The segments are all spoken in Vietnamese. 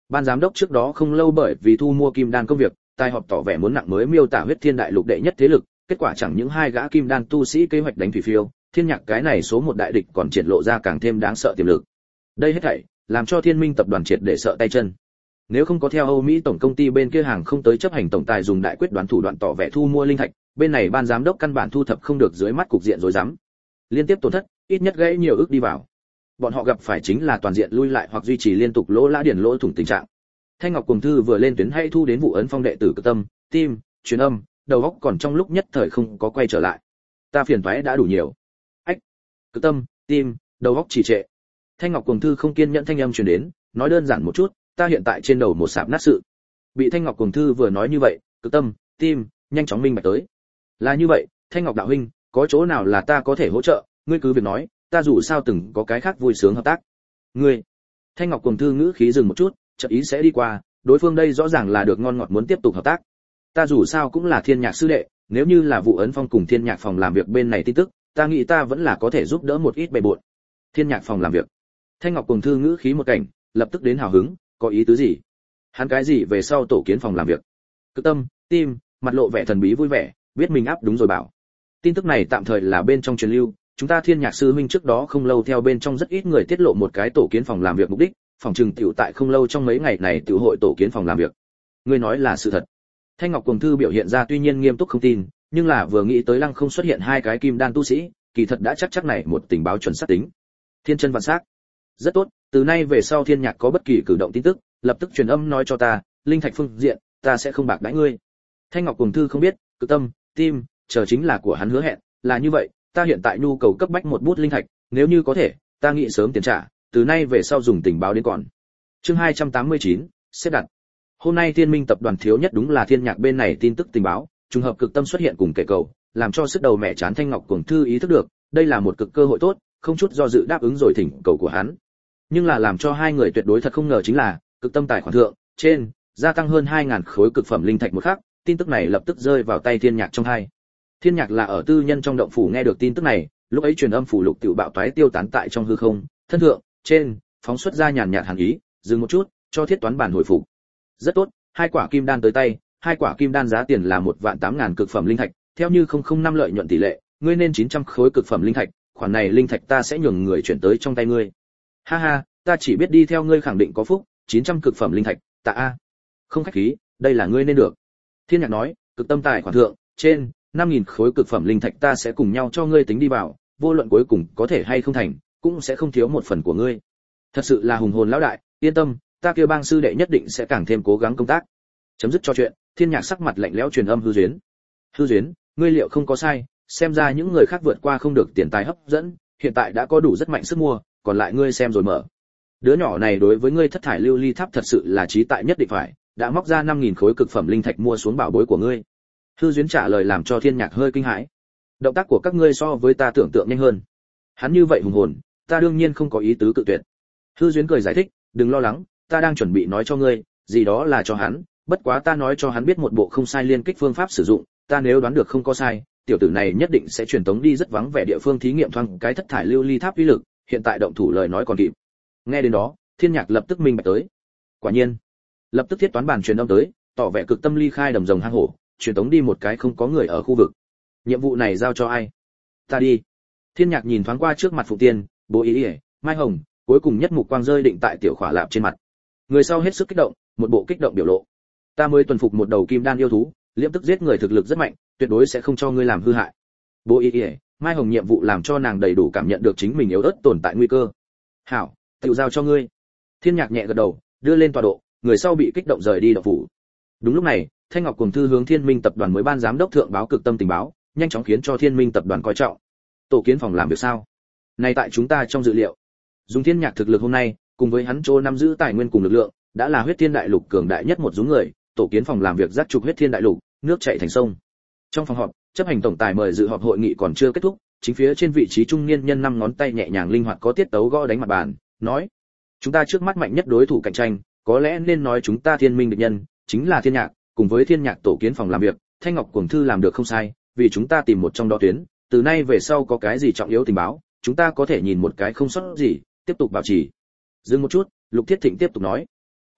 Ban giám đốc trước đó không lâu bởi vì thu mua kim đan công việc, tai họp tỏ vẻ muốn nặng mới miêu tả huyết thiên đại lục đệ nhất thế lực, kết quả chẳng những hai gã kim đan tu sĩ kế hoạch đánh thủy phiêu, thiên nhạc cái này số một đại địch còn triển lộ ra càng thêm đáng sợ tiềm lực. Đây hết thảy làm cho Thiên Minh tập đoàn triệt để sợ tay chân. Nếu không có theo Âu Mỹ tổng công ty bên kia hàng không tới chấp hành tổng tài dùng đại quyết đoán thủ đoạn tỏ vẻ thu mua linh thạch, bên này ban giám đốc căn bản thu thập không được dưới mắt cục diện rối rắm. Liên tiếp tổn thất, ít nhất gãy nhiều ước đi vào. Bọn họ gặp phải chính là toàn diện lui lại hoặc duy trì liên tục lỗ lã điển lỗ thủng tình trạng. Thanh Ngọc Cuồng Thư vừa lên tuyến hay thu đến vụ ấn phong đệ tử Cực Tâm, Tim, truyền âm, đầu óc còn trong lúc nhất thời không có quay trở lại. Ta phiền toái đã đủ nhiều. Ách. Cực Tâm, Tim, đầu óc trì trệ. Thanh Ngọc Cuồng Thư không kiên nhẫn thanh âm truyền đến, nói đơn giản một chút, ta hiện tại trên đầu một sạp nát sự. Bị Thanh Ngọc Cuồng Thư vừa nói như vậy, Cực Tâm, Tim, nhanh chóng minh bạch tới. Là như vậy, Thanh Ngọc đạo huynh, có chỗ nào là ta có thể hỗ trợ, ngươi cứ việc nói, ta dù sao từng có cái khác vui sướng hợp tác. Ngươi. Thanh Ngọc Cuồng Thư ngữ khí dừng một chút, chợt ý sẽ đi qua, đối phương đây rõ ràng là được ngon ngọt muốn tiếp tục hợp tác. Ta dù sao cũng là Thiên Nhạc sư đệ, nếu như là vụ ấn phong cùng Thiên Nhạc phòng làm việc bên này tin tức, ta nghĩ ta vẫn là có thể giúp đỡ một ít bề bộn. Thiên Nhạc phòng làm việc. Thanh Ngọc Cuồng Thư ngữ khí một cảnh, lập tức đến hào hứng, có ý tứ gì? Hắn cái gì về sau tổ kiến phòng làm việc? Cực Tâm, Tim, mặt lộ vẻ thần bí vui vẻ, biết mình áp đúng rồi bảo. Tin tức này tạm thời là bên trong truyền lưu, chúng ta Thiên Nhạc sư huynh trước đó không lâu theo bên trong rất ít người tiết lộ một cái tổ kiến phòng làm việc mục đích, phòng trừng tiểu tại không lâu trong mấy ngày này tiểu hội tổ kiến phòng làm việc. Ngươi nói là sự thật. Thanh Ngọc Cuồng Thư biểu hiện ra tuy nhiên nghiêm túc không tin, nhưng là vừa nghĩ tới Lăng Không xuất hiện hai cái kim đan tu sĩ, kỳ thật đã chắc này một tình báo chuẩn xác tính. Thiên chân vạn sắc. Rất tốt, từ nay về sau Thiên Nhạc có bất kỳ cử động tin tức, lập tức truyền âm nói cho ta, linh thạch phương diện, ta sẽ không bạc đãi ngươi. Thanh Ngọc Cuồng Thư không biết, Cực Tâm, Tim, chờ chính là của hắn hứa hẹn, là như vậy, ta hiện tại nhu cầu cấp bách một bút linh thạch, nếu như có thể, ta nghĩ sớm tiền trả, từ nay về sau dùng tình báo đến còn. Chương 289, xếp đặt. Hôm nay Thiên Minh tập đoàn thiếu nhất đúng là Thiên Nhạc bên này tin tức tình báo, trùng hợp Cực Tâm xuất hiện cùng kẻ cầu, làm cho sức đầu mẹ chán Thanh Ngọc Cuồng Thư ý thức được, đây là một cực cơ hội tốt, không chút do dự đáp ứng rồi thỉnh cầu của hắn. Nhưng là làm cho hai người tuyệt đối thật không ngờ chính là, Cực Tâm tài khoản thượng, trên, gia tăng hơn 2000 khối cực phẩm linh thạch một khắc, tin tức này lập tức rơi vào tay Thiên Nhạc trong hai. Thiên Nhạc là ở tư nhân trong động phủ nghe được tin tức này, lúc ấy truyền âm phủ lục tiểu bạo toái tiêu tán tại trong hư không, thân thượng, trên, phóng xuất ra nhàn nhạt hàn ý, dừng một chút, cho thiết toán bản hồi phục. Rất tốt, hai quả kim đan tới tay, hai quả kim đan giá tiền là 1.8000 cực phẩm linh thạch, theo như 005 lợi nhuận tỷ lệ, ngươi nên 900 khối cực phẩm linh thạch, khoản này linh thạch ta sẽ nhường người chuyển tới trong tay ngươi. Ha ha, ta chỉ biết đi theo ngươi khẳng định có phúc, 900 cực phẩm linh thạch, tạ a. Không khách khí, đây là ngươi nên được. Thiên Nhạc nói, Cực Tâm tài khoản thượng, trên, 5000 khối cực phẩm linh thạch ta sẽ cùng nhau cho ngươi tính đi vào, vô luận cuối cùng có thể hay không thành, cũng sẽ không thiếu một phần của ngươi. Thật sự là hùng hồn lão đại, yên tâm, ta kêu bang sư đệ nhất định sẽ càng thêm cố gắng công tác. Chấm dứt trò chuyện, Thiên Nhạc sắc mặt lạnh lẽo truyền âm Hư Duyến. Hư Duyến, ngươi liệu không có sai, xem ra những người khác vượt qua không được tiền tài hấp dẫn, hiện tại đã có đủ rất mạnh sức mua, còn lại ngươi xem rồi mở. Đứa nhỏ này đối với ngươi thất thải lưu ly tháp thật sự là trí tại nhất định phải, đã móc ra 5000 khối cực phẩm linh thạch mua xuống bảo bối của ngươi. Hư Duyến trả lời làm cho Thiên Nhạc hơi kinh hãi. Động tác của các ngươi so với ta tưởng tượng nhanh hơn. Hắn như vậy hùng hồn, ta đương nhiên không có ý tứ cự tuyệt. Hư Duyến cười giải thích, đừng lo lắng, ta đang chuẩn bị nói cho ngươi, gì đó là cho hắn, bất quá ta nói cho hắn biết một bộ không sai liên kích phương pháp sử dụng, ta nếu đoán được không có sai, tiểu tử này nhất định sẽ truyền tống đi rất vắng vẻ địa phương thí nghiệm thoáng cái thất thải lưu ly tháp uy lực, hiện tại động thủ lời nói còn kịp. Nghe đến đó, Thiên Nhạc lập tức minh bạch tới. Quả nhiên, lập tức thiết toán bản truyền âm tới, tỏ vẻ Cực Tâm ly khai đầm rồng hang hổ, truyền tống đi một cái không có người ở khu vực. Nhiệm vụ này giao cho ai? Ta đi. Thiên Nhạc nhìn thoáng qua trước mặt Phụ Tiên, Bố Ý, Mai Hồng, cuối cùng nhất mục quang rơi định tại tiểu khỏa lạp trên mặt. Người sau hết sức kích động, một bộ kích động biểu lộ. Ta mới tuần phục một đầu kim đan yêu thú, liễm tức giết người thực lực rất mạnh, tuyệt đối sẽ không cho ngươi làm hư hại. Bố Ý, Mai Hồng nhiệm vụ làm cho nàng đầy đủ cảm nhận được chính mình yếu ớt tồn tại nguy cơ. Hảo, tự giao cho ngươi. Thiên Nhạc nhẹ gật đầu, đưa lên tọa độ, người sau bị kích động rời đi động phủ. Đúng lúc này, Thanh Ngọc Cuồng Thư hướng Thiên Minh tập đoàn mới ban giám đốc thượng báo Cực Tâm tình báo, nhanh chóng khiến cho Thiên Minh tập đoàn coi trọng. Tổ kiến phòng làm việc sao? Này tại chúng ta trong dự liệu. Dùng Thiên Nhạc thực lực hôm nay, cùng với hắn chỗ nắm giữ tài nguyên cùng lực lượng, đã là huyết thiên đại lục cường đại nhất một số người, tổ kiến phòng làm việc giác trục huyết thiên đại lục, nước chảy thành sông. Trong phòng họp, chấp hành tổng tài mời dự họp hội nghị còn chưa kết thúc, chính phía trên vị trí trung niên nhân 5 ngón tay nhẹ nhàng linh hoạt có tiết tấu gõ đánh mặt bàn, nói: "Chúng ta trước mắt mạnh nhất đối thủ cạnh tranh, có lẽ nên nói chúng ta Thiên Minh địch nhân chính là Thiên Nhạc, cùng với Thiên Nhạc tổ kiến phòng làm việc, Thanh Ngọc Cuồng Thư làm được không sai, vì chúng ta tìm một trong đó tuyến, từ nay về sau có cái gì trọng yếu tình báo, chúng ta có thể nhìn một cái không sót gì, tiếp tục bảo trì." Dừng một chút, Lục Thiết Thịnh tiếp tục nói: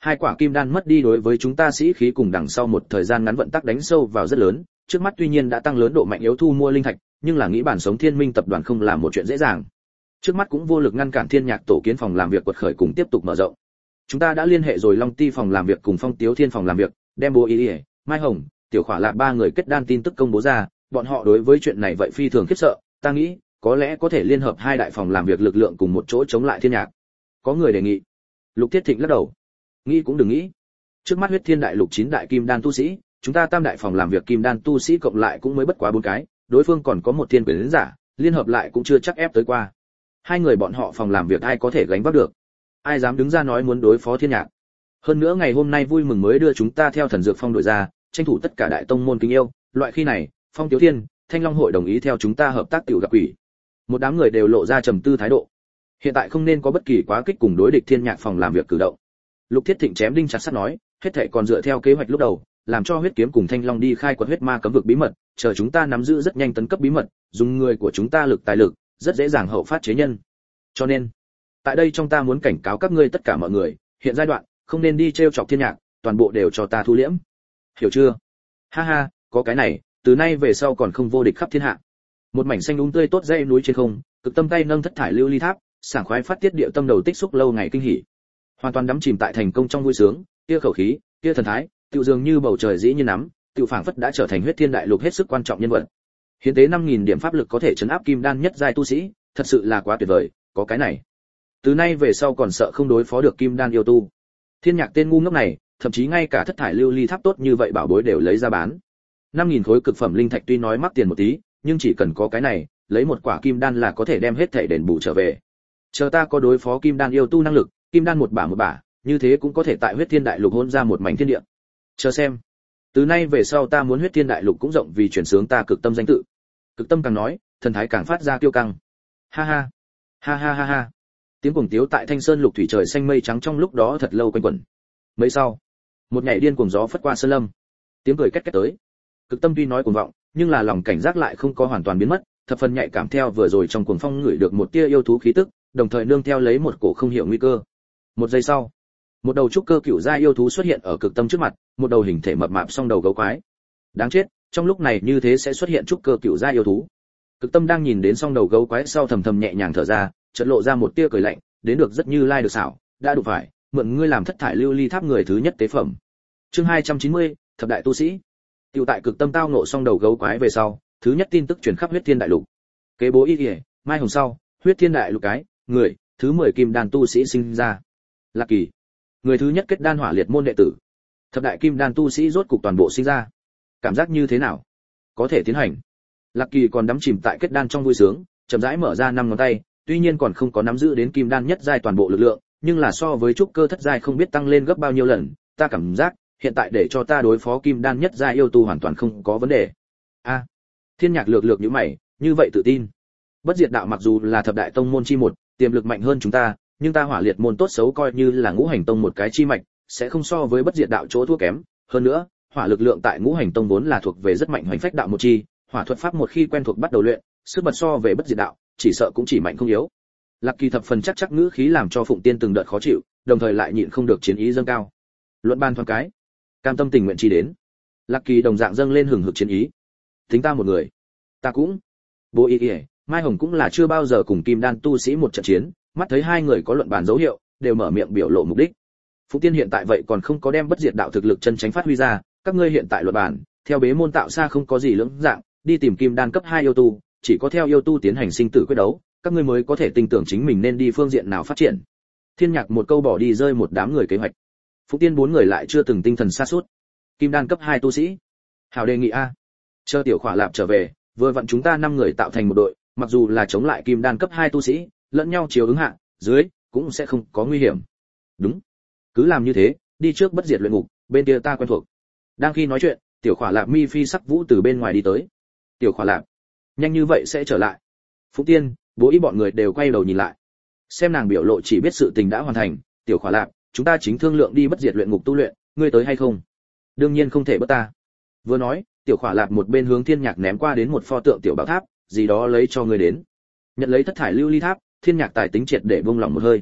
Hai quả kim đan mất đi đối với chúng ta sĩ khí cùng đằng sau một thời gian ngắn vận tắc đánh sâu vào rất lớn, trước mắt tuy nhiên đã tăng lớn độ mạnh yếu thu mua linh thạch, nhưng là nghĩ bản sống Thiên Minh tập đoàn không làm một chuyện dễ dàng. Trước mắt cũng vô lực ngăn cản Thiên Nhạc tổ kiến phòng làm việc quật khởi cùng tiếp tục mở rộng. Chúng ta đã liên hệ rồi Long Ti phòng làm việc cùng Phong Tiếu Thiên phòng làm việc, đem Bố Ý, Mai Hồng, Tiểu Khỏa Lạc ba người kết đan tin tức công bố ra, bọn họ đối với chuyện này vậy phi thường khiếp sợ, ta nghĩ, có lẽ có thể liên hợp hai đại phòng làm việc lực lượng cùng một chỗ chống lại Thiên Nhạc. Có người đề nghị. Lục Thiết Thịnh lắc đầu. Nghĩ cũng đừng nghĩ. Trước mắt Huyết Thiên đại lục 9 đại kim đan tu sĩ, chúng ta tam đại phòng làm việc kim đan tu sĩ cộng lại cũng mới bất quá 4 cái, đối phương còn có một thiên quyền giả, liên hợp lại cũng chưa chắc ép tới qua. Hai người bọn họ phòng làm việc ai có thể gánh vác được? Ai dám đứng ra nói muốn đối phó Thiên Nhạc? Hơn nữa ngày hôm nay vui mừng mới đưa chúng ta theo Thần Dược Phong đội ra, tranh thủ tất cả đại tông môn kính yêu, loại khi này, Phong Tiếu Thiên, Thanh Long hội đồng ý theo chúng ta hợp tác tiểu gặp quỷ. Một đám người đều lộ ra trầm tư thái độ. Hiện tại không nên có bất kỳ quá kích cùng đối địch Thiên Nhạc phòng làm việc cử động. Lục Thiết Thịnh chém đinh chặt sắt nói, hết thảy còn dựa theo kế hoạch lúc đầu, làm cho huyết kiếm cùng Thanh Long đi khai quật huyết ma cấm vực bí mật, chờ chúng ta nắm giữ rất nhanh tấn cấp bí mật, dùng người của chúng ta lực tài lực, rất dễ dàng hậu phát chế nhân. Cho nên, tại đây trong ta muốn cảnh cáo các ngươi tất cả mọi người, hiện giai đoạn, không nên đi trêu chọc Thiên Nhạc, toàn bộ đều cho ta thu liễm. Hiểu chưa? Ha ha, có cái này, từ nay về sau còn không vô địch khắp thiên hạ. Một mảnh xanh tươi tốt dãy núi trên không, Cực Tâm tay nâng thất thải lưu ly tháp, sảng khoái phát tiết địa tâm đầu tích xúc lâu ngày kinh hỉ. Hoàn toàn đắm chìm tại thành công trong vui sướng, kia khẩu khí, kia thần thái, tựu dường như bầu trời dĩ nhiên nắm, tựu phảng phất đã trở thành Huyết Thiên đại lục hết sức quan trọng nhân vật. Hiến tế 5000 điểm pháp lực có thể trấn áp kim đan nhất giai tu sĩ, thật sự là quá tuyệt vời, có cái này. Từ nay về sau còn sợ không đối phó được kim đan yêu tu. Thiên Nhạc tên ngu ngốc này, thậm chí ngay cả thất thải lưu ly tháp tốt như vậy bảo bối đều lấy ra bán. 5000 khối cực phẩm linh thạch tuy nói mắc tiền một tí, nhưng chỉ cần có cái này, lấy một quả kim đan là có thể đem hết thảy đền bù trở về. Chờ ta có đối phó kim đan yêu tu năng lực, kim đan một bả, như thế cũng có thể tại Huyết Thiên đại lục hôn ra một mảnh thiên địa. Chờ xem. Từ nay về sau ta muốn Huyết Thiên đại lục cũng rộng vì truyền sướng ta Cực Tâm danh tự. Cực Tâm càng nói, thần thái càng phát ra kiêu căng. Ha ha, ha ha ha ha. Tiếng cuồng tiếu tại Thanh Sơn lục thủy trời xanh mây trắng trong lúc đó thật lâu quanh quẩn. Mấy sau, một nhảy điên cuồng gió phất qua sơn lâm. Tiếng cười két két tới. Cực Tâm tuy nói cuồng vọng, nhưng là lòng cảnh giác lại không có hoàn toàn biến mất, thập phần nhạy cảm theo vừa rồi trong cuồng phong ngửi được một tia yêu thú khí tức, đồng thời nương theo lấy một cổ không hiểu nguy cơ. Một giây sau, một đầu trúc cơ cựu gia yêu thú xuất hiện ở Cực Tâm trước mặt, một đầu hình thể mập mạp song đầu gấu quái. Đáng chết, trong lúc này như thế sẽ xuất hiện trúc cơ cựu gia yêu thú. Cực Tâm đang nhìn đến song đầu gấu quái sau thầm thầm nhẹ nhàng thở ra, chợt lộ ra một tia cười lạnh, đến được rất như lai được xảo, đã đủ phải, mượn ngươi làm thất thải lưu ly tháp người thứ nhất tế phẩm. Chương 290, thập đại tu sĩ. Tiểu tại Cực Tâm tao ngộ song đầu gấu quái về sau, thứ nhất tin tức truyền khắp Huyết Thiên đại lục. Kế Bố Y, Mai Hồng sau, Huyết Thiên đại lục cái, người thứ 10 kim đan tu sĩ sinh ra. Lạc Kỳ, người thứ nhất kết đan hỏa liệt môn đệ tử. Thập đại kim đan tu sĩ rốt cục toàn bộ sinh ra. Cảm giác như thế nào? Có thể tiến hành. Lạc Kỳ còn đắm chìm tại kết đan trong vui sướng, chậm rãi mở ra 5 ngón tay, tuy nhiên còn không có nắm giữ đến kim đan nhất giai toàn bộ lực lượng, nhưng là so với trúc cơ thất giai không biết tăng lên gấp bao nhiêu lần, ta cảm giác hiện tại để cho ta đối phó kim đan nhất giai yêu tu hoàn toàn không có vấn đề. A, Thiên Nhạc lược như mày, như vậy tự tin. Bất diệt đạo mặc dù là thập đại tông môn chi một, tiềm lực mạnh hơn chúng ta, nhưng ta hỏa liệt môn tốt xấu coi như là ngũ hành tông một cái chi mạch, sẽ không so với bất diệt đạo chỗ thua kém. Hơn nữa, hỏa lực lượng tại ngũ hành tông vốn là thuộc về rất mạnh hoành phách đạo một chi, hỏa thuật pháp một khi quen thuộc bắt đầu luyện, sức bật so về bất diệt đạo, chỉ sợ cũng chỉ mạnh không yếu. Lạc Kỳ thập phần chắc ngữ khí làm cho Phụng Tiên từng đợt khó chịu, đồng thời lại nhịn không được chiến ý dâng cao. Luận ban thoáng cái, cam tâm tình nguyện chi đến. Lạc Kỳ đồng dạng dâng lên hừng hực chiến ý. Tính ta một người, ta cũng. Bố Y, Mai Hồng cũng là chưa bao giờ cùng kim đan tu sĩ một trận chiến, mắt thấy hai người có luận bàn dấu hiệu, đều mở miệng biểu lộ mục đích. Phụng Tiên hiện tại vậy còn không có đem bất diệt đạo thực lực chân chính phát huy ra, các ngươi hiện tại luận bàn, theo bế môn tạo xa không có gì lưỡng dạng, đi tìm kim đan cấp 2 yêu tu, chỉ có theo yêu tu tiến hành sinh tử quyết đấu, các ngươi mới có thể tin tưởng chính mình nên đi phương diện nào phát triển. Thiên Nhạc một câu bỏ đi rơi một đám người kế hoạch. Phụng Tiên 4 người lại chưa từng tinh thần sa sút. Kim đan cấp 2 tu sĩ. Hảo đề nghị a. Chờ Tiểu Khỏa Lạp trở về, vừa vặn chúng ta 5 người tạo thành một đội, mặc dù là chống lại kim đan cấp 2 tu sĩ, lẫn nhau chiếu ứng hạ, dưới cũng sẽ không có nguy hiểm. Đúng. Cứ làm như thế, đi trước bất diệt luyện ngục, bên kia ta quen thuộc. Đang khi nói chuyện, Tiểu Khỏa Lạp mi phi sắc vũ từ bên ngoài đi tới. Tiểu Khỏa Lạp, nhanh như vậy sẽ trở lại. Phụng Tiên, Bố Y bọn người đều quay đầu nhìn lại. Xem nàng biểu lộ chỉ biết sự tình đã hoàn thành. Tiểu Khỏa Lạp, chúng ta chính thương lượng đi bất diệt luyện ngục tu luyện, ngươi tới hay không? Đương nhiên không thể bất ta. Vừa nói, Tiểu Khỏa Lạp một bên hướng Thiên Nhạc ném qua đến một pho tượng tiểu bảo tháp, gì đó lấy cho ngươi đến. Nhận lấy thất thải lưu ly tháp, Thiên Nhạc tài tính triệt để buông lòng một hơi.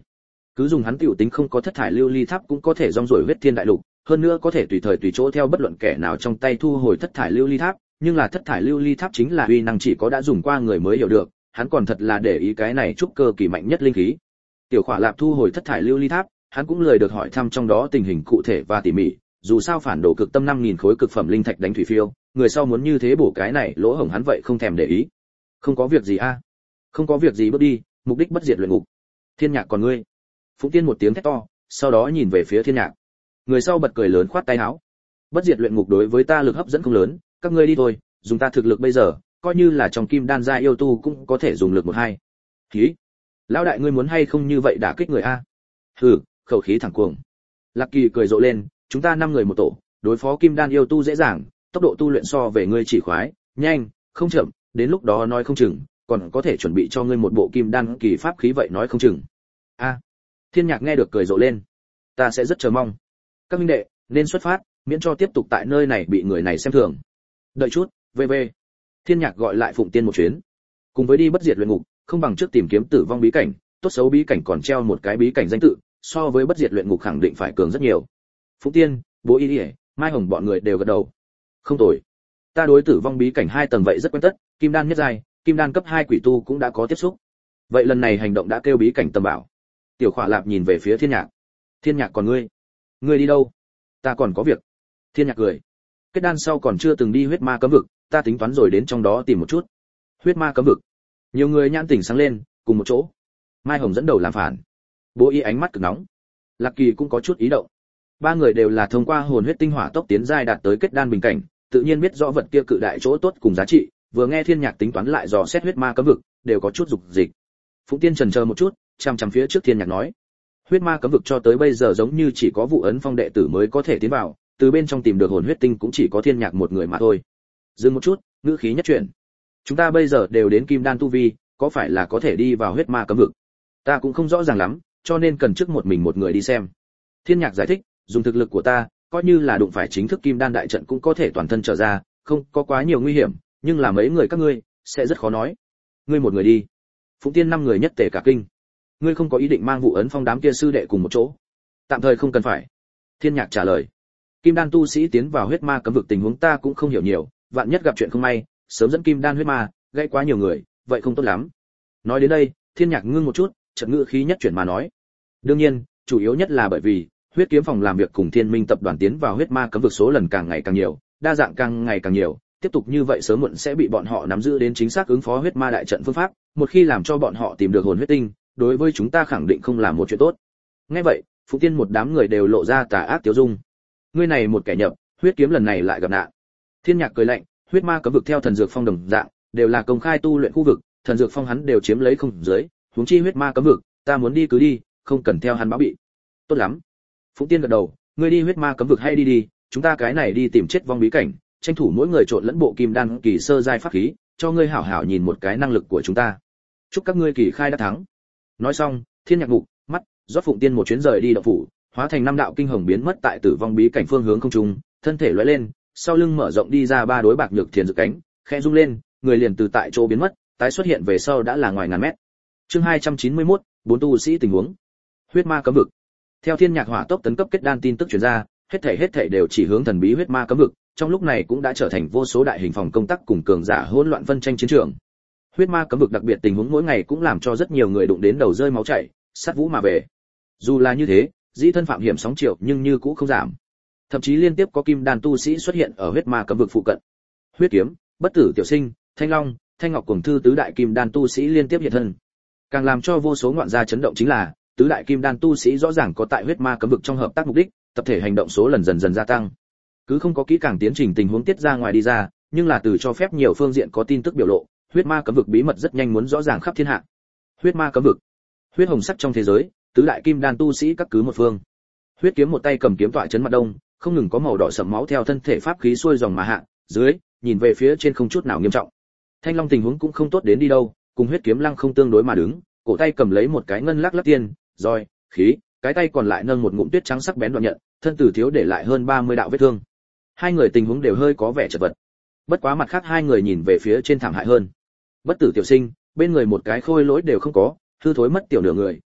Cứ dùng hắn tiểu tính không có thất thải lưu ly tháp cũng có thể rong ruổi huyết thiên đại lục, hơn nữa có thể tùy thời tùy chỗ theo bất luận kẻ nào trong tay thu hồi thất thải lưu ly tháp, nhưng là thất thải lưu ly tháp chính là uy năng chỉ có đã dùng qua người mới hiểu được, hắn còn thật là để ý cái này trúc cơ kỳ mạnh nhất linh khí. Tiểu Khỏa Lạp thu hồi thất thải lưu ly tháp, hắn cũng lười được hỏi thăm trong đó tình hình cụ thể và tỉ mỉ, dù sao phản đồ cực tâm 5000 khối cực phẩm linh thạch đánh thủy phiêu, người sau muốn như thế bổ cái này lỗ hổng hắn vậy không thèm để ý. Không có việc gì a. Không có việc gì, bước đi, mục đích bất diệt luyện ngục. Thiên Nhạc còn ngươi. Phụng Tiên một tiếng thét to, sau đó nhìn về phía Thiên Nhạc. Người sau bật cười lớn khoát tay áo. Bất diệt luyện ngục đối với ta lực hấp dẫn không lớn, các ngươi đi thôi, dùng ta thực lực bây giờ, coi như là trong kim đan gia yêu tu cũng có thể dùng lực một hai. Khí. Lão đại ngươi muốn hay không như vậy đả kích người a? Hừ, khẩu khí thẳng cuồng. Lạc Kỳ cười rộ lên, chúng ta 5 người một tổ, đối phó kim đan yêu tu dễ dàng, tốc độ tu luyện so về ngươi chỉ khoái, nhanh, không chậm, đến lúc đó nói không chừng, còn có thể chuẩn bị cho ngươi một bộ kim đan kỳ pháp khí vậy nói không chừng. A. Thiên Nhạc nghe được cười rộ lên. Ta sẽ rất chờ mong. Các huynh đệ, nên xuất phát, miễn cho tiếp tục tại nơi này bị người này xem thường. Đợi chút, VV. Thiên Nhạc gọi lại Phụng Tiên một chuyến. Cùng với đi bất diệt luyện ngục, không bằng trước tìm kiếm tử vong bí cảnh, tốt xấu bí cảnh còn treo một cái bí cảnh danh tự, so với bất diệt luyện ngục khẳng định phải cường rất nhiều. Phụng Tiên, Bố Y Điệp, Mai Hồng bọn người đều gật đầu. Không tồi. Ta đối tử vong bí cảnh 2 tầng vậy rất quen tất, kim đan nhất giai, kim đan cấp 2 quỷ tu cũng đã có tiếp xúc. Vậy lần này hành động đã kêu bí cảnh tầm bảo. Tiểu Khỏa Lạp nhìn về phía Thiên Nhạc. Thiên Nhạc còn ngươi? Ngươi đi đâu? Ta còn có việc. Thiên Nhạc cười. Kết đan sau còn chưa từng đi huyết ma cấm vực, ta tính toán rồi đến trong đó tìm một chút. Huyết ma cấm vực. Nhiều người nhãn tỉnh sáng lên, cùng một chỗ. Mai Hồng dẫn đầu làm phản. Bố Y ánh mắt cực nóng. Lạc Kỳ cũng có chút ý động. Ba người đều là thông qua hồn huyết tinh hỏa tốc tiến giai đạt tới kết đan bình cảnh, tự nhiên biết rõ vật kia cự đại chỗ tốt cùng giá trị, vừa nghe Thiên Nhạc tính toán lại dò xét huyết ma cấm vực, đều có chút dục dịch. Phụng Tiên chần chờ một chút, chằm chằm phía trước Thiên Nhạc nói: huyết ma cấm vực cho tới bây giờ giống như chỉ có vụ ấn phong đệ tử mới có thể tiến vào, từ bên trong tìm được hồn huyết tinh cũng chỉ có Thiên Nhạc một người mà thôi. Dừng một chút, ngữ khí nhất chuyển. Chúng ta bây giờ đều đến kim đan tu vi, có phải là có thể đi vào huyết ma cấm vực? Ta cũng không rõ ràng lắm, cho nên cần trước một mình một người đi xem. Thiên Nhạc giải thích, dùng thực lực của ta, coi như là đụng phải chính thức kim đan đại trận cũng có thể toàn thân trở ra, không có quá nhiều nguy hiểm, nhưng là mấy người các ngươi sẽ rất khó nói. Ngươi một người đi. Phụng Tiên 5 người nhất tề cả kinh. Ngươi không có ý định mang vụ ấn phong đám kia sư đệ cùng một chỗ? Tạm thời không cần phải. Thiên Nhạc trả lời. Kim đan tu sĩ tiến vào huyết ma cấm vực tình huống ta cũng không hiểu nhiều, vạn nhất gặp chuyện không may, sớm dẫn kim đan huyết ma, gây quá nhiều người, vậy không tốt lắm. Nói đến đây, Thiên Nhạc ngưng một chút, chợt ngữ khí nhất chuyển mà nói. Đương nhiên, chủ yếu nhất là bởi vì huyết kiếm phòng làm việc cùng Thiên Minh tập đoàn tiến vào huyết ma cấm vực số lần càng ngày càng nhiều, đa dạng càng ngày càng nhiều, tiếp tục như vậy sớm muộn sẽ bị bọn họ nắm giữ đến chính xác ứng phó huyết ma đại trận phương pháp, một khi làm cho bọn họ tìm được hồn huyết tinh, đối với chúng ta khẳng định không làm một chuyện tốt. Nghe vậy, Phụng Tiên một đám người đều lộ ra tà ác tiêu dung. Ngươi này một kẻ nhập, huyết kiếm lần này lại gặp nạn. Thiên Nhạc cười lạnh, huyết ma cấm vực theo thần dược phong đồng dạng, đều là công khai tu luyện khu vực, thần dược phong hắn đều chiếm lấy không dưới, huống chi huyết ma cấm vực, ta muốn đi cứ đi, không cần theo hắn báo bị. Tốt lắm. Phụng Tiên gật đầu, ngươi đi huyết ma cấm vực hay đi đi, chúng ta cái này đi tìm chết vong bí cảnh, tranh thủ mỗi người trộn lẫn bộ kim đan kỳ sơ giai pháp khí, cho ngươi hảo hảo nhìn một cái năng lực của chúng ta. Chúc các ngươi kỳ khai đã thắng. Nói xong, Thiên Nhạc ngục mắt rót Phụng Tiên một chuyến rời đi động phủ, hóa thành 5 đạo kinh hồng biến mất tại tử vong bí cảnh phương hướng không trung, thân thể lóe lên, sau lưng mở rộng đi ra 3 đối bạc nhược thiền dự cánh, khẽ rung lên, người liền từ tại chỗ biến mất, tái xuất hiện về sau đã là ngoài ngàn mét. Chương 291, 4 tu sĩ tình huống. Huyết ma cấm vực. Theo Thiên Nhạc hỏa tốc tấn cấp kết đan tin tức truyền ra, hết thảy đều chỉ hướng thần bí huyết ma cấm vực, trong lúc này cũng đã trở thành vô số đại hình phòng công tác cùng cường giả hỗn loạn phân tranh chiến trường. Huyết ma cấm vực đặc biệt tình huống mỗi ngày cũng làm cho rất nhiều người đụng đến đầu rơi máu chảy, sát vũ mà về. Dù là như thế, dĩ thân phạm hiểm sóng triệu nhưng như cũ không giảm. Thậm chí liên tiếp có kim đan tu sĩ xuất hiện ở huyết ma cấm vực phụ cận. Huyết kiếm, Bất Tử Tiểu Sinh, Thanh Long, Thanh Ngọc cùng thư tứ đại kim đan tu sĩ liên tiếp hiện thân. Càng làm cho vô số ngoạn gia chấn động chính là, tứ đại kim đan tu sĩ rõ ràng có tại huyết ma cấm vực trong hợp tác mục đích, tập thể hành động số lần dần dần gia tăng. Cứ không có kỹ càng tiến trình tình huống tiết ra ngoài đi ra, nhưng là từ cho phép nhiều phương diện có tin tức biểu lộ, huyết ma cấm vực bí mật rất nhanh muốn rõ ràng khắp thiên hạ. Huyết ma cấm vực, huyết hồng sắc trong thế giới, tứ đại kim đan tu sĩ các cứ một phương. Huyết kiếm một tay cầm kiếm tọa chấn mặt đông, không ngừng có màu đỏ sẫm máu theo thân thể pháp khí xuôi dòng mà hạ, dưới, nhìn về phía trên không chút nào nghiêm trọng. Thanh Long tình huống cũng không tốt đến đi đâu, cùng huyết kiếm lăng không tương đối mà đứng, cổ tay cầm lấy một cái ngân lắc lắc tiên, roi, khí, cái tay còn lại nâng một ngụm tuyết trắng sắc bén đoạn nhận, thân tử thiếu để lại hơn 30 đạo vết thương. Hai người tình huống đều hơi có vẻ chật vật. Bất quá mặt khác hai người nhìn về phía trên thảm hại hơn. Bất Tử Tiểu Sinh, bên người một cái khôi lỗi đều không có, hư thối mất tiểu nửa người,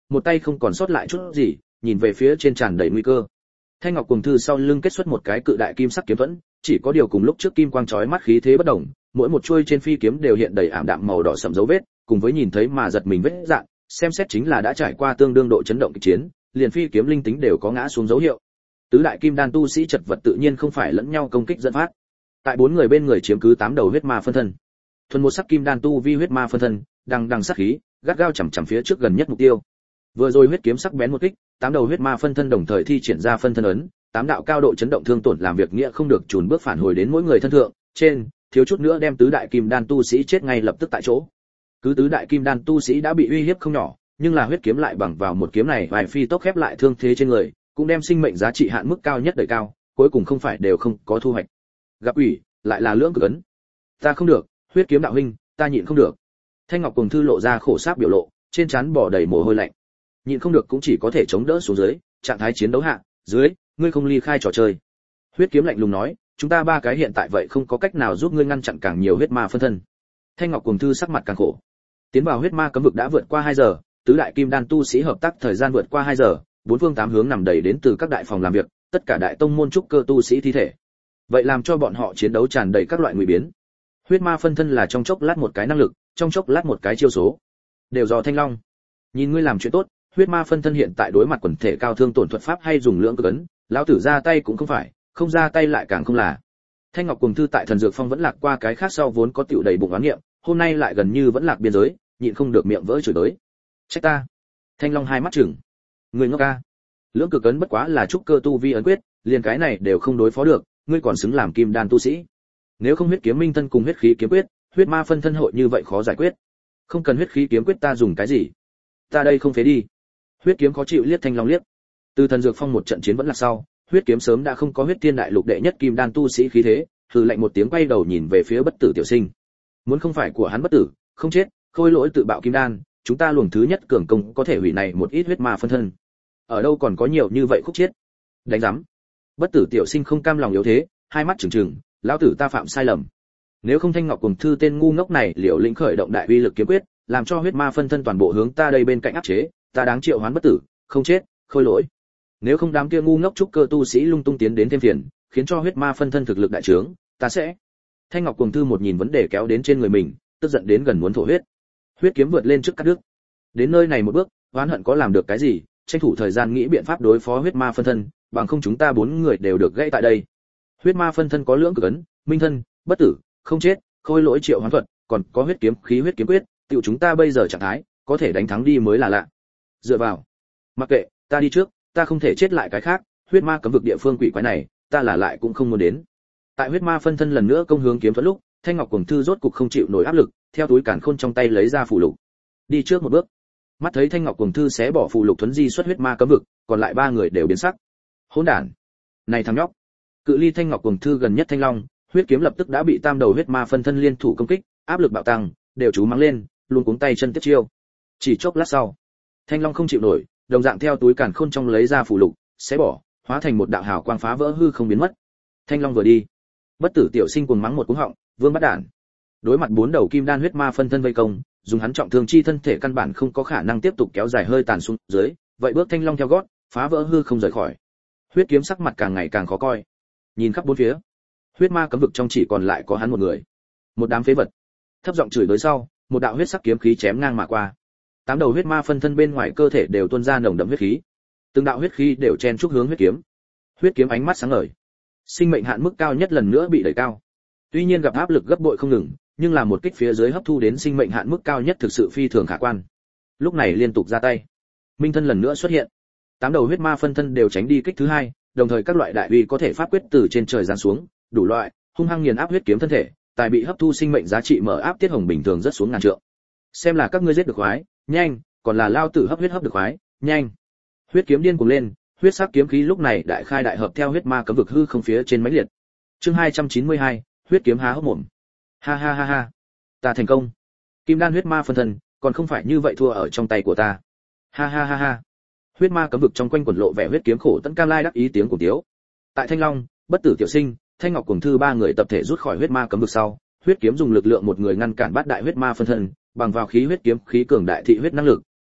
một tay không còn sót lại chút gì, nhìn về phía trên tràn đầy nguy cơ. Thanh ngọc cuồng thư sau lưng kết xuất một cái cự đại kim sắc kiếm thuẫn, chỉ có điều cùng lúc trước kim quang chói mắt khí thế bất động, mỗi một chuôi trên phi kiếm đều hiện đầy ảm đạm màu đỏ sẫm dấu vết, cùng với nhìn thấy mà giật mình vết dạn, xem xét chính là đã trải qua tương đương độ chấn động kịch chiến, liền phi kiếm linh tính đều có ngã xuống dấu hiệu. Tứ đại kim đan tu sĩ chật vật tự nhiên không phải lẫn nhau công kích dẫn phát. Tại bốn người bên người chiếm cứ 8 đầu huyết ma phân thân. Thuần một sắc kim đan tu vi huyết ma phân thân, đằng sát khí, gắt gao chằm chằm phía trước gần nhất mục tiêu. Vừa rồi huyết kiếm sắc bén một kích, 8 đầu huyết ma phân thân đồng thời thi triển ra phân thân ấn, 8 đạo cao độ chấn động thương tổn làm việc nghĩa không được chùn bước phản hồi đến mỗi người thân thượng, trên, thiếu chút nữa đem tứ đại kim đan tu sĩ chết ngay lập tức tại chỗ. Cứ tứ đại kim đan tu sĩ đã bị uy hiếp không nhỏ, nhưng là huyết kiếm lại bằng vào một kiếm này vài phi tốc khép lại thương thế trên người, cũng đem sinh mệnh giá trị hạn mức cao nhất đẩy cao, cuối cùng không phải đều không có thu hoạch. Gặp ủy, lại là lưỡng cực ấn. Ta không được, huyết kiếm đạo huynh, ta nhịn không được. Thanh ngọc cuồng thư lộ ra khổ sáp biểu lộ, trên trán bò đầy mồ hôi lạnh. Nhịn không được cũng chỉ có thể chống đỡ xuống dưới, trạng thái chiến đấu hạ, dưới, ngươi không ly khai trò chơi. Huyết kiếm lạnh lùng nói, chúng ta ba cái hiện tại vậy không có cách nào giúp ngươi ngăn chặn càng nhiều huyết ma phân thân. Thanh ngọc cuồng thư sắc mặt càng khổ. Tiến vào huyết ma cấm vực đã vượt qua 2 giờ, tứ đại kim đan tu sĩ hợp tác thời gian vượt qua 2 giờ, bốn phương tám hướng nằm đầy đến từ các đại phòng làm việc, tất cả đại tông môn trúc cơ tu sĩ thi thể. Vậy làm cho bọn họ chiến đấu tràn đầy các loại nguy biến. Huyết ma phân thân là trong chốc lát một cái năng lực, trong chốc lát một cái chiêu số. Đều do Thanh Long. Nhìn ngươi làm chuyện tốt, huyết ma phân thân hiện tại đối mặt quần thể cao thương tổn thuật pháp hay dùng lưỡng cực ấn, lão tử ra tay cũng không phải, không ra tay lại càng không là. Thanh ngọc cuồng thư tại thần dược phong vẫn lạc qua cái khác sau vốn có tiểu đầy bụng oán niệm, hôm nay lại gần như vẫn lạc biên giới, nhịn không được miệng vỡ chửi tới. Trách ta. Thanh Long hai mắt trừng. Người ngốc ca. Lưỡng cực ấn bất quá là trúc cơ tu vi ấn quyết, liền cái này đều không đối phó được, ngươi còn xứng làm kim đan tu sĩ. Nếu không huyết kiếm minh thân cùng huyết khí kiếm quyết, huyết ma phân thân hội như vậy khó giải quyết. Không cần huyết khí kiếm quyết ta dùng cái gì? Ta đây không phế đi. Huyết kiếm khó chịu liếc Thanh Long liếc. Từ thần dược phong một trận chiến vẫn là sau, huyết kiếm sớm đã không có huyết tiên đại lục đệ nhất kim đan tu sĩ khí thế, hừ lạnh một tiếng quay đầu nhìn về phía bất tử tiểu sinh. Muốn không phải của hắn bất tử, không chết, khôi lỗi tự bạo kim đan, chúng ta luồng thứ nhất cường công có thể hủy này một ít huyết ma phân thân. Ở đâu còn có nhiều như vậy khúc chết. Đánh rắm. Bất tử tiểu sinh không cam lòng yếu thế, hai mắt trừng trừng, lão tử ta phạm sai lầm. Nếu không Thanh ngọc cuồng thư tên ngu ngốc này liều lĩnh khởi động đại uy lực kiếm quyết, làm cho huyết ma phân thân toàn bộ hướng ta đây bên cạnh áp chế, ta đáng triệu hoán bất tử, không chết, khôi lỗi. Nếu không đám kia ngu ngốc trúc cơ tu sĩ lung tung tiến đến thêm phiền, khiến cho huyết ma phân thân thực lực đại trướng, ta sẽ. Thanh ngọc cuồng thư một nhìn vấn đề kéo đến trên người mình, tức giận đến gần muốn thổ huyết. Huyết kiếm vượt lên trước cắt đứt. Đến nơi này một bước, oán hận có làm được cái gì, tranh thủ thời gian nghĩ biện pháp đối phó huyết ma phân thân, bằng không chúng ta 4 người đều được gãy tại đây. Huyết ma phân thân có lưỡng cực ấn, minh thân, bất tử, không chết, khôi lỗi triệu hoán thuật, còn có huyết kiếm khí huyết kiếm quyết, tiểu chúng ta bây giờ trạng thái, có thể đánh thắng đi mới là lạ. Dựa vào. Mặc kệ, ta đi trước, ta không thể chết lại cái khác, huyết ma cấm vực địa phương quỷ quái này, ta là lại cũng không muốn đến. Tại huyết ma phân thân lần nữa công hướng kiếm thuật lúc, Thanh ngọc cuồng thư rốt cục không chịu nổi áp lực, theo túi càn khôn trong tay lấy ra phù lục. Đi trước một bước. Mắt thấy Thanh ngọc cuồng thư xé bỏ phù lục thuấn di xuất huyết ma cấm vực, còn lại 3 người đều biến sắc. Hỗn đản. Này thằng nhóc. Cự ly Thanh ngọc cuồng thư gần nhất Thanh Long, huyết kiếm lập tức đã bị tam đầu huyết ma phân thân liên thủ công kích, áp lực bạo tăng, đều chú mắng lên, luôn cuống tay chân tiếp chiêu. Chỉ chốc lát sau, Thanh Long không chịu nổi, đồng dạng theo túi càn khôn trong lấy ra phù lục, xé bỏ, hóa thành một đạo hào quang phá vỡ hư không biến mất. Thanh Long vừa đi, bất tử tiểu sinh cuồng mắng một cú họng, vương bắt đản. Đối mặt 4 đầu kim đan huyết ma phân thân vây công, dùng hắn trọng thương chi thân thể căn bản không có khả năng tiếp tục kéo dài hơi tàn xuống dưới, vậy bước Thanh Long theo gót, phá vỡ hư không rời khỏi. Huyết kiếm sắc mặt càng ngày càng khó coi. Nhìn khắp bốn phía, huyết ma cấm vực trong chỉ còn lại có hắn một người. Một đám phế vật. Thấp giọng chửi đối sau, một đạo huyết sắc kiếm khí chém ngang mà qua. 8 đầu huyết ma phân thân bên ngoài cơ thể đều tuôn ra nồng đậm huyết khí. Từng đạo huyết khí đều chen chúc hướng huyết kiếm. Huyết kiếm ánh mắt sáng ngời. Sinh mệnh hạn mức cao nhất lần nữa bị đẩy cao. Tuy nhiên gặp áp lực gấp bội không ngừng, nhưng là một kích phía dưới hấp thu đến sinh mệnh hạn mức cao nhất thực sự phi thường khả quan. Lúc này liên tục ra tay. Minh thân lần nữa xuất hiện. 8 đầu huyết ma phân thân đều tránh đi kích thứ hai, đồng thời các loại đại uy có thể pháp quyết từ trên trời giáng xuống, đủ loại, hung hăng nghiền áp huyết kiếm thân thể, tài bị hấp thu sinh mệnh giá trị mở áp tiết hồng bình thường rất xuống ngàn trượng. Xem là các ngươi giết được khoái, nhanh, còn là lao tử hấp huyết hấp được khoái, nhanh. Huyết kiếm điên cuồng lên, huyết sắc kiếm khí lúc này đại khai đại hợp theo huyết ma cấm vực hư không phía trên mãnh liệt. Chương 292, huyết kiếm há hốc mồm. Ha ha ha ha, ta thành công. Kim đan huyết ma phân thân, còn không phải như vậy thua ở trong tay của ta. Ha ha ha ha. Huyết ma cấm vực trong quanh quần lộ vẻ huyết kiếm khổ tận cam lai đắc ý tiếng của tiếu. Tại Thanh Long, bất tử tiểu sinh, Thanh ngọc cuồng thư 3 người tập thể rút khỏi huyết ma cấm vực sau, huyết kiếm dùng lực lượng một người ngăn cản bát đại huyết ma phân thân, bằng vào khí huyết kiếm khí cường đại thị huyết năng lực,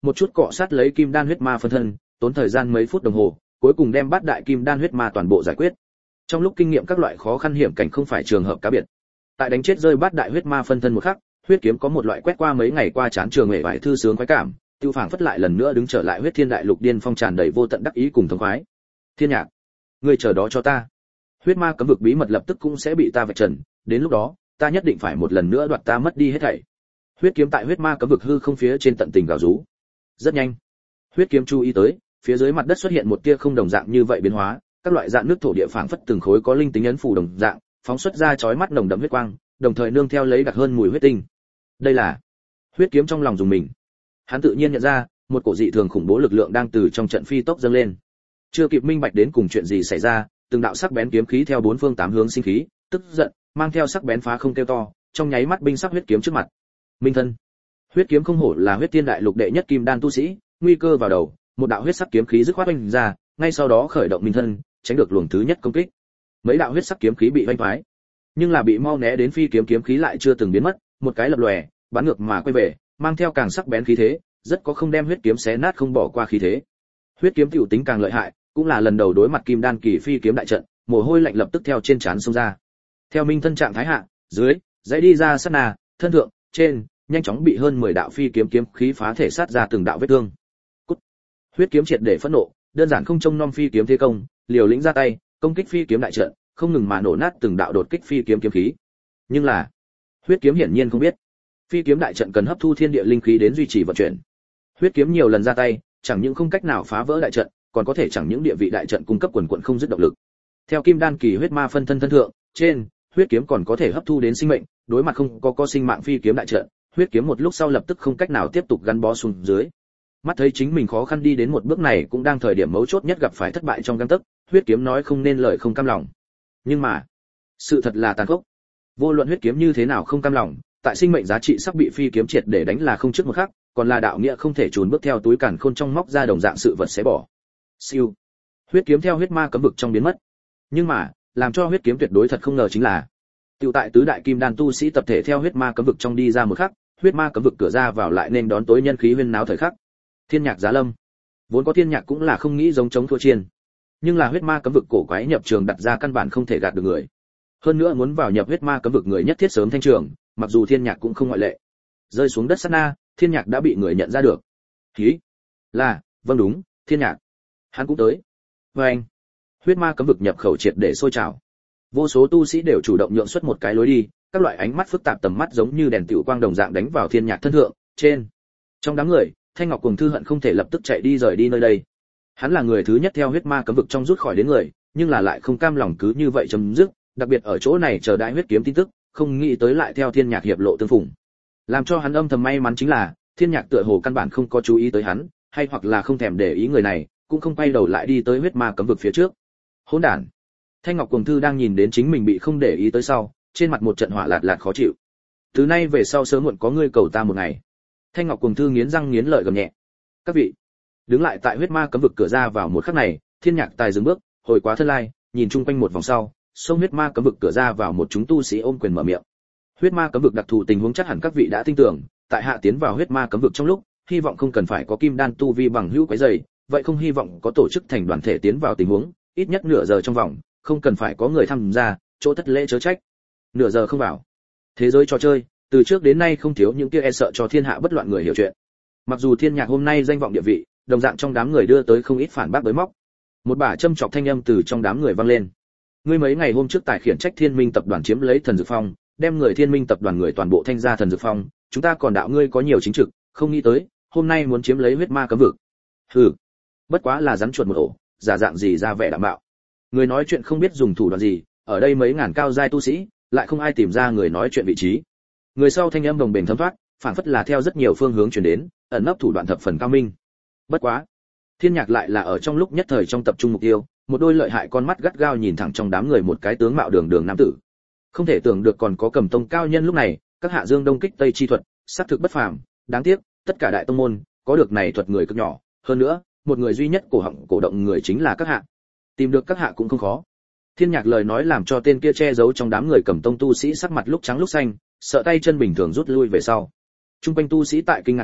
một chút cọ sát lấy kim đan huyết ma phân thân, tốn thời gian mấy phút đồng hồ, cuối cùng đem bát đại kim đan huyết ma toàn bộ giải quyết. Trong lúc kinh nghiệm các loại khó khăn hiểm cảnh không phải trường hợp cá biệt. Tại đánh chết rơi bát đại huyết ma phân thân một khắc, huyết kiếm có một loại quét qua mấy ngày qua chán trường nghệ vải thư sướng khoái cảm, tiêu phảng phất lại lần nữa đứng trở lại huyết thiên đại lục điên phong tràn đầy vô tận đắc ý cùng thống khoái. Thiên Nhạc, ngươi chờ đó cho ta. Huyết ma cấm vực bí mật lập tức cũng sẽ bị ta vạch trần, đến lúc đó, ta nhất định phải một lần nữa đoạt ta mất đi hết thảy. Huyết kiếm tại huyết ma cấm vực hư không phía trên tận tình gào rú. Rất nhanh, huyết kiếm chú ý tới, phía dưới mặt đất xuất hiện một tia không đồng dạng như vậy biến hóa, các loại dạng nước thổ địa phảng phất từng khối có linh tính ấn phù đồng dạng, phóng xuất ra chói mắt nồng đậm huyết quang, đồng thời nương theo lấy đặc hơn mùi huyết tinh. Đây là huyết kiếm trong lòng dùng mình. Hắn tự nhiên nhận ra, một cổ dị thường khủng bố lực lượng đang từ trong trận phi tốc dâng lên. Chưa kịp minh bạch đến cùng chuyện gì xảy ra, từng đạo sắc bén kiếm khí theo bốn phương tám hướng sinh khí, tức giận, mang theo sắc bén phá không kêu to, trong nháy mắt binh sắc huyết kiếm trước mặt. Minh thân. Huyết kiếm không hổ là huyết tiên đại lục đệ nhất kim đan tu sĩ, nguy cơ vào đầu, một đạo huyết sắc kiếm khí dứt khoát oanh ra, ngay sau đó khởi động minh thân, tránh được luồng thứ nhất công kích. Mấy đạo huyết sắc kiếm khí bị oanh phái, nhưng là bị mau né đến phi kiếm kiếm khí lại chưa từng biến mất, một cái lập lòe, bắn ngược mà quay về, mang theo càng sắc bén khí thế, rất có không đem huyết kiếm xé nát không bỏ qua khí thế. Huyết kiếm tiểu tính càng lợi hại, cũng là lần đầu đối mặt kim đan kỳ phi kiếm đại trận, mồ hôi lạnh lập tức theo trên trán xông ra. Theo minh thân trạng thái hạ, dưới, dãy đi ra sát na, thân thượng, trên, nhanh chóng bị hơn 10 đạo phi kiếm kiếm khí phá thể sát ra từng đạo vết thương. Cút. Huyết kiếm triệt để phẫn nộ, đơn giản không trông nom phi kiếm thế công, liều lĩnh ra tay, công kích phi kiếm đại trận, không ngừng mà nổ nát từng đạo đột kích phi kiếm kiếm khí. Nhưng là, huyết kiếm hiển nhiên không biết, phi kiếm đại trận cần hấp thu thiên địa linh khí đến duy trì vận chuyển. Huyết kiếm nhiều lần ra tay, chẳng những không cách nào phá vỡ đại trận, còn có thể chẳng những địa vị đại trận cung cấp quần quần không dứt động lực. Theo kim đan kỳ huyết ma phân thân thân thượng, trên, huyết kiếm còn có thể hấp thu đến sinh mệnh, đối mặt không có sinh mạng phi kiếm đại trận, huyết kiếm một lúc sau lập tức không cách nào tiếp tục gắn bó xuống dưới. Mắt thấy chính mình khó khăn đi đến một bước này cũng đang thời điểm mấu chốt nhất gặp phải thất bại trong gang tấc, huyết kiếm nói không nên lời không cam lòng. Nhưng mà, sự thật là tàn khốc. Vô luận huyết kiếm như thế nào không cam lòng, tại sinh mệnh giá trị sắp bị phi kiếm triệt để đánh là không trước một khắc, còn là đạo nghĩa không thể trốn bước theo túi càn khôn trong móc ra đồng dạng sự vật sẽ bỏ. Siêu. Huyết kiếm theo huyết ma cấm vực trong biến mất. Nhưng mà, làm cho huyết kiếm tuyệt đối thật không ngờ chính là, tiểu tại tứ đại kim đan tu sĩ tập thể theo huyết ma cấm vực trong đi ra một khắc, huyết ma cấm vực cửa ra vào lại nên đón tối nhân khí huyên náo thời khắc. Thiên Nhạc giá lâm. Vốn có Thiên Nhạc cũng là không nghĩ giống chống thua chiên. Nhưng là huyết ma cấm vực cổ quái nhập trường đặt ra căn bản không thể gạt được người. Hơn nữa muốn vào nhập huyết ma cấm vực người nhất thiết sớm thanh trường, mặc dù Thiên Nhạc cũng không ngoại lệ. Rơi xuống đất sát na, Thiên Nhạc đã bị người nhận ra được. Hí, là, vâng đúng, Thiên Nhạc. Hắn cũng tới. Và anh, huyết ma cấm vực nhập khẩu triệt để sôi trào. Vô số tu sĩ đều chủ động nhượng xuất một cái lối đi, các loại ánh mắt phức tạp tầm mắt giống như đèn tiểu quang đồng dạng đánh vào Thiên Nhạc thân thượng, trên. Trong đám người, Thanh Ngọc Cuồng Thư hận không thể lập tức chạy đi rời đi nơi đây. Hắn là người thứ nhất theo huyết ma cấm vực trong rút khỏi đến người, nhưng là lại không cam lòng cứ như vậy chấm dứt, đặc biệt ở chỗ này chờ đãi huyết kiếm tin tức, không nghĩ tới lại theo Thiên Nhạc hiệp lộ tương phùng. Làm cho hắn âm thầm may mắn chính là, Thiên Nhạc tựa hồ căn bản không có chú ý tới hắn, hay hoặc là không thèm để ý người này, cũng không quay đầu lại đi tới huyết ma cấm vực phía trước. Hỗn đản. Thanh Ngọc Cuồng Thư đang nhìn đến chính mình bị không để ý tới sau, trên mặt một trận hỏa lạt lạt khó chịu. Từ nay về sau sớm muộn có ngươi cầu ta một ngày. Thanh Ngọc Cuồng Thư nghiến răng nghiến lợi gầm nhẹ. Các vị, đứng lại tại huyết ma cấm vực cửa ra vào một khắc này, Thiên Nhạc tài dừng bước, hồi quá thân lai, nhìn chung quanh một vòng sau, xông huyết ma cấm vực cửa ra vào một chúng tu sĩ ôm quyền mở miệng. Huyết ma cấm vực đặc thù tình huống chắc hẳn các vị đã tin tưởng, tại hạ tiến vào huyết ma cấm vực trong lúc, hy vọng không cần phải có kim đan tu vi bằng hữu quấy rầy, vậy không hy vọng có tổ chức thành đoàn thể tiến vào tình huống, ít nhất nửa giờ trong vòng, không cần phải có người tham gia, chỗ thất lễ chớ trách. Nửa giờ không vào. Thế giới trò chơi, từ trước đến nay không thiếu những kia e sợ cho thiên hạ bất loạn người hiểu chuyện. Mặc dù Thiên Nhạc hôm nay danh vọng địa vị, đồng dạng trong đám người đưa tới không ít phản bác bới móc. Một bả châm chọc thanh âm từ trong đám người vang lên. Ngươi mấy ngày hôm trước tài khiển trách Thiên Minh tập đoàn chiếm lấy Thần Dược Phong, đem người Thiên Minh tập đoàn người toàn bộ thanh ra Thần Dược Phong, chúng ta còn đạo ngươi có nhiều chính trực, không nghĩ tới, hôm nay muốn chiếm lấy huyết ma cấm vực. Hừ, bất quá là rắn chuột một ổ, giả dạng gì ra vẻ đảm bảo. Người nói chuyện không biết dùng thủ đoạn gì, ở đây mấy ngàn cao giai tu sĩ, lại không ai tìm ra người nói chuyện vị trí. Người sau thanh âm đồng bền thấm thoát, phản phất là theo rất nhiều phương hướng truyền đến, ẩn nấp thủ đoạn thập phần cao minh. Bất quá, Thiên Nhạc lại là ở trong lúc nhất thời trong tập trung mục tiêu, một đôi lợi hại con mắt gắt gao nhìn thẳng trong đám người một cái tướng mạo đường đường nam tử. Không thể tưởng được còn có cầm tông cao nhân lúc này, các hạ dương đông kích tây chi thuật, xác thực bất phàm, đáng tiếc, tất cả đại tông môn có được này thuật người cực nhỏ, hơn nữa, một người duy nhất cổ họng cổ động người chính là các hạ. Tìm được các hạ cũng không khó. Thiên Nhạc lời nói làm cho tên kia che giấu trong đám người cầm tông tu sĩ sắc mặt lúc trắng lúc xanh, sợ tay chân bình thường rút lui về sau. Trung quanh tu sĩ tại kinh ngạc ngoài,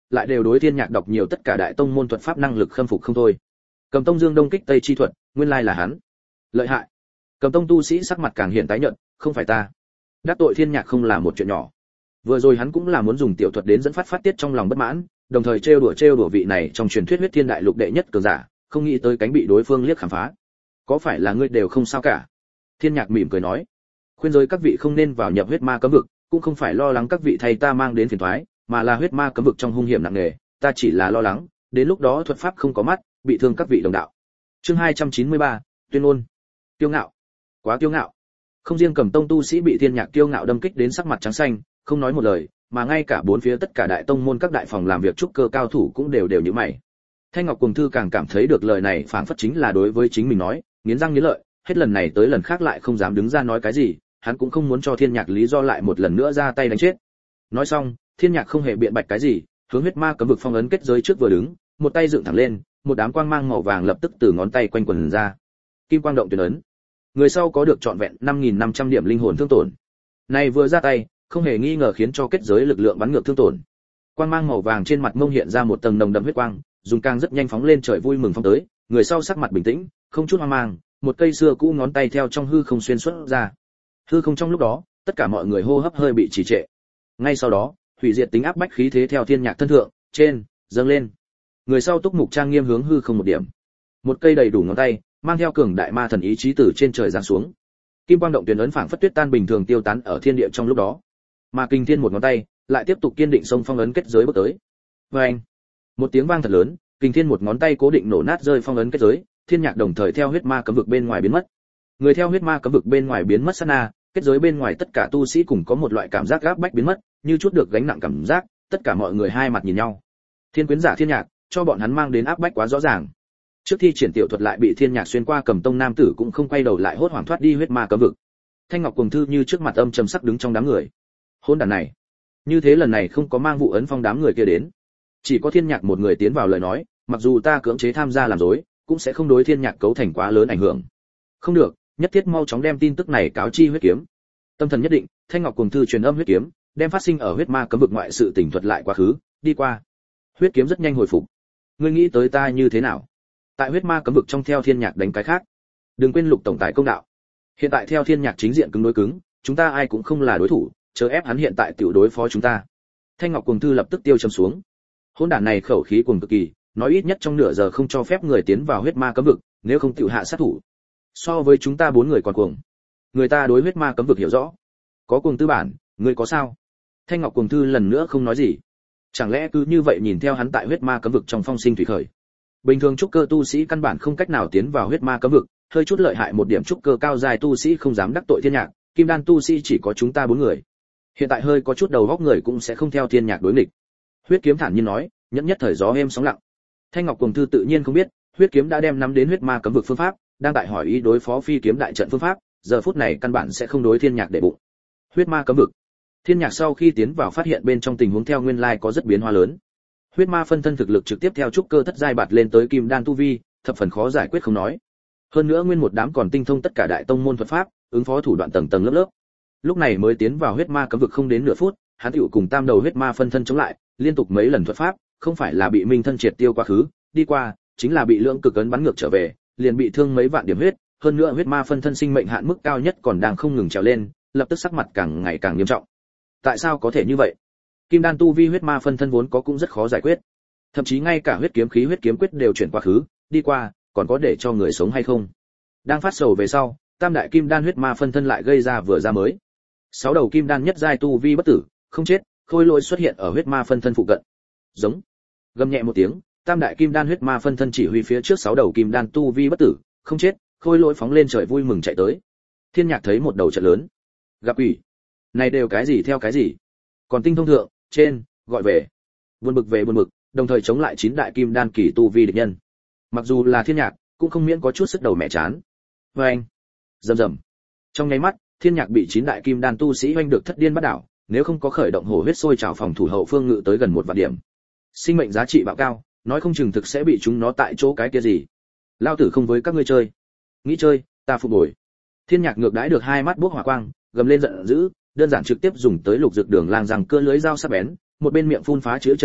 lại đều đối thiên nhạc đọc nhiều tất cả đại tông môn thuật pháp năng lực khâm phục không thôi. Cầm Tông Dương Đông kích Tây chi thuật, nguyên lai là hắn. Lợi hại. Cầm Tông tu sĩ sắc mặt càng hiện tái nhợt, không phải ta. Đắc tội thiên nhạc không là một chuyện nhỏ. Vừa rồi hắn cũng là muốn dùng tiểu thuật đến dẫn phát tiết trong lòng bất mãn, đồng thời trêu đùa vị này trong truyền thuyết huyết thiên đại lục đệ nhất cường giả, không nghĩ tới cánh bị đối phương liếc khám phá. Có phải là ngươi đều không sao cả? Thiên Nhạc mỉm cười nói, khuyên giới các vị không nên vào nhập huyết ma cấm vực, cũng không phải lo lắng các vị thay ta mang đến phiền toái, mà là huyết ma cấm vực trong hung hiểm nặng nề, ta chỉ là lo lắng, đến lúc đó thuật pháp không có mắt, bị thương các vị đồng đạo. Chương 293, tuyên ngôn. Kiêu ngạo, quá kiêu ngạo. Không riêng Cầm Tông tu sĩ bị Thiên Nhạc kiêu ngạo đâm kích đến sắc mặt trắng xanh, không nói một lời, mà ngay cả bốn phía tất cả đại tông môn các đại phòng làm việc trúc cơ cao thủ cũng đều như mày. Thanh Ngọc Cuồng Thư càng cảm thấy được lời này phảng phất chính là đối với chính mình nói, nghiến răng nghiến lợi, hết lần này tới lần khác lại không dám đứng ra nói cái gì, hắn cũng không muốn cho Thiên Nhạc lý do lại một lần nữa ra tay đánh chết. Nói xong, Thiên Nhạc không hề biện bạch cái gì, hướng huyết ma cấm vực phong ấn kết giới trước vừa đứng, một tay dựng thẳng lên, một đám quang mang màu vàng lập tức từ ngón tay quanh quần ra. Kim quang động tuyển ấn. Người sau có được trọn vẹn 5500 điểm linh hồn thương tổn. Này vừa ra tay, không hề nghi ngờ khiến cho kết giới lực lượng bắn ngược thương tổn. Quang mang màu vàng trên mặt mông hiện ra một tầng nồng đậm huyết quang, dùng càng rất nhanh phóng lên trời vui mừng phong tới, người sau sắc mặt bình tĩnh, không chút hoang mang, một cây xưa cũ ngón tay theo trong hư không xuyên xuất ra. Hư không trong lúc đó, tất cả mọi người hô hấp hơi bị trì trệ. Ngay sau đó, hủy diệt tính áp bách khí thế theo Thiên Nhạc thân thượng, trên, dâng lên. Người sau túc mục trang nghiêm hướng hư không một điểm. Một cây đầy đủ ngón tay, mang theo cường đại ma thần ý chí từ trên trời giáng xuống. Kim quang động tuyển ấn phảng phất tuyết tan bình thường tiêu tán ở thiên địa trong lúc đó. Mà Kinh Thiên một ngón tay, lại tiếp tục kiên định xông phong ấn kết giới bước tới. Oeng! Một tiếng vang thật lớn, Kinh Thiên một ngón tay cố định nổ nát rơi phong ấn kết giới, Thiên Nhạc đồng thời theo huyết ma cấm vực bên ngoài biến mất. Người theo huyết ma cấm vực bên ngoài biến mất sát na, kết giới bên ngoài tất cả tu sĩ cùng có một loại cảm giác áp bách biến mất, như chút được gánh nặng cảm giác, tất cả mọi người hai mặt nhìn nhau. Thiên quyến giả Thiên Nhạc, cho bọn hắn mang đến áp bách quá rõ ràng. Trước khi triển tiểu thuật lại bị Thiên Nhạc xuyên qua Cầm Tông nam tử cũng không quay đầu lại hốt hoảng thoát đi huyết ma cấm vực. Thanh Ngọc Cuồng Thư như trước mặt âm trầm sắc đứng trong đám người. Hỗn đản này, như thế lần này không có mang vụ ấn phong đám người kia đến, chỉ có Thiên Nhạc một người tiến vào lời nói, mặc dù ta cưỡng chế tham gia làm dối, cũng sẽ không đối Thiên Nhạc cấu thành quá lớn ảnh hưởng. Không được, nhất thiết mau chóng đem tin tức này cáo chi huyết kiếm. Tâm thần nhất định, Thanh Ngọc Cuồng Thư truyền âm huyết kiếm, đem phát sinh ở huyết ma cấm vực ngoại sự tình thuật lại quá khứ, đi qua. Huyết kiếm rất nhanh hồi phục. Ngươi nghĩ tới ta như thế nào? Tại huyết ma cấm vực trong theo Thiên Nhạc đánh cái khác. Đừng quên Lục tổng tài công đạo. Hiện tại theo Thiên Nhạc chính diện cứng đối cứng, chúng ta ai cũng không là đối thủ, chờ ép hắn hiện tại tiểu đối phó chúng ta. Thanh Ngọc Cuồng Thư lập tức tiêu trầm xuống. Hỗn đản này khẩu khí cuồng cực kỳ, nói ít nhất trong nửa giờ không cho phép người tiến vào huyết ma cấm vực, nếu không tiểu hạ sát thủ. So với chúng ta 4 người còn cuồng. Người ta đối huyết ma cấm vực hiểu rõ. Có cuồng tư bản, ngươi có sao? Thanh Ngọc Cuồng Thư lần nữa không nói gì. Chẳng lẽ cứ như vậy nhìn theo hắn tại huyết ma cấm vực trong phong sinh thủy khởi? Bình thường trúc cơ tu sĩ căn bản không cách nào tiến vào huyết ma cấm vực, hơi chút lợi hại một điểm trúc cơ cao dài tu sĩ không dám đắc tội Thiên Nhạc, kim đan tu sĩ chỉ có chúng ta 4 người. Hiện tại hơi có chút đầu góc người cũng sẽ không theo Thiên Nhạc đối nghịch. Huyết kiếm thản nhiên nói, nhẫn nhất thời gió êm sóng lặng. Thanh Ngọc Cuồng Thư tự nhiên không biết, huyết kiếm đã đem nắm đến huyết ma cấm vực phương pháp, đang tại hỏi ý đối phó phi kiếm đại trận phương pháp, giờ phút này căn bản sẽ không đối Thiên Nhạc để bụng. Huyết ma cấm vực. Thiên Nhạc sau khi tiến vào phát hiện bên trong tình huống theo nguyên lai có rất biến hóa lớn. Huyết ma phân thân thực lực trực tiếp theo trúc cơ thất giai bạt lên tới kim đan tu vi, thập phần khó giải quyết không nói. Hơn nữa nguyên một đám còn tinh thông tất cả đại tông môn thuật pháp, ứng phó thủ đoạn tầng tầng lớp lớp. Lúc này mới tiến vào huyết ma cấm vực không đến nửa phút, hắn hữu cùng tam đầu huyết ma phân thân chống lại, liên tục mấy lần thuật pháp, không phải là bị minh thân triệt tiêu quá khứ, đi qua, chính là bị lượng cực ấn bắn ngược trở về, liền bị thương mấy vạn điểm huyết, hơn nữa huyết ma phân thân sinh mệnh hạn mức cao nhất còn đang không ngừng trèo lên, lập tức sắc mặt càng ngày càng nghiêm trọng. Tại sao có thể như vậy? Kim đan tu vi huyết ma phân thân vốn có cũng rất khó giải quyết, thậm chí ngay cả huyết kiếm khí huyết kiếm quyết đều chuyển quá khứ, đi qua, còn có để cho người sống hay không? Đang phát sầu về sau, tam đại kim đan huyết ma phân thân lại gây ra vừa ra mới. 6 đầu kim đan nhất giai tu vi bất tử, không chết, khôi lỗi xuất hiện ở huyết ma phân thân phụ cận. Giống. Gầm nhẹ một tiếng, tam đại kim đan huyết ma phân thân chỉ huy phía trước 6 đầu kim đan tu vi bất tử, không chết, khôi lỗi phóng lên trời vui mừng chạy tới. Thiên Nhạc thấy một đầu trận lớn. Gặp ủy. Này đều cái gì theo cái gì? Còn tinh thông thượng, trên, gọi về. Buồn bực về buồn bực, đồng thời chống lại 9 đại kim đan kỳ tu vi địch nhân. Mặc dù là Thiên Nhạc, cũng không miễn có chút sức đầu mẹ chán. Oeng. Rầm rầm. Trong nháy mắt, Thiên Nhạc bị 9 đại kim đan tu sĩ hoành được thất điên bắt đảo, nếu không có khởi động hổ huyết sôi trào phòng thủ hậu phương ngự tới gần 1 vạn điểm. Sinh mệnh giá trị bạo cao, nói không chừng thực sẽ bị chúng nó tại chỗ cái kia gì. Lao tử không với các ngươi chơi. Nghĩ chơi, ta phục bồi. Thiên Nhạc ngược đãi được 2 mắt bốc hỏa quang, gầm lên giận dữ, đơn giản trực tiếp dùng tới lục dược đường lang răng cưa lưới dao sắc bén, một bên miệng phun phá chữ chân ôn,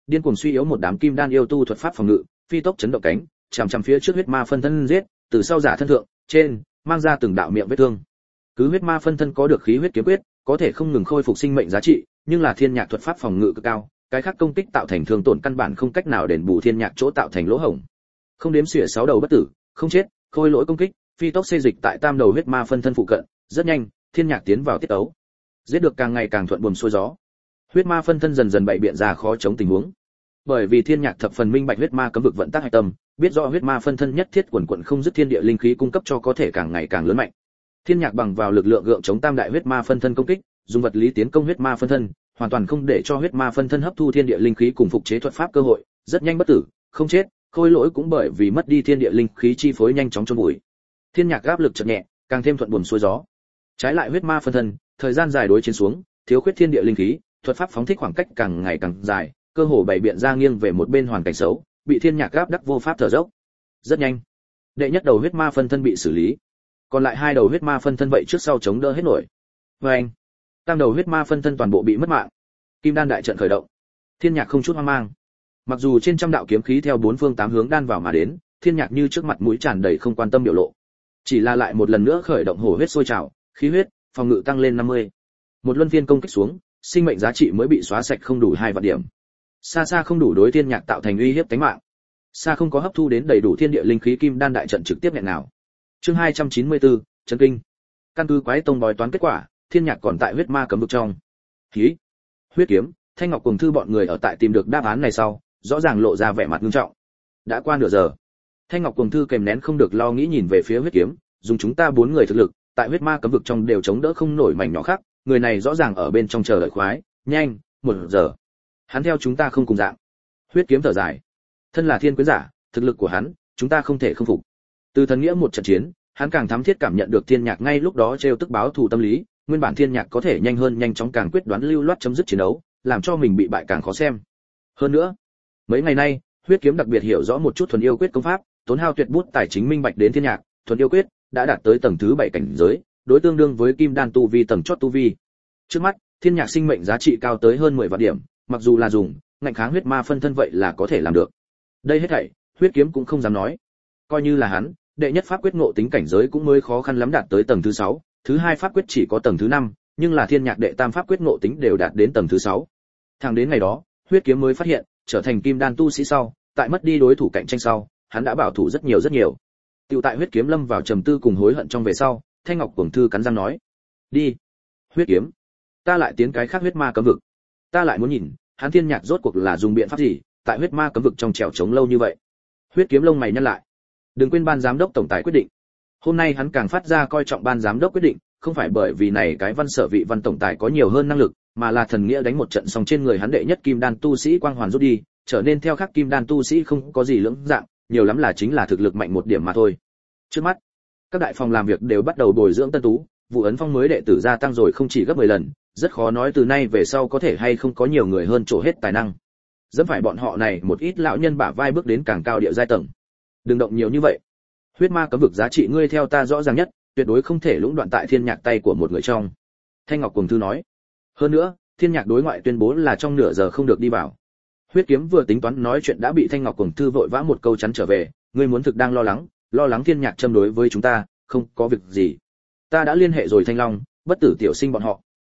điên cuồng suy yếu một đám kim đan yêu tu thuật pháp phòng ngự, phi tốc chấn động cánh, chằm chằm phía trước huyết ma phân thân giết, từ sau giả thân thượng, trên, mang ra từng đạo miệng vết thương. Cứ huyết ma phân thân có được khí huyết kiếm quyết, có thể không ngừng khôi phục sinh mệnh giá trị, nhưng là thiên nhạc thuật pháp phòng ngự cực cao, cái khác công kích tạo thành thương tổn căn bản không cách nào đền bù thiên nhạc chỗ tạo thành lỗ hổng. Không đếm xỉa 6 đầu bất tử, không chết, khôi lỗi công kích, phi tốc xê dịch tại tam đầu huyết ma phân thân phụ cận, rất nhanh, thiên nhạc tiến vào tiết tấu. Giết được càng ngày càng thuận buồm xuôi gió. Huyết ma phân thân dần dần bày biện ra khó chống tình huống. Bởi vì thiên nhạc thập phần minh bạch huyết ma cấm vực vận tác hạch tâm, biết rõ huyết ma phân thân nhất thiết quần quần không dứt thiên địa linh khí cung cấp cho có thể càng ngày càng lớn mạnh. Thiên nhạc bằng vào lực lượng gượng chống tam đại huyết ma phân thân công kích, dùng vật lý tiến công huyết ma phân thân, hoàn toàn không để cho huyết ma phân thân hấp thu thiên địa linh khí cùng phục chế thuật pháp cơ hội, rất nhanh bất tử, không chết, khôi lỗi cũng bởi vì mất đi thiên địa linh khí chi phối nhanh chóng chôn bụi. Thiên nhạc áp lực chợt nhẹ, càng thêm thuận buồm xuôi gió. Trái lại huyết ma phân thân, thời gian dài đối chiến xuống, thiếu khuyết thiên địa linh khí, thuật pháp phóng thích khoảng cách càng ngày càng dài, cơ hồ bày biện ra nghiêng về một bên hoàn cảnh xấu, bị thiên nhạc áp đắc vô pháp thở dốc. Rất nhanh, đệ nhất đầu huyết ma phân thân bị xử lý, còn lại hai đầu huyết ma phân thân vậy trước sau chống đỡ hết nổi. Anh, tam đầu huyết ma phân thân toàn bộ bị mất mạng. Kim đan đại trận khởi động. Thiên nhạc không chút hoang mang. Mặc dù trên trăm đạo kiếm khí theo bốn phương tám hướng đan vào mà đến, thiên nhạc như trước mặt mũi tràn đầy không quan tâm biểu lộ. Chỉ là lại một lần nữa khởi động hổ huyết sôi trào, khí huyết, phòng ngự tăng lên 50. Một luân phiên công kích xuống, sinh mệnh giá trị mới bị xóa sạch không đủ 2 vạn điểm. Xa xa không đủ đối thiên nhạc tạo thành uy hiếp tính mạng. Xa không có hấp thu đến đầy đủ thiên địa linh khí kim đan đại trận trực tiếp nghẹn nào. Chương 294, chấn kinh. Căn cứ quái tông bói toán kết quả, thiên nhạc còn tại huyết ma cấm vực trong. Khí, huyết kiếm, Thanh Ngọc cùng thư bọn người ở tại tìm được đáp án này sau, rõ ràng lộ ra vẻ mặt nghiêm trọng. Đã qua nửa giờ, Thanh Ngọc cùng thư kèm nén không được lo nghĩ nhìn về phía huyết kiếm, dùng chúng ta 4 người thực lực, tại huyết ma cấm vực trong đều chống đỡ không nổi mảnh nhỏ khác, người này rõ ràng ở bên trong chờ đợi khoái, nhanh, 1 giờ. Hắn theo chúng ta không cùng dạng. Huyết kiếm thở dài. Thân là thiên quyến giả, thực lực của hắn, chúng ta không thể không phục. Từ thần nghĩa một trận chiến, hắn càng thắm thiết cảm nhận được thiên nhạc ngay lúc đó trêu tức báo thù tâm lý, nguyên bản thiên nhạc có thể nhanh hơn nhanh chóng càng quyết đoán lưu loát chấm dứt chiến đấu, làm cho mình bị bại càng khó xem. Hơn nữa, mấy ngày nay, huyết kiếm đặc biệt hiểu rõ một chút thuần yêu quyết công pháp, tốn hao tuyệt bút tài chính minh bạch đến thiên nhạc, thuần yêu quyết đã đạt tới tầng thứ 7 cảnh giới, đối tương đương với kim đan tu vi tầng chót tu vi. Trước mắt, thiên nhạc sinh mệnh giá trị cao tới hơn 10 vạn điểm, mặc dù là dùng ngạnh kháng huyết ma phân thân vậy là có thể làm được. Đây hết thảy, huyết kiếm cũng không dám nói. Coi như là hắn, đệ nhất pháp quyết ngộ tính cảnh giới cũng mới khó khăn lắm đạt tới tầng thứ 6, thứ hai pháp quyết chỉ có tầng thứ 5, nhưng là thiên nhạc đệ tam pháp quyết ngộ tính đều đạt đến tầng thứ 6. Thẳng đến ngày đó, huyết kiếm mới phát hiện, trở thành kim đan tu sĩ sau, tại mất đi đối thủ cạnh tranh sau, hắn đã bảo thủ rất nhiều. Tiểu tại huyết kiếm lâm vào trầm tư cùng hối hận trong về sau, Thanh Ngọc cuồng thư cắn răng nói: "Đi, huyết kiếm, ta lại tiến cái khác huyết ma cấm vực. Ta lại muốn nhìn, hắn thiên nhạc rốt cuộc là dùng biện pháp gì, tại huyết ma cấm vực trong trèo trống lâu như vậy." Huyết kiếm lông mày nhăn lại. Đừng quên ban giám đốc tổng tài quyết định. Hôm nay hắn càng phát ra coi trọng ban giám đốc quyết định, không phải bởi vì này cái văn sở vị văn tổng tài có nhiều hơn năng lực, mà là thần nghĩa đánh một trận xong trên người hắn đệ nhất kim đan tu sĩ quang hoàn rút đi, trở nên theo khác kim đan tu sĩ không có gì lưỡng dạng, nhiều lắm là chính là thực lực mạnh một điểm mà thôi. Trước mắt, các đại phòng làm việc đều bắt đầu bồi dưỡng tân tú, vụ ấn phong mới đệ tử gia tăng rồi không chỉ gấp 10 lần, rất khó nói từ nay về sau có thể hay không có nhiều người hơn trổ hết tài năng. Dẫm phải bọn họ này một ít lão nhân bả vai bước đến càng cao địa giai tầng. Đừng động nhiều như vậy. Huyết ma cấm vực giá trị ngươi theo ta rõ ràng nhất, tuyệt đối không thể lũng đoạn tại thiên nhạc tay của một người trong. Thanh Ngọc cuồng thư nói. Hơn nữa, thiên nhạc đối ngoại tuyên bố là trong nửa giờ không được đi vào. Huyết kiếm vừa tính toán nói chuyện đã bị Thanh Ngọc cuồng thư vội vã một câu chắn trở về, ngươi muốn thực đang lo lắng thiên nhạc châm đối với chúng ta, không có việc gì. Ta đã liên hệ rồi Thanh Long, bất tử tiểu sinh bọn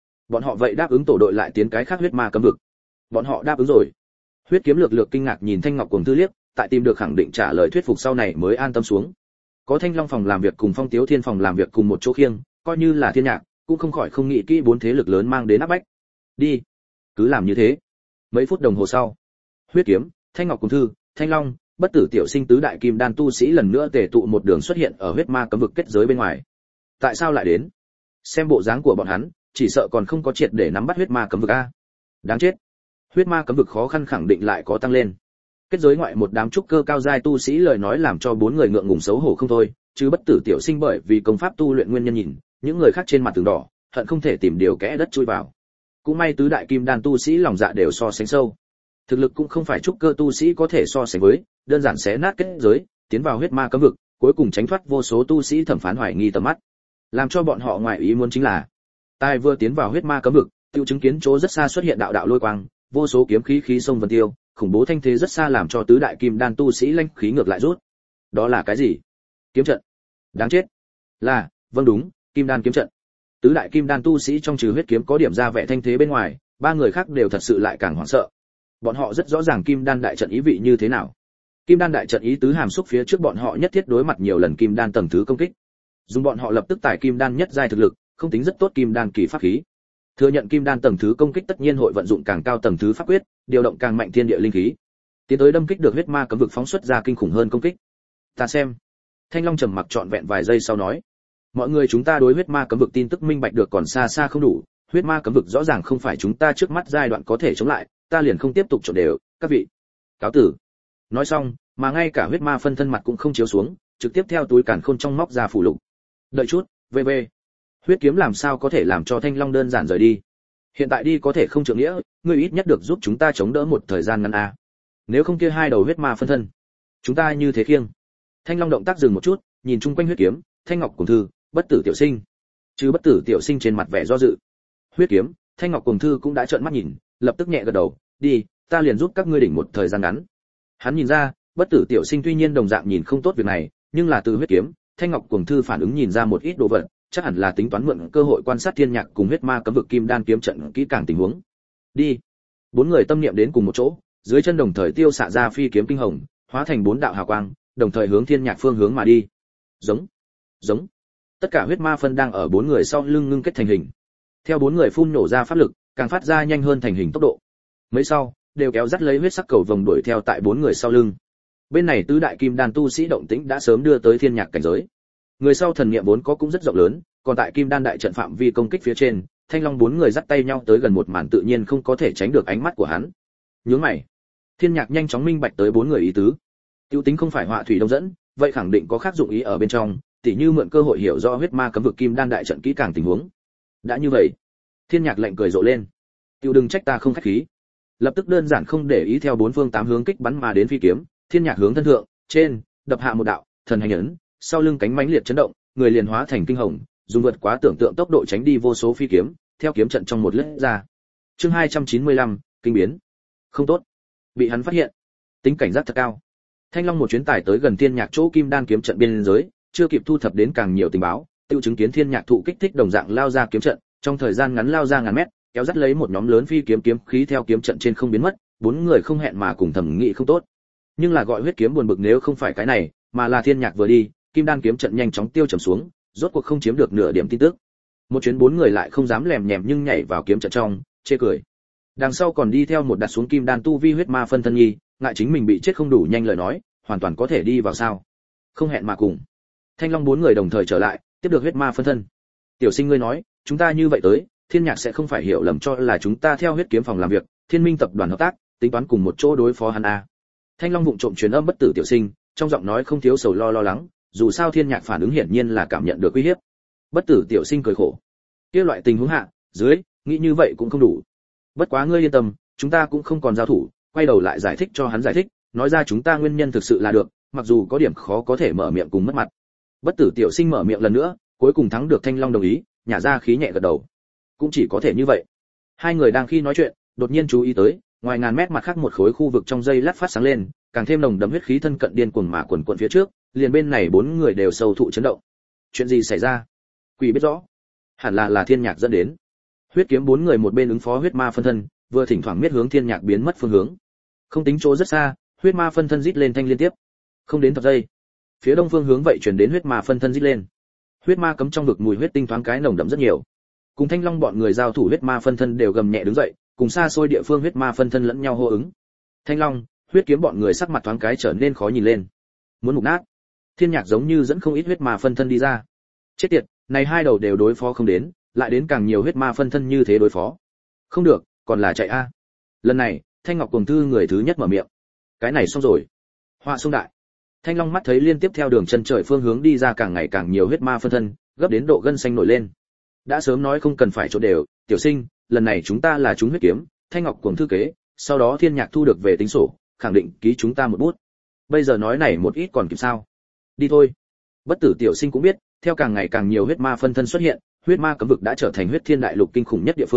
họ vậy đáp ứng tổ đội lại tiến cái khác huyết ma cấm vực. Bọn họ đáp ứng rồi. Huyết kiếm lược kinh ngạc nhìn Thanh Ngọc cuồng thư liếc, tại tìm được khẳng định trả lời thuyết phục sau này mới an tâm xuống. Có Thanh Long phòng làm việc cùng Phong Tiếu Thiên phòng làm việc cùng một chỗ khiêng, coi như là thiên nhạc, cũng không khỏi không nghĩ kỹ 4 thế lực lớn mang đến áp bách. Đi, cứ làm như thế. Mấy phút đồng hồ sau, Huyết kiếm, Thanh Ngọc cuồng thư, Thanh Long, bất tử tiểu sinh tứ đại kim đan tu sĩ lần nữa tề tụ một đường xuất hiện ở huyết ma cấm vực kết giới bên ngoài. Tại sao lại đến? Xem bộ dáng của bọn hắn, chỉ sợ còn không có triệt để nắm bắt huyết ma cấm vực a. Đáng chết. Huyết ma cấm vực khó khăn khẳng định lại có tăng lên. Kết giới ngoại một đám trúc cơ cao giai tu sĩ lời nói làm cho 4 người ngượng ngùng xấu hổ không thôi, chứ bất tử tiểu sinh bởi vì công pháp tu luyện nguyên nhân nhìn, những người khác trên mặt tường đỏ, hận không thể tìm điều kẽ đất chui vào. Cũng may tứ đại kim đan tu sĩ lòng dạ đều so sánh sâu. Thực lực cũng không phải trúc cơ tu sĩ có thể so sánh với, đơn giản xé nát kết giới, tiến vào huyết ma cấm vực, cuối cùng tránh thoát vô số tu sĩ thẩm phán hoài nghi tầm mắt. Làm cho bọn họ ngoài ý muốn chính là, tai vừa tiến vào huyết ma cấm vực, tiêu chứng kiến chỗ rất xa xuất hiện đạo lôi quang, vô số kiếm khí sông vân tiêu, khủng bố thanh thế rất xa làm cho tứ đại kim đan tu sĩ lãnh khí ngược lại rút. Đó là cái gì? Kiếm trận. Đáng chết. Là, vâng đúng, kim đan kiếm trận. Tứ đại kim đan tu sĩ trong trừ huyết kiếm có điểm ra vẻ thanh thế bên ngoài, ba người khác đều thật sự lại càng hoảng sợ. Bọn họ rất rõ ràng kim đan đại trận ý vị như thế nào. Kim đan đại trận ý tứ hàm xúc phía trước bọn họ nhất thiết đối mặt nhiều lần kim đan tầng thứ công kích. Dùng bọn họ lập tức tải kim đan nhất giai thực lực, không tính rất tốt kim đan kỳ pháp khí. Thừa nhận kim đan tầng thứ công kích tất nhiên hội vận dụng càng cao tầng thứ pháp quyết, điều động càng mạnh thiên địa linh khí. Tiến tới đâm kích được huyết ma cấm vực phóng xuất ra kinh khủng hơn công kích. Ta xem. Thanh Long trầm mặc trọn vẹn vài giây sau nói, mọi người chúng ta đối huyết ma cấm vực tin tức minh bạch được còn xa xa không đủ, huyết ma cấm vực rõ ràng không phải chúng ta trước mắt giai đoạn có thể chống lại, ta liền không tiếp tục trộn đều, các vị. Cáo tử. Nói xong, mà ngay cả huyết ma phân thân mặt cũng không chiếu xuống, trực tiếp theo túi càn khôn trong móc ra phủ lục. Đợi chút, VV. Huyết kiếm làm sao có thể làm cho Thanh Long đơn giản rời đi? Hiện tại đi có thể không trượng nghĩa, ngươi ít nhất được giúp chúng ta chống đỡ một thời gian ngắn a. Nếu không kia hai đầu huyết ma phân thân, chúng ta như thế khiêng. Thanh Long động tác dừng một chút, nhìn chung quanh huyết kiếm, Thanh Ngọc Cuồng Thư, Bất Tử Tiểu Sinh. Chứ Bất Tử Tiểu Sinh trên mặt vẻ do dự. Huyết kiếm, Thanh Ngọc Cuồng Thư cũng đã trợn mắt nhìn, lập tức nhẹ gật đầu, đi, ta liền giúp các ngươi đỉnh một thời gian ngắn. Hắn nhìn ra, Bất Tử Tiểu Sinh tuy nhiên đồng dạng nhìn không tốt việc này, nhưng là từ huyết kiếm, Thanh Ngọc Cuồng Thư phản ứng nhìn ra một ít đồ vật, chắc hẳn là tính toán mượn cơ hội quan sát thiên nhạc cùng huyết ma cấm vực kim đan kiếm trận kỹ càng tình huống. Đi. Bốn người tâm niệm đến cùng một chỗ, dưới chân đồng thời tiêu xạ ra phi kiếm kinh hồng, hóa thành bốn đạo hào quang, đồng thời hướng thiên nhạc phương hướng mà đi. Giống, giống. Tất cả huyết ma phân đang ở bốn người sau lưng ngưng kết thành hình. Theo bốn người phun nổ ra pháp lực, càng phát ra nhanh hơn thành hình tốc độ. Mấy sau, đều kéo dắt lấy huyết sắc cầu vồng đuổi theo tại bốn người sau lưng. Bên này tứ đại kim đan tu sĩ động tĩnh đã sớm đưa tới thiên nhạc cảnh giới. Người sau thần niệm vốn có cũng rất rộng lớn, còn tại kim đan đại trận phạm vi công kích phía trên, Thanh Long bốn người dắt tay nhau tới gần một màn tự nhiên không có thể tránh được ánh mắt của hắn. Nhướng mày, thiên nhạc nhanh chóng minh bạch tới bốn người ý tứ. Tiêu tính không phải họa thủy đông dẫn, vậy khẳng định có khác dụng ý ở bên trong, tỉ như mượn cơ hội hiểu rõ huyết ma cấm vực kim đan đại trận kỹ càng tình huống. Đã như vậy, thiên nhạc lạnh cười rộ lên. Tiêu đừng trách ta không khách khí. Lập tức đơn giản không để ý theo bốn phương tám hướng kích bắn mà đến phi kiếm, thiên nhạc hướng thân thượng, trên, đập hạ một đạo, thần hành ấn, sau lưng cánh mãnh liệt chấn động, người liền hóa thành kinh hồng, dùng vượt quá tưởng tượng tốc độ tránh đi vô số phi kiếm, theo kiếm trận trong một lướt ra. Chương 295, kinh biến. Không tốt, bị hắn phát hiện. Tính cảnh giác thật cao. Thanh Long một chuyến tải tới gần thiên nhạc chỗ kim đan kiếm trận biên giới, chưa kịp thu thập đến càng nhiều tình báo, tiêu chứng kiến thiên nhạc thụ kích thích đồng dạng lao ra kiếm trận, trong thời gian ngắn lao ra ngàn mét, kéo dắt lấy một nhóm lớn phi kiếm kiếm khí theo kiếm trận trên không biến mất, bốn người không hẹn mà cùng thầm nghĩ không tốt. Nhưng là gọi huyết kiếm buồn bực nếu không phải cái này, mà là thiên nhạc vừa đi, kim đan kiếm trận nhanh chóng tiêu trầm xuống, rốt cuộc không chiếm được nửa điểm tin tức. Một chuyến bốn người lại không dám lèm nhèm nhưng nhảy vào kiếm trận trong, chê cười. Đằng sau còn đi theo một đặt xuống kim đan tu vi huyết ma phân thân nhi, ngại chính mình bị chết không đủ nhanh lời nói, hoàn toàn có thể đi vào sao? Không hẹn mà cùng. Thanh Long bốn người đồng thời trở lại, tiếp được huyết ma phân thân. Tiểu Sinh ngươi nói, chúng ta như vậy tới, thiên nhạc sẽ không phải hiểu lầm cho là chúng ta theo huyết kiếm phòng làm việc, thiên minh tập đoàn hợp tác, tính toán cùng một chỗ đối phó hắn a. Thanh Long vụng trộm truyền âm Bất Tử Tiểu Sinh, trong giọng nói không thiếu sầu lo lắng, dù sao thiên nhạc phản ứng hiển nhiên là cảm nhận được uy hiếp. Bất Tử Tiểu Sinh cười khổ. Kia loại tình huống hạ, dưới, nghĩ như vậy cũng không đủ. Bất quá ngươi yên tâm, chúng ta cũng không còn giao thủ, quay đầu lại giải thích cho hắn giải thích, nói ra chúng ta nguyên nhân thực sự là được, mặc dù có điểm khó có thể mở miệng cùng mất mặt. Bất Tử Tiểu Sinh mở miệng lần nữa, cuối cùng thắng được Thanh Long đồng ý, nhả ra khí nhẹ gật đầu. Cũng chỉ có thể như vậy. Hai người đang khi nói chuyện, đột nhiên chú ý tới, ngoài ngàn mét mặt khác một khối khu vực trong dây lát phát sáng lên, càng thêm nồng đậm huyết khí thân cận điên cuồng mà quần quần phía trước, liền bên này bốn người đều sâu thụ chấn động. Chuyện gì xảy ra? Quỷ biết rõ. Hẳn là thiên nhạc dẫn đến. Huyết kiếm bốn người một bên ứng phó huyết ma phân thân, vừa thỉnh thoảng miết hướng thiên nhạc biến mất phương hướng. Không tính chỗ rất xa, huyết ma phân thân rít lên thanh liên tiếp. Không đến thập giây, phía đông phương hướng vậy truyền đến huyết ma phân thân rít lên. Huyết ma cấm trong vực mùi huyết tinh thoáng cái nồng đậm rất nhiều. Cùng Thanh Long bọn người giao thủ huyết ma phân thân đều gầm nhẹ đứng dậy, cùng xa xôi địa phương huyết ma phân thân lẫn nhau hô ứng. Thanh Long, huyết kiếm bọn người sắc mặt thoáng cái trở nên khó nhìn lên. Muốn mục nát. Thiên nhạc giống như dẫn không ít huyết ma phân thân đi ra. Chết tiệt, này hai đầu đều đối phó không đến, lại đến càng nhiều huyết ma phân thân như thế đối phó. Không được, còn là chạy a. Lần này, Thanh Ngọc Cuồng Thư người thứ nhất mở miệng. Cái này xong rồi. Họa sông đại. Thanh Long mắt thấy liên tiếp theo đường chân trời phương hướng đi ra càng ngày càng nhiều huyết ma phân thân, gấp đến độ gân xanh nổi lên. Đã sớm nói không cần phải chỗ đều, Tiểu Sinh, lần này chúng ta là chúng huyết kiếm, Thanh Ngọc Cuồng Thư kế, sau đó thiên nhạc thu được về tính sổ, khẳng định ký chúng ta một bút. Bây giờ nói này một ít còn kịp sao? Đi thôi. Bất Tử Tiểu Sinh cũng biết, theo càng ngày càng nhiều huyết ma phân thân xuất hiện, huyết ma cấm vực đã trở thành huyết thiên đại lục kinh khủng nhất địa phương,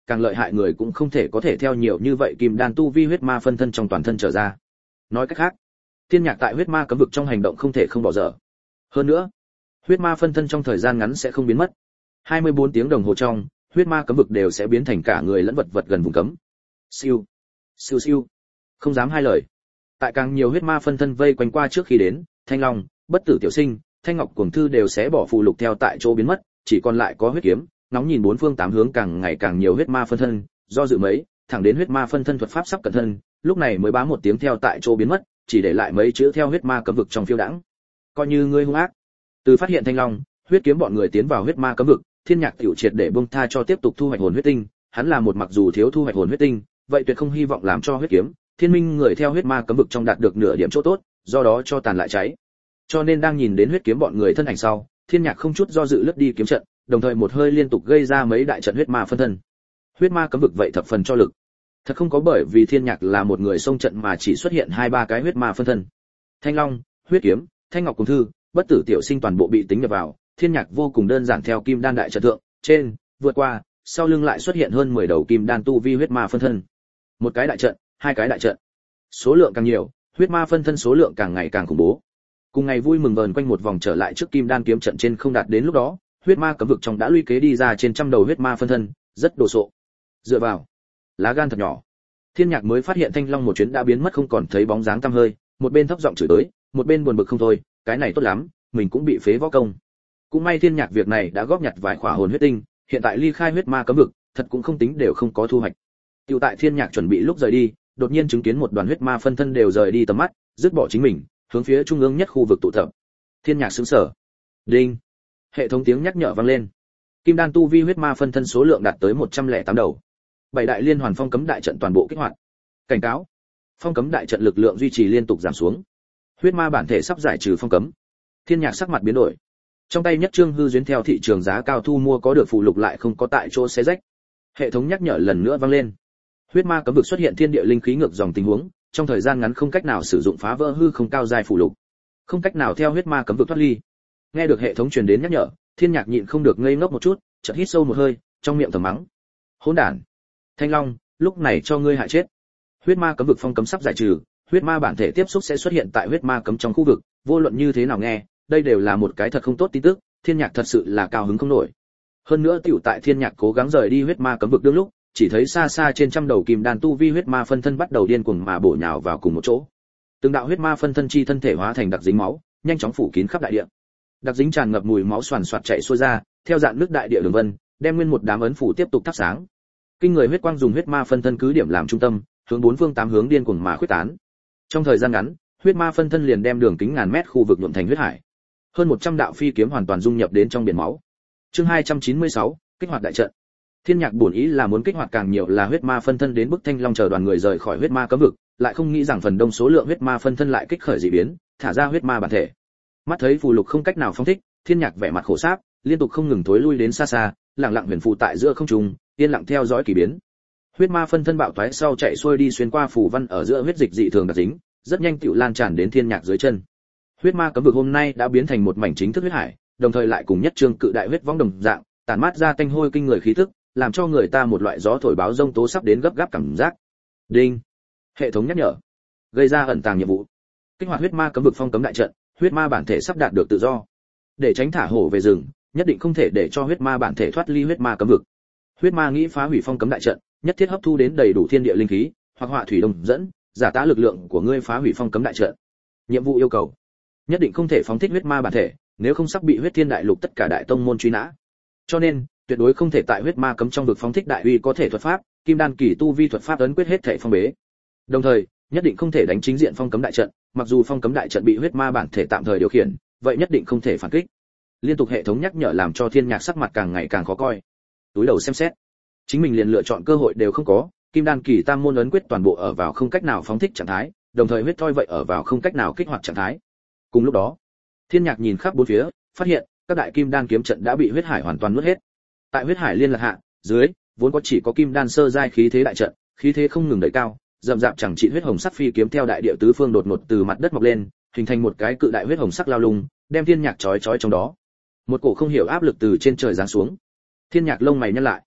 càng lợi hại người cũng không thể có thể theo nhiều như vậy kim đan tu vi huyết ma phân thân trong toàn thân trở ra. Nói cách khác, Thiên Nhạc tại huyết ma cấm vực trong hành động không thể không bỏ dở. Hơn nữa, huyết ma phân thân trong thời gian ngắn sẽ không biến mất. 24 tiếng đồng hồ trong, huyết ma cấm vực đều sẽ biến thành cả người lẫn vật vật gần vùng cấm. Siêu, siêu siêu. Không dám hai lời. Tại càng nhiều huyết ma phân thân vây quanh qua trước khi đến, Thanh Long, Bất Tử Tiểu Sinh, Thanh Ngọc Cuồng Thư đều sẽ bỏ phù lục theo tại chỗ biến mất, chỉ còn lại có huyết kiếm, nóng nhìn bốn phương tám hướng càng ngày càng nhiều huyết ma phân thân, do dự mấy, thẳng đến huyết ma phân thân thuật pháp sắp cẩn thân, lúc này mới bá một tiếng theo tại chỗ biến mất, chỉ để lại mấy chữ theo huyết ma cấm vực trong phiêu đãng. Coi như ngươi hung ác. Từ phát hiện Thanh Long, huyết kiếm bọn người tiến vào huyết ma cấm vực, Thiên Nhạc tiểu triệt để buông tha cho tiếp tục thu hoạch hồn huyết tinh, hắn là một mặc dù thiếu thu hoạch hồn huyết tinh, vậy tuyệt không hy vọng làm cho huyết kiếm, Thiên Minh người theo huyết ma cấm vực trong đạt được nửa điểm chỗ tốt, do đó cho tàn lại cháy. Cho nên đang nhìn đến huyết kiếm bọn người thân ảnh sau, Thiên Nhạc không chút do dự lướt đi kiếm trận, đồng thời một hơi liên tục gây ra mấy đại trận huyết ma phân thân. Huyết ma cấm vực vậy thập phần cho lực. Thật không có bởi vì Thiên Nhạc là một người xông trận mà chỉ xuất hiện 2-3 cái huyết ma phân thân. Thanh Long, huyết kiếm, Thanh Ngọc Cuồng Thư, Bất Tử Tiểu Sinh toàn bộ bị tính nhập vào, Thiên Nhạc vô cùng đơn giản theo kim đan đại trận thượng, trên, vượt qua, sau lưng lại xuất hiện hơn 10 đầu kim đan tu vi huyết ma phân thân. Một cái đại trận, 2 cái đại trận. Số lượng càng nhiều, huyết ma phân thân số lượng càng ngày càng khủng bố. Cùng ngày vui mừng vờn quanh một vòng trở lại trước kim đan kiếm trận trên không đạt đến lúc đó, huyết ma cấm vực trong đã lũy kế đi ra trên trăm đầu huyết ma phân thân, rất đồ sộ. Dựa vào, lá gan thật nhỏ. Thiên Nhạc mới phát hiện Thanh Long một chuyến đã biến mất không còn thấy bóng dáng tăm hơi, một bên thấp giọng chửi tới, một bên buồn bực không thôi, cái này tốt lắm, mình cũng bị phế võ công. Cũng may Thiên Nhạc việc này đã góp nhặt vài khỏa hồn huyết tinh, hiện tại ly khai huyết ma cấm vực, thật cũng không tính đều không có thu hoạch. Tiểu tại Thiên Nhạc chuẩn bị lúc rời đi, đột nhiên chứng kiến một đoàn huyết ma phân thân đều rời đi tầm mắt, dứt bỏ chính mình, hướng phía trung ương nhất khu vực tụ tập. Thiên Nhạc sững sờ. Đinh. Hệ thống tiếng nhắc nhở vang lên. Kim đan tu vi huyết ma phân thân số lượng đạt tới 108 đầu. 7 đại liên hoàn phong cấm đại trận toàn bộ kích hoạt. Cảnh cáo. Phong cấm đại trận lực lượng duy trì liên tục giảm xuống. Huyết ma bản thể sắp giải trừ phong cấm. Thiên Nhạc sắc mặt biến đổi. Trong tay nhất trương hư duyên theo thị trường giá cao thu mua có được phụ lục lại không có tại chỗ xé rách. Hệ thống nhắc nhở lần nữa vang lên. Huyết ma cấm vực xuất hiện thiên địa linh khí ngược dòng tình huống, trong thời gian ngắn không cách nào sử dụng phá vỡ hư không cao giai phụ lục, không cách nào theo huyết ma cấm vực thoát ly. Nghe được hệ thống truyền đến nhắc nhở, Thiên Nhạc nhịn không được ngây ngốc một chút, chợt hít sâu một hơi, trong miệng thầm mắng: hỗn đản, Thanh Long, lúc này cho ngươi hại chết. Huyết ma cấm vực phong cấm sắp giải trừ, huyết ma bản thể tiếp xúc sẽ xuất hiện tại huyết ma cấm trong khu vực, vô luận như thế nào nghe, đây đều là một cái thật không tốt tin tức, Thiên Nhạc thật sự là cao hứng không nổi. Hơn nữa tiểu tại Thiên Nhạc cố gắng rời đi huyết ma cấm vực đương lúc, chỉ thấy xa xa trên trăm đầu kim đan tu vi huyết ma phân thân bắt đầu điên cuồng mà bổ nhào vào cùng một chỗ. Từng đạo huyết ma phân thân chi thân thể hóa thành đặc dính máu, nhanh chóng phủ kín khắp đại địa. Đặc dính tràn ngập mùi máu xoàn xoạt chảy xuôi ra, theo dạng nước đại địa đường vân, đem nguyên một đám ấn phủ tiếp tục thắp sáng. Kinh người huyết quang dùng huyết ma phân thân cứ điểm làm trung tâm, hướng bốn phương tám hướng điên cuồng mà khuếch tán. Trong thời gian ngắn, huyết ma phân thân liền đem đường kính ngàn mét khu vực nhuộm thành huyết hải. Hơn 100 đạo phi kiếm hoàn toàn dung nhập đến trong biển máu. Chương 296, kích hoạt đại trận. Thiên Nhạc bổn ý là muốn kích hoạt càng nhiều là huyết ma phân thân đến bức Thanh Long chờ đoàn người rời khỏi huyết ma cấm vực, lại không nghĩ rằng phần đông số lượng huyết ma phân thân lại kích khởi dị biến, thả ra huyết ma bản thể. Mắt thấy phù lục không cách nào phóng thích, Thiên Nhạc vẻ mặt khổ sáp, liên tục không ngừng thối lui đến xa xa, lặng lặng huyền phù tại giữa không trung, yên lặng theo dõi kỳ biến. Huyết ma phân thân bạo toái sau chạy xuôi đi xuyên qua phù văn ở giữa huyết dịch dị thường đặc dính, rất nhanh tựu lan tràn đến Thiên Nhạc dưới chân. Huyết ma cấm vực hôm nay đã biến thành một mảnh chính thức huyết hải, đồng thời lại cùng nhất trương cự đại huyết võng đồng dạng, tản mát ra tanh hôi kinh người khí tức, làm cho người ta một loại gió thổi báo rông tố sắp đến gấp gáp cảm giác. Đinh. Hệ thống nhắc nhở. Gây ra ẩn tàng nhiệm vụ. Kích hoạt huyết ma cấm vực phong cấm đại trận, huyết ma bản thể sắp đạt được tự do. Để tránh thả hổ về rừng, nhất định không thể để cho huyết ma bản thể thoát ly huyết ma cấm vực. Huyết ma nghĩ phá hủy phong cấm đại trận, nhất thiết hấp thu đến đầy đủ thiên địa linh khí, hoặc hỏa thủy đồng dẫn, giả tá lực lượng của ngươi phá hủy phong cấm đại trận. Nhiệm vụ yêu cầu: nhất định không thể phóng thích huyết ma bản thể, nếu không sắp bị huyết thiên đại lục tất cả đại tông môn truy nã. Cho nên, tuyệt đối không thể tại huyết ma cấm trong vực phóng thích đại uy có thể thuật pháp, kim đan kỳ tu vi thuật pháp ấn quyết hết thể phong bế. Đồng thời, nhất định không thể đánh chính diện phong cấm đại trận, mặc dù phong cấm đại trận bị huyết ma bản thể tạm thời điều khiển, vậy nhất định không thể phản kích. Liên tục hệ thống nhắc nhở làm cho Thiên Nhạc sắc mặt càng ngày càng khó coi. Túi đầu xem xét, chính mình liền lựa chọn cơ hội đều không có, kim đan kỳ tam môn ấn quyết toàn bộ ở vào không cách nào phóng thích trạng thái, đồng thời huyết thoi vậy ở vào không cách nào kích hoạt trạng thái. Cùng lúc đó, Thiên Nhạc nhìn khắp bốn phía, phát hiện các đại kim đan kiếm trận đã bị huyết hải hoàn toàn nuốt hết. Tại huyết hải liên lạc hạ, dưới vốn có chỉ có kim đan sơ giai khí thế đại trận, khí thế không ngừng đẩy cao, rậm rạp chẳng trị huyết hồng sắc phi kiếm theo đại địa tứ phương đột ngột từ mặt đất mọc lên, hình thành một cái cự đại huyết hồng sắc lao lung, đem Thiên Nhạc chói chói trong đó. Một cổ không hiểu áp lực từ trên trời giáng xuống. Thiên Nhạc lông mày nhăn lại.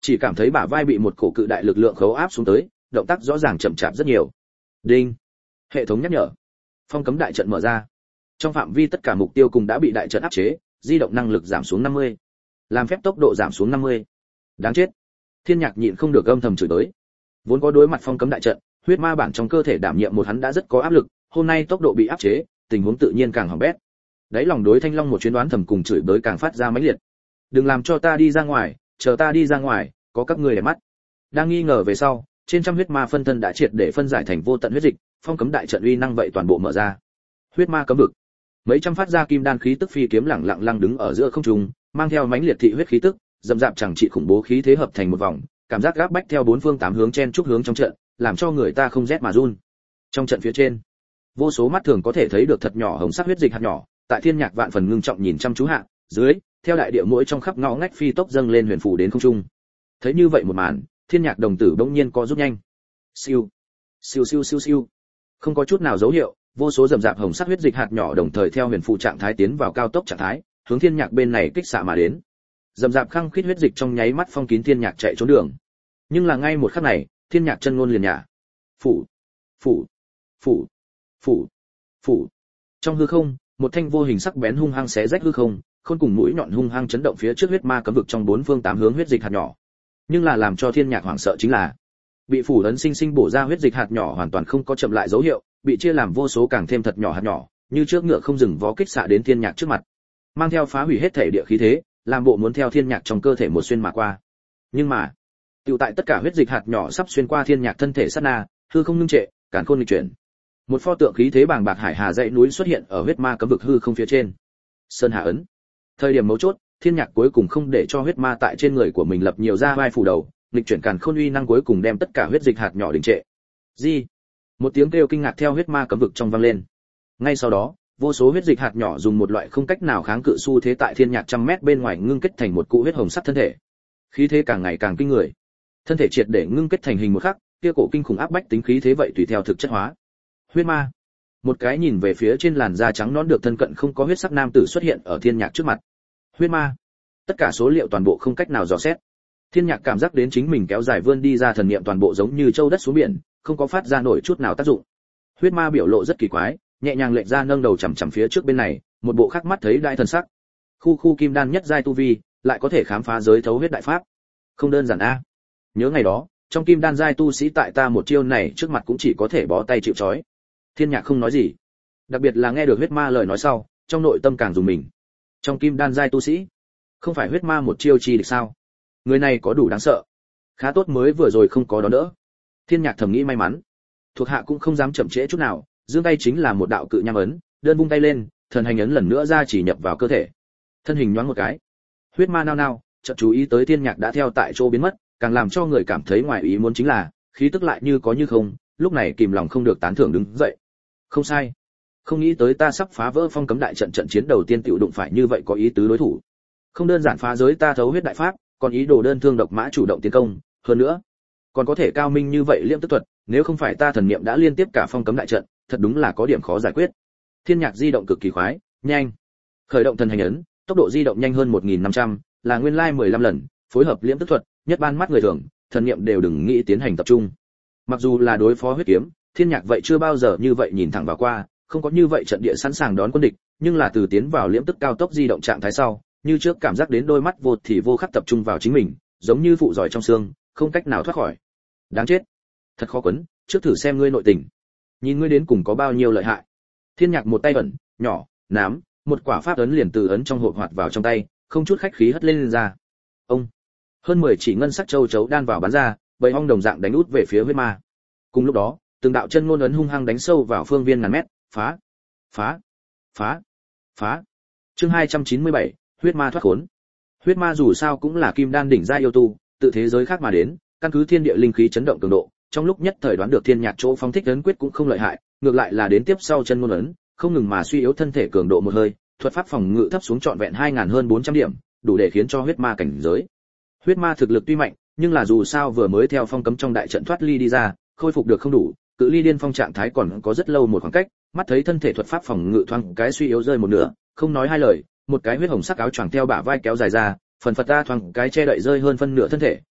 chỉ cảm thấy bả vai bị một cổ cự đại lực lượng khấu áp xuống tới, động tác rõ ràng chậm chạp rất nhiều. Đinh. Hệ thống nhắc nhở. Phong cấm đại trận mở ra. Trong phạm vi tất cả mục tiêu cùng đã bị đại trận áp chế, di động năng lực giảm xuống 50. Làm phép tốc độ giảm xuống 50. Đáng chết. Thiên Nhạc nhịn không được âm thầm chửi tới. Vốn có đối mặt phong cấm đại trận, huyết ma bản trong cơ thể đảm nhiệm một hắn đã rất có áp lực, hôm nay tốc độ bị áp chế, tình huống tự nhiên càng hỏng bét. Đấy lòng đối Thanh Long một chuyến đoán thầm cùng chửi bới càng phát ra mãnh liệt. Đừng làm cho ta đi ra ngoài, chờ ta đi ra ngoài, có các ngươi để mắt. Đang nghi ngờ về sau, trên trăm huyết ma phân thân đã triệt để phân giải thành vô tận huyết dịch, phong cấm đại trận uy năng vậy toàn bộ mở ra. Huyết ma cấm vực. Mấy trăm phát ra kim đan khí tức phi kiếm lẳng lặng đứng ở giữa không trung, mang theo mãnh liệt thị huyết khí tức, dầm dạp chẳng trị khủng bố khí thế hợp thành một vòng, cảm giác gáp bách theo bốn phương tám hướng chen chúc hướng trong trận, làm cho người ta không rét mà run. Trong trận phía trên, vô số mắt thường có thể thấy được thật nhỏ hồng sắc huyết dịch hạt nhỏ, tại Thiên Nhạc vạn phần ngưng trọng nhìn chăm chú hạ, dưới, theo đại địa mỗi trong khắp ngõ ngách phi tốc dâng lên huyền phủ đến không trung. Thấy như vậy một màn, Thiên Nhạc đồng tử bỗng nhiên co rút nhanh. Siêu, siêu siêu siêu siêu. Không có chút nào dấu hiệu, vô số rầm rạp hồng sắc huyết dịch hạt nhỏ đồng thời theo huyền phụ trạng thái tiến vào cao tốc trạng thái, hướng Thiên Nhạc bên này kích xạ mà đến. Rầm rạp khăng khít huyết dịch trong nháy mắt phong kín Thiên Nhạc chạy trốn đường. Nhưng là ngay một khắc này, Thiên Nhạc chân ngôn liền nhả. Phủ, phủ, phủ, phủ, phủ. Trong hư không, một thanh vô hình sắc bén hung hăng xé rách hư không, khôn cùng mũi nhọn hung hăng chấn động phía trước huyết ma cấm vực trong bốn phương tám hướng huyết dịch hạt nhỏ. Nhưng là làm cho Thiên Nhạc hoảng sợ chính là, bị phủ ấn sinh sinh bổ ra huyết dịch hạt nhỏ hoàn toàn không có chậm lại dấu hiệu, bị chia làm vô số càng thêm thật nhỏ hạt nhỏ, như trước ngựa không dừng vó kích xạ đến Thiên Nhạc trước mặt, mang theo phá hủy hết thể địa khí thế, làm bộ muốn theo Thiên Nhạc trong cơ thể một xuyên mà qua. Nhưng mà, tựu tại tất cả huyết dịch hạt nhỏ sắp xuyên qua Thiên Nhạc thân thể sát na, hư không ngưng trệ, càn khôn nghịch chuyển. Một pho tượng khí thế bàng bạc hải hà dãy núi xuất hiện ở huyết ma cấm vực hư không phía trên. Sơn Hà ấn. Thời điểm mấu chốt, Thiên Nhạc cuối cùng không để cho huyết ma tại trên người của mình lập nhiều ra vai phủ đầu, nghịch chuyển càn khôn uy năng cuối cùng đem tất cả huyết dịch hạt nhỏ đình trệ. Gì? Một tiếng kêu kinh ngạc theo huyết ma cấm vực trong vang lên. Ngay sau đó, vô số huyết dịch hạt nhỏ dùng một loại không cách nào kháng cự xu thế tại Thiên Nhạc trăm mét bên ngoài ngưng kết thành một cụ huyết hồng sắc thân thể. Khí thế càng ngày càng kinh người. Thân thể triệt để ngưng kết thành hình một khắc, kia cổ kinh khủng áp bách tính khí thế vậy tùy theo thực chất hóa. Huyết ma. Một cái nhìn về phía trên làn da trắng nõn được thân cận không có huyết sắc nam tử xuất hiện ở Thiên Nhạc trước mặt. Huyết ma. Tất cả số liệu toàn bộ không cách nào dò xét. Thiên Nhạc cảm giác đến chính mình kéo dài vươn đi ra thần niệm toàn bộ giống như châu đất xuống biển, không có phát ra nổi chút nào tác dụng. Huyết ma biểu lộ rất kỳ quái, nhẹ nhàng lệch ra nâng đầu chằm chằm phía trước bên này, một bộ khắc mắt thấy đại thần sắc. Khu kim đan nhất giai tu vi, lại có thể khám phá giới thấu huyết đại pháp. Không đơn giản a. Nhớ ngày đó, trong kim đan giai tu sĩ tại ta một chiêu này trước mặt cũng chỉ có thể bó tay chịu trói. Thiên Nhạc không nói gì, đặc biệt là nghe được huyết ma lời nói sau, trong nội tâm càng dùng mình. Trong kim đan giai tu sĩ, không phải huyết ma một chiêu chi địch sao? Người này có đủ đáng sợ. Khá tốt mới vừa rồi không có đó nữa. Thiên Nhạc thầm nghĩ may mắn. Thuộc hạ cũng không dám chậm trễ chút nào, giương tay chính là một đạo cự nham ấn, đơn vung tay lên, thần hành ấn lần nữa ra chỉ nhập vào cơ thể. Thân hình nhoáng một cái. Huyết ma nao nao, chợt chú ý tới Thiên Nhạc đã theo tại chỗ biến mất, càng làm cho người cảm thấy ngoài ý muốn chính là, khí tức lại như có như không, lúc này kìm lòng không được tán thưởng đứng dậy. Không sai. Không nghĩ tới ta sắp phá vỡ phong cấm đại trận trận chiến đầu tiên tiểu đụng phải như vậy có ý tứ đối thủ. Không đơn giản phá giới ta thấu huyết đại pháp, còn ý đồ đơn thương độc mã chủ động tiến công, hơn nữa, còn có thể cao minh như vậy liễm tức thuật, nếu không phải ta thần niệm đã liên tiếp cả phong cấm đại trận, thật đúng là có điểm khó giải quyết. Thiên Nhạc di động cực kỳ khoái, nhanh. Khởi động thần hành ấn, tốc độ di động nhanh hơn 1500, là nguyên lai 15 lần, phối hợp liễm tức thuật, nhất ban mắt người thường, thần niệm đều đừng nghĩ tiến hành tập trung. Mặc dù là đối phó huyết kiếm, Thiên Nhạc vậy chưa bao giờ như vậy nhìn thẳng vào qua, không có như vậy trận địa sẵn sàng đón quân địch, nhưng là từ tiến vào liễm tức cao tốc di động trạng thái sau, như trước cảm giác đến đôi mắt vô thì vô khắc tập trung vào chính mình, giống như phụ giỏi trong xương, không cách nào thoát khỏi. Đáng chết, thật khó quấn, trước thử xem ngươi nội tình, nhìn ngươi đến cùng có bao nhiêu lợi hại. Thiên Nhạc một tay ẩn, nhỏ, nám, một quả pháp ấn liền từ ấn trong hộp hoạt vào trong tay, không chút khách khí hất lên ra. Ông, hơn 10 chỉ ngân sắc châu chấu đan vào bắn ra, bầy ong đồng dạng đánh út về phía huyết ma. Cùng lúc đó, từng đạo chân ngôn ấn hung hăng đánh sâu vào phương viên ngàn mét, phá, phá, phá, phá. Chương 297, huyết ma thoát khốn. Huyết ma dù sao cũng là kim đan đỉnh giai yêu tu, tự thế giới khác mà đến, căn cứ thiên địa linh khí chấn động cường độ, trong lúc nhất thời đoán được Thiên Nhạc chỗ phóng thích ấn quyết cũng không lợi hại, ngược lại là đến tiếp sau chân ngôn ấn, không ngừng mà suy yếu thân thể cường độ một hơi, thuật pháp phòng ngự thấp xuống trọn vẹn 2000 hơn 400 điểm, đủ để khiến cho huyết ma cảnh giới. Huyết ma thực lực tuy mạnh, nhưng là dù sao vừa mới theo phong cấm trong đại trận thoát ly đi ra, khôi phục được không đủ, cự ly điên phong trạng thái còn có rất lâu một khoảng cách, mắt thấy thân thể thuật pháp phòng ngự thoáng cái suy yếu rơi một nửa, không nói hai lời, một cái huyết hồng sắc áo choàng theo bả vai kéo dài ra, phần phật ta thoáng cái che đậy rơi hơn phân nửa thân thể,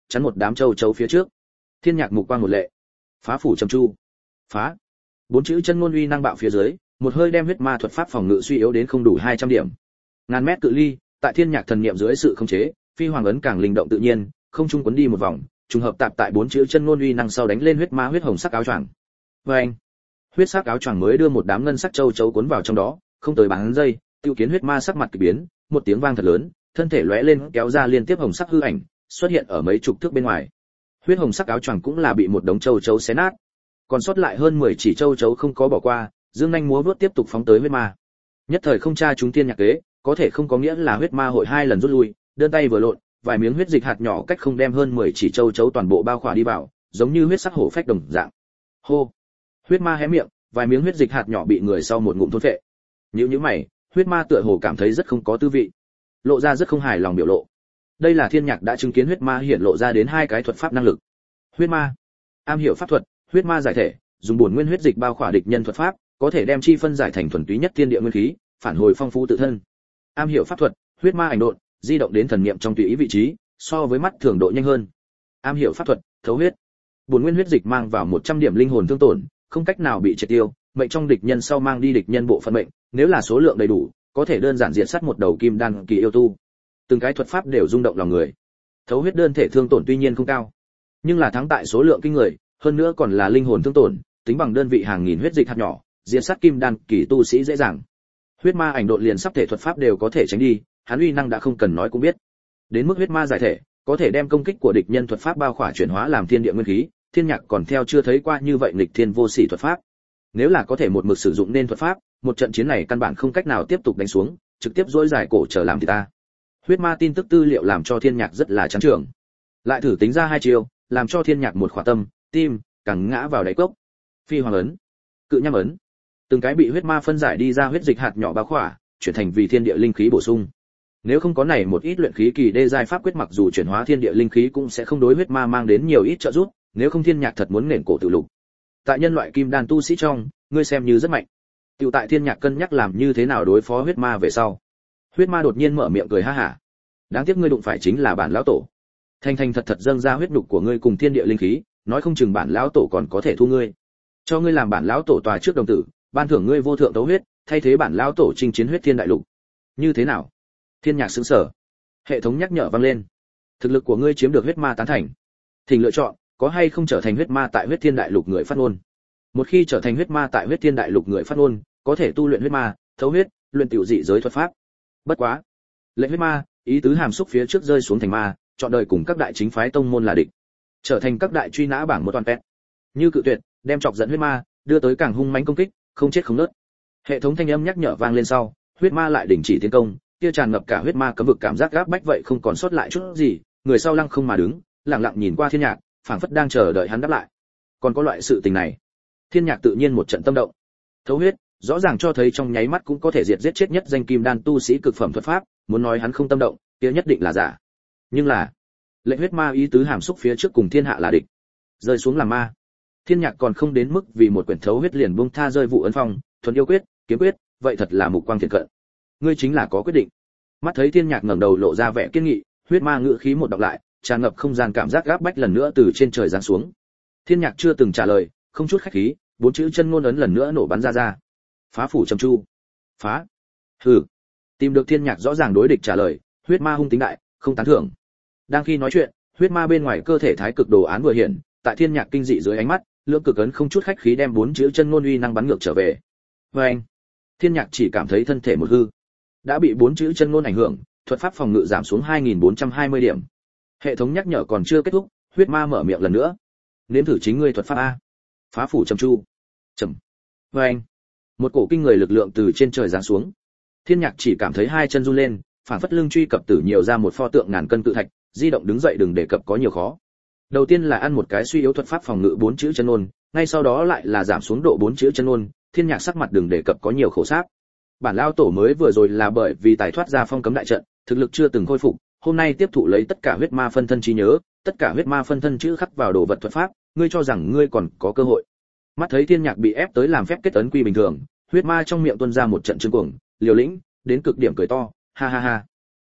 chắn một đám châu chấu phía trước. Thiên Nhạc mục quang một lệ, phá phủ trầm chu, phá. Bốn chữ chân ngôn uy năng bạo phía dưới, một hơi đem huyết ma thuật pháp phòng ngự suy yếu đến không đủ 200 điểm. Ngàn mét cự ly, tại Thiên Nhạc thần niệm dưới sự khống chế, phi hoàng ấn càng linh động tự nhiên, không trung cuốn đi một vòng, trùng hợp tạp tại bốn chữ chân ngôn uy năng sau đánh lên huyết ma huyết hồng sắc áo choàng. Oeng! Huyết sắc áo choàng mới đưa một đám ngân sắc châu chấu cuốn vào trong đó, không tới bán giây, tiêu kiến huyết ma sắc mặt kỳ biến, một tiếng vang thật lớn, thân thể lóe lên kéo ra liên tiếp hồng sắc hư ảnh, xuất hiện ở mấy chục thước bên ngoài. Huyết hồng sắc áo choàng cũng là bị một đống châu chấu xé nát. Còn sót lại hơn 10 chỉ châu chấu không có bỏ qua, dương nhanh múa vuốt tiếp tục phóng tới huyết ma. Nhất thời không tra chúng Thiên Nhạc kế, có thể không có nghĩa là huyết ma hội 2 lần rút lui, đơn tay vừa lộn, vài miếng huyết dịch hạt nhỏ cách không đem hơn 10 chỉ châu chấu toàn bộ bao khỏa đi vào, giống như huyết sắc hổ phách đồng dạng. Hô! Huyết ma hé miệng, vài miếng huyết dịch hạt nhỏ bị người sau một ngụm thôn phệ. Nhíu mày, huyết ma tựa hồ cảm thấy rất không có tư vị, lộ ra rất không hài lòng biểu lộ. Đây là Thiên Nhạc đã chứng kiến huyết ma hiện lộ ra đến 2 cái thuật pháp năng lực. Huyết ma, am hiểu pháp thuật, huyết ma giải thể, dùng bổn nguyên huyết dịch bao khỏa địch nhân thuật pháp, có thể đem chi phân giải thành thuần túy nhất thiên địa nguyên khí, phản hồi phong phú tự thân. Am hiểu pháp thuật, huyết ma ảnh độn, di động đến thần niệm trong tùy ý vị trí, so với mắt thường độ nhanh hơn. Am hiểu pháp thuật, thấu huyết. Bổn nguyên huyết dịch mang vào 100 điểm linh hồn thương tổn, không cách nào bị triệt tiêu, mệnh trong địch nhân sau mang đi địch nhân bộ phận mệnh, nếu là số lượng đầy đủ, có thể đơn giản diệt sát một đầu kim đan kỳ yêu tu. Từng cái thuật pháp đều rung động lòng người. Thấu huyết đơn thể thương tổn tuy nhiên không cao, nhưng là thắng tại số lượng kinh người, hơn nữa còn là linh hồn thương tổn, tính bằng đơn vị hàng nghìn huyết dịch hạt nhỏ, diệt sát kim đan kỳ tu sĩ dễ dàng. Huyết ma ảnh độn liền sắp thể thuật pháp đều có thể tránh đi, hắn uy năng đã không cần nói cũng biết. Đến mức huyết ma giải thể, có thể đem công kích của địch nhân thuật pháp bao khỏa chuyển hóa làm thiên địa nguyên khí, Thiên Nhạc còn theo chưa thấy qua như vậy nghịch thiên vô sỉ thuật pháp. Nếu là có thể một mực sử dụng nên thuật pháp, một trận chiến này căn bản không cách nào tiếp tục đánh xuống, trực tiếp dỗi dài cổ trở làm thì ta. Huyết ma tin tức tư liệu làm cho Thiên Nhạc rất là chán trường. Lại thử tính ra 2 chiêu, làm cho Thiên Nhạc một khỏa tâm, tim càng ngã vào đáy cốc. Phi hoàng ấn, cự nham ấn, từng cái bị huyết ma phân giải đi ra huyết dịch hạt nhỏ bao khỏa, chuyển thành vì thiên địa linh khí bổ sung. Nếu không có này một ít luyện khí kỳ đê giai pháp quyết, mặc dù chuyển hóa thiên địa linh khí cũng sẽ không đối huyết ma mang đến nhiều ít trợ giúp, nếu không Thiên Nhạc thật muốn nền cổ tự lục. Tại nhân loại kim đan tu sĩ trong, ngươi xem như rất mạnh. Tiểu tại Thiên Nhạc cân nhắc làm như thế nào đối phó huyết ma về sau. Huyết ma đột nhiên mở miệng cười ha hả. Đáng tiếc ngươi đụng phải chính là bản lão tổ. Thành thành thật thật dâng ra huyết nhục của ngươi cùng thiên địa linh khí, nói không chừng bản lão tổ còn có thể thu ngươi. Cho ngươi làm bản lão tổ tòa trước đồng tử, ban thưởng ngươi vô thượng tấu huyết, thay thế bản lão tổ chinh chiến huyết thiên đại lục. Như thế nào? Thiên Nhạc sững sờ. Hệ thống nhắc nhở vang lên. Thực lực của ngươi chiếm được huyết ma tán thành. Thỉnh lựa chọn, có hay không trở thành huyết ma tại huyết thiên đại lục người phát ngôn. Một khi trở thành huyết ma tại huyết thiên đại lục người phát ngôn, có thể tu luyện huyết ma, thấu huyết, luyện tiểu dị giới thuật pháp. Bất quá, lệnh huyết ma, ý tứ hàm xúc phía trước rơi xuống thành ma, chọn đời cùng các đại chính phái tông môn là địch, trở thành các đại truy nã bảng một toàn pet. Như cự tuyệt, đem chọc giận huyết ma, đưa tới càng hung mãnh công kích, không chết không nứt. Hệ thống thanh âm nhắc nhở vang lên sau, huyết ma lại đình chỉ tiến công, kia tràn ngập cả huyết ma cấm vực cảm giác gáp bách vậy không còn sót lại chút gì, người sau lăng không mà đứng, lặng lặng nhìn qua Thiên Nhạc, phảng phất đang chờ đợi hắn đáp lại. Còn có loại sự tình này, Thiên Nhạc tự nhiên một trận tâm động. Thấu huyết, rõ ràng cho thấy trong nháy mắt cũng có thể diệt giết chết nhất danh kim đan tu sĩ cực phẩm thuật pháp, muốn nói hắn không tâm động, kia nhất định là giả. Nhưng là, lệnh huyết ma ý tứ hàm xúc phía trước cùng thiên hạ là địch, rơi xuống làm ma. Thiên Nhạc còn không đến mức vì một quyển thấu huyết liền buông tha rơi vụ ấn phong, thuần yêu quyết, kiếm quyết, vậy thật là mục quang thiện cận. Ngươi chính là có quyết định. Mắt thấy Thiên Nhạc ngẩng đầu lộ ra vẻ kiên nghị, huyết ma ngữ khí một đọc lại, tràn ngập không gian cảm giác gáp bách lần nữa từ trên trời giáng xuống. Thiên Nhạc chưa từng trả lời, không chút khách khí, 4 chữ chân ngôn ấn lần nữa nổ bắn ra. Phá phủ trầm chu. Phá. Hừ. Tìm được Thiên Nhạc rõ ràng đối địch trả lời, huyết ma hung tính đại, không tán thưởng. Đang khi nói chuyện, huyết ma bên ngoài cơ thể thái cực đồ án vừa hiện, tại Thiên Nhạc kinh dị dưới ánh mắt, lưỡng cực ấn không chút khách khí đem 4 chữ chân ngôn uy năng bắn ngược trở về. Oeng. Thiên Nhạc chỉ cảm thấy thân thể một hư, đã bị 4 chữ chân ngôn ảnh hưởng, thuật pháp phòng ngự giảm xuống 2420 điểm. Hệ thống nhắc nhở còn chưa kết thúc, huyết ma mở miệng lần nữa. Nếm thử chính ngươi thuật pháp a. Phá phủ trầm chu. Trầm. Oeng. Một cổ kinh người lực lượng từ trên trời giáng xuống. Thiên Nhạc chỉ cảm thấy hai chân run lên, phản phất lưng truy cập tử nhiều ra một pho tượng ngàn cân cự thạch, di động đứng dậy đừng đề cập có nhiều khó. Đầu tiên là ăn một cái suy yếu thuật pháp phòng ngự 4 chữ chân ngôn, ngay sau đó lại là giảm xuống độ 4 chữ chân ngôn, Thiên Nhạc sắc mặt đừng đề cập có nhiều khổ sáp. Bản lao tổ mới vừa rồi là bởi vì tài thoát ra phong cấm đại trận, thực lực chưa từng khôi phục, hôm nay tiếp thụ lấy tất cả huyết ma phân thân trí nhớ, tất cả huyết ma phân thân chữ khắc vào đồ vật thuật pháp, ngươi cho rằng ngươi còn có cơ hội. Mắt thấy Thiên Nhạc bị ép tới làm phép kết ấn quy bình thường, huyết ma trong miệng tuôn ra một trận trương cuồng, liều lĩnh, đến cực điểm cười to, ha ha ha.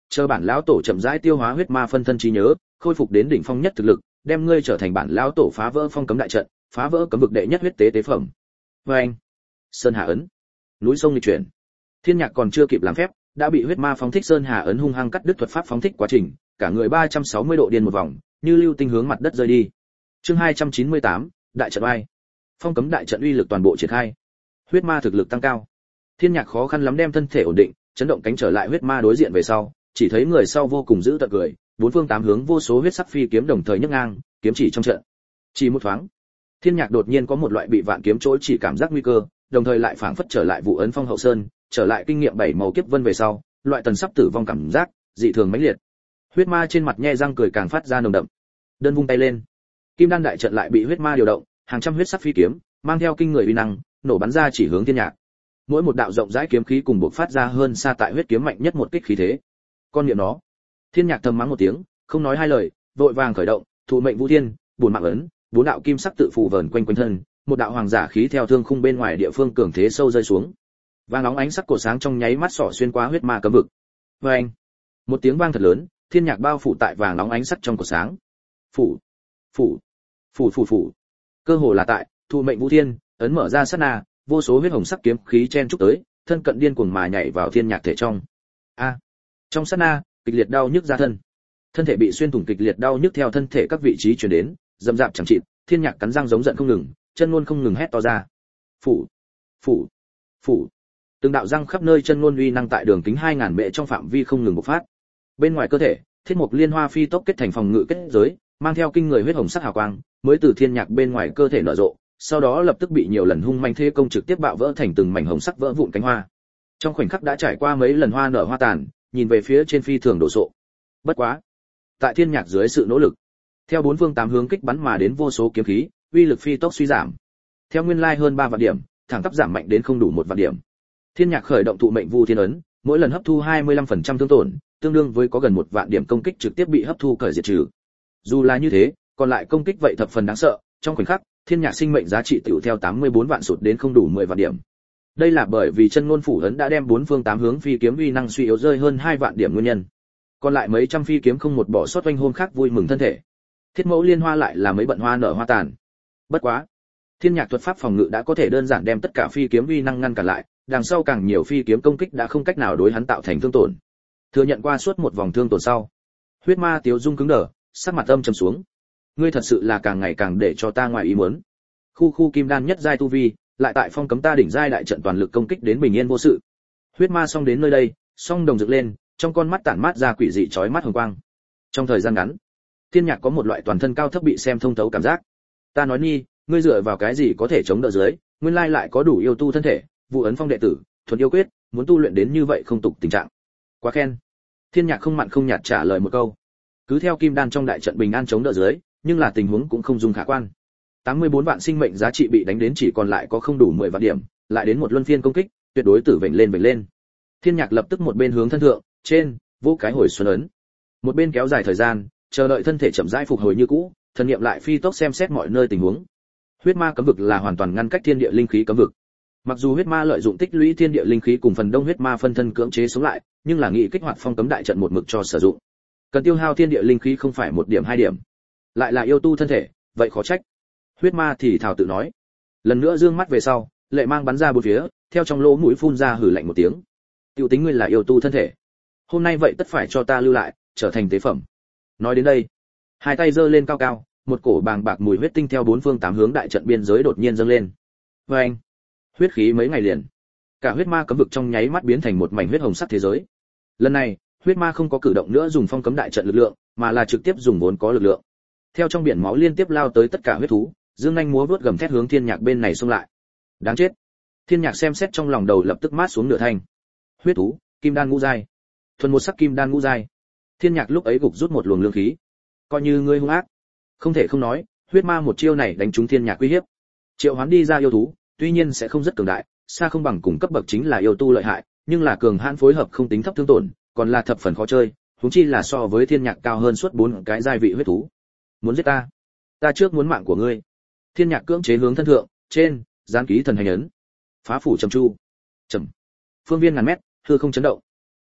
Chờ bản lão tổ chậm rãi tiêu hóa huyết ma phân thân trí nhớ, khôi phục đến đỉnh phong nhất thực lực, đem ngươi trở thành bản lão tổ phá vỡ phong cấm đại trận, phá vỡ cấm vực đệ nhất huyết tế tế phẩm. Oeng! Sơn Hà ấn, núi sông nghịch chuyển. Thiên Nhạc còn chưa kịp làm phép, đã bị huyết ma phóng thích Sơn Hà ấn hung hăng cắt đứt thuật pháp phóng thích quá trình, cả người 360 độ điên một vòng, như lưu tinh hướng mặt đất rơi đi. Chương 298, đại trận oai. Phong cấm đại trận uy lực toàn bộ triển khai. Huyết ma thực lực tăng cao. Thiên Nhạc khó khăn lắm đem thân thể ổn định, chấn động cánh trở lại huyết ma đối diện về sau, chỉ thấy người sau vô cùng dữ tợn cười, bốn phương tám hướng vô số huyết sắc phi kiếm đồng thời nhấc ngang, kiếm chỉ trong trận. Chỉ một thoáng, Thiên Nhạc đột nhiên có một loại bị vạn kiếm trỗi chỉ cảm giác nguy cơ, đồng thời lại phảng phất trở lại vụ ấn phong hậu sơn, trở lại kinh nghiệm bảy màu kiếp vân về sau, loại tần sắp tử vong cảm giác, dị thường mãnh liệt. Huyết ma trên mặt nhe răng cười càng phát ra nồng đậm. Đơn vung tay lên, kim đan đại trận lại bị huyết ma điều động, hàng trăm huyết sắc phi kiếm, mang theo kinh người uy năng, nổ bắn ra chỉ hướng Thiên Nhạc. Mỗi một đạo rộng rãi kiếm khí cùng bộc phát ra hơn xa tại huyết kiếm mạnh nhất một kích khí thế. Con niệm nó. Thiên Nhạc thầm mắng một tiếng, không nói hai lời, vội vàng khởi động, thụ mệnh vũ thiên, buồn mạng ấn, bốn đạo kim sắc tự phù vờn quanh quanh thân, một đạo hoàng giả khí theo thương khung bên ngoài địa phương cường thế sâu rơi xuống. Vàng nóng ánh sắc cổ sáng trong nháy mắt xỏ xuyên qua huyết ma cấm vực. Oeng! Một tiếng vang thật lớn, Thiên Nhạc bao phủ tại vàng nóng ánh sắc trong cổ sáng. Phủ, phủ, phủ phủ phủ. Cơ hồ là tại thụ mệnh vũ thiên, ấn mở ra sát na, vô số huyết hồng sắc kiếm khí chen chúc tới, thân cận điên cuồng mà nhảy vào Thiên Nhạc thể trong. A! Trong sát na, kịch liệt đau nhức ra thân. Thân thể bị xuyên thủng kịch liệt đau nhức theo thân thể các vị trí truyền đến, dầm dạp chẳng chịt, Thiên Nhạc cắn răng giống giận không ngừng, chân ngôn không ngừng hét to ra. Phủ, phủ, phủ. Từng đạo răng khắp nơi chân ngôn uy năng tại đường kính 2000 mệ trong phạm vi không ngừng bộc phát. Bên ngoài cơ thể, thiết mục liên hoa phi tốc kết thành phòng ngự kết giới, mang theo kinh người huyết hồng sắc hào quang, mới từ Thiên Nhạc bên ngoài cơ thể nở rộ, sau đó lập tức bị nhiều lần hung manh thế công trực tiếp bạo vỡ thành từng mảnh hồng sắc vỡ vụn cánh hoa. Trong khoảnh khắc đã trải qua mấy lần hoa nở hoa tàn, nhìn về phía trên phi thường đổ sộ. Bất quá, tại Thiên Nhạc dưới sự nỗ lực, theo bốn phương tám hướng kích bắn mà đến vô số kiếm khí, uy lực phi tốc suy giảm. Theo nguyên lai hơn 3 vạn điểm, thẳng tắp giảm mạnh đến không đủ 1 vạn điểm. Thiên Nhạc khởi động thụ mệnh vu thiên ấn, mỗi lần hấp thu 25% thương tổn, tương đương với có gần 1 vạn điểm công kích trực tiếp bị hấp thu cởi diệt trừ. Dù là như thế, còn lại công kích vậy thập phần đáng sợ, trong khoảnh khắc, Thiên Nhạc sinh mệnh giá trị tiểu theo 84 vạn sụt đến không đủ 10 vạn điểm. Đây là bởi vì chân ngôn phủ ấn đã đem bốn phương tám hướng phi kiếm uy năng suy yếu rơi hơn 2 vạn điểm nguyên nhân. Còn lại mấy trăm phi kiếm không một bỏ sót oanh hôm khác vui mừng thân thể. Thiết mẫu liên hoa lại là mấy bận hoa nở hoa tàn. Bất quá, Thiên Nhạc thuật pháp phòng ngự đã có thể đơn giản đem tất cả phi kiếm uy năng ngăn cản lại, đằng sau càng nhiều phi kiếm công kích đã không cách nào đối hắn tạo thành thương tổn. Thừa nhận qua suốt một vòng thương tổn sau, huyết ma tiếu dung cứng đờ, sắc mặt âm trầm xuống. Ngươi thật sự là càng ngày càng để cho ta ngoài ý muốn. Khu kim đan nhất giai tu vi, lại tại phong cấm ta đỉnh giai đại trận toàn lực công kích đến bình yên vô sự. Huyết ma xong đến nơi đây, song đồng dựng lên, trong con mắt tản mát ra quỷ dị chói mắt hồng quang. Trong thời gian ngắn, Thiên Nhạc có một loại toàn thân cao thấp bị xem thông thấu cảm giác. Ta nói Nhi, ngươi dựa vào cái gì có thể chống đỡ dưới, nguyên lai lại có đủ yêu tu thân thể, vụ ấn phong đệ tử, thuần yêu quyết, muốn tu luyện đến như vậy không tục tình trạng. Quá khen. Thiên Nhạc không mặn không nhạt trả lời một câu. Cứ theo kim đan trong đại trận bình an chống đỡ dưới, nhưng là tình huống cũng không dung khả quan. 84 vạn sinh mệnh giá trị bị đánh đến chỉ còn lại có không đủ 10 vạn điểm, lại đến một luân phiên công kích, tuyệt đối tử vệnh lên. Thiên Nhạc lập tức một bên hướng thân thượng, trên, vô cái hồi xuân ấn. Một bên kéo dài thời gian, chờ đợi thân thể chậm rãi phục hồi như cũ, thần niệm lại phi tốc xem xét mọi nơi tình huống. Huyết ma cấm vực là hoàn toàn ngăn cách thiên địa linh khí cấm vực. Mặc dù huyết ma lợi dụng tích lũy thiên địa linh khí cùng phần đông huyết ma phân thân cưỡng chế sống lại, nhưng là nghị kích hoạt phong cấm đại trận một mực cho sử dụng. Cần tiêu hao thiên địa linh khí không phải 1 điểm 2 điểm, lại là yêu tu thân thể, vậy khó trách. Huyết ma thì thào tự nói. Lần nữa dương mắt về sau, lệ mang bắn ra bốn phía, theo trong lỗ mũi phun ra hừ lạnh một tiếng. Tiêu tính ngươi là yêu tu thân thể, hôm nay vậy tất phải cho ta lưu lại, trở thành tế phẩm. Nói đến đây, hai tay giơ lên cao cao, một cổ bàng bạc mùi huyết tinh theo bốn phương tám hướng đại trận biên giới đột nhiên dâng lên. Oeng! Huyết khí mấy ngày liền, cả huyết ma cấm vực trong nháy mắt biến thành một mảnh huyết hồng sắc thế giới. Lần này, huyết ma không có cử động nữa dùng phong cấm đại trận lực lượng, mà là trực tiếp dùng vốn có lực lượng. Theo trong biển máu liên tiếp lao tới tất cả huyết thú, dương nhanh múa vuốt gầm thét hướng Thiên Nhạc bên này xông lại. Đáng chết! Thiên Nhạc xem xét trong lòng đầu lập tức mát xuống nửa thanh. Huyết thú, kim đan ngũ giai, thuần một sắc kim đan ngũ giai. Thiên Nhạc lúc ấy gục rút một luồng lương khí. Coi như ngươi hung ác, không thể không nói, huyết ma một chiêu này đánh trúng Thiên Nhạc uy hiếp. Triệu hoán đi ra yêu thú, tuy nhiên sẽ không rất cường đại, xa không bằng cùng cấp bậc chính là yêu tu lợi hại, nhưng là cường hãn phối hợp không tính thấp thương tổn, còn là thập phần khó chơi, huống chi là so với Thiên Nhạc cao hơn suốt 4 cái giai vị huyết thú. Muốn giết ta? Ta trước muốn mạng của ngươi. Thiên Nhạc cưỡng chế hướng thân thượng, trên, giáng ký thần hành ấn. Phá phủ trầm chu. Trầm. Phương viên ngàn mét, hư không chấn động.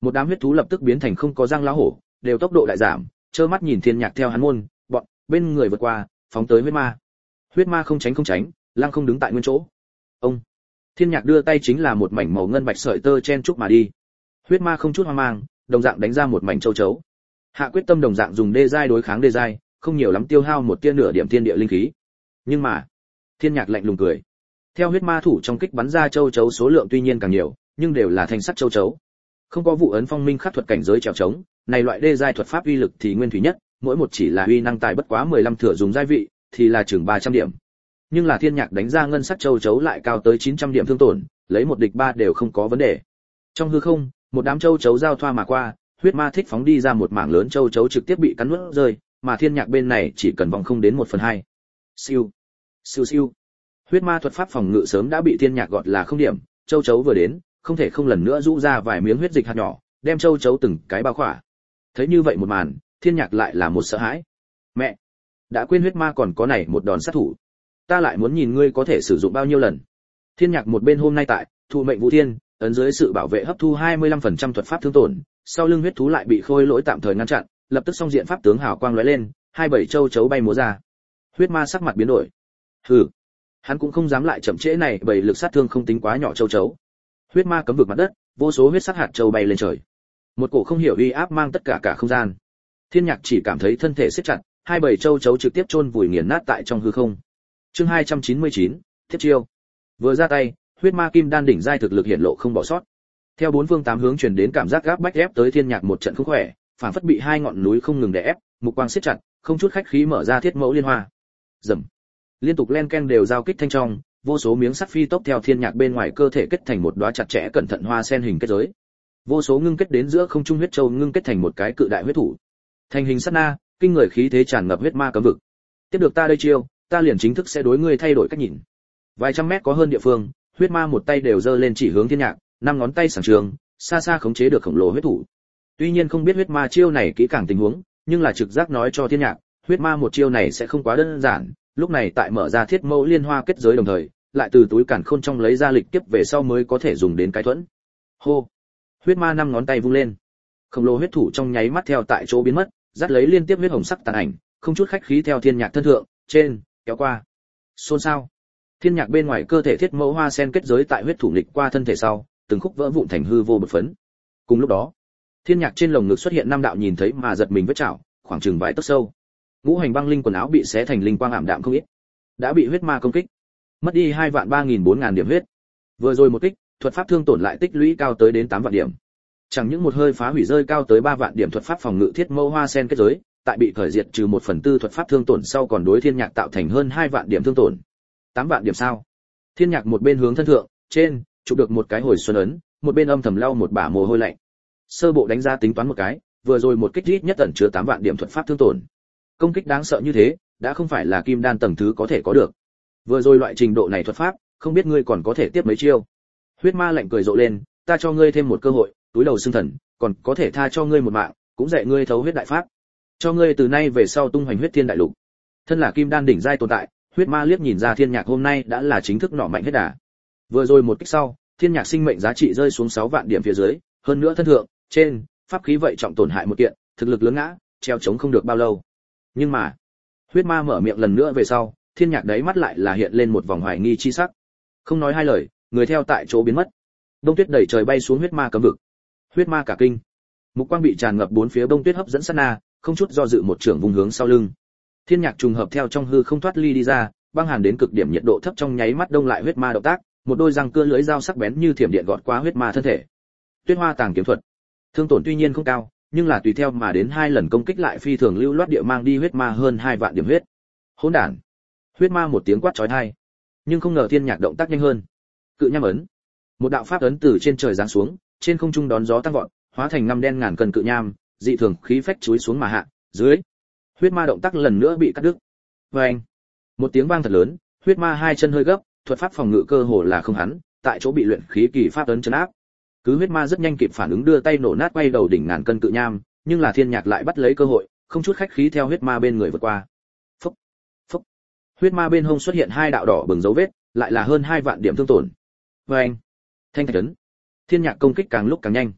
Một đám huyết thú lập tức biến thành không có răng lão hổ, đều tốc độ đại giảm, trơ mắt nhìn Thiên Nhạc theo hắn môn, bọn bên người vượt qua, phóng tới huyết ma. Huyết ma không tránh, lăng không đứng tại nguyên chỗ. Ông Thiên Nhạc đưa tay chính là một mảnh màu ngân bạch sợi tơ chen chúc mà đi. Huyết ma không chút hoang mang, đồng dạng đánh ra một mảnh châu chấu. Hạ quyết tâm đồng dạng dùng đê giai đối kháng đê giai, không nhiều lắm tiêu hao một tia nửa điểm thiên địa linh khí. Nhưng mà, Thiên Nhạc lạnh lùng cười. Theo huyết ma thủ trong kích bắn ra châu chấu số lượng tuy nhiên càng nhiều, nhưng đều là thanh sắc châu chấu. Không có vụ ấn phong minh khắc thuật cảnh giới trèo trống, này loại đê giai thuật pháp uy lực thì nguyên thủy nhất, mỗi một chỉ là uy năng tài bất quá 15 thừa dùng giai vị, thì là chừng 300 điểm. Nhưng là Thiên Nhạc đánh ra ngân sắc châu chấu lại cao tới 900 điểm thương tổn, lấy một địch ba đều không có vấn đề. Trong hư không, một đám châu chấu giao thoa mà qua, huyết ma thích phóng đi ra một mảng lớn châu chấu trực tiếp bị cắn nuốt rơi, mà Thiên Nhạc bên này chỉ cần vòng không đến 1/2. Siêu, siêu siêu. Huyết ma thuật pháp phòng ngự sớm đã bị Thiên Nhạc gọt là không điểm, châu chấu vừa đến, không thể không lần nữa rũ ra vài miếng huyết dịch hạt nhỏ, đem châu chấu từng cái bao khỏa. Thấy như vậy một màn, Thiên Nhạc lại là một sợ hãi. Mẹ, đã quên huyết ma còn có này một đòn sát thủ. Ta lại muốn nhìn ngươi có thể sử dụng bao nhiêu lần. Thiên Nhạc một bên hôm nay tại, thụ mệnh Vũ Thiên, ấn dưới sự bảo vệ hấp thu 25% thuật pháp thương tổn, sau lưng huyết thú lại bị khôi lỗi tạm thời ngăn chặn, lập tức song diện pháp tướng hào quang lóe lên, 27 châu chấu bay múa ra. Huyết ma sắc mặt biến đổi. Hừ, hắn cũng không dám lại chậm trễ này, bởi lực sát thương không tính quá nhỏ châu chấu. Huyết ma cấm vực mặt đất, vô số huyết sắc hạt châu bay lên trời. Một cổ không hiểu uy áp mang tất cả không gian. Thiên Nhạc chỉ cảm thấy thân thể siết chặt, 27 châu chấu trực tiếp chôn vùi nghiền nát tại trong hư không. Chương 299, thiết chiêu. Vừa ra tay, huyết ma kim đan đỉnh giai thực lực hiển lộ không bỏ sót. Theo bốn phương tám hướng truyền đến cảm giác gáp bách ép tới Thiên Nhạc một trận không khỏe, phản phất bị hai ngọn núi không ngừng đè ép, mục quang siết chặt, không chút khách khí mở ra thiết mẫu liên hoa. Rầm. Liên tục len ken đều giao kích thanh trong, vô số miếng sắt phi tốc theo Thiên Nhạc bên ngoài cơ thể kết thành một đóa chặt chẽ cẩn thận hoa sen hình kết giới. Vô số ngưng kết đến giữa không trung huyết châu ngưng kết thành một cái cự đại huyết thủ. Thành hình sát na, kinh người khí thế tràn ngập huyết ma cấm vực. Tiếp được ta đây chiêu, ta liền chính thức sẽ đối ngươi thay đổi cách nhìn. Vài trăm mét có hơn địa phương, huyết ma một tay đều giơ lên chỉ hướng Thiên Nhạc, năm ngón tay sảng trường, xa xa khống chế được khổng lồ huyết thủ. Tuy nhiên không biết huyết ma chiêu này kỹ càng tình huống, nhưng là trực giác nói cho Thiên Nhạc, huyết ma một chiêu này sẽ không quá đơn giản. Lúc này tại mở ra thiết mẫu liên hoa kết giới đồng thời, lại từ túi càn khôn trong lấy ra lịch kiếp về sau mới có thể dùng đến cái thuẫn. Hô! Huyết ma năm ngón tay vung lên, khổng lồ huyết thủ trong nháy mắt theo tại chỗ biến mất, dắt lấy liên tiếp huyết hồng sắc tàn ảnh, không chút khách khí theo Thiên Nhạc thân thượng, trên, kéo qua. Xôn xao. Thiên Nhạc bên ngoài cơ thể thiết mẫu hoa sen kết giới tại huyết thủ nghịch qua thân thể sau, từng khúc vỡ vụn thành hư vô bột phấn. Cùng lúc đó, Thiên Nhạc trên lồng ngực xuất hiện năm đạo nhìn thấy mà giật mình vết chảo, khoảng chừng vài tấc sâu. Ngũ hành băng linh quần áo bị xé thành linh quang ảm đạm không ít, đã bị huyết ma công kích, mất đi 2.3.000-4.000 điểm huyết. Vừa rồi một kích, thuật pháp thương tổn lại tích lũy cao tới đến 8 vạn điểm. Chẳng những một hơi phá hủy rơi cao tới 3 vạn điểm thuật pháp phòng ngự thiết mẫu hoa sen kết giới, tại bị khởi diệt trừ 1/4 thuật pháp thương tổn sau còn đối Thiên Nhạc tạo thành hơn 2 vạn điểm thương tổn. 8 vạn điểm sao? Thiên Nhạc một bên hướng thân thượng, trên, chụp được một cái hồi xuân ấn, một bên âm thầm lau một bả mồ hôi lạnh. Sơ bộ đánh giá tính toán một cái, vừa rồi một kích ít nhất ẩn chứa 8 vạn điểm thuật pháp thương tổn. Công kích đáng sợ như thế, đã không phải là kim đan tầng thứ có thể có được. Vừa rồi loại trình độ này thuật pháp, không biết ngươi còn có thể tiếp mấy chiêu. Huyết ma lạnh cười rộ lên, ta cho ngươi thêm một cơ hội, túi đầu xương thần, còn có thể tha cho ngươi một mạng, cũng dạy ngươi thấu huyết đại pháp. Cho ngươi từ nay về sau tung hoành huyết thiên đại lục. Thân là kim đan đỉnh giai tồn tại, huyết ma liếc nhìn ra Thiên Nhạc hôm nay đã là chính thức nọ mạnh hết đà. Vừa rồi một kích sau, Thiên Nhạc sinh mệnh giá trị rơi xuống 6 vạn điểm phía dưới, hơn nữa thân thượng, trên, pháp khí vậy trọng tổn hại một kiện, thực lực lớn ngã, treo chống không được bao lâu. Nhưng mà, huyết ma mở miệng lần nữa về sau, Thiên Nhạc đấy mắt lại là hiện lên một vòng hoài nghi chi sắc. Không nói hai lời, người theo tại chỗ biến mất. Đông tuyết đẩy trời bay xuống huyết ma cấm vực. Huyết ma cả kinh, mục quang bị tràn ngập bốn phía đông tuyết hấp dẫn sát na, không chút do dự một trưởng vùng hướng sau lưng. Thiên Nhạc trùng hợp theo trong hư không thoát ly đi ra, băng hàn đến cực điểm nhiệt độ thấp trong nháy mắt đông lại huyết ma động tác, một đôi răng cưa lưỡi dao sắc bén như thiểm điện gọt qua huyết ma thân thể. Tuyết hoa tàng kiếm thuật, thương tổn tuy nhiên không cao, nhưng là tùy theo mà đến 2 lần công kích lại phi thường lưu loát địa mang đi huyết ma hơn 2 vạn điểm huyết. Hỗn đản! Huyết ma một tiếng quát chói tai, nhưng không ngờ Thiên Nhạc động tác nhanh hơn. Cự nham ấn, một đạo pháp ấn từ trên trời giáng xuống, trên không trung đón gió tăng vọt, hóa thành 5 đen ngàn cân cự nham, dị thường khí phách chúi xuống mà hạ, dưới. Huyết ma động tác lần nữa bị cắt đứt. Oeng! Một tiếng vang thật lớn, huyết ma hai chân hơi gấp, thuật pháp phòng ngự cơ hồ là không hắn, tại chỗ bị luyện khí kỳ pháp ấn trấn áp. Cứ huyết ma rất nhanh kịp phản ứng đưa tay nổ nát quay đầu đỉnh ngàn cân cự nham, nhưng là Thiên Nhạc lại bắt lấy cơ hội, không chút khách khí theo huyết ma bên người vượt qua. Phốc, phốc. Huyết ma bên hông xuất hiện 2 đạo đỏ bừng dấu vết, lại là hơn 2 vạn điểm thương tổn. Oeng! Thanh thạch ấn. Thiên Nhạc công kích càng lúc càng nhanh.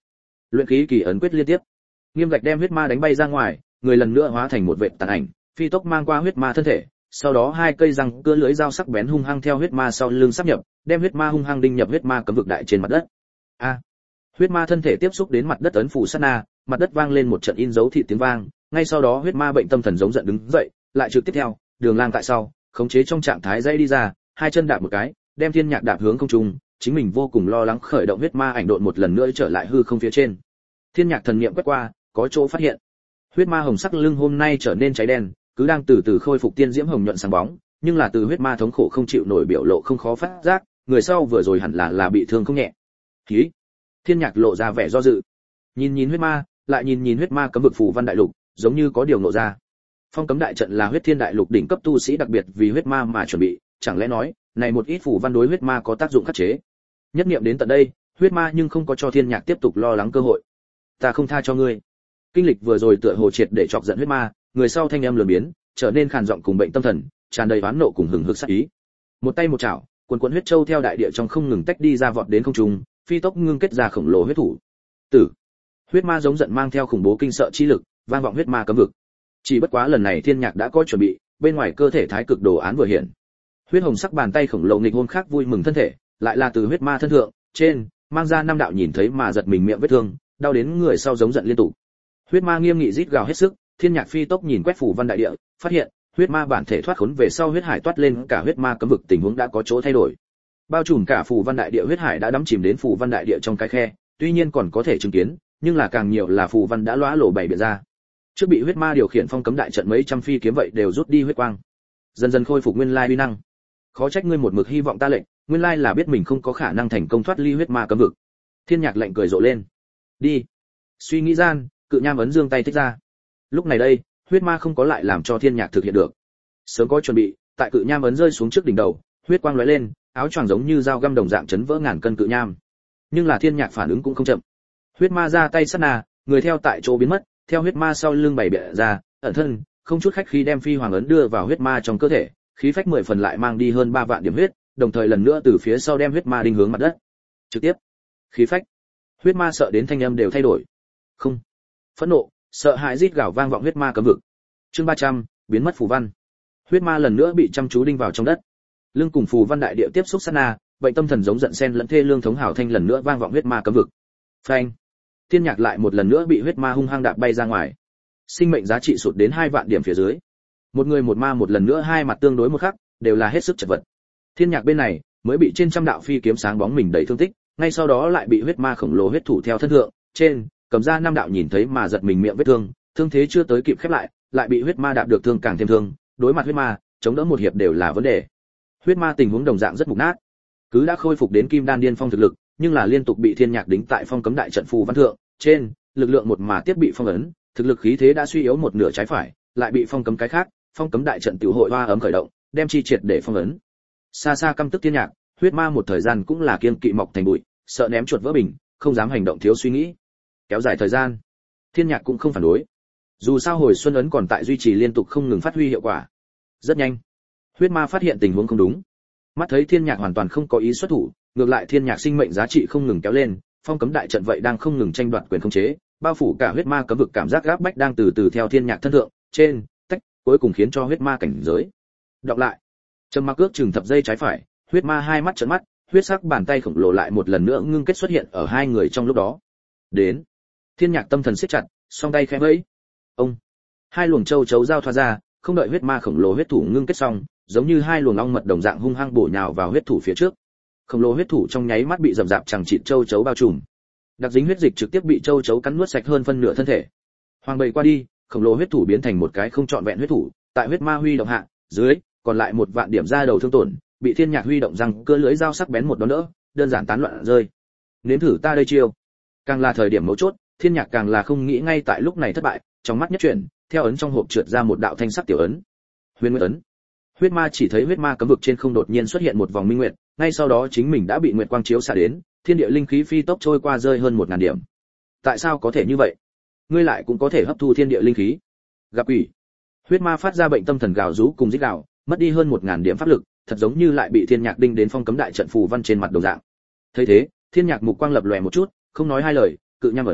luyện khí kỳ ấn quyết liên tiếp. Nghiêm gạch đem huyết ma đánh bay ra ngoài, người lần nữa hóa thành một vệt tàn ảnh, phi tốc mang qua huyết ma thân thể, sau đó hai cây răng cưa lưỡi dao sắc bén hung hăng theo huyết ma sau lưng sắp nhập, đem huyết ma hung hăng đinh nhập huyết ma cấm vực đại trên mặt đất. A! Huyết ma thân thể tiếp xúc đến mặt đất ấn phủ sát na, mặt đất vang lên một trận in dấu thị tiếng vang, ngay sau đó huyết ma bệnh tâm thần giống giận đứng dậy, lại trực tiếp theo, đường lang tại sau, khống chế trong trạng thái dây đi ra, hai chân đạp một cái, đem thiên nhạc đạp hướng không trung, chính mình vô cùng lo lắng khởi động huyết ma ảnh độn một lần nữa trở lại hư không phía trên. Thiên nhạc thần niệm quét qua, có chỗ phát hiện. Huyết ma hồng sắc lưng hôm nay trở nên cháy đen, cứ đang từ từ khôi phục tiên diễm hồng nhuận sáng bóng, nhưng là từ huyết ma thống khổ không chịu nổi biểu lộ không khó phát giác, người sau vừa rồi hẳn là bị thương không nhẹ. Khí. Thiên nhạc lộ ra vẻ do dự. Nhìn huyết ma, lại nhìn huyết ma cấm vực phù văn đại lục, giống như có điều nộ ra. Phong cấm đại trận là huyết thiên đại lục đỉnh cấp tu sĩ đặc biệt vì huyết ma mà chuẩn bị, chẳng lẽ nói, này một ít phù văn đối huyết ma có tác dụng khắc chế. Nhất niệm đến tận đây, huyết ma nhưng không có cho thiên nhạc tiếp tục lo lắng cơ hội. Ta không tha cho ngươi. Kinh lịch vừa rồi tựa hồ triệt để chọc giận huyết ma, người sau thanh âm lườm biến, trở nên khàn giọng cùng bệnh tâm thần, tràn đầy oán nộ cùng hừng hực sát ý. Một tay một chảo, cuồn huyết châu theo đại địa trong không ngừng tách đi ra vọt đến không trung, phi tốc ngưng kết ra khổng lồ huyết thủ. Tử. Huyết ma giống giận mang theo khủng bố kinh sợ chi lực, vang vọng huyết ma cấm vực. Chỉ bất quá lần này thiên nhạc đã có chuẩn bị, bên ngoài cơ thể thái cực đồ án vừa hiện. Huyết hồng sắc bàn tay khổng lồ nghịch hôn khác vui mừng thân thể, lại là từ huyết ma thân thượng, trên, mang ra năm đạo nhìn thấy mà giật mình miệng vết thương, đau đến người sau giống giận liên tục. Huyết ma nghiêm nghị rít gào hết sức, thiên nhạc phi tốc nhìn quét phủ văn đại địa, phát hiện, huyết ma bản thể thoát khốn về sau huyết hải toát lên cả huyết ma cấm vực tình huống đã có chỗ thay đổi. Bao trùm cả phủ văn đại địa huyết hải đã đắm chìm đến phủ văn đại địa trong cái khe, tuy nhiên còn có thể chứng kiến, nhưng là càng nhiều là phủ văn đã lóa lổ bảy biển ra. Trước bị huyết ma điều khiển phong cấm đại trận mấy trăm phi kiếm vậy đều rút đi huyết quang, dần dần khôi phục nguyên lai uy năng. Khó trách ngươi một mực hy vọng ta lệnh, nguyên lai là biết mình không có khả năng thành công thoát ly huyết ma cấm vực. Thiên nhạc lạnh cười rộ lên. Đi. Suy nghĩ gian, cự nham ấn dương tay thích ra. Lúc này đây, huyết ma không có lại làm cho thiên nhạc thực hiện được. Sớm có chuẩn bị, tại cự nham ấn rơi xuống trước đỉnh đầu, huyết quang lóe lên, áo choàng giống như dao găm đồng dạng chấn vỡ ngàn cân cự nham. Nhưng là thiên nhạc phản ứng cũng không chậm. Huyết ma ra tay sát na, người theo tại chỗ biến mất, theo huyết ma sau lưng bảy bịa ra, ẩn thân, không chút khách khí đem phi hoàng ấn đưa vào huyết ma trong cơ thể, khí phách 10 phần lại mang đi hơn 3 vạn điểm huyết, đồng thời lần nữa từ phía sau đem huyết ma đinh hướng mặt đất. Trực tiếp. Khí phách. Huyết ma sợ đến thanh âm đều thay đổi. Không. Phẫn nộ, sợ hãi rít gào vang vọng huyết ma cấm vực. Chương 300, biến mất phù văn. Huyết ma lần nữa bị chăm chú đinh vào trong đất. Lưng cùng phù văn đại địa tiếp xúc sát na, bệnh tâm thần giống giận sen lẫn thê lương thống hào thanh lần nữa vang vọng huyết ma cấm vực. Phanh. Thiên nhạc lại một lần nữa bị huyết ma hung hăng đạp bay ra ngoài. Sinh mệnh giá trị sụt đến 2 vạn điểm phía dưới. Một người một ma một lần nữa hai mặt tương đối một khắc, đều là hết sức chật vật. Thiên nhạc bên này mới bị trên trăm đạo phi kiếm sáng bóng mình đầy thương tích, ngay sau đó lại bị huyết ma khổng lồ huyết thủ theo thân thượng, trên, cầm ra 5 đạo nhìn thấy mà giật mình miệng vết thương, thương thế chưa tới kịp khép lại bị huyết ma đạp được thương càng thêm thương, đối mặt huyết ma, chống đỡ một hiệp đều là vấn đề. Huyết ma tình huống đồng dạng rất mục nát, cứ đã khôi phục đến kim đan điên phong thực lực, nhưng là liên tục bị thiên nhạc đính tại phong cấm đại trận phù văn thượng, trên, lực lượng một mà tiếp bị phong ấn, thực lực khí thế đã suy yếu một nửa trái phải, lại bị phong cấm cái khác, phong cấm đại trận tiểu hội hoa ấm khởi động, đem chi triệt để phong ấn. Xa xa căm tức thiên nhạc, huyết ma một thời gian cũng là kiên kỵ mọc thành bụi, sợ ném chuột vỡ bình, không dám hành động thiếu suy nghĩ. Kéo dài thời gian, thiên nhạc cũng không phản đối. Dù sao hồi xuân ấn còn tại duy trì liên tục không ngừng phát huy hiệu quả. Rất nhanh, huyết ma phát hiện tình huống không đúng. Mắt thấy thiên nhạc hoàn toàn không có ý xuất thủ, ngược lại thiên nhạc sinh mệnh giá trị không ngừng kéo lên, phong cấm đại trận vậy đang không ngừng tranh đoạt quyền khống chế, bao phủ cả huyết ma cấm vực cảm giác gáp bách đang từ từ theo thiên nhạc thân thượng, trên, tách, cuối cùng khiến cho huyết ma cảnh giới đọc lại. Trầm mặc ước chừng thập giây trái phải, huyết ma hai mắt trợn mắt, huyết sắc bàn tay khổng lồ lại một lần nữa ngưng kết xuất hiện ở hai người trong lúc đó. Đến. Thiên nhạc tâm thần siết chặt, song tay khẽ vẫy. Ông. Hai luồng châu chấu giao thoa ra, không đợi huyết ma khổng lồ huyết thủ ngưng kết xong, giống như hai luồng ong mật đồng dạng hung hăng bổ nhào vào huyết thủ phía trước. Khổng lồ huyết thủ trong nháy mắt bị rầm rạp chẳng chịt châu chấu bao trùm. Đặc dính huyết dịch trực tiếp bị châu chấu cắn nuốt sạch hơn phân nửa thân thể. Hoàng bầy qua đi, khổng lồ huyết thủ biến thành một cái không trọn vẹn huyết thủ, tại huyết ma huy động hạ, dưới còn lại 1 vạn điểm ra đầu thương tổn, bị thiên nhạc huy động răng cưa lưỡi dao sắc bén một đón đỡ, đơn giản tán loạn rơi. Nếm thử ta đây chiêu. Càng là thời điểm mấu chốt, thiên nhạc càng là không nghĩ ngay tại lúc này thất bại, trong mắt nhất chuyển, theo ấn trong hộp trượt ra một đạo thanh sắc tiểu ấn. Huyền Nguyệt ấn. Huyết ma chỉ thấy huyết ma cấm vực trên không đột nhiên xuất hiện một vòng minh nguyệt, ngay sau đó chính mình đã bị nguyệt quang chiếu xạ đến, thiên địa linh khí phi tốc trôi qua rơi hơn 1000 điểm. Tại sao có thể như vậy? Ngươi lại cũng có thể hấp thu thiên địa linh khí? Gặp quỷ. Huyết ma phát ra bệnh tâm thần gào rú cùng rít gào, mất đi hơn 1000 điểm pháp lực, thật giống như lại bị thiên nhạc đinh đến phong cấm đại trận phù văn trên mặt đồng dạng. Thấy thế, thiên nhạc mục quang lập lòe một chút, không nói hai lời, cự nham ấn,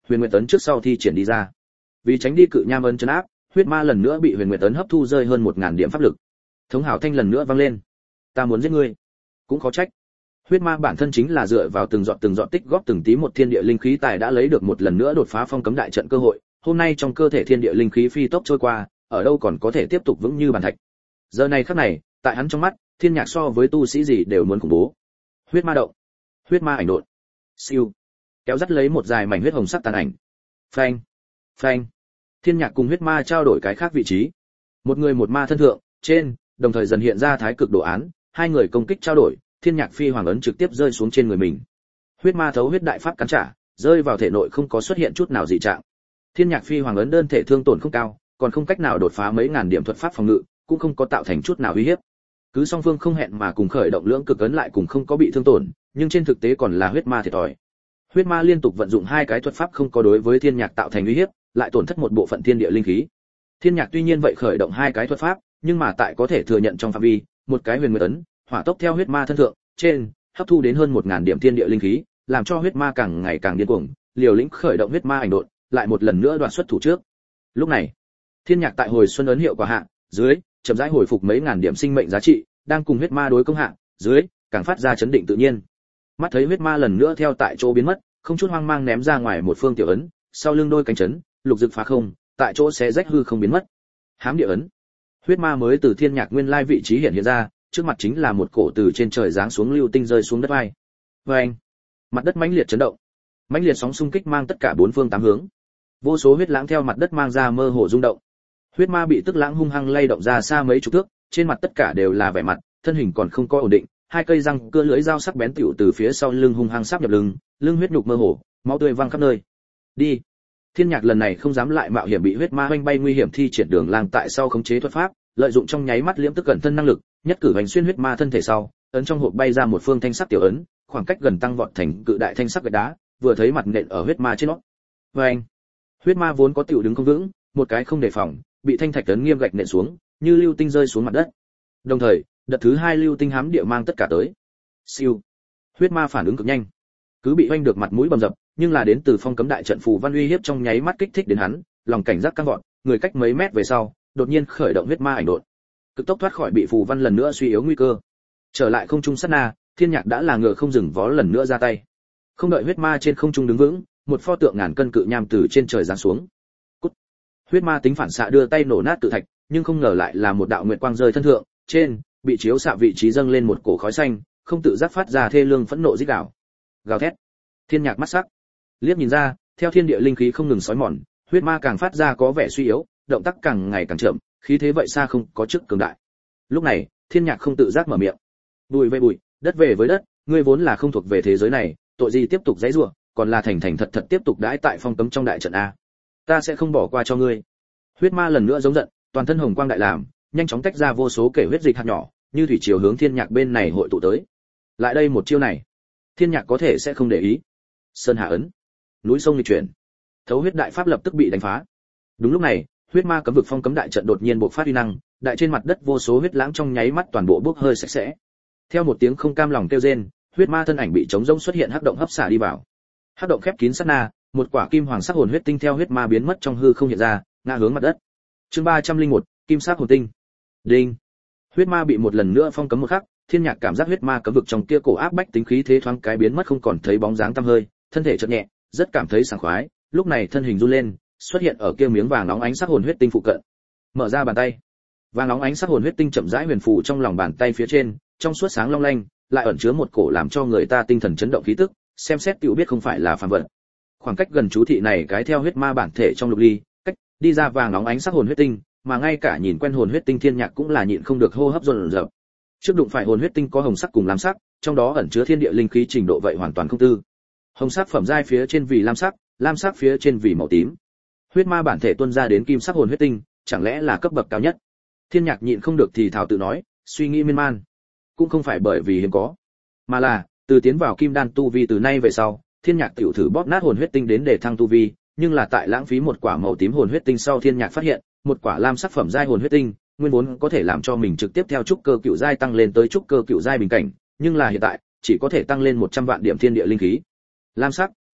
Huyền Nguyệt Ấn trước sau thi triển đi ra. Vì tránh đi cự nham ấn trấn áp, huyết ma lần nữa bị Huyền Nguyệt Ấn hấp thu rơi hơn 1000 điểm pháp lực. Thống hào thanh lần nữa vang lên. Ta muốn giết ngươi. Cũng khó trách. Huyết ma bản thân chính là dựa vào từng giọt tích góp từng tí một thiên địa linh khí tài đã lấy được một lần nữa đột phá phong cấm đại trận cơ hội, hôm nay trong cơ thể thiên địa linh khí phi tốc trôi qua, ở đâu còn có thể tiếp tục vững như bàn thạch. Giờ này khắc này, tại hắn trong mắt, thiên nhạc so với tu sĩ gì đều muốn khủng bố. Huyết ma động, huyết ma ảnh độn. Siêu. Kéo dắt lấy một dài mảnh huyết hồng sắc tàn ảnh. Phanh, phanh. Thiên nhạc cùng huyết ma trao đổi cái khác vị trí. Một người một ma thân thượng, trên, đồng thời dần hiện ra thái cực đồ án, hai người công kích trao đổi, thiên nhạc phi hoàng ấn trực tiếp rơi xuống trên người mình. Huyết ma thấu huyết đại pháp cắn trả, rơi vào thể nội không có xuất hiện chút nào dị trạng. Thiên nhạc phi hoàng ấn đơn thể thương tổn không cao, còn không cách nào đột phá mấy ngàn điểm thuật pháp phòng ngự, cũng không có tạo thành chút nào uy hiếp. Cứ song phương không hẹn mà cùng khởi động lưỡng cực ấn lại cùng không có bị thương tổn, nhưng trên thực tế còn là huyết ma thiệt thòi. Huyết ma liên tục vận dụng hai cái thuật pháp không có đối với thiên nhạc tạo thành uy hiếp, lại tổn thất một bộ phận thiên địa linh khí. Thiên nhạc tuy nhiên vậy khởi động hai cái thuật pháp, nhưng mà tại có thể thừa nhận trong phạm vi, một cái huyền nguyệt ấn, hỏa tốc theo huyết ma thân thượng, trên, hấp thu đến hơn 1000 điểm thiên địa linh khí, làm cho huyết ma càng ngày càng điên cuồng, liều lĩnh khởi động huyết ma ảnh độn, lại một lần nữa đoạt xuất thủ trước. Lúc này, thiên nhạc tại hồi xuân ấn hiệu quả hạ, dưới, chậm rãi hồi phục mấy ngàn điểm sinh mệnh giá trị, đang cùng huyết ma đối công hạ, dưới, càng phát ra chấn định tự nhiên. Mắt thấy huyết ma lần nữa theo tại chỗ biến mất, không chút hoang mang ném ra ngoài một phương tiểu ấn, sau lưng đôi cánh chấn, lục dực phá không, tại chỗ xé rách hư không biến mất. Hám địa ấn. Huyết ma mới từ thiên nhạc nguyên lai vị trí hiện ra, trước mặt chính là một cổ từ trên trời giáng xuống lưu tinh rơi xuống đất vai. Oeng! Mặt đất mãnh liệt chấn động. Mãnh liệt sóng xung kích mang tất cả bốn phương tám hướng. Vô số huyết lãng theo mặt đất mang ra mơ hồ rung động. Huyết ma bị tức lãng hung hăng lay động ra xa mấy chục thước, trên mặt tất cả đều là vẻ mặt, thân hình còn không có ổn định, hai cây răng cưa lưỡi dao sắc bén tiểu từ phía sau lưng hung hăng sáp nhập lưng, lưng huyết nhục mơ hồ, máu tươi văng khắp nơi. Đi. Thiên nhạc lần này không dám lại mạo hiểm bị huyết ma hoanh bay nguy hiểm thi triển đường lang tại sau khống chế thuật pháp, lợi dụng trong nháy mắt liễm tức cẩn thân năng lực, nhất cử hành xuyên huyết ma thân thể sau, ấn trong hộp bay ra một phương thanh sắc tiểu ấn, khoảng cách gần tăng vọt thành cự đại thanh sắc gạch đá, vừa thấy mặt nện ở huyết ma trên nó. Oeng! Huyết ma vốn có tiểu đứng không vững, một cái không đề phòng, bị thanh thạch ấn nghiêm gạch nện xuống, như lưu tinh rơi xuống mặt đất. Đồng thời, đợt thứ hai lưu tinh hám địa mang tất cả tới. Siêu! Huyết ma phản ứng cực nhanh, cứ bị hoanh được mặt mũi bầm dập, nhưng là đến từ phong cấm đại trận phù văn uy hiếp trong nháy mắt kích thích đến hắn, lòng cảnh giác căng vọt, người cách mấy mét về sau, đột nhiên khởi động huyết ma ảnh độn, cực tốc thoát khỏi bị phù văn lần nữa suy yếu nguy cơ. Trở lại không trung sát na, thiên nhạc đã là ngựa không dừng vó lần nữa ra tay. Không đợi huyết ma trên không trung đứng vững, một pho tượng ngàn cân cự nham từ trên trời giáng xuống. Cút. Huyết ma tính phản xạ đưa tay nổ nát tự thạch, nhưng không ngờ lại là một đạo nguyệt quang rơi thân thượng, trên, bị chiếu xạ vị trí dâng lên một cổ khói xanh, không tự giác phát ra thê lương phẫn nộ rít gào. Gào thét. Thiên nhạc mắt sắc, liếc nhìn ra, theo thiên địa linh khí không ngừng sói mòn, huyết ma càng phát ra có vẻ suy yếu, động tác càng ngày càng chậm, khí thế vậy xa không có trước cường đại. Lúc này, thiên nhạc không tự giác mở miệng. Bụi về bụi, đất về với đất, ngươi vốn là không thuộc về thế giới này, tội gì tiếp tục giãy giụa, còn là thành thành thật thật tiếp tục đãi tại phong cấm trong đại trận a. Ta sẽ không bỏ qua cho ngươi. Huyết ma lần nữa giống giận, toàn thân hồng quang đại làm, nhanh chóng tách ra vô số kể huyết dịch hạt nhỏ, như thủy triều hướng thiên nhạc bên này hội tụ tới. Lại đây một chiêu này, thiên nhạc có thể sẽ không để ý. Sơn hạ ấn, núi sông nghịch chuyển, thấu huyết đại pháp lập tức bị đánh phá. Đúng lúc này, huyết ma cấm vực phong cấm đại trận đột nhiên bộc phát uy năng, đại trên mặt đất vô số huyết lãng trong nháy mắt toàn bộ bốc hơi sạch sẽ. Theo một tiếng không cam lòng kêu rên, huyết ma thân ảnh bị chống rỗng xuất hiện hắc động hấp xả đi vào. Hắc động khép kín sát na, một quả kim hoàng sắc hồn huyết tinh theo huyết ma biến mất trong hư không hiện ra, ngã hướng mặt đất. Chương 301, kim sắc hồn tinh. Đinh. Huyết ma bị một lần nữa phong cấm một khắc, thiên nhạc cảm giác huyết ma cấm vực trong kia cổ áp bách tính khí thế thoáng cái biến mất không còn thấy bóng dáng tăm hơi, thân thể chợt nhẹ, rất cảm thấy sảng khoái, lúc này thân hình run lên, xuất hiện ở kia miếng vàng nóng ánh sắc hồn huyết tinh phụ cận. Mở ra bàn tay. Vàng nóng ánh sắc hồn huyết tinh chậm rãi huyền phù trong lòng bàn tay phía trên, trong suốt sáng long lanh, lại ẩn chứa một cổ làm cho người ta tinh thần chấn động khí tức, xem xét tiểu biết không phải là phàm vật. Khoảng cách gần chú thị này cái theo huyết ma bản thể trong lục ly, cách đi ra vàng nóng ánh sắc hồn huyết tinh, mà ngay cả nhìn quen hồn huyết tinh thiên nhạc cũng là nhịn không được hô hấp dồn dập. Trước đụng phải hồn huyết tinh có hồng sắc cùng lam sắc, trong đó ẩn chứa thiên địa linh khí trình độ vậy hoàn toàn không tư. Hồng sắc phẩm giai phía trên vì lam sắc phía trên vì màu tím. Huyết ma bản thể tuôn ra đến kim sắc hồn huyết tinh, chẳng lẽ là cấp bậc cao nhất? Thiên nhạc nhịn không được thì thào tự nói, suy nghĩ miên man. Cũng không phải bởi vì hiếm có, mà là từ tiến vào kim đan tu vi từ nay về sau, thiên nhạc tiểu thử bóp nát hồn huyết tinh đến để thăng tu vi, nhưng là tại lãng phí một quả màu tím hồn huyết tinh sau thiên nhạc phát hiện, một quả lam sắc phẩm giai hồn huyết tinh, nguyên vốn có thể làm cho mình trực tiếp theo trúc cơ cựu giai tăng lên tới trúc cơ cựu giai bình cảnh, nhưng là hiện tại chỉ có thể tăng lên 100 vạn điểm thiên địa linh khí. Lam sắc,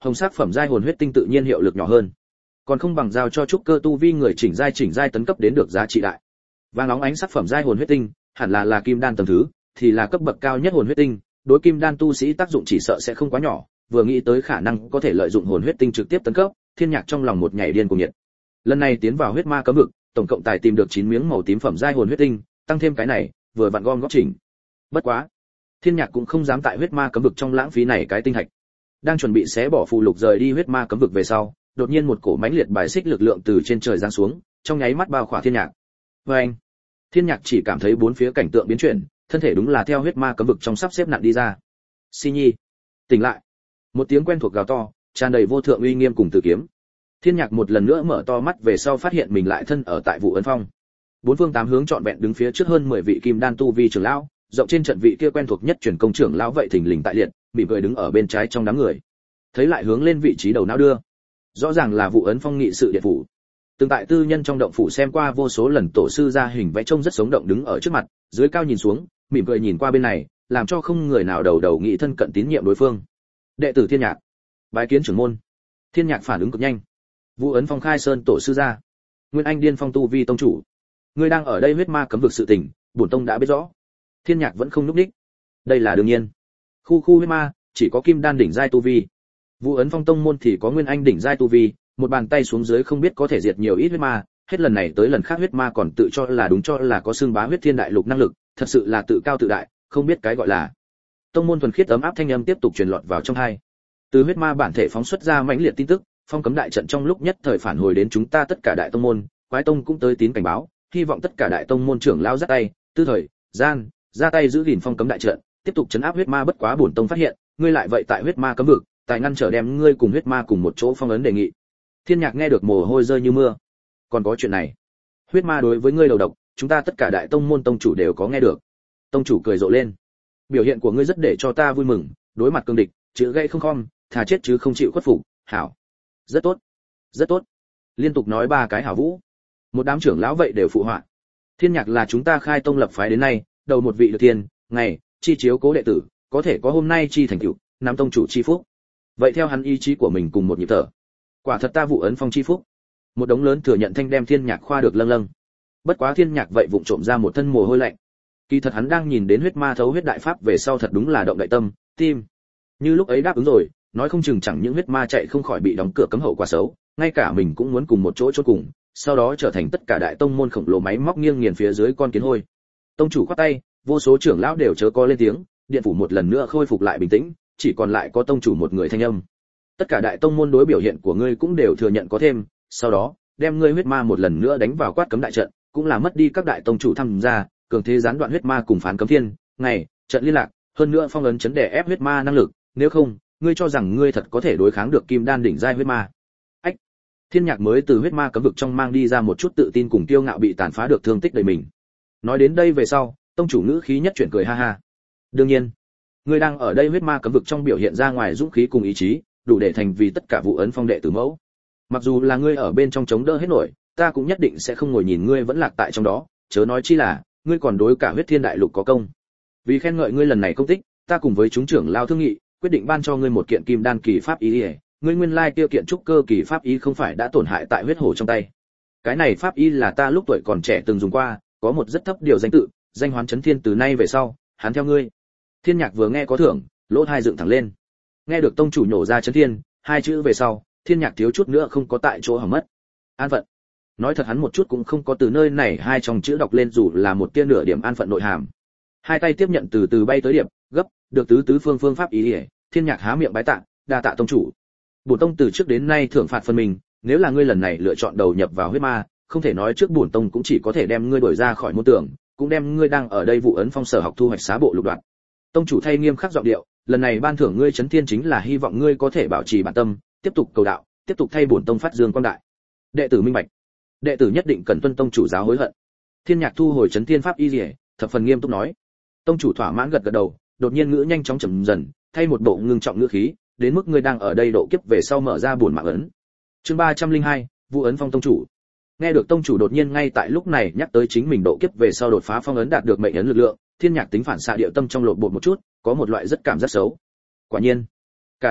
hồng sắc phẩm giai hồn huyết tinh tự nhiên hiệu lực nhỏ hơn, còn không bằng giao cho trúc cơ tu vi người chỉnh giai tấn cấp đến được giá trị đại. Vàng óng ánh sắc phẩm giai hồn huyết tinh, hẳn là kim đan tầng thứ, thì là cấp bậc cao nhất hồn huyết tinh, đối kim đan tu sĩ tác dụng chỉ sợ sẽ không quá nhỏ, vừa nghĩ tới khả năng có thể lợi dụng hồn huyết tinh trực tiếp tấn cấp, Thiên Nhạc trong lòng một nhảy điên cuồng nhiệt. Lần này tiến vào huyết ma cấm vực, tổng cộng tài tìm được 9 miếng màu tím phẩm giai hồn huyết tinh, tăng thêm cái này, vừa vặn gom góp chỉnh. Bất quá, Thiên Nhạc cũng không dám tại huyết ma cấm vực trong lãng phí này cái tinh thạch. Đang chuẩn bị xé bỏ phù lục rời đi huyết ma cấm vực về sau, đột nhiên một cổ mãnh liệt bài xích lực lượng từ trên trời giáng xuống, trong nháy mắt bao khỏa Thiên Nhạc. Oeng! Thiên Nhạc chỉ cảm thấy bốn phía cảnh tượng biến chuyển, thân thể đúng là theo huyết ma cấm vực trong sắp xếp nặng đi ra. Si Nhi, tỉnh lại! Một tiếng quen thuộc gào to, tràn đầy vô thượng uy nghiêm cùng tử kiếm. Thiên Nhạc một lần nữa mở to mắt về sau phát hiện mình lại thân ở tại Vũ Ấn Phong. Bốn phương tám hướng trọn vẹn đứng phía trước hơn 10 vị kim đan tu vi trưởng lão, rộng trên trận vị kia quen thuộc nhất truyền công trưởng lão vậy thình lình tại liệt, mỉm cười đứng ở bên trái trong đám người. Thấy lại hướng lên vị trí đầu não đưa. Rõ ràng là Vũ Ấn Phong nghị sự điện phủ. Từng tại tư nhân trong động phủ xem qua vô số lần tổ sư ra hình vẽ trông rất sống động đứng ở trước mặt, dưới cao nhìn xuống, mỉm cười nhìn qua bên này, làm cho không người nào đầu nghĩ thân cận tín nhiệm đối phương. Đệ tử Thiên Nhạc, bái kiến trưởng môn. Thiên Nhạc phản ứng cực nhanh. Vũ Ấn Phong khai sơn tổ sư ra, Nguyên Anh Điên Phong tu vi tông chủ, ngươi đang ở đây huyết ma cấm vực sự tình, bổn tông đã biết rõ. Thiên Nhạc vẫn không núp đích. Đây là đương nhiên. Khu huyết ma chỉ có kim đan đỉnh giai tu vi, Vũ Ấn Phong tông môn thì có Nguyên Anh đỉnh giai tu vi, một bàn tay xuống dưới không biết có thể diệt nhiều ít huyết ma, hết lần này tới lần khác huyết ma còn tự cho là đúng, cho là có xương bá huyết thiên đại lục năng lực, thật sự là tự cao tự đại, không biết cái gọi là. Tông môn thuần khiết ấm áp thanh âm tiếp tục truyền lọt vào trong tai. Từ huyết ma bản thể phóng xuất ra mãnh liệt tin tức, phong cấm đại trận trong lúc nhất thời phản hồi đến chúng ta tất cả đại tông môn, quái tông cũng tới tín cảnh báo, hy vọng tất cả đại tông môn trưởng lao dắt tay, tư thời, gian, ra tay giữ gìn phong cấm đại trận, tiếp tục trấn áp huyết ma. Bất quá bổn tông phát hiện, ngươi lại vậy tại huyết ma cấm vực, tài ngăn trở đem ngươi cùng huyết ma cùng một chỗ phong ấn đề nghị. Thiên Nhạc nghe được mồ hôi rơi như mưa. Còn có chuyện này? Huyết ma đối với ngươi đầu độc, chúng ta tất cả đại tông môn tông chủ đều có nghe được. Tông chủ cười rộ lên. Biểu hiện của ngươi rất để cho ta vui mừng, đối mặt cương địch, chữ gây không khom, thà chết chứ không chịu khuất phục. Hảo, rất tốt, rất tốt. Liên tục nói ba cái hảo vũ. Một đám trưởng lão vậy đều phụ họa. Thiên Nhạc là chúng ta khai tông lập phái đến nay, đầu một vị được tiền, ngày chi chiếu cố đệ tử, có thể có hôm nay chi thành tựu, nam tông chủ chi phúc. Vậy theo hắn ý chí của mình cùng một nhịp thở, quả thật ta Vũ Ấn Phong chi phúc. Một đống lớn thừa nhận thanh đem Thiên Nhạc khoa được lâng lâng. Bất quá Thiên Nhạc vậy vụng trộm ra một thân mồ hôi lạnh. Kỳ thật hắn đang nhìn đến huyết ma thấu huyết đại pháp về sau thật đúng là động đại tâm, tim. Như lúc ấy đáp ứng rồi, nói không chừng chẳng những huyết ma chạy không khỏi bị đóng cửa cấm hậu quả xấu, ngay cả mình cũng muốn cùng một chỗ chôn cùng, sau đó trở thành tất cả đại tông môn khổng lồ máy móc nghiêng nghiền phía dưới con kiến hôi. Tông chủ khoát tay, vô số trưởng lão đều chớ có lên tiếng, điện phủ một lần nữa khôi phục lại bình tĩnh, chỉ còn lại có tông chủ một người thanh âm. Tất cả đại tông môn đối biểu hiện của ngươi cũng đều thừa nhận có thêm, sau đó đem ngươi huyết ma một lần nữa đánh vào quát cấm đại trận, cũng là mất đi các đại tông chủ tham gia, cường thế gián đoạn huyết ma cùng phán cấm thiên, ngày trận liên lạc, hơn nữa phong ấn chấn đè ép huyết ma năng lực, nếu không, ngươi cho rằng ngươi thật có thể đối kháng được kim đan đỉnh giai huyết ma. Ách. Thiên Nhạc mới từ huyết ma cấm vực trong mang đi ra một chút tự tin cùng kiêu ngạo bị tàn phá được thương tích đầy mình. Nói đến đây về sau, tông chủ ngữ khí nhất chuyển cười ha ha. Đương nhiên, ngươi đang ở đây huyết ma cấm vực trong biểu hiện ra ngoài dũng khí cùng ý chí, đủ để thành vì tất cả Vũ Ấn Phong đệ tử mẫu. Mặc dù là ngươi ở bên trong chống đỡ hết nổi, ta cũng nhất định sẽ không ngồi nhìn ngươi vẫn lạc tại trong đó, chớ nói chi là ngươi còn đối cả huyết thiên đại lục có công. Vì khen ngợi ngươi lần này công tích, ta cùng với chúng trưởng lao thương nghị, quyết định ban cho ngươi một kiện kim đan kỳ pháp ý. Ngươi nguyên lai tiêu kiện trúc cơ kỳ pháp ý không phải đã tổn hại tại huyết hổ trong tay. Cái này pháp ý là ta lúc tuổi còn trẻ từng dùng qua, có một rất thấp điều danh tự, danh hoán chấn thiên, từ nay về sau, hắn theo ngươi. Thiên Nhạc vừa nghe có thưởng, lỗ tai dựng thẳng lên. Nghe được tông chủ nhổ ra chấn thiên hai chữ về sau, Thiên Nhạc thiếu chút nữa không có tại chỗ hỏng mất. An phận. Nói thật hắn một chút cũng không có từ nơi này hai trong chữ đọc lên dù là một tia nửa điểm an phận nội hàm. Hai tay tiếp nhận từ từ bay tới điểm, gấp, được tứ phương pháp ý. Thiên Nhạc há miệng bái tạ, đa tạ tông chủ. Bổn tông từ trước đến nay thưởng phạt phân mình, nếu là ngươi lần này lựa chọn đầu nhập vào huyết ma, không thể nói trước bổn tông cũng chỉ có thể đem ngươi đuổi ra khỏi môn tưởng, cũng đem ngươi đang ở đây Vũ Ấn Phong sở học thu hoạch xá bộ lục đoạn. Tông chủ thay nghiêm khắc giọng điệu, lần này ban thưởng ngươi chấn thiên chính là hy vọng ngươi có thể bảo trì bản tâm, tiếp tục cầu đạo, tiếp tục thay bổn tông phát dương quang đại. Đệ tử minh bạch. Đệ tử nhất định cần tuân tông chủ giáo hối hận. Thiên Nhạc thu hồi chấn thiên pháp y liễu, thập phần nghiêm túc nói. Tông chủ thỏa mãn gật gật đầu, đột nhiên ngữ nhanh chóng chậm dần, thay một bộ ngưng trọng ngữ khí, đến mức ngươi đang ở đây độ kiếp về sau mở ra buồn mạng ấn. Chương 302, Vũ Ấn Phong tông chủ. Nghe được tông chủ đột nhiên ngay tại lúc này nhắc tới chính mình độ kiếp về sau đột phá phong ấn đạt được mệnh ấn lực lượng, Thiên Nhạc tính phản xạ điệu tâm trong lột bột một chút, có một loại rất cảm giác xấu. Quả nhiên, cả đại điện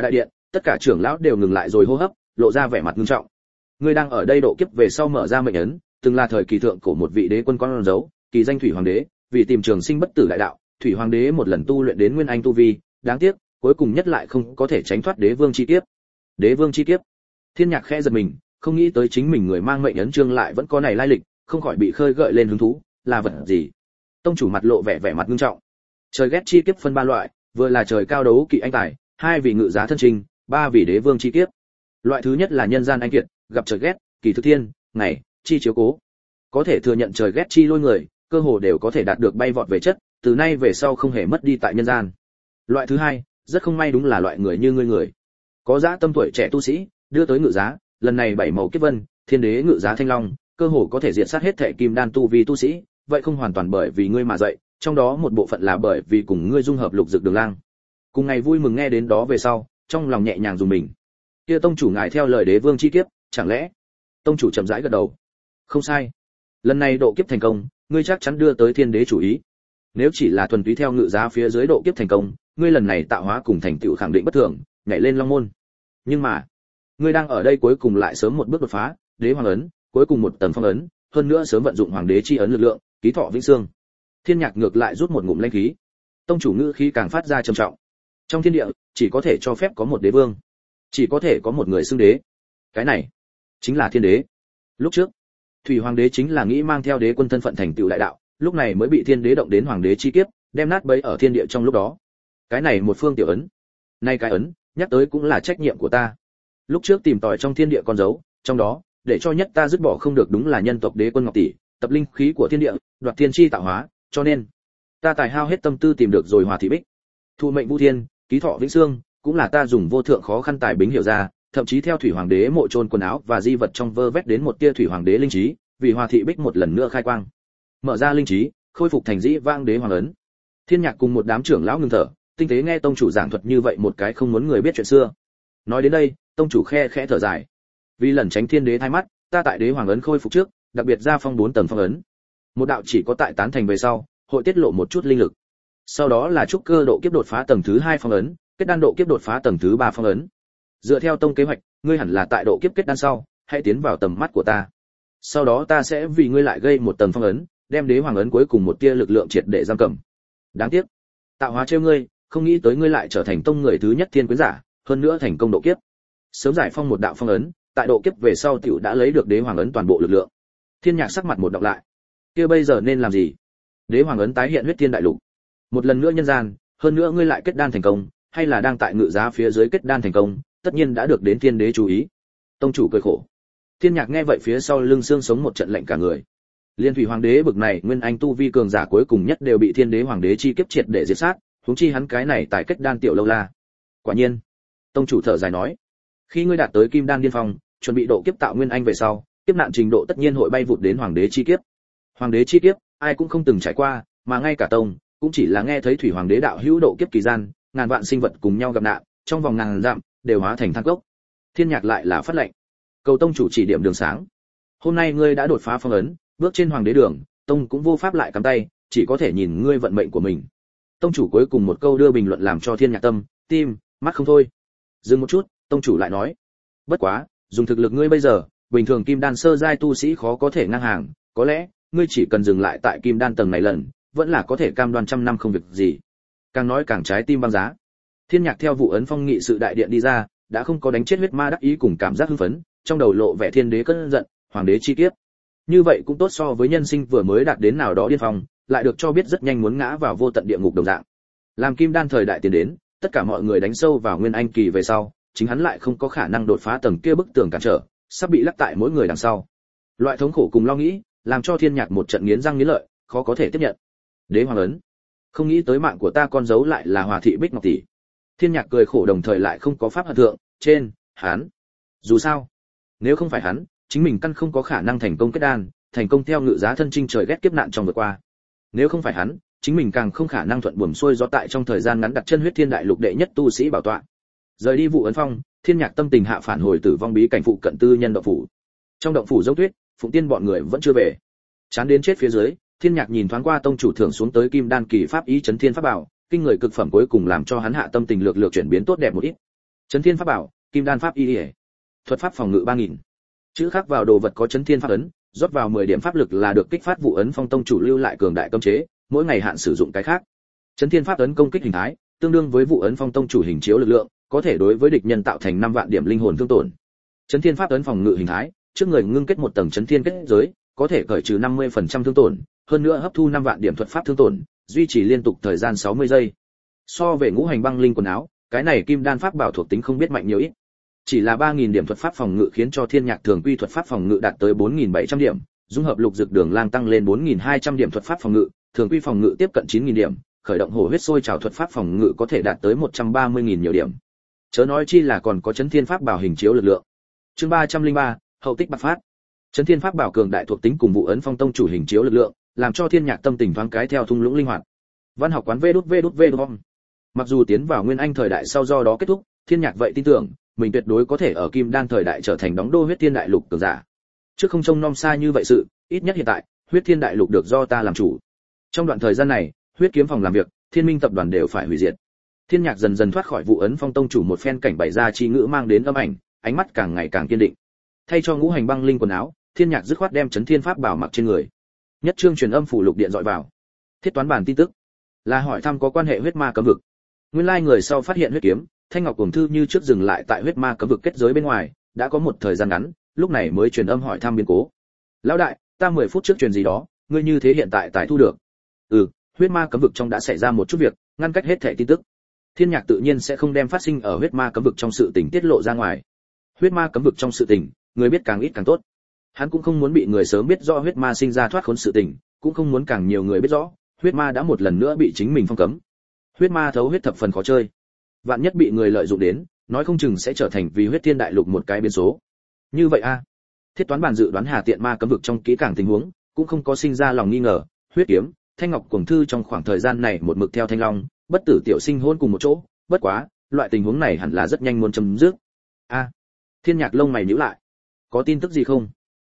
tất cả trưởng lão đều ngừng lại rồi hô hấp, lộ ra vẻ mặt nghiêm trọng. Ngươi đang ở đây độ kiếp về sau mở ra mệnh ấn, từng là thời kỳ thượng cổ một vị đế quân con dấu, kỳ danh Thủy Hoàng đế, vì tìm trường sinh bất tử đại đạo, Thủy Hoàng đế một lần tu luyện đến nguyên anh tu vi, đáng tiếc, cuối cùng nhất lại không có thể tránh thoát đế vương chi kiếp. Đế vương chi kiếp. Thiên Nhạc khẽ giật mình, không nghĩ tới chính mình người mang mệnh ấn chương lại vẫn có này lai lịch, không khỏi bị khơi gợi lên hứng thú, là vật gì? Tông chủ mặt lộ vẻ mặt nghiêm trọng. Trời ghét chi kiếp phân ba loại, vừa là trời cao đấu kỵ anh tài, hai vì ngự giá thân trình, ba vì đế vương chi kiếp. Loại thứ nhất là nhân gian anh kiệt, gặp trời ghét, kỳ thực thiên, ngày, chi chiếu cố. Có thể thừa nhận trời ghét chi lôi người, cơ hồ đều có thể đạt được bay vọt về chất, từ nay về sau không hề mất đi tại nhân gian. Loại thứ hai, rất không may đúng là loại người như ngươi người. Có dã tâm tuổi trẻ tu sĩ, đưa tới ngự giá, lần này bảy màu kiếp vân, thiên đế ngự giá thanh long, cơ hồ có thể diệt sát hết thể kim đan tu vi tu sĩ, vậy không hoàn toàn bởi vì ngươi mà dậy, trong đó một bộ phận là bởi vì cùng ngươi dung hợp lục dược đường lang. Cùng ngày vui mừng nghe đến đó về sau, trong lòng nhẹ nhàng dùng mình. Kia tông chủ ngài theo lời đế vương chi kiếp, chẳng lẽ? Tông chủ chậm rãi gật đầu. Không sai. Lần này độ kiếp thành công, ngươi chắc chắn đưa tới thiên đế chủ ý. Nếu chỉ là thuần túy theo ngự giá phía dưới độ kiếp thành công, ngươi lần này tạo hóa cùng thành tựu khẳng định bất thường, nhảy lên long môn. Nhưng mà, ngươi đang ở đây cuối cùng lại sớm một bước đột phá, đế hoàng ấn, cuối cùng một tầng phong ấn, hơn nữa sớm vận dụng hoàng đế chi ấn lực lượng, ký thọ vĩnh xương. Thiên Nhạc ngược lại rút một ngụm linh khí. Tông chủ ngữ khí càng phát ra trầm trọng. Trong thiên địa, chỉ có thể cho phép có một đế vương, chỉ có thể có một người xưng đế. Cái này chính là thiên đế. Lúc trước, Thủy Hoàng đế chính là nghĩ mang theo đế quân thân phận thành tựu đại đạo, lúc này mới bị thiên đế động đến hoàng đế chi kiếp, đem nát bấy ở thiên địa trong lúc đó. Cái này một phương tiểu ấn, nay cái ấn, nhắc tới cũng là trách nhiệm của ta. Lúc trước tìm tòi trong thiên địa con dấu, trong đó, để cho nhất ta dứt bỏ không được đúng là nhân tộc đế quân Ngọc tỷ, tập linh khí của thiên địa, đoạt thiên chi tạo hóa, cho nên ta tài hao hết tâm tư tìm được rồi Hòa Thị Bích. Thu mệnh Vu Thiên, ký thọ vĩnh xương, cũng là ta dùng vô thượng khó khăn tài bính hiểu ra, thậm chí theo Thủy Hoàng đế mộ trôn quần áo và di vật trong vơ vét đến một tia Thủy Hoàng đế linh trí, vì Hòa Thị Bích một lần nữa khai quang, mở ra linh trí, khôi phục thành dĩ vãng đế hoàng ấn. Thiên Nhạc cùng một đám trưởng lão ngừng thở, tinh tế nghe tông chủ giảng thuật như vậy một cái không muốn người biết chuyện xưa. Nói đến đây, tông chủ khẽ thở dài. Vì lần tránh thiên đế thay mắt, ta tại đế hoàng ấn khôi phục trước, đặc biệt ra phong 4 tầng phong ấn. Một đạo chỉ có tại tán thành về sau, hội tiết lộ một chút linh lực. Sau đó là trúc cơ độ kiếp đột phá tầng thứ 2 phong ấn, kết đan độ kiếp đột phá tầng thứ 3 phong ấn. Dựa theo tông kế hoạch, ngươi hẳn là tại độ kiếp kết đan sau, hãy tiến vào tầm mắt của ta. Sau đó ta sẽ vì ngươi lại gây một tầng phong ấn, đem đế hoàng ấn cuối cùng một tia lực lượng triệt để giam cầm. Đáng tiếc, tạo hóa trêu ngươi, không nghĩ tới ngươi lại trở thành tông người thứ nhất thiên quyến giả, hơn nữa thành công độ kiếp. Sớm giải phong một đạo phong ấn, tại độ kiếp về sau tiểu đã lấy được đế hoàng ấn toàn bộ lực lượng. Thiên Nhạc sắc mặt một đọc lại. Kia bây giờ nên làm gì? Đế hoàng ấn tái hiện huyết thiên đại lục. Một lần nữa nhân gian, hơn nữa ngươi lại kết đan thành công, hay là đang tại ngự giá phía dưới kết đan thành công, tất nhiên đã được đến thiên đế chú ý. Tông chủ cười khổ. Thiên Nhạc nghe vậy phía sau lưng xương sống một trận lạnh cả người. Liên Thủy Hoàng đế bực này nguyên anh tu vi cường giả cuối cùng nhất đều bị thiên đế hoàng đế chi kiếp triệt để diệt sát, huống chi hắn cái này tại kết đan tiểu lâu la. Quả nhiên, tông chủ thở dài nói, khi ngươi đạt tới kim đan điên phong, chuẩn bị độ kiếp tạo nguyên anh về sau, kiếp nạn trình độ tất nhiên hội bay vụt đến hoàng đế chi kiếp. Hoàng đế chi kiếp, ai cũng không từng trải qua, mà ngay cả tông cũng chỉ là nghe thấy Thủy Hoàng đế đạo hữu độ kiếp kỳ gian, ngàn vạn sinh vật cùng nhau gặp nạn, trong vòng ngàn dặm đều hóa thành than cốc. Thiên Nhạc lại là phát lệnh, cầu tông chủ chỉ điểm đường sáng. Hôm nay ngươi đã đột phá phong ấn, bước trên hoàng đế đường, tông cũng vô pháp lại cắm tay, chỉ có thể nhìn ngươi vận mệnh của mình. Tông chủ cuối cùng một câu đưa bình luận làm cho Thiên Nhạc tâm, tim, mắt không thôi. Dừng một chút, tông chủ lại nói, bất quá, dùng thực lực ngươi bây giờ, bình thường kim đan sơ giai tu sĩ khó có thể ngang hàng, có lẽ ngươi chỉ cần dừng lại tại kim đan tầng này lần, vẫn là có thể cam đoan trăm năm không việc gì. Càng nói càng trái tim băng giá. Thiên Nhạc theo vụ ấn phong nghị sự đại điện đi ra, đã không có đánh chết huyết ma đắc ý cùng cảm giác hưng phấn, trong đầu lộ vẻ thiên đế cơn giận, hoàng đế chi kiếp. Như vậy cũng tốt so với nhân sinh vừa mới đạt đến nào đó điên phong, lại được cho biết rất nhanh muốn ngã vào vô tận địa ngục đồng dạng. Làm kim đan thời đại tiến đến, tất cả mọi người đánh sâu vào nguyên anh kỳ về sau, chính hắn lại không có khả năng đột phá tầng kia bức tường cản trở, sắp bị lắc tại mỗi người đằng sau. Loại thống khổ cùng lo nghĩ, làm cho Thiên Nhạc một trận nghiến răng nghiến lợi, khó có thể tiếp nhận. Đế hoàng ấn, không nghĩ tới mạng của ta con dấu lại là Hòa Thị Bích Ngọc tỷ. Thiên Nhạc cười khổ đồng thời lại không có pháp hận thượng, trên, hắn. Dù sao, nếu không phải hắn, chính mình căn không có khả năng thành công kết đan, thành công theo ngự giá thân chinh trời ghét kiếp nạn trong vượt qua. Nếu không phải hắn, chính mình càng không khả năng thuận buồm xuôi gió tại trong thời gian ngắn đặt chân huyết thiên đại lục đệ nhất tu sĩ bảo tọa. Rời đi vụ ấn phong, Thiên Nhạc tâm tình hạ phản hồi tử vong bí cảnh phụ cận tư nhân động phủ. Trong động phủ giống tuyết, Phụng Tiên bọn người vẫn chưa về. Chán đến chết phía dưới, Thiên Nhạc nhìn thoáng qua tông chủ thưởng xuống tới kim đan kỳ pháp ý chấn thiên pháp bảo, kinh người cực phẩm cuối cùng làm cho hắn hạ tâm tình lược chuyển biến tốt đẹp một ít. Chấn thiên pháp bảo, kim đan pháp y, thuật pháp phòng ngự 3000. Chữ khắc vào đồ vật có chấn thiên pháp ấn, rót vào 10 điểm pháp lực là được kích phát vụ ấn phong tông chủ lưu lại cường đại cấm chế, mỗi ngày hạn sử dụng cái khác. Chấn thiên pháp ấn công kích hình thái, tương đương với vụ ấn phong tông chủ hình chiếu lực lượng, có thể đối với địch nhân tạo thành 5 vạn điểm linh hồn thương tổn. Chấn thiên pháp ấn phòng ngự hình thái, trước người ngưng kết một tầng chấn thiên kết giới, có thể cởi trừ 50% thương tổn, hơn nữa hấp thu 5 vạn điểm thuật pháp thương tổn, duy trì liên tục thời gian 60 giây. So về ngũ hành băng linh quần áo, cái này kim đan pháp bảo thuộc tính không biết mạnh nhiều ít. Chỉ là 3000 điểm thuật pháp phòng ngự khiến cho Thiên Nhạc thường quy thuật pháp phòng ngự đạt tới 4700 điểm, dung hợp lục dược đường lang tăng lên 4200 điểm thuật pháp phòng ngự, thường quy phòng ngự tiếp cận 9000 điểm, khởi động hổ huyết sôi trào thuật pháp phòng ngự có thể đạt tới 130.000 nhiều điểm. Chớ nói chi là còn có chấn thiên pháp bảo hình chiếu lực lượng. Chương 303, hậu tích bạc phát. Chấn thiên pháp bảo cường đại thuộc tính cùng vụ ấn phong tông chủ hình chiếu lực lượng, làm cho Thiên Nhạc tâm tình thoáng cái theo thung lũng linh hoạt. Văn học quán vđvđvđom. Mặc dù tiến vào nguyên anh thời đại sau do đó kết thúc, Thiên Nhạc vậy tin tưởng mình tuyệt đối có thể ở kim đan thời đại trở thành đóng đô huyết thiên đại lục cường giả. Trước không trông nom xa như vậy sự, ít nhất hiện tại, huyết thiên đại lục được do ta làm chủ. Trong đoạn thời gian này, huyết kiếm phòng làm việc, Thiên Minh tập đoàn đều phải hủy diệt. Thiên Nhạc dần dần thoát khỏi vụ ấn phong tông chủ một phen cảnh bày ra chi ngữ mang đến âm ảnh, ánh mắt càng ngày càng kiên định. Thay cho ngũ hành băng linh quần áo, Thiên Nhạc dứt khoát đem chấn thiên pháp bảo mặc trên người. Nhất trương truyền âm phủ lục điện dọi vào. Thiết toán bản tin tức là hỏi thăm có quan hệ huyết ma cấm vực. Nguyên lai người sau phát hiện huyết kiếm, Thanh Ngọc Cuồng Thư như trước dừng lại tại huyết ma cấm vực kết giới bên ngoài, đã có một thời gian ngắn, lúc này mới truyền âm hỏi thăm biến cố. Lão đại, ta 10 phút trước truyền gì đó, ngươi như thế hiện tại tài thu được. Huyết ma cấm vực trong đã xảy ra một chút việc, ngăn cách hết thảy tin tức. Thiên Nhạc tự nhiên sẽ không đem phát sinh ở huyết ma cấm vực trong sự tình tiết lộ ra ngoài. Huyết ma cấm vực trong sự tình, người biết càng ít càng tốt. Hắn cũng không muốn bị người sớm biết rõ huyết ma sinh ra thoát khốn sự tình, cũng không muốn càng nhiều người biết rõ, huyết ma đã một lần nữa bị chính mình phong cấm. Huyết ma thấu huyết thập phần khó chơi. Vạn nhất bị người lợi dụng đến, nói không chừng sẽ trở thành vì huyết thiên đại lục một cái biến số. Như vậy a. Thiết toán bản dự đoán Hà Tiện ma cấm vực trong kỹ càng tình huống, cũng không có sinh ra lòng nghi ngờ, huyết kiếm, Thanh Ngọc Cuồng Thư trong khoảng thời gian này một mực theo Thanh Long, bất tử tiểu sinh hôn cùng một chỗ, bất quá, loại tình huống này hẳn là rất nhanh muốn chấm dứt. Thiên Nhạc lông mày nhíu lại. Có tin tức gì không?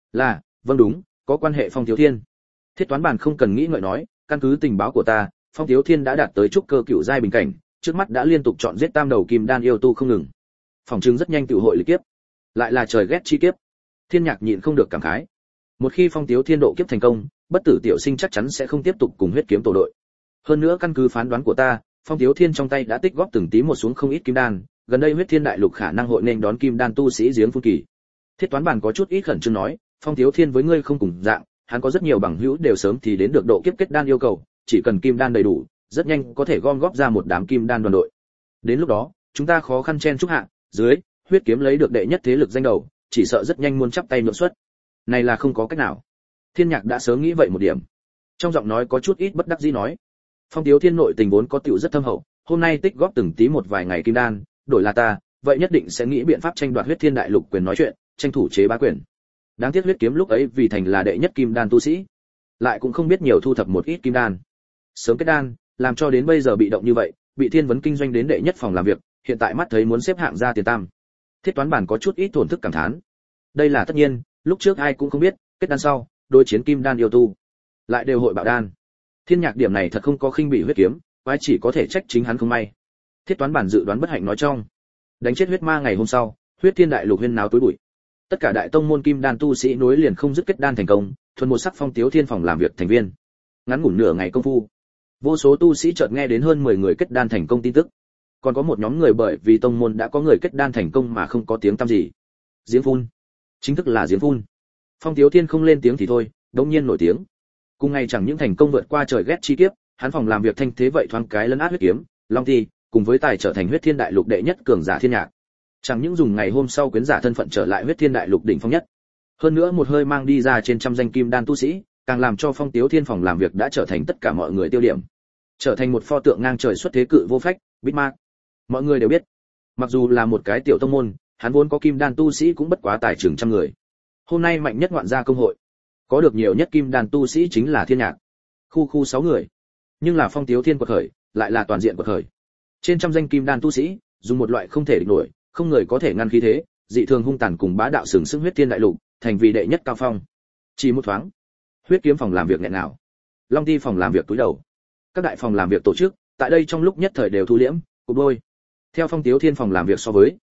Vâng đúng, có quan hệ Phong Thiếu Thiên. Thiết toán bản không cần nghĩ ngợi nói, căn cứ tình báo của ta, Phong Thiếu Thiên đã đạt tới trúc cơ cựu giai bình cảnh, trước mắt đã liên tục chọn giết tam đầu kim đan yêu tu không ngừng. Phòng chứng rất nhanh tiểu hội lịch kiếp. Lại là trời ghét chi kiếp. Thiên Nhạc nhịn không được cảm khái. Một khi Phong Thiếu Thiên độ kiếp thành công, bất tử tiểu sinh chắc chắn sẽ không tiếp tục cùng huyết kiếm tổ đội. Hơn nữa căn cứ phán đoán của ta, Phong Thiếu Thiên trong tay đã tích góp từng tí một xuống không ít kim đan, gần đây huyết thiên đại lục khả năng hội nên đón kim đan tu sĩ giếng phun kỳ. Thiết toán bản có chút ít khẩn trương nói, Phong Thiếu Thiên với ngươi không cùng dạng, hắn có rất nhiều bằng hữu đều sớm thì đến được độ kiếp kết đan yêu cầu, chỉ cần kim đan đầy đủ, rất nhanh có thể gom góp ra một đám kim đan đoàn đội. Đến lúc đó, chúng ta khó khăn chen chúc hạ, dưới, huyết kiếm lấy được đệ nhất thế lực danh đầu, chỉ sợ rất nhanh muốn chắp tay nhượng xuất. Này là không có cách nào. Thiên Nhạc đã sớm nghĩ vậy một điểm. Trong giọng nói có chút ít bất đắc dĩ nói, Phong Thiếu Thiên nội tình vốn có tiểu rất thâm hậu, hôm nay tích góp từng tí một vài ngày kim đan, đổi là ta, vậy nhất định sẽ nghĩ biện pháp tranh đoạt huyết thiên đại lục quyền nói chuyện, tranh thủ chế bá quyền. Đáng tiếc huyết kiếm lúc ấy vì thành là đệ nhất kim đan tu sĩ, lại cũng không biết nhiều thu thập một ít kim đan. Sớm kết đan, làm cho đến bây giờ bị động như vậy, bị Thiên Vấn kinh doanh đến đệ nhất phòng làm việc, hiện tại mắt thấy muốn xếp hạng ra tiền tam. Thiết toán bản có chút ít thổn thức cảm thán. Đây là tất nhiên, lúc trước ai cũng không biết, kết đan sau, đối chiến kim đan yêu tu, lại đều hội bạo đan. Thiên Nhạc điểm này thật không có khinh bị huyết kiếm, quái chỉ có thể trách chính hắn không may. Thiết toán bản dự đoán bất hạnh nói trong, đánh chết huyết ma ngày hôm sau, huyết thiên đại lục huyên náo tối bụi. Tất cả đại tông môn kim đan tu sĩ nối liền không dứt kết đan thành công, thuần một sắc Phong Tiếu Thiên phòng làm việc thành viên. Ngắn ngủn nửa ngày công phu, vô số tu sĩ chợt nghe đến hơn 10 người kết đan thành công tin tức. Còn có một nhóm người bởi vì tông môn đã có người kết đan thành công mà không có tiếng tăm gì. Giếng phun, chính thức là giếng phun. Phong Tiếu Thiên không lên tiếng thì thôi, đống nhiên nổi tiếng. Cùng ngày chẳng những thành công vượt qua trời ghét chi kiếp, hắn phòng làm việc thanh thế vậy thoáng cái lấn át huyết kiếm, Long Ti, cùng với tài trở thành huyết thiên đại lục đệ nhất cường giả Thiên Nhạc. Chẳng những dùng ngày hôm sau quyến giả thân phận trở lại huyết thiên đại lục đỉnh phong nhất, hơn nữa một hơi mang đi ra trên trăm danh kim đan tu sĩ, càng làm cho Phong Tiếu Thiên phòng làm việc đã trở thành tất cả mọi người tiêu điểm, trở thành một pho tượng ngang trời xuất thế cự vô phách, Bismarck. Mọi người đều biết, mặc dù là một cái tiểu tông môn, hắn vốn có kim đan tu sĩ cũng bất quá tài chừng trăm người. Hôm nay mạnh nhất ngoạn gia công hội, có được nhiều nhất kim đan tu sĩ chính là Thiên Nhạc, khu 6 người. Nhưng là Phong Tiếu Thiên quật khởi, lại là toàn diện quật khởi. Trên trăm danh kim đan tu sĩ, dùng một loại không thể địch nổi, không người có thể ngăn khí thế, dị thường hung tàn cùng bá đạo sừng sững huyết thiên đại lục, thành vì đệ nhất cao phong. Chỉ một thoáng, huyết kiếm phòng làm việc nghẹn nào, Long Ti phòng làm việc túi đầu. Các đại phòng làm việc tổ chức, tại đây trong lúc nhất thời đều thu liễm, cục đôi. Theo Phong Tiếu Thiên phòng làm việc so với,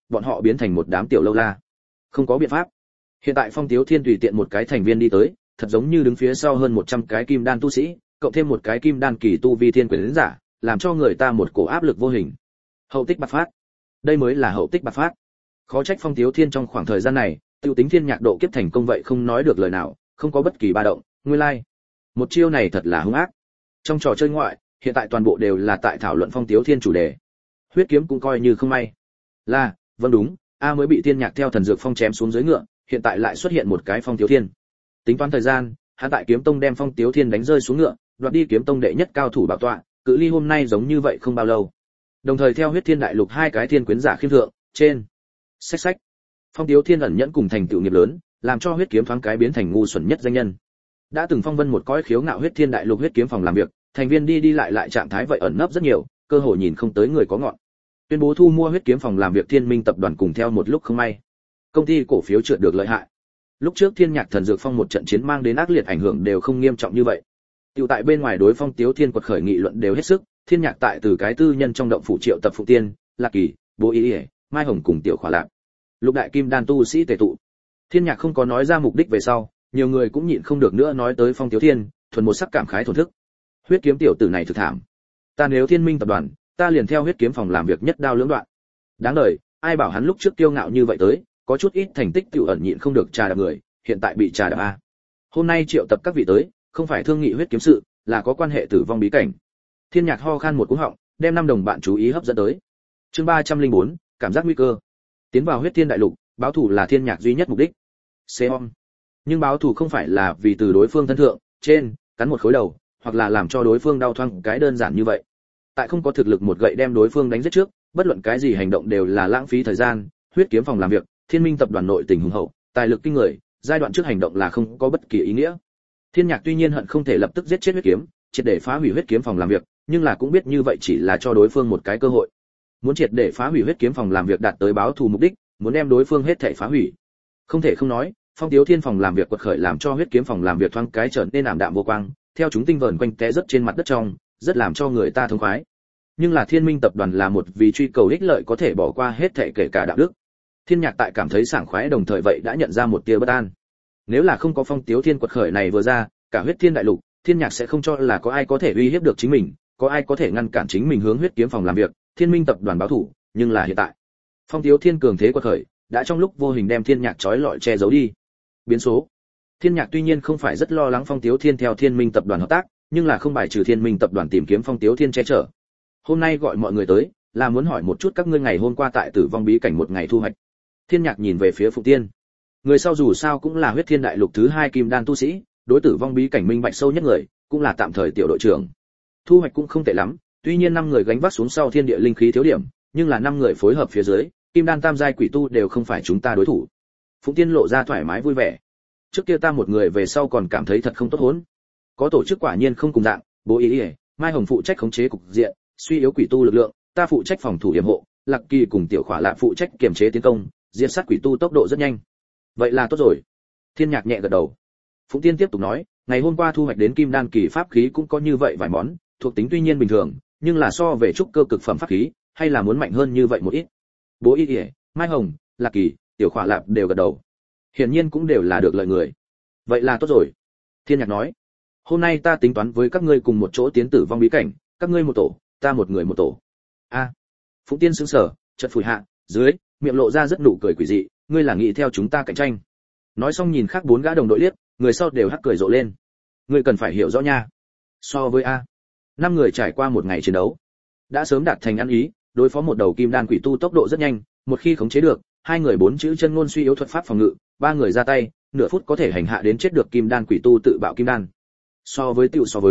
bọn họ biến thành một đám tiểu lâu la. Không có biện pháp. Hiện tại Phong Tiếu Thiên tùy tiện một cái thành viên đi tới, thật giống như đứng phía sau hơn 100 cái kim đan tu sĩ, cộng thêm một cái kim đan kỳ tu vi thiên quyền giả, làm cho người ta một cổ áp lực vô hình. Hậu tích bạc phát. Đây mới là hậu tích bạc phát. Khó trách Phong Tiếu Thiên trong khoảng thời gian này, tiêu tính thiên nhạc độ kiếp thành công vậy không nói được lời nào, không có bất kỳ ba động, nguyên lai. Một chiêu này thật là hung ác. Trong trò chơi ngoại, hiện tại toàn bộ đều là tại thảo luận Phong Tiếu Thiên chủ đề. Huyết kiếm cũng coi như không may. Là, vâng đúng, A mới bị thiên nhạc theo thần dược phong chém xuống dưới ngựa, hiện tại lại xuất hiện một cái Phong Tiếu Thiên. Tính toán thời gian, hắn tại kiếm tông đem Phong Tiếu Thiên đánh rơi xuống ngựa, đoạt đi kiếm tông đệ nhất cao thủ bảo tọa, cự ly hôm nay giống như vậy không bao lâu. Đồng thời theo huyết thiên đại lục hai cái thiên quyến giả khiêm thượng, trên. Sách. Phong Tiếu Thiên ẩn nhẫn cùng thành tựu nghiệp lớn, làm cho huyết kiếm thoáng cái biến thành ngu xuẩn nhất danh nhân. Đã từng phong vân một cõi khiếu ngạo huyết thiên đại lục huyết kiếm phòng làm việc, thành viên đi lại trạng thái vậy ẩn nấp rất nhiều, cơ hội nhìn không tới người có ngọn. Tuyên bố thu mua huyết kiếm phòng làm việc Thiên Minh tập đoàn cùng theo một lúc không may. Công ty cổ phiếu trượt được lợi hại. Lúc trước Thiên Nhạc Thần Dược Phong một trận chiến mang đến ác liệt ảnh hưởng đều không nghiêm trọng như vậy. Tiểu tại bên ngoài đối Phong Tiếu Thiên quật khởi nghị luận đều hết sức, Thiên Nhạc tại từ cái tư nhân trong động phủ triệu tập phụ tiên, Lạc Kỳ, Bố Ý, Mai Hồng cùng Tiểu Khỏa Lạc. Lục đại kim đan tu sĩ tề tụ. Thiên Nhạc không có nói ra mục đích về sau, nhiều người cũng nhịn không được nữa nói tới Phong Tiếu Thiên, thuần một sắc cảm khái thổn thức. Huyết kiếm tiểu tử này thực thảm. Ta nếu Thiên Minh tập đoàn, ta liền theo huyết kiếm phòng làm việc nhất đao lưỡng đoạn. Đáng đời, ai bảo hắn lúc trước kiêu ngạo như vậy tới, có chút ít thành tích tiểu ẩn nhịn không được trà đạp người, hiện tại bị trà đạp a. Hôm nay triệu tập các vị tới, không phải thương nghị huyết kiếm sự, là có quan hệ tử vong bí cảnh. Thiên Nhạc ho khan một cú họng, đem 5 đồng bạn chú ý hấp dẫn tới. Chương 304, cảm giác nguy cơ. Tiến vào huyết thiên đại lục, báo thù là Thiên Nhạc duy nhất mục đích. Seom. Nhưng báo thù không phải là vì từ đối phương thân thượng, trên, cắn một khối đầu, hoặc là làm cho đối phương đau thoang cái đơn giản như vậy. Tại không có thực lực một gậy đem đối phương đánh giết trước, bất luận cái gì hành động đều là lãng phí thời gian. Huyết kiếm phòng làm việc, Thiên Minh tập đoàn nội tình hùng hậu, tài lực kinh người, giai đoạn trước hành động là không có bất kỳ ý nghĩa. Thiên Nhạc tuy nhiên hận không thể lập tức giết chết huyết kiếm, triệt để phá hủy huyết kiếm phòng làm việc, nhưng là cũng biết như vậy chỉ là cho đối phương một cái cơ hội. Muốn triệt để phá hủy huyết kiếm phòng làm việc đạt tới báo thù mục đích, muốn đem đối phương hết thảy phá hủy. Không thể không nói, Phong Tiếu Thiên phòng làm việc quật khởi làm cho huyết kiếm phòng làm việc thoáng cái trở nên ảm đạm vô quang, theo chúng tinh vờn quanh té rất trên mặt đất trong, rất làm cho người ta thống khoái. Nhưng là Thiên Minh tập đoàn là một vì truy cầu ích lợi có thể bỏ qua hết thảy kể cả đạo đức. Thiên Nhạc tại cảm thấy sảng khoái đồng thời vậy đã nhận ra một tia bất an. Nếu là không có Phong Tiếu Thiên quật khởi này vừa ra, cả huyết thiên đại lục, Thiên Nhạc sẽ không cho là có ai có thể uy hiếp được chính mình, có ai có thể ngăn cản chính mình hướng huyết kiếm phòng làm việc, Thiên Minh tập đoàn báo thủ, nhưng là hiện tại, Phong Tiếu Thiên cường thế quật khởi, đã trong lúc vô hình đem Thiên Nhạc trói lọi che giấu đi. Biến số. Thiên Nhạc tuy nhiên không phải rất lo lắng Phong Tiếu Thiên theo Thiên Minh tập đoàn hợp tác, nhưng là không bài trừ Thiên Minh tập đoàn tìm kiếm Phong Tiếu Thiên che chở. Hôm nay gọi mọi người tới, là muốn hỏi một chút các ngươi ngày hôm qua tại Tử Vong bí cảnh một ngày thu hoạch. Thiên Nhạc nhìn về phía Phụng Tiên. Người sau dù sao cũng là huyết thiên đại lục thứ 2 kim đan tu sĩ, đối Tử Vong bí cảnh minh bạch sâu nhất người, cũng là tạm thời tiểu đội trưởng. Thu hoạch cũng không tệ lắm, tuy nhiên 5 người gánh vác xuống sau thiên địa linh khí thiếu điểm, nhưng là 5 người phối hợp phía dưới, kim đan tam giai quỷ tu đều không phải chúng ta đối thủ. Phụng Tiên lộ ra thoải mái vui vẻ. Trước kia ta một người về sau còn cảm thấy thật không tốt hốn. Có tổ chức quả nhiên không cùng dạng, Bố Ý, Mai Hồng phụ trách khống chế cục diện, suy yếu quỷ tu lực lượng, ta phụ trách phòng thủ yểm hộ, Lạc Kỳ cùng Tiểu Khỏa Lạc phụ trách kiểm chế tiến công, diệt sát quỷ tu tốc độ rất nhanh. Vậy là tốt rồi. Thiên Nhạc nhẹ gật đầu. Phụng Tiên tiếp tục nói, ngày hôm qua thu hoạch đến kim đan kỳ pháp khí cũng có như vậy vài món, thuộc tính tuy nhiên bình thường, nhưng là so về trúc cơ cực phẩm pháp khí, hay là muốn mạnh hơn như vậy một ít. Bố Y, Mai Hồng, Lạc Kỳ, Tiểu Khỏa Lạc đều gật đầu. Hiển nhiên cũng đều là được lợi người. Vậy là tốt rồi. Thiên Nhạc nói, hôm nay ta tính toán với các ngươi cùng một chỗ tiến Tử Vong bí cảnh, các ngươi một tổ, ta một người một tổ. A. Phụng Tiên sững sờ, chợt phủi hạ, dưới, miệng lộ ra rất nụ cười quỷ dị, ngươi là nghĩ theo chúng ta cạnh tranh. Nói xong nhìn khác 4 gã đồng đội liếc, người sau đều hắc cười rộ lên. Ngươi cần phải hiểu rõ nha. So với A, 5 người trải qua một ngày chiến đấu, đã sớm đạt thành ăn ý, đối phó một đầu kim đan quỷ tu tốc độ rất nhanh, một khi khống chế được, 2 người 4 chữ chân ngôn suy yếu thuật pháp phòng ngự, 3 người ra tay, nửa phút có thể hành hạ đến chết được kim đan quỷ tu tự bạo kim đan. So với,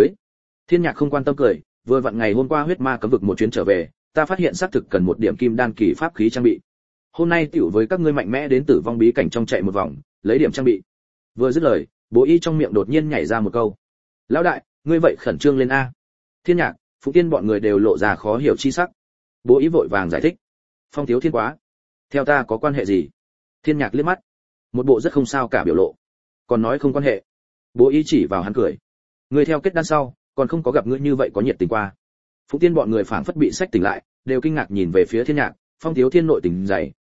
Thiên Nhạc không quan tâm cười, vừa vặn ngày hôm qua huyết ma cấm vực một chuyến trở về, ta phát hiện xác thực cần một điểm kim đan kỳ pháp khí trang bị. Hôm nay tiểu với các ngươi mạnh mẽ đến Tử Vong bí cảnh trong chạy một vòng, lấy điểm trang bị. Vừa dứt lời, Bố Y trong miệng đột nhiên nhảy ra một câu. Lão đại, ngươi vậy khẩn trương lên a? Thiên Nhạc, Phụng Tiên bọn người đều lộ ra khó hiểu chi sắc. Bố Y vội vàng giải thích. Phong Tiếu Thiên quá, theo ta có quan hệ gì? Thiên Nhạc liếc mắt, một bộ rất không sao cả biểu lộ. Còn nói không quan hệ. Bố Y chỉ vào hắn cười. Ngươi theo kết đan sau, còn không có gặp ngươi như vậy có nhiệt tình qua. Phụng Tiên bọn người phảng phất bị sách tỉnh lại, đều kinh ngạc nhìn về phía Thiên Nhạc, Phong Tiếu Thiên nội tình dày,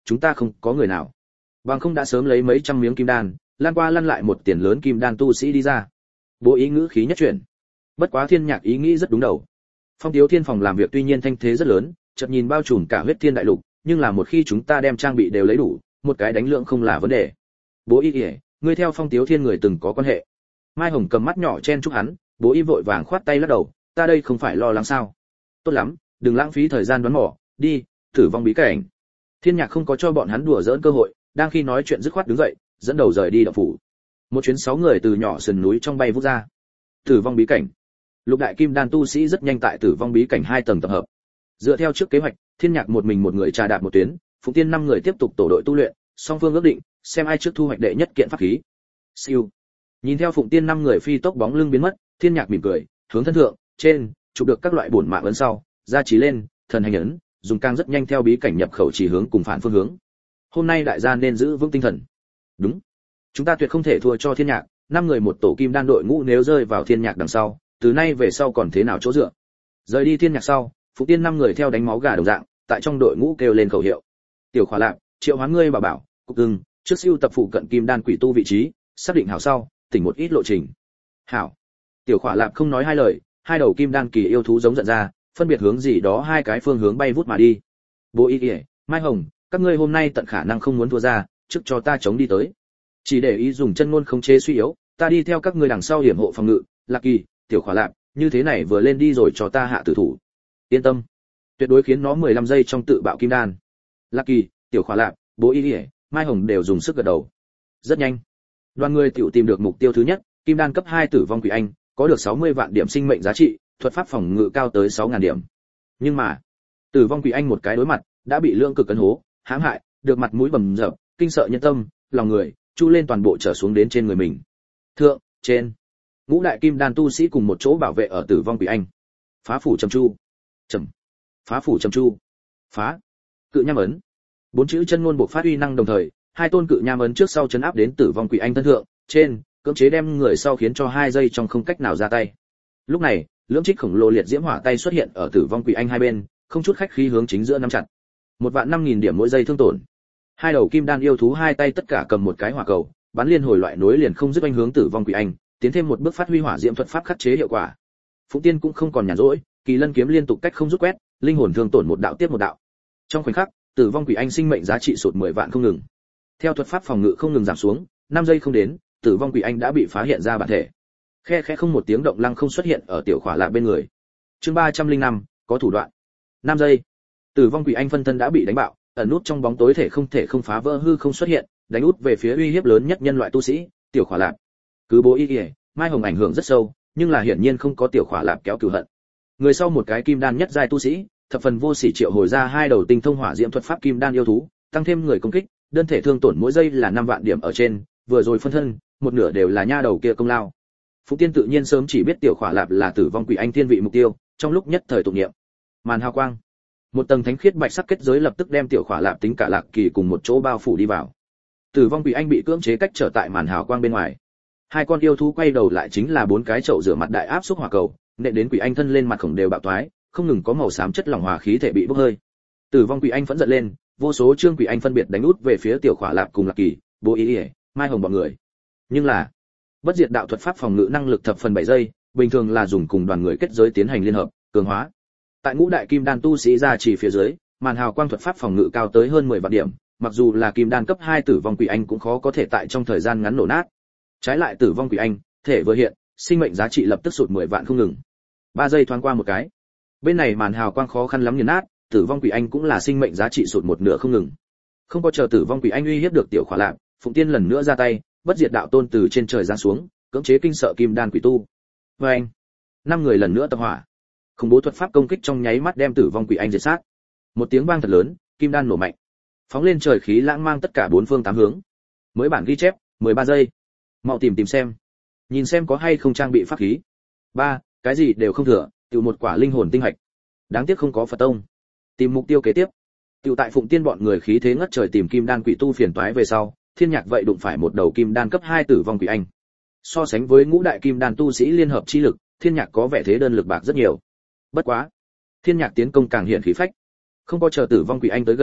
chúng ta không có người nào. Bằng không đã sớm lấy mấy trăm miếng kim đan, lan qua lăn lại một tiền lớn kim đan tu sĩ đi ra. Bố ý ngữ khí nhất chuyển. Bất quá Thiên Nhạc ý nghĩ rất đúng đầu. Phong Tiếu Thiên phòng làm việc tuy nhiên thanh thế rất lớn, chợt nhìn bao trùm cả huyết thiên đại lục, nhưng là một khi chúng ta đem trang bị đều lấy đủ, một cái đánh lượng không là vấn đề. Bố ý, ngươi theo Phong Tiếu Thiên người từng có quan hệ. Mai Hồng cầm mắt nhỏ chen chúc hắn, bố ý vội vàng khoát tay lắc đầu, ta đây không phải lo lắng sao? Tốt lắm, đừng lãng phí thời gian đoán mò, đi, thử vong bí cảnh. Thiên Nhạc không có cho bọn hắn đùa giỡn cơ hội, đang khi nói chuyện dứt khoát đứng dậy, dẫn đầu rời đi động phủ. Một chuyến 6 người từ nhỏ sườn núi trong bay vút ra. Tử vong bí cảnh. Lục đại kim đan tu sĩ rất nhanh tại tử vong bí cảnh 2 tầng tập hợp. Dựa theo trước kế hoạch, Thiên Nhạc một mình một người trà đạp một tuyến, Phụng Tiên 5 người tiếp tục tổ đội tu luyện, song phương ước định, xem ai trước thu hoạch đệ nhất kiện pháp khí. Siêu. Nhìn theo Phụng Tiên 5 người phi tốc bóng lưng biến mất, Thiên Nhạc mỉm cười, hướng thân thượng, trên, chụp được các loại bổn mạng ấn sau, gia trí lên, thần hành ấn, dùng càng rất nhanh theo bí cảnh nhập khẩu chỉ hướng cùng phản phương hướng. Hôm nay đại gia nên giữ vững tinh thần. Đúng, chúng ta tuyệt không thể thua cho Thiên Nhạc, 5 người một tổ kim đan đội ngũ nếu rơi vào Thiên Nhạc đằng sau, từ nay về sau còn thế nào chỗ dựa. Rời đi Thiên Nhạc sau, Phụng Tiên 5 người theo đánh máu gà đồng dạng, tại trong đội ngũ kêu lên khẩu hiệu. Tiểu Khỏa Lạp, triệu hoán ngươi bảo, cục ưng, trước siêu tập phụ cận kim đan quỷ tu vị trí, xác định hảo sau, tỉnh một ít lộ trình. Hảo. Tiểu Khỏa Lạp không nói hai lời, hai đầu kim đan kỳ yêu thú giống giận ra, phân biệt hướng gì đó hai cái phương hướng bay vút mà đi. Bố ý kìa, Mai Hồng, các ngươi hôm nay tận khả năng không muốn thua ra, trước cho ta chống đi tới. Chỉ để ý dùng chân ngôn khống chế suy yếu, ta đi theo các ngươi đằng sau hiểm hộ phòng ngự, Lạc Kỳ, Tiểu Khỏa Lạp, như thế này vừa lên đi rồi cho ta hạ tử thủ. Yên tâm, tuyệt đối khiến nó 15 giây trong tự bạo kim đan. Lạc Kỳ, Tiểu Khỏa Lạp, Bố ý kìa, Mai Hồng đều dùng sức gật đầu. Rất nhanh, đoàn người tiểu tìm được mục tiêu thứ nhất, kim đan cấp 2 tử vong quỷ anh, có được 60 vạn điểm sinh mệnh giá trị, thuật pháp phòng ngự cao tới 6000 điểm. Nhưng mà, tử vong quỷ anh một cái đối mặt, đã bị lượng cực cấn hố, hãm hại, được mặt mũi bầm dập, kinh sợ nhân tâm, lòng người, chu lên toàn bộ trở xuống đến trên người mình. Thượng, trên, ngũ đại kim đan tu sĩ cùng một chỗ bảo vệ ở tử vong quỷ anh. Phá phủ trầm chu, trầm, phá phủ trầm chu, phá, cự nham ấn. 4 chữ chân ngôn bộ phát uy năng đồng thời, hai tôn cự nham ấn trước sau chấn áp đến tử vong quỷ anh thân thượng, trên, cưỡng chế đem người sau khiến cho 2 giây trong không cách nào ra tay. Lúc này, lưỡng trích khổng lồ liệt diễm hỏa tay xuất hiện ở tử vong quỷ anh hai bên, không chút khách khí hướng chính giữa nắm chặt. 15000 điểm mỗi giây thương tổn. Hai đầu kim đan yêu thú hai tay tất cả cầm một cái hỏa cầu, bắn liên hồi loại nối liền không dứt anh hướng tử vong quỷ anh, tiến thêm một bước phát huy hỏa diễm thuật pháp khắc chế hiệu quả. Phụng Tiên cũng không còn nhàn rỗi, kỳ lân kiếm liên tục cách không rút quét, linh hồn thương tổn một đạo tiếp một đạo. Trong khoảnh khắc, tử vong quỷ anh sinh mệnh giá trị sụt 10 vạn không ngừng. Theo thuật pháp phòng ngự không ngừng giảm xuống, 5 giây không đến, tử vong quỷ anh đã bị phá hiện ra bản thể. Khe khẽ không một tiếng động lăng không xuất hiện ở Tiểu Khỏa Lạp bên người. Chương 305, có thủ đoạn. 5 giây. Tử vong quỷ anh phân thân đã bị đánh bạo, ẩn nút trong bóng tối thể không phá vỡ hư không xuất hiện, đánh út về phía uy hiếp lớn nhất nhân loại tu sĩ, Tiểu Khỏa Lạp. Cứ Bố ý kìa, Mai Hồng ảnh hưởng rất sâu, nhưng là hiển nhiên không có Tiểu Khỏa Lạp kéo cừu hận. Người sau một cái kim đan nhất giai tu sĩ, thập phần vô sỉ triệu hồi ra hai đầu tinh thông hỏa diễm thuật pháp kim đan yêu thú, tăng thêm người công kích, đơn thể thương tổn mỗi giây là 5 vạn điểm ở trên, vừa rồi phân thân, một nửa đều là nha đầu kia công lao. Phụng Tiên tự nhiên sớm chỉ biết Tiểu Khỏa Lạp là tử vong quỷ anh thiên vị mục tiêu, trong lúc nhất thời tụng niệm. Màn hào quang, một tầng thánh khiết bạch sắc kết giới lập tức đem Tiểu Khỏa Lạp tính cả Lạc Kỳ cùng một chỗ bao phủ đi vào. Tử vong quỷ anh bị cưỡng chế cách trở tại màn hào quang bên ngoài. Hai con yêu thú quay đầu lại chính là 4 cái chậu rửa mặt đại áp xúc hỏa cầu, nện đến quỷ anh thân lên mặt khổng đều bạo toái, không ngừng có màu xám chất lỏng hỏa khí thể bị bốc hơi. Tử vong quỷ anh phẫn giận lên, vô số trương quỷ anh phân biệt đánh út về phía Tiểu Khỏa Lạp cùng Lạc Kỳ, Bố ý, Mai Hồng bọn người. Nhưng là, bất diệt đạo thuật pháp phòng ngự năng lực thập phần 7 giây, bình thường là dùng cùng đoàn người kết giới tiến hành liên hợp, cường hóa. Tại ngũ đại kim đan tu sĩ ra chỉ phía dưới, màn hào quang thuật pháp phòng ngự cao tới hơn 10 vạn điểm, mặc dù là kim đan cấp 2 tử vong quỷ anh cũng khó có thể tại trong thời gian ngắn nổ nát. Trái lại tử vong quỷ anh, thể vừa hiện, sinh mệnh giá trị lập tức sụt 10 vạn không ngừng. 3 giây thoáng qua một cái. Bên này màn hào quang khó khăn lắm nghiền nát, tử vong quỷ anh cũng là sinh mệnh giá trị sụt một nửa không ngừng. Không có chờ tử vong quỷ anh uy hiếp được Tiểu Khỏa Lạp, Phụng Tiên lần nữa ra tay, bất diệt đạo tôn từ trên trời giáng xuống, cưỡng chế kinh sợ kim đan quỷ tu. Và anh, 5 người lần nữa tập hỏa. Khủng bố thuật pháp công kích trong nháy mắt đem tử vong quỷ anh diệt sát. Một tiếng vang thật lớn, kim đan nổ mạnh. Phóng lên trời khí lãng mang tất cả 4 phương 8 hướng. Mới bản ghi chép, 13 giây. Mau tìm xem. Nhìn xem có hay không trang bị pháp khí. 3, cái gì đều không thừa, tiểu một quả linh hồn tinh hạch. Đáng tiếc không có Phật tông. Tìm mục tiêu kế tiếp. Tiểu tại Phụng Tiên bọn người khí thế ngất trời tìm kim đan quỷ tu phiền toái về sau, Thiên Nhạc vậy đụng phải một đầu kim đan cấp 2 tử vong quỷ anh. So sánh với ngũ đại kim đan tu sĩ liên hợp chi lực, Thiên Nhạc có vẻ thế đơn lực bạc rất nhiều. Bất quá, Thiên Nhạc tiến công càng hiện khí phách. Không có chờ tử vong quỷ anh tới gần,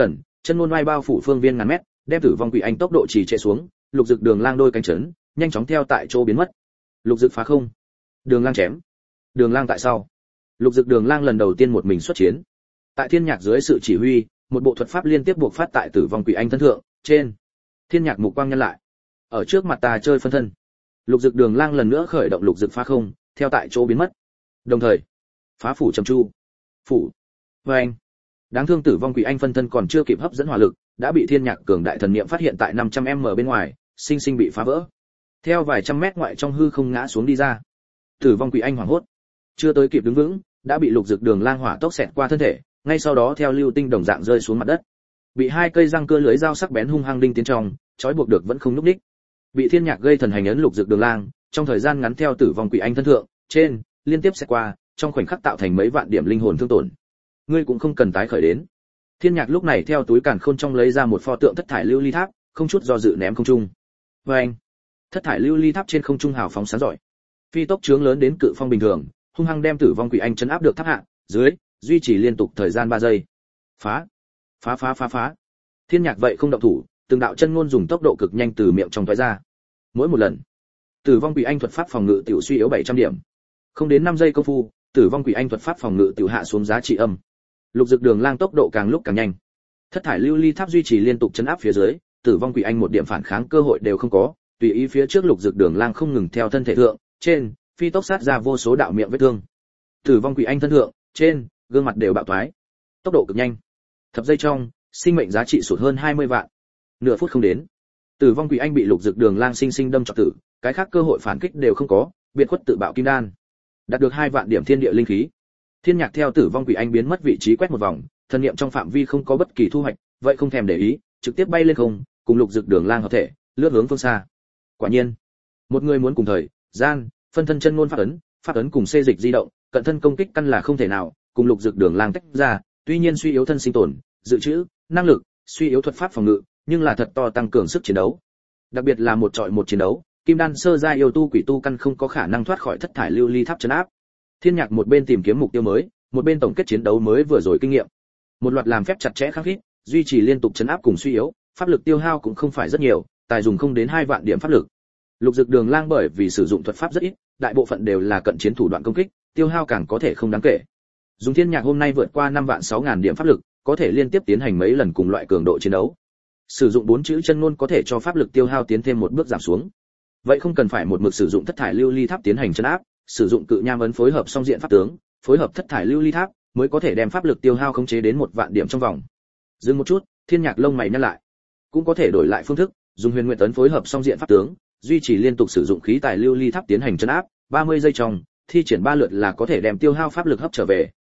chân ngôn oai bao phủ phương viên ngàn mét, đem tử vong quỷ anh tốc độ trì trệ xuống, lục dực đường lang đôi cánh chấn, nhanh chóng theo tại chỗ biến mất. Lục dực phá không, đường lang chém, đường lang tại sau. Lục dực đường lang lần đầu tiên một mình xuất chiến. Tại thiên nhạc dưới sự chỉ huy, một bộ thuật pháp liên tiếp buộc phát tại tử vong quỷ anh thân thượng, trên. Thiên nhạc mục quang nhân lại. Ở trước mặt ta chơi phân thân. Lục dực đường lang lần nữa khởi động lục dực phá không, theo tại chỗ biến mất. Đồng thời, phá phủ trầm chu. Phủ. Và anh. Đáng thương tử vong quỷ anh phân thân còn chưa kịp hấp dẫn hỏa lực, đã bị thiên nhạc cường đại thần niệm phát hiện tại 500m bên ngoài, sinh sinh bị phá vỡ. Theo vài trăm mét ngoại trong hư không ngã xuống đi ra. Tử vong quỷ anh hoảng hốt, chưa tới kịp đứng vững, đã bị lục dực đường lang hỏa tốc xẹt qua thân thể, ngay sau đó theo lưu tinh đồng dạng rơi xuống mặt đất. Bị hai cây răng cưa lưới dao sắc bén hung hăng đinh tiến trong, trói buộc được vẫn không lúc ních. Bị thiên nhạc gây thần hành ấn lục dực đường lang, trong thời gian ngắn theo tử vong quỷ anh thân thượng, trên, liên tiếp xẹt qua, trong khoảnh khắc tạo thành mấy vạn điểm linh hồn thương tổn. Ngươi cũng không cần tái khởi đến. Thiên nhạc lúc này theo túi càn khôn trong lấy ra một pho tượng thất thải lưu ly tháp, không chút do dự ném không trung. Và anh, thất thải lưu ly tháp trên không trung hào phóng sáng giỏi, phi tốc trướng lớn đến cự phong bình thường, hung hăng đem tử vong quỷ anh chấn áp được tháp hạ, dưới, duy trì liên tục thời gian 3 giây. Phá, phá phá phá phá. Thiên nhạc vậy không động thủ, từng đạo chân ngôn dùng tốc độ cực nhanh từ miệng trong toái ra. Mỗi một lần, tử vong quỷ anh thuật pháp phòng ngự tiểu suy yếu 700 điểm. Không đến 5 giây công phu, tử vong quỷ anh thuật pháp phòng ngự tiểu hạ xuống giá trị âm. Lục dực đường lang tốc độ càng lúc càng nhanh. Thất thải lưu ly tháp duy trì liên tục chấn áp phía dưới, tử vong quỷ anh một điểm phản kháng cơ hội đều không có, tùy ý phía trước lục dực đường lang không ngừng theo thân thể thượng, trên, phi tốc sát ra vô số đạo miệng vết thương. Tử vong quỷ anh thân thượng, trên, gương mặt đều bạo toái. Tốc độ cực nhanh. Thập giây trong, sinh mệnh giá trị sụt hơn 20 vạn. Nửa phút không đến, tử vong quỷ anh bị lục dực đường lang sinh sinh đâm trọc tử, cái khác cơ hội phản kích đều không có, biệt khuất tự bạo kim đan. Đạt được 2 vạn điểm thiên địa linh khí. Thiên nhạc theo tử vong quỷ anh biến mất vị trí quét một vòng, thần niệm trong phạm vi không có bất kỳ thu hoạch, vậy không thèm để ý, trực tiếp bay lên không, cùng lục dực đường lang hợp thể, lướt hướng phương xa. Quả nhiên, một người muốn cùng thời gian, phân thân chân ngôn pháp ấn cùng xê dịch di động, cận thân công kích căn là không thể nào, cùng lục dực đường lang tách ra, tuy nhiên suy yếu thân sinh tồn, dự trữ, năng lực, suy yếu thuật pháp phòng ngự, nhưng là thật to tăng cường sức chiến đấu. Đặc biệt là một trọi một chiến đấu, kim đan sơ giai yêu tu quỷ tu căn không có khả năng thoát khỏi thất thải lưu ly tháp trấn áp. Thiên nhạc một bên tìm kiếm mục tiêu mới, một bên tổng kết chiến đấu mới vừa rồi kinh nghiệm. Một loạt làm phép chặt chẽ khắc khít, duy trì liên tục trấn áp cùng suy yếu, pháp lực tiêu hao cũng không phải rất nhiều, tài dùng không đến 2 vạn điểm pháp lực. Lục dực đường lang bởi vì sử dụng thuật pháp rất ít, đại bộ phận đều là cận chiến thủ đoạn công kích, tiêu hao càng có thể không đáng kể. Dùng thiên nhạc hôm nay vượt qua 5 vạn 6.000 điểm pháp lực, có thể liên tiếp tiến hành mấy lần cùng loại cường độ chiến đấu. Sử dụng 4 chữ chân ngôn có thể cho pháp lực tiêu hao tiến thêm một bước giảm xuống. Vậy không cần phải một mực sử dụng thất thải lưu ly tháp tiến hành trấn áp, sử dụng cự nham ấn phối hợp song diện pháp tướng, phối hợp thất thải lưu ly tháp, mới có thể đem pháp lực tiêu hao khống chế đến 1 vạn điểm trong vòng. Dừng một chút, thiên nhạc lông mày nhăn lại. Cũng có thể đổi lại phương thức, dùng huyền nguyện ấn phối hợp song diện pháp tướng, duy trì liên tục sử dụng khí tài lưu ly tháp tiến hành trấn áp, 30 giây trong, thi triển 3 lượt là có thể đem tiêu hao pháp lực hấp trở về.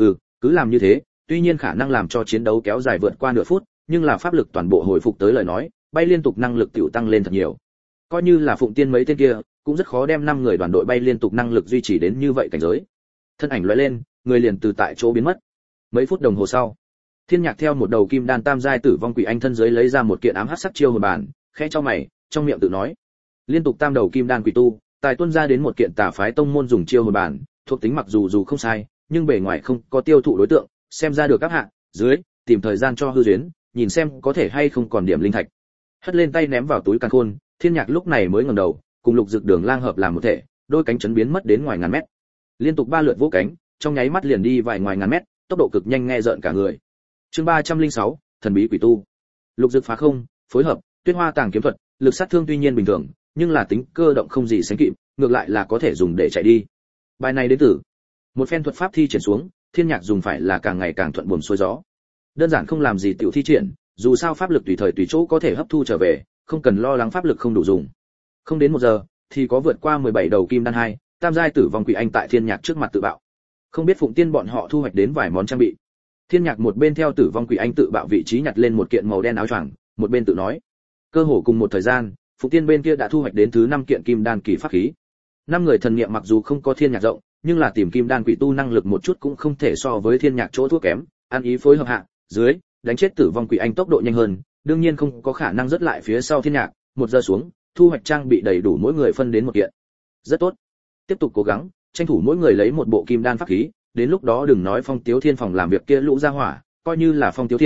Cứ làm như thế, tuy nhiên khả năng làm cho chiến đấu kéo dài vượt qua nửa phút, nhưng là pháp lực toàn bộ hồi phục tới lời nói, bay liên tục năng lực tiểu tăng lên thật nhiều. Coi như là Phụng Tiên mấy tên kia, cũng rất khó đem 5 người đoàn đội bay liên tục năng lực duy trì đến như vậy cảnh giới. Thân ảnh lóe lên, người liền từ tại chỗ biến mất. Mấy phút đồng hồ sau, Thiên Nhạc theo một đầu kim đan tam giai tử vong quỷ anh thân dưới lấy ra một kiện ám hắc sắc chiêu hồn bản, khẽ cho mày, trong miệng tự nói: liên tục tam đầu kim đan quỷ tu, tài tuân ra đến một kiện tà phái tông môn dùng chiêu hồn bản, thuộc tính mặc dù không sai, nhưng bề ngoài không có tiêu thụ đối tượng, xem ra được các hạng, dưới, tìm thời gian cho hư duyên, nhìn xem có thể hay không còn điểm linh thạch. Hất lên tay ném vào túi càn khôn, Thiên Nhạc lúc này mới ngẩng đầu, cùng lục dực đường lang hợp làm một thể, đôi cánh chấn biến mất đến ngoài ngàn mét. Liên tục 3 lượt vỗ cánh, trong nháy mắt liền đi vài ngoài ngàn mét, tốc độ cực nhanh nghe rợn cả người. Chương 306, thần bí quỷ tu. Lục dực phá không, phối hợp, Tuyết Hoa tàng kiếm thuật, lực sát thương tuy nhiên bình thường, nhưng là tính cơ động không gì sánh kịp, ngược lại là có thể dùng để chạy đi. Bài này đến từ một phen thuật pháp thi triển xuống, Thiên Nhạc dùng phải là càng ngày càng thuận buồm xuôi gió. Đơn giản không làm gì tiểu thi triển, dù sao pháp lực tùy thời tùy chỗ có thể hấp thu trở về, không cần lo lắng pháp lực không đủ dùng. Không đến 1 giờ, thì có vượt qua 17 đầu kim đan 2, tam giai tử vong quỷ anh tại Thiên Nhạc trước mặt tự bạo. Không biết Phụng Tiên bọn họ thu hoạch đến vài món trang bị. Thiên Nhạc một bên theo tử vong quỷ anh tự bạo vị trí nhặt lên một kiện màu đen áo choàng, một bên tự nói: cơ hồ cùng một thời gian, Phụng Tiên bên kia đã thu hoạch đến thứ 5 kiện kim đan kỳ pháp khí. 5 người thần niệm mặc dù không có Thiên Nhạc rộng, nhưng là tìm kim đan quỷ tu năng lực một chút cũng không thể so với Thiên Nhạc chỗ thua kém, ăn ý phối hợp hạ, dưới, đánh chết tử vong quỷ anh tốc độ nhanh hơn, đương nhiên không có khả năng rớt lại phía sau Thiên Nhạc, 1 giờ xuống, thu hoạch trang bị đầy đủ mỗi người phân đến 1 kiện. Rất tốt. Tiếp tục cố gắng, tranh thủ mỗi người lấy một bộ kim đan pháp khí, đến lúc đó đừng nói Phong Tiếu Thiên phòng làm việc kia lũ ra hỏa, coi như là Phong Tiếu Thiên,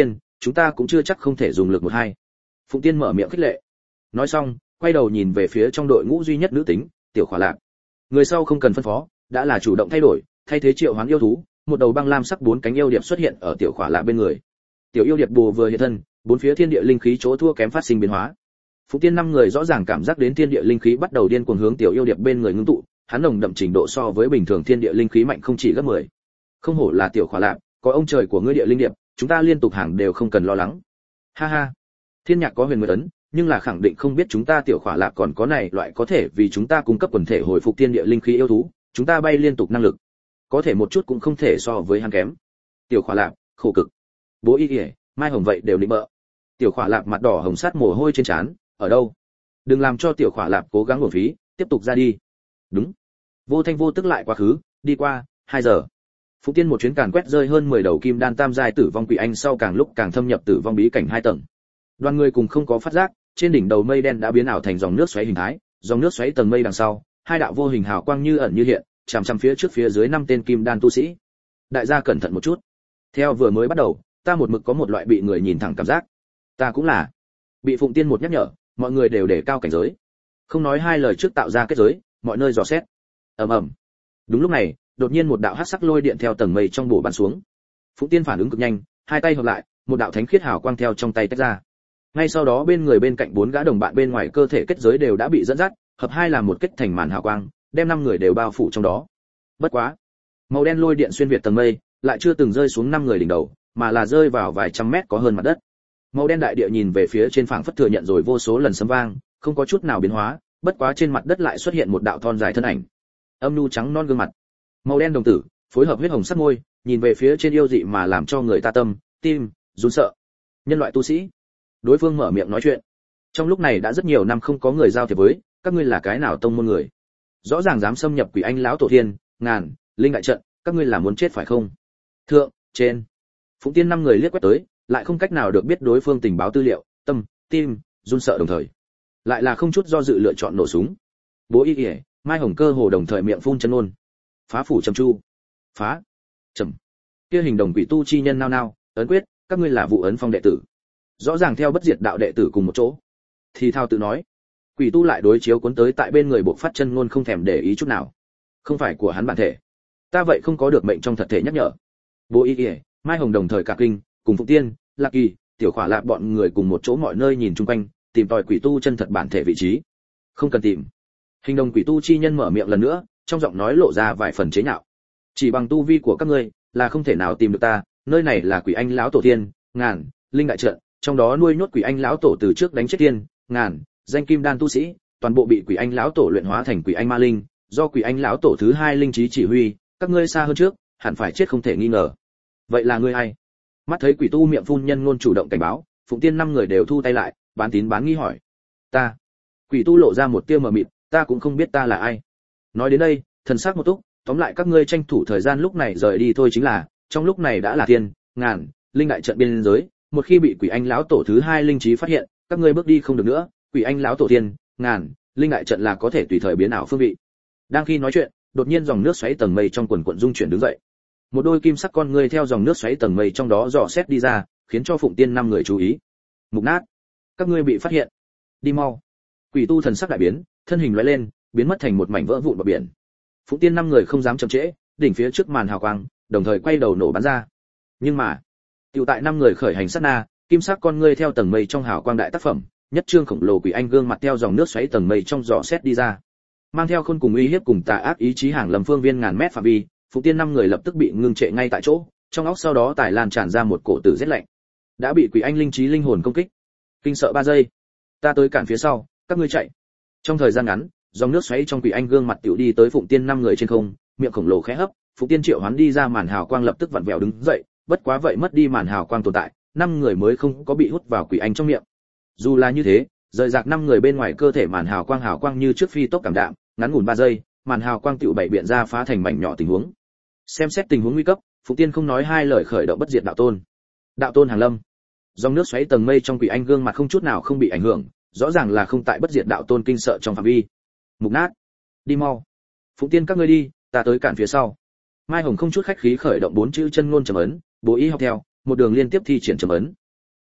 chúng ta cũng chưa chắc không thể dùng lực một hai. Phụng Tiên mở miệng khích lệ. Nói xong, quay đầu nhìn về phía trong đội ngũ duy nhất nữ tính, Tiểu Khỏa Lạc. Người sau không cần phân phó, đã là chủ động thay đổi, thay thế triệu hoán yêu thú, một đầu băng lam sắc 4 cánh yêu điệp xuất hiện ở Tiểu Khỏa Lạc bên người. Tiểu yêu điệp bù vừa hiện thân, 4 phía thiên địa linh khí chỗ thua kém phát sinh biến hóa. Phụng Tiên 5 người rõ ràng cảm giác đến thiên địa linh khí bắt đầu điên cuồng hướng Tiểu yêu điệp bên người ngưng tụ, hắn nồng đậm trình độ so với bình thường thiên địa linh khí mạnh không chỉ gấp 10. Không hổ là Tiểu Khỏa Lạc, có ông trời của ngươi địa linh điệp, chúng ta liên tục hàng đều không cần lo lắng. Ha ha. Thiên Nhạc có huyền nguyệt ấn, nhưng là khẳng định không biết chúng ta Tiểu Khỏa Lạc còn có này loại có thể vì chúng ta cung cấp quần thể hồi phục thiên địa linh khí yêu thú, chúng ta bay liên tục năng lực, có thể một chút cũng không thể so với hắn kém. Tiểu Khỏa Lạc, khổ cực. Bố Y Y, Mai Hồng vậy đều định bợ. Tiểu Khỏa Lạc mặt đỏ hồng sát mồ hôi trên trán, ở đâu? Đừng làm cho Tiểu Khỏa Lạc cố gắng uổng phí, tiếp tục ra đi. Đúng. Vô thanh vô tức lại quá khứ, đi qua 2 giờ. Phụng Tiên một chuyến càn quét rơi hơn 10 đầu kim đan tam giai tử vong quỷ anh sau càng lúc càng thâm nhập tử vong bí cảnh 2 tầng. Đoàn người cùng không có phát giác, trên đỉnh đầu mây đen đã biến ảo thành dòng nước xoáy hình thái, dòng nước xoáy tầng mây đằng sau, 2 đạo vô hình hào quang như ẩn như hiện, chằm chằm phía trước phía dưới 5 tên kim đan tu sĩ. Đại gia cẩn thận một chút. Theo vừa mới bắt đầu, ta một mực có một loại bị người nhìn thẳng cảm giác. Ta cũng là. Bị Phụng Tiên một nhắc nhở, mọi người đều đề cao cảnh giới. Không nói hai lời trước tạo ra kết giới, mọi nơi dò xét. Ầm ầm. Đúng lúc này, đột nhiên một đạo hắc sắc lôi điện theo tầng mây trong bổ bắn xuống. Phụng Tiên phản ứng cực nhanh, hai tay hợp lại, một đạo thánh khiết hào quang theo trong tay tách ra. Ngay sau đó bên người bên cạnh 4 gã đồng bạn bên ngoài cơ thể kết giới đều đã bị dẫn dắt, hợp hai làm một kết thành màn hào quang, đem 5 người đều bao phủ trong đó. Bất quá, màu đen lôi điện xuyên việt tầng mây, lại chưa từng rơi xuống 5 người đỉnh đầu, mà là rơi vào vài trăm mét có hơn mặt đất. Màu đen đại địa nhìn về phía trên phảng phất thừa nhận rồi vô số lần sấm vang, không có chút nào biến hóa, bất quá trên mặt đất lại xuất hiện một đạo thon dài thân ảnh. Âm nhu trắng non gương mặt, màu đen đồng tử, phối hợp huyết hồng sắc môi, nhìn về phía trên yêu dị mà làm cho người ta tâm, tim run sợ. Nhân loại tu sĩ. Đối phương mở miệng nói chuyện. Trong lúc này đã rất nhiều năm không có người giao thiệp với, các ngươi là cái nào tông môn người? Rõ ràng dám xâm nhập Quỷ Anh lão tổ thiên, ngàn, linh đại trận, các ngươi là muốn chết phải không? Thượng, trên. Phụng Tiên 5 người liếc quét tới, lại không cách nào được biết đối phương tình báo tư liệu, tâm, tim run sợ đồng thời, lại là không chút do dự lựa chọn nổ súng. Bố Y Y, Mai Hồng cơ hồ đồng thời miệng phun chân ôn. Phá phủ trầm chu. Phá. Trầm. Kia hình đồng quỷ tu chi nhân nao nao, ấn quyết, các ngươi là vụ ấn phong đệ tử. Rõ ràng theo bất diệt đạo đệ tử cùng một chỗ. Thì thao tự nói. Quỷ tu lại đối chiếu cuốn tới tại bên người buộc phát chân ngôn không thèm để ý chút nào. Không phải của hắn bản thể. Ta vậy không có được mệnh trong thật thể nhắc nhở. Bố Y Y, Mai Hồng đồng thời cả kinh, cùng Phụng Tiên, Lạc Kỳ, Tiểu Khỏa Lạc bọn người cùng một chỗ mọi nơi nhìn chung quanh, tìm tòi quỷ tu chân thật bản thể vị trí. Không cần tìm. Hình đồng quỷ tu chi nhân mở miệng lần nữa, trong giọng nói lộ ra vài phần chế nhạo. Chỉ bằng tu vi của các ngươi, là không thể nào tìm được ta, nơi này là Quỷ Anh lão tổ tiên, ngàn, linh đại trận, trong đó nuôi nhốt Quỷ Anh lão tổ từ trước đánh chết tiên, ngàn, danh kim đan tu sĩ, toàn bộ bị Quỷ Anh lão tổ luyện hóa thành Quỷ Anh ma linh, do Quỷ Anh lão tổ thứ 2 linh trí chỉ huy, các ngươi xa hơn trước, hẳn phải chết không thể nghi ngờ. Vậy là ngươi ai? Mắt thấy quỷ tu miệng phun nhân ngôn chủ động cảnh báo, Phụng Tiên 5 người đều thu tay lại, bán tín bán nghi hỏi. Ta. Quỷ tu lộ ra một tia mờ mịt, ta cũng không biết ta là ai. Nói đến đây, thần sắc một túc, tóm lại các ngươi tranh thủ thời gian lúc này rời đi thôi chính là, trong lúc này đã là thiên, ngàn, linh đại trận biên giới, một khi bị Quỷ Anh lão tổ thứ 2 linh trí phát hiện, các ngươi bước đi không được nữa, Quỷ Anh lão tổ thiên, ngàn, linh đại trận là có thể tùy thời biến ảo phương vị. Đang khi nói chuyện, đột nhiên dòng nước xoáy tầng mây trong quần quần dung chuyển đứng dậy. Một đôi kim sắc con ngươi theo dòng nước xoáy tầng mây trong đó dò xét đi ra, khiến cho Phụng Tiên 5 người chú ý. Mục nát, các ngươi bị phát hiện. Đi mau. Quỷ tu thần sắc đại biến, thân hình lóe lên, biến mất thành một mảnh vỡ vụn bờ biển. Phụng Tiên 5 người không dám chậm trễ, đỉnh phía trước màn hào quang, đồng thời quay đầu nổ bắn ra. Nhưng mà, tiểu tại 5 người khởi hành sát na, kim sắc con ngươi theo tầng mây trong hào quang đại tác phẩm, nhất trương khổng lồ Quỷ Anh gương mặt theo dòng nước xoáy tầng mây trong dò xét đi ra. Mang theo khôn cùng uy hiếp cùng tà ác ý chí hàng lầm phương viên ngàn mét phạm vi, Phụng Tiên 5 người lập tức bị ngưng trệ ngay tại chỗ, trong óc sau đó tài lan tràn ra một cổ tử rét lạnh. Đã bị Quỷ Anh linh trí linh hồn công kích. Kinh sợ 3 giây. Ta tới cản phía sau, các ngươi chạy. Trong thời gian ngắn, dòng nước xoáy trong Quỷ Anh gương mặt tiểu đi tới Phụng Tiên 5 người trên không, miệng khổng lồ khẽ hấp, Phụng Tiên triệu hoán đi ra màn hào quang lập tức vặn vẹo đứng dậy, bất quá vậy mất đi màn hào quang tồn tại, 5 người mới không có bị hút vào Quỷ Anh trong miệng. Dù là như thế, rời rạc 5 người bên ngoài cơ thể màn hào quang như trước phi tốc cảm đạm, ngắn ngủn 3 giây, màn hào quang tiểu bảy biện ra phá thành mảnh nhỏ tình huống. Xem xét tình huống nguy cấp, Phụng Tiên không nói hai lời khởi động bất diệt đạo tôn. Đạo tôn hàng lâm. Dòng nước xoáy tầng mây trong Quỷ Anh gương mặt không chút nào không bị ảnh hưởng, rõ ràng là không tại bất diệt đạo tôn kinh sợ trong phạm vi. Mục nát, đi mau. Phụng Tiên các ngươi đi, ta tới cản phía sau. Mai Hồng không chút khách khí khởi động 4 chữ chân ngôn trầm ấn, Bố Y học theo, một đường liên tiếp thi triển trầm ấn.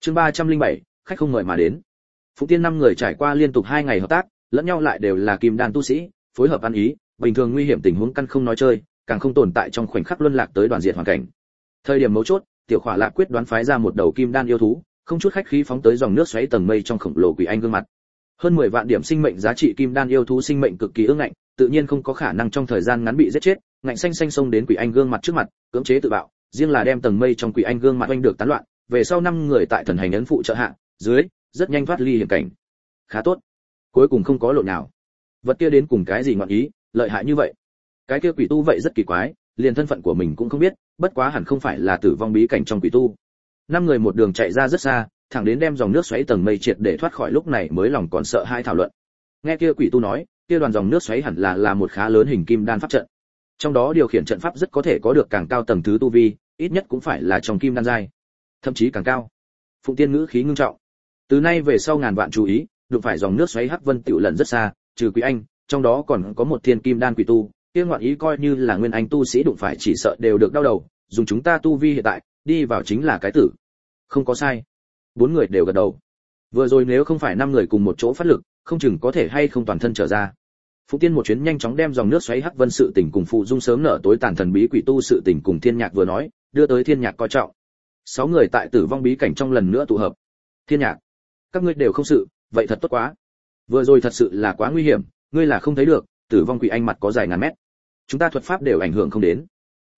Chương 307, khách không mời mà đến. Phụng Tiên năm người trải qua liên tục 2 ngày hợp tác, lẫn nhau lại đều là kim đan tu sĩ, phối hợp ăn ý, bình thường nguy hiểm tình huống căn không nói chơi, càng không tồn tại trong khoảnh khắc luân lạc tới đoàn diệt hoàn cảnh. Thời điểm mấu chốt, Tiểu Khỏa Lạc quyết đoán phái ra một đầu kim đan yêu thú, không chút khách khí phóng tới dòng nước xoáy tầng mây trong khổng lồ quỷ anh gương mặt. Hơn 10 vạn điểm sinh mệnh giá trị kim đan yêu thú sinh mệnh cực kỳ ương ngạnh, tự nhiên không có khả năng trong thời gian ngắn bị giết chết, ngạnh xanh xanh xông đến quỷ anh gương mặt trước mặt, cưỡng chế tự bạo, riêng là đem tầng mây trong quỷ anh gương mặt oanh được tán loạn, về sau 5 người tại thần hành ấn phụ trợ hạ, dưới rất nhanh thoát ly hiểm cảnh. Khá tốt. Cuối cùng không có lộn nào. Vật kia đến cùng cái gì ngọn ý, lợi hại như vậy. Cái kia quỷ tu vậy rất kỳ quái, liền thân phận của mình cũng không biết, bất quá hẳn không phải là tử vong bí cảnh trong quỷ tu. 5 người một đường chạy ra rất xa, thẳng đến đem dòng nước xoáy tầng mây triệt để thoát khỏi, lúc này mới lòng còn sợ hai thảo luận. Nghe kia quỷ tu nói, kia đoàn dòng nước xoáy hẳn là một khá lớn hình kim đan pháp trận. Trong đó điều khiển trận pháp rất có thể có được càng cao tầng thứ tu vi, ít nhất cũng phải là trong kim đan giai, thậm chí càng cao. Phụng Tiên ngữ khí ngưng trọng. Từ nay về sau ngàn vạn chú ý, đụng phải dòng nước xoáy hắc vân tiểu lần rất xa, trừ quý anh, trong đó còn có một thiên kim đan quỷ tu, kia ngoạn ý coi như là nguyên anh tu sĩ đụng phải chỉ sợ đều được đau đầu, dùng chúng ta tu vi hiện tại, đi vào chính là cái tử. Không có sai. 4 người đều gật đầu. Vừa rồi nếu không phải 5 người cùng một chỗ phát lực, không chừng có thể hay không toàn thân trở ra. Phụng Tiên một chuyến nhanh chóng đem dòng nước xoáy hắc vân sự tình cùng phụ dung sớm nở tối tàn thần bí quỷ tu sự tình cùng Thiên Nhạc vừa nói, đưa tới Thiên Nhạc coi trọng. 6 người tại tử vong bí cảnh trong lần nữa tụ hợp. Thiên Nhạc, các ngươi đều không sự, vậy thật tốt quá. Vừa rồi thật sự là quá nguy hiểm, ngươi là không thấy được, tử vong quỷ anh mặt có dài ngàn mét. Chúng ta thuật pháp đều ảnh hưởng không đến.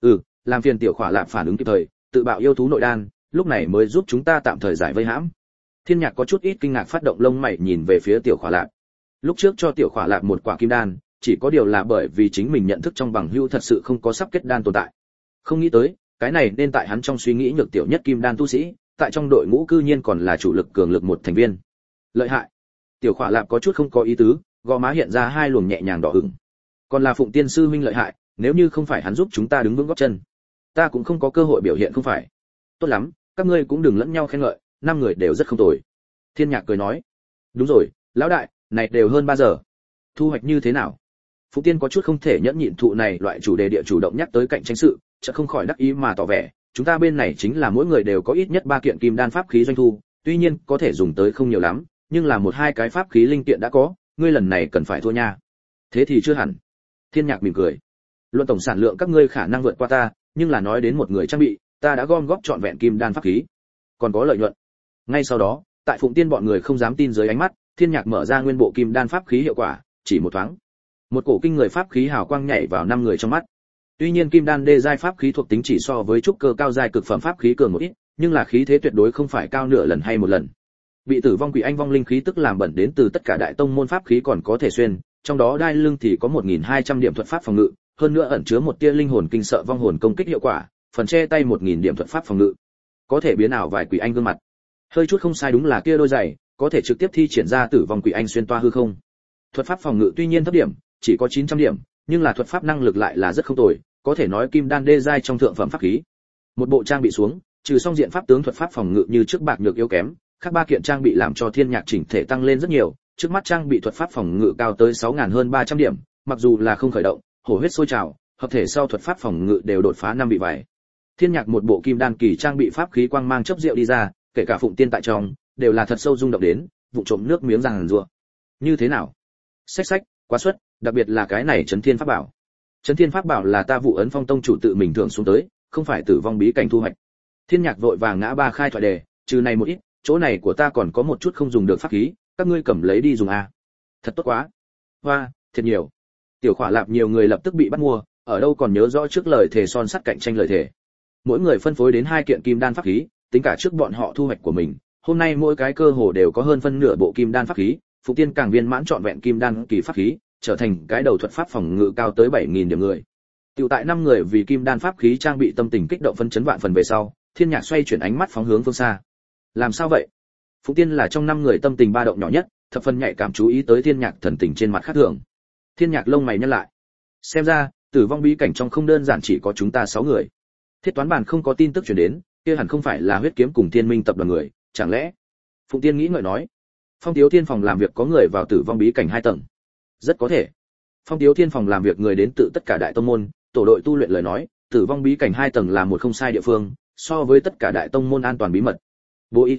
Làm phiền Tiểu Khỏa Lạp phản ứng kịp thời, tự bạo yêu thú nội đan, lúc này mới giúp chúng ta tạm thời giải vây hãm. Thiên Nhạc có chút ít kinh ngạc phát động lông mày nhìn về phía Tiểu Khỏa Lạp. Lúc trước cho Tiểu Khỏa Lạp một quả kim đan, chỉ có điều là bởi vì chính mình nhận thức trong bằng hữu thật sự không có sắp kết đan tồn tại. Không nghĩ tới, cái này nên tại hắn trong suy nghĩ nhược tiểu nhất kim đan tu sĩ, tại trong đội ngũ cư nhiên còn là chủ lực cường lực một thành viên. Lợi hại. Tiểu Khỏa Lạp có chút không có ý tứ, gò má hiện ra 2 luồng nhẹ nhàng đỏ ửng. Còn là Phụng Tiên sư huynh lợi hại, nếu như không phải hắn giúp chúng ta đứng vững gót chân, ta cũng không có cơ hội biểu hiện không phải. Tốt lắm, các ngươi cũng đừng lẫn nhau khen ngợi, 5 người đều rất không tồi. Thiên Nhạc cười nói. Đúng rồi, lão đại, này đều hơn 3 giờ. Thu hoạch như thế nào? Phụng Tiên có chút không thể nhẫn nhịn thụ này loại chủ đề địa chủ động nhắc tới cạnh tranh sự, chợt không khỏi đắc ý mà tỏ vẻ, chúng ta bên này chính là mỗi người đều có ít nhất 3 kiện kim đan pháp khí doanh thu, tuy nhiên có thể dùng tới không nhiều lắm, nhưng là 1-2 cái pháp khí linh kiện đã có, ngươi lần này cần phải thua nha. Thế thì chưa hẳn. Thiên Nhạc mỉm cười. Luận tổng sản lượng các ngươi khả năng vượt qua ta, nhưng là nói đến một người trang bị, ta đã gom góp trọn vẹn kim đan pháp khí, còn có lợi nhuận. Ngay sau đó, tại Phụng Tiên bọn người không dám tin dưới ánh mắt, Thiên Nhạc mở ra nguyên bộ kim đan pháp khí hiệu quả, chỉ một thoáng, một cổ kinh người pháp khí hào quang nhảy vào 5 người trong mắt. Tuy nhiên kim đan đê giai pháp khí thuộc tính chỉ so với trúc cơ cao giai cực phẩm pháp khí cường một ít, nhưng là khí thế tuyệt đối không phải cao nửa lần hay một lần. Bị tử vong quỷ anh vong linh khí tức làm bẩn đến từ tất cả đại tông môn pháp khí còn có thể xuyên, trong đó đai lưng thì có 1200 điểm thuật pháp phòng ngự, hơn nữa ẩn chứa một tia linh hồn kinh sợ vong hồn công kích hiệu quả, phần che tay 1000 điểm thuật pháp phòng ngự. Có thể biến ảo vài quỷ anh gương mặt. Hơi chút không sai đúng là kia đôi giày, có thể trực tiếp thi triển ra tử vong quỷ anh xuyên toa hư không. Thuật pháp phòng ngự tuy nhiên thấp điểm, chỉ có 900 điểm, nhưng là thuật pháp năng lực lại là rất không tồi, có thể nói kim đan đê giai trong thượng phẩm pháp khí. Một bộ trang bị xuống, trừ song diện pháp tướng thuật pháp phòng ngự như trước bạc nhược yếu kém, các 3 kiện trang bị làm cho Thiên Nhạc chỉnh thể tăng lên rất nhiều, trước mắt trang bị thuật pháp phòng ngự cao tới 6000 hơn 300 điểm, mặc dù là không khởi động, hổ huyết sôi trào, hợp thể sau thuật pháp phòng ngự đều đột phá 5 bị vải. Thiên Nhạc một bộ kim đan kỳ trang bị pháp khí quang mang chớp rượu đi ra, kể cả Phụng Tiên tại trong, đều là thật sâu rung động đến, vụ trộm nước miếng ràng rụa. Như thế nào? Xách, quá xuất, đặc biệt là cái này Chấn Thiên pháp bảo. Chấn Thiên pháp bảo là ta Vụ Ấn Phong tông chủ tự mình thưởng xuống tới, không phải tử vong bí cảnh thu hoạch. Thiên Nhạc vội vàng ngã ba khai thoại đề, trừ này một ít, chỗ này của ta còn có một chút không dùng được pháp khí, các ngươi cầm lấy đi dùng a. Thật tốt quá. Hoa, thiệt nhiều. Tiểu Khỏa Lạp nhiều người lập tức bị bắt mua, ở đâu còn nhớ rõ trước lời thề son sắt cạnh tranh lời thề. Mỗi người phân phối đến 2 kiện kim đan pháp khí, tính cả trước bọn họ thu hoạch của mình, hôm nay mỗi cái cơ hồ đều có hơn phân nửa bộ kim đan pháp khí, Phụng Tiên càng viên mãn trọn vẹn kim đan kỳ pháp khí, trở thành cái đầu thuật pháp phòng ngự cao tới 7000 điểm người. Tiểu tại 5 người vì kim đan pháp khí trang bị tâm tình kích động phấn chấn vạn phần về sau, Thiên Nhạc xoay chuyển ánh mắt phóng hướng phương xa. Làm sao vậy? Phụng Tiên là trong 5 người tâm tình ba động nhỏ nhất, thập phần nhạy cảm chú ý tới Thiên Nhạc thần tình trên mặt khác thường. Thiên Nhạc lông mày nhăn lại. Xem ra, tử vong bí cảnh trong không đơn giản chỉ có chúng ta 6 người. Thiết toán bản không có tin tức truyền đến, kia hẳn không phải là huyết kiếm cùng Thiên Minh tập đoàn người, chẳng lẽ? Phụng Tiên nghĩ ngợi nói. Phong Tiếu Thiên phòng làm việc có người vào tử vong bí cảnh 2 tầng. Rất có thể. Phong Tiếu Thiên phòng làm việc người đến tự tất cả đại tông môn, tổ đội tu luyện lời nói, tử vong bí cảnh 2 tầng là một không sai địa phương, so với tất cả đại tông môn an toàn bí mật. Bố Y,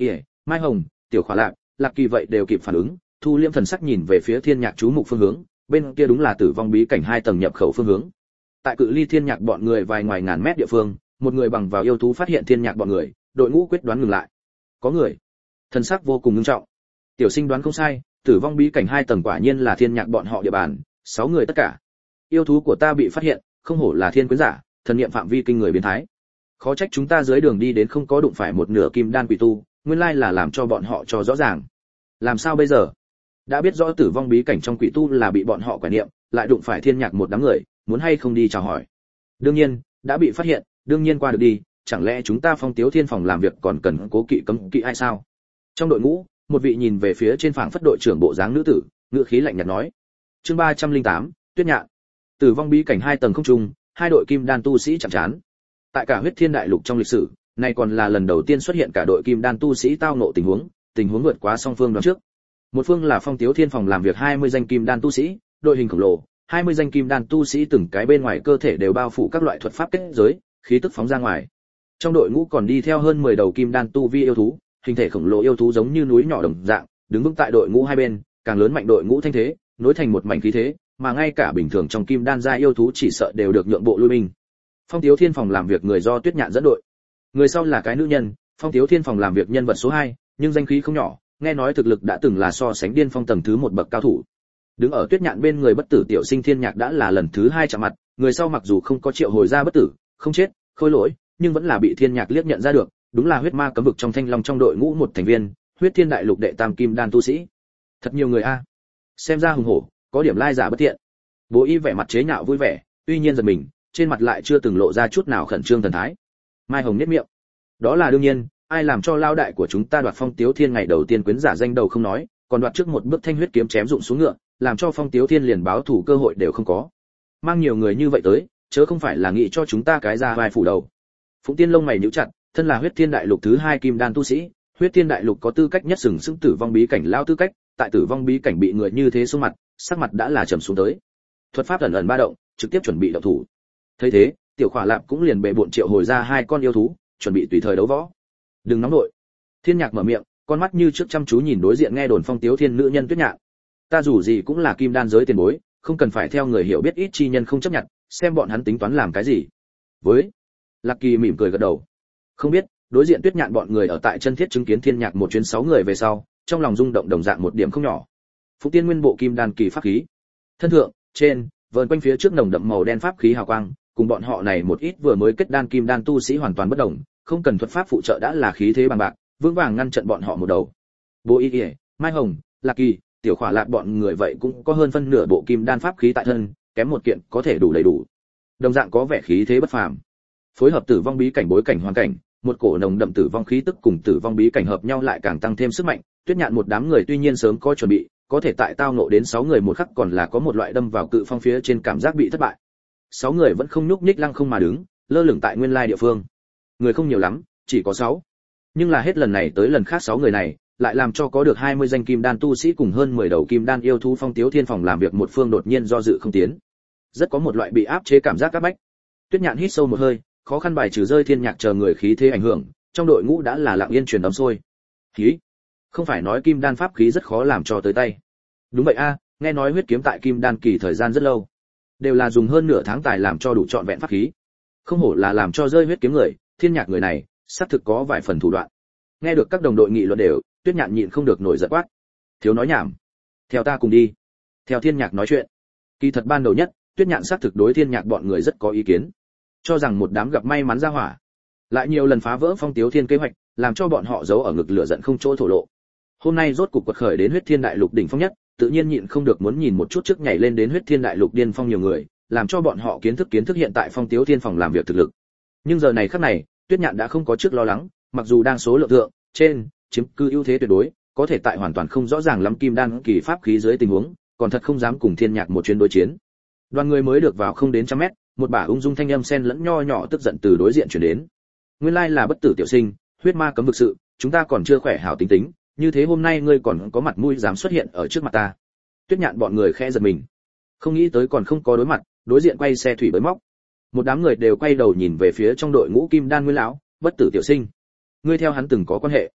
Mai Hồng, Tiểu Khỏa Lạc, Lạc Kỳ vậy đều kịp phản ứng, thu liễm thần sắc nhìn về phía Thiên Nhạc chú mục phương hướng, bên kia đúng là Tử vong bí cảnh 2 tầng nhập khẩu phương hướng. Tại cự ly Thiên Nhạc bọn người vài ngoài ngàn mét địa phương, một người bằng vào yêu thú phát hiện Thiên Nhạc bọn người, đội ngũ quyết đoán ngừng lại. Có người. Thần sắc vô cùng nghiêm trọng. Tiểu Sinh đoán không sai, Tử vong bí cảnh 2 tầng quả nhiên là Thiên Nhạc bọn họ địa bàn, 6 người tất cả. Yêu thú của ta bị phát hiện, không hổ là thiên quyến giả, thần niệm phạm vi kinh người biến thái. Khó trách chúng ta dưới đường đi đến không có đụng phải một nửa kim đan quỷ tu, nguyên lai là làm cho bọn họ cho rõ ràng. Làm sao bây giờ? Đã biết rõ tử vong bí cảnh trong quỷ tu là bị bọn họ quản niệm, lại đụng phải Thiên Nhạc một đám người, muốn hay không đi chào hỏi? Đương nhiên, đã bị phát hiện, đương nhiên qua được đi, chẳng lẽ chúng ta Phong Tiếu Thiên phòng làm việc còn cần cố kỵ cấm kỵ ai sao? Trong đội ngũ, một vị nhìn về phía trên phảng phất đội trưởng bộ dáng nữ tử, ngữ khí lạnh nhạt nói. Chương 308, Tuyết Nhạn. Tử vong bí cảnh 2 tầng không trung, hai đội kim đan tu sĩ chạm trán. Tại cả huyết thiên đại lục trong lịch sử, này còn là lần đầu tiên xuất hiện cả đội kim đan tu sĩ tao ngộ tình huống vượt quá song phương đoán trước. Một phương là Phong Tiếu Thiên phòng làm việc 20 danh kim đan tu sĩ, đội hình khổng lồ, 20 danh kim đan tu sĩ từng cái bên ngoài cơ thể đều bao phủ các loại thuật pháp kết giới, khí tức phóng ra ngoài. Trong đội ngũ còn đi theo hơn 10 đầu kim đan tu vi yêu thú, hình thể khổng lồ yêu thú giống như núi nhỏ đồng dạng, đứng vững tại đội ngũ hai bên, càng lớn mạnh đội ngũ thanh thế, nối thành một mảnh khí thế, mà ngay cả bình thường trong kim đan gia yêu thú chỉ sợ đều được nhượng bộ lui binh. Phong Tiếu Thiên phòng làm việc người do Tuyết Nhạn dẫn đội. Người sau là cái nữ nhân, Phong Tiếu Thiên phòng làm việc nhân vật số 2, nhưng danh khí không nhỏ, nghe nói thực lực đã từng là so sánh điên phong tầng thứ 1 bậc cao thủ. Đứng ở Tuyết Nhạn bên người bất tử tiểu sinh Thiên Nhạc đã là lần thứ 2 chạm mặt, người sau mặc dù không có triệu hồi ra bất tử, không chết, khôi lỗi, nhưng vẫn là bị Thiên Nhạc liếc nhận ra được, đúng là huyết ma cấm vực trong Thanh Long trong đội ngũ một thành viên, huyết thiên đại lục đệ tam kim đan tu sĩ. Thật nhiều người a. Xem ra hùng hổ, có điểm lai giả bất thiện. Bố Y vẻ mặt chế nhạo vui vẻ, tuy nhiên giật mình, trên mặt lại chưa từng lộ ra chút nào khẩn trương thần thái. Mai Hồng nhếch miệng. Đó là đương nhiên, ai làm cho lao đại của chúng ta đoạt Phong Tiếu Thiên ngày đầu tiên quyến giả danh đầu không nói, còn đoạt trước một bước thanh huyết kiếm chém rụng xuống ngựa, làm cho Phong Tiếu Thiên liền báo thủ cơ hội đều không có. Mang nhiều người như vậy tới, chớ không phải là nghĩ cho chúng ta cái ra vai phủ đầu. Phụng Tiên lông mày nhíu chặt, thân là huyết thiên đại lục thứ 2 kim đan tu sĩ, huyết thiên đại lục có tư cách nhất sừng sững tử vong bí cảnh lao tư cách, tại tử vong bí cảnh bị người như thế xuống mặt, sắc mặt đã là trầm xuống tới. Thuật pháp ẩn ẩn ba động, trực tiếp chuẩn bị động thủ. Thấy thế, Tiểu Khỏa Lạp cũng liền bệ bội triệu hồi ra 2 con yêu thú, chuẩn bị tùy thời đấu võ. Đừng nóng nội. Thiên Nhạc mở miệng, con mắt như trước chăm chú nhìn đối diện nghe đồn Phong Tiếu Thiên nữ nhân Tuyết Nhạn. Ta dù gì cũng là kim đan giới tiền bối, không cần phải theo người hiểu biết ít chi nhân không chấp nhận, xem bọn hắn tính toán làm cái gì. Với Lạc Kỳ mỉm cười gật đầu. Không biết, đối diện Tuyết Nhạn bọn người ở tại chân thiết chứng kiến Thiên Nhạc một chuyến 6 người về sau, trong lòng rung động đồng dạng một điểm không nhỏ. Phụng Tiên nguyên bộ kim đan kỳ pháp khí. Thân thượng, trên, vờn quanh phía trước nồng đậm màu đen pháp khí hào quang, cùng bọn họ này một ít vừa mới kết đan kim đan tu sĩ hoàn toàn bất đồng, không cần thuật pháp phụ trợ đã là khí thế bằng bạc, vững vàng ngăn chặn bọn họ một đầu. Bố Y, Mai Hồng, Lạc Kỳ, Tiểu Khỏa Lạc bọn người vậy cũng có hơn phân nửa bộ kim đan pháp khí tại thân, kém một kiện có thể đủ đầy đủ. Đồng dạng có vẻ khí thế bất phàm. Phối hợp tử vong bí cảnh bối cảnh hoàn cảnh, một cổ nồng đậm tử vong khí tức cùng tử vong bí cảnh hợp nhau lại càng tăng thêm sức mạnh. Tuyết Nhạn một đám người tuy nhiên sớm có chuẩn bị, có thể tại tao nộ đến 6 người một khắc còn là có một loại đâm vào cự phong phía trên cảm giác bị thất bại. 6 người vẫn không nhúc nhích lăng không mà đứng, lơ lửng tại nguyên lai địa phương. Người không nhiều lắm, chỉ có 6. Nhưng là hết lần này tới lần khác 6 người này, lại làm cho có được 20 danh kim đan tu sĩ cùng hơn 10 đầu kim đan yêu thú Phong Tiếu Thiên phòng làm việc một phương đột nhiên do dự không tiến. Rất có một loại bị áp chế cảm giác áp bách. Tuyết Nhạn hít sâu một hơi, khó khăn bài trừ rơi Thiên Nhạc chờ người khí thế ảnh hưởng, trong đội ngũ đã là lặng yên truyền ấm sôi. Khí? Không phải nói kim đan pháp khí rất khó làm cho tới tay. Đúng vậy a, nghe nói huyết kiếm tại kim đan kỳ thời gian rất lâu, đều là dùng hơn nửa tháng tài làm cho đủ trọn vẹn pháp khí. Không hổ là làm cho rơi huyết kiếm người, Thiên Nhạc người này, xác thực có vài phần thủ đoạn. Nghe được các đồng đội nghị luận đều, Tuyết Nhạn nhịn không được nổi giận quát. Thiếu nói nhảm, theo ta cùng đi. Theo Thiên Nhạc nói chuyện. Kỳ thật ban đầu nhất, Tuyết Nhạn xác thực đối Thiên Nhạc bọn người rất có ý kiến, cho rằng một đám gặp may mắn ra hỏa, lại nhiều lần phá vỡ Phong Tiếu Thiên kế hoạch, làm cho bọn họ giấu ở ngực lửa giận không chỗ thổ lộ. Hôm nay rốt cục quật khởi đến huyết thiên đại lục đỉnh phong nhất, tự nhiên nhịn không được muốn nhìn một chút trước nhảy lên đến huyết thiên đại lục điên phong nhiều người, làm cho bọn họ kiến thức hiện tại Phong Tiếu Thiên phòng làm việc thực lực. Nhưng giờ này khắc này, Tuyết Nhạn đã không có trước lo lắng, mặc dù đang số lượng thượng trên chiếm cứ ưu thế tuyệt đối, có thể tại hoàn toàn không rõ ràng lắm kim đan kỳ pháp khí dưới tình huống, còn thật không dám cùng Thiên Nhạc một chuyến đối chiến. Đoàn người mới được vào không đến trăm mét, một bả ung dung thanh âm xen lẫn nho nhỏ tức giận từ đối diện truyền đến. Nguyên lai là bất tử tiểu sinh, huyết ma cấm vực sự, chúng ta còn chưa khỏe hảo tính tính, như thế hôm nay ngươi còn có mặt mũi dám xuất hiện ở trước mặt ta. Tuyết Nhạn bọn người khẽ giật mình, không nghĩ tới còn không có đối mặt, đối diện quay xe thủy bới móc. Một đám người đều quay đầu nhìn về phía trong đội ngũ kim đan nguyên lão, bất tử tiểu sinh. Ngươi theo hắn từng có quan hệ?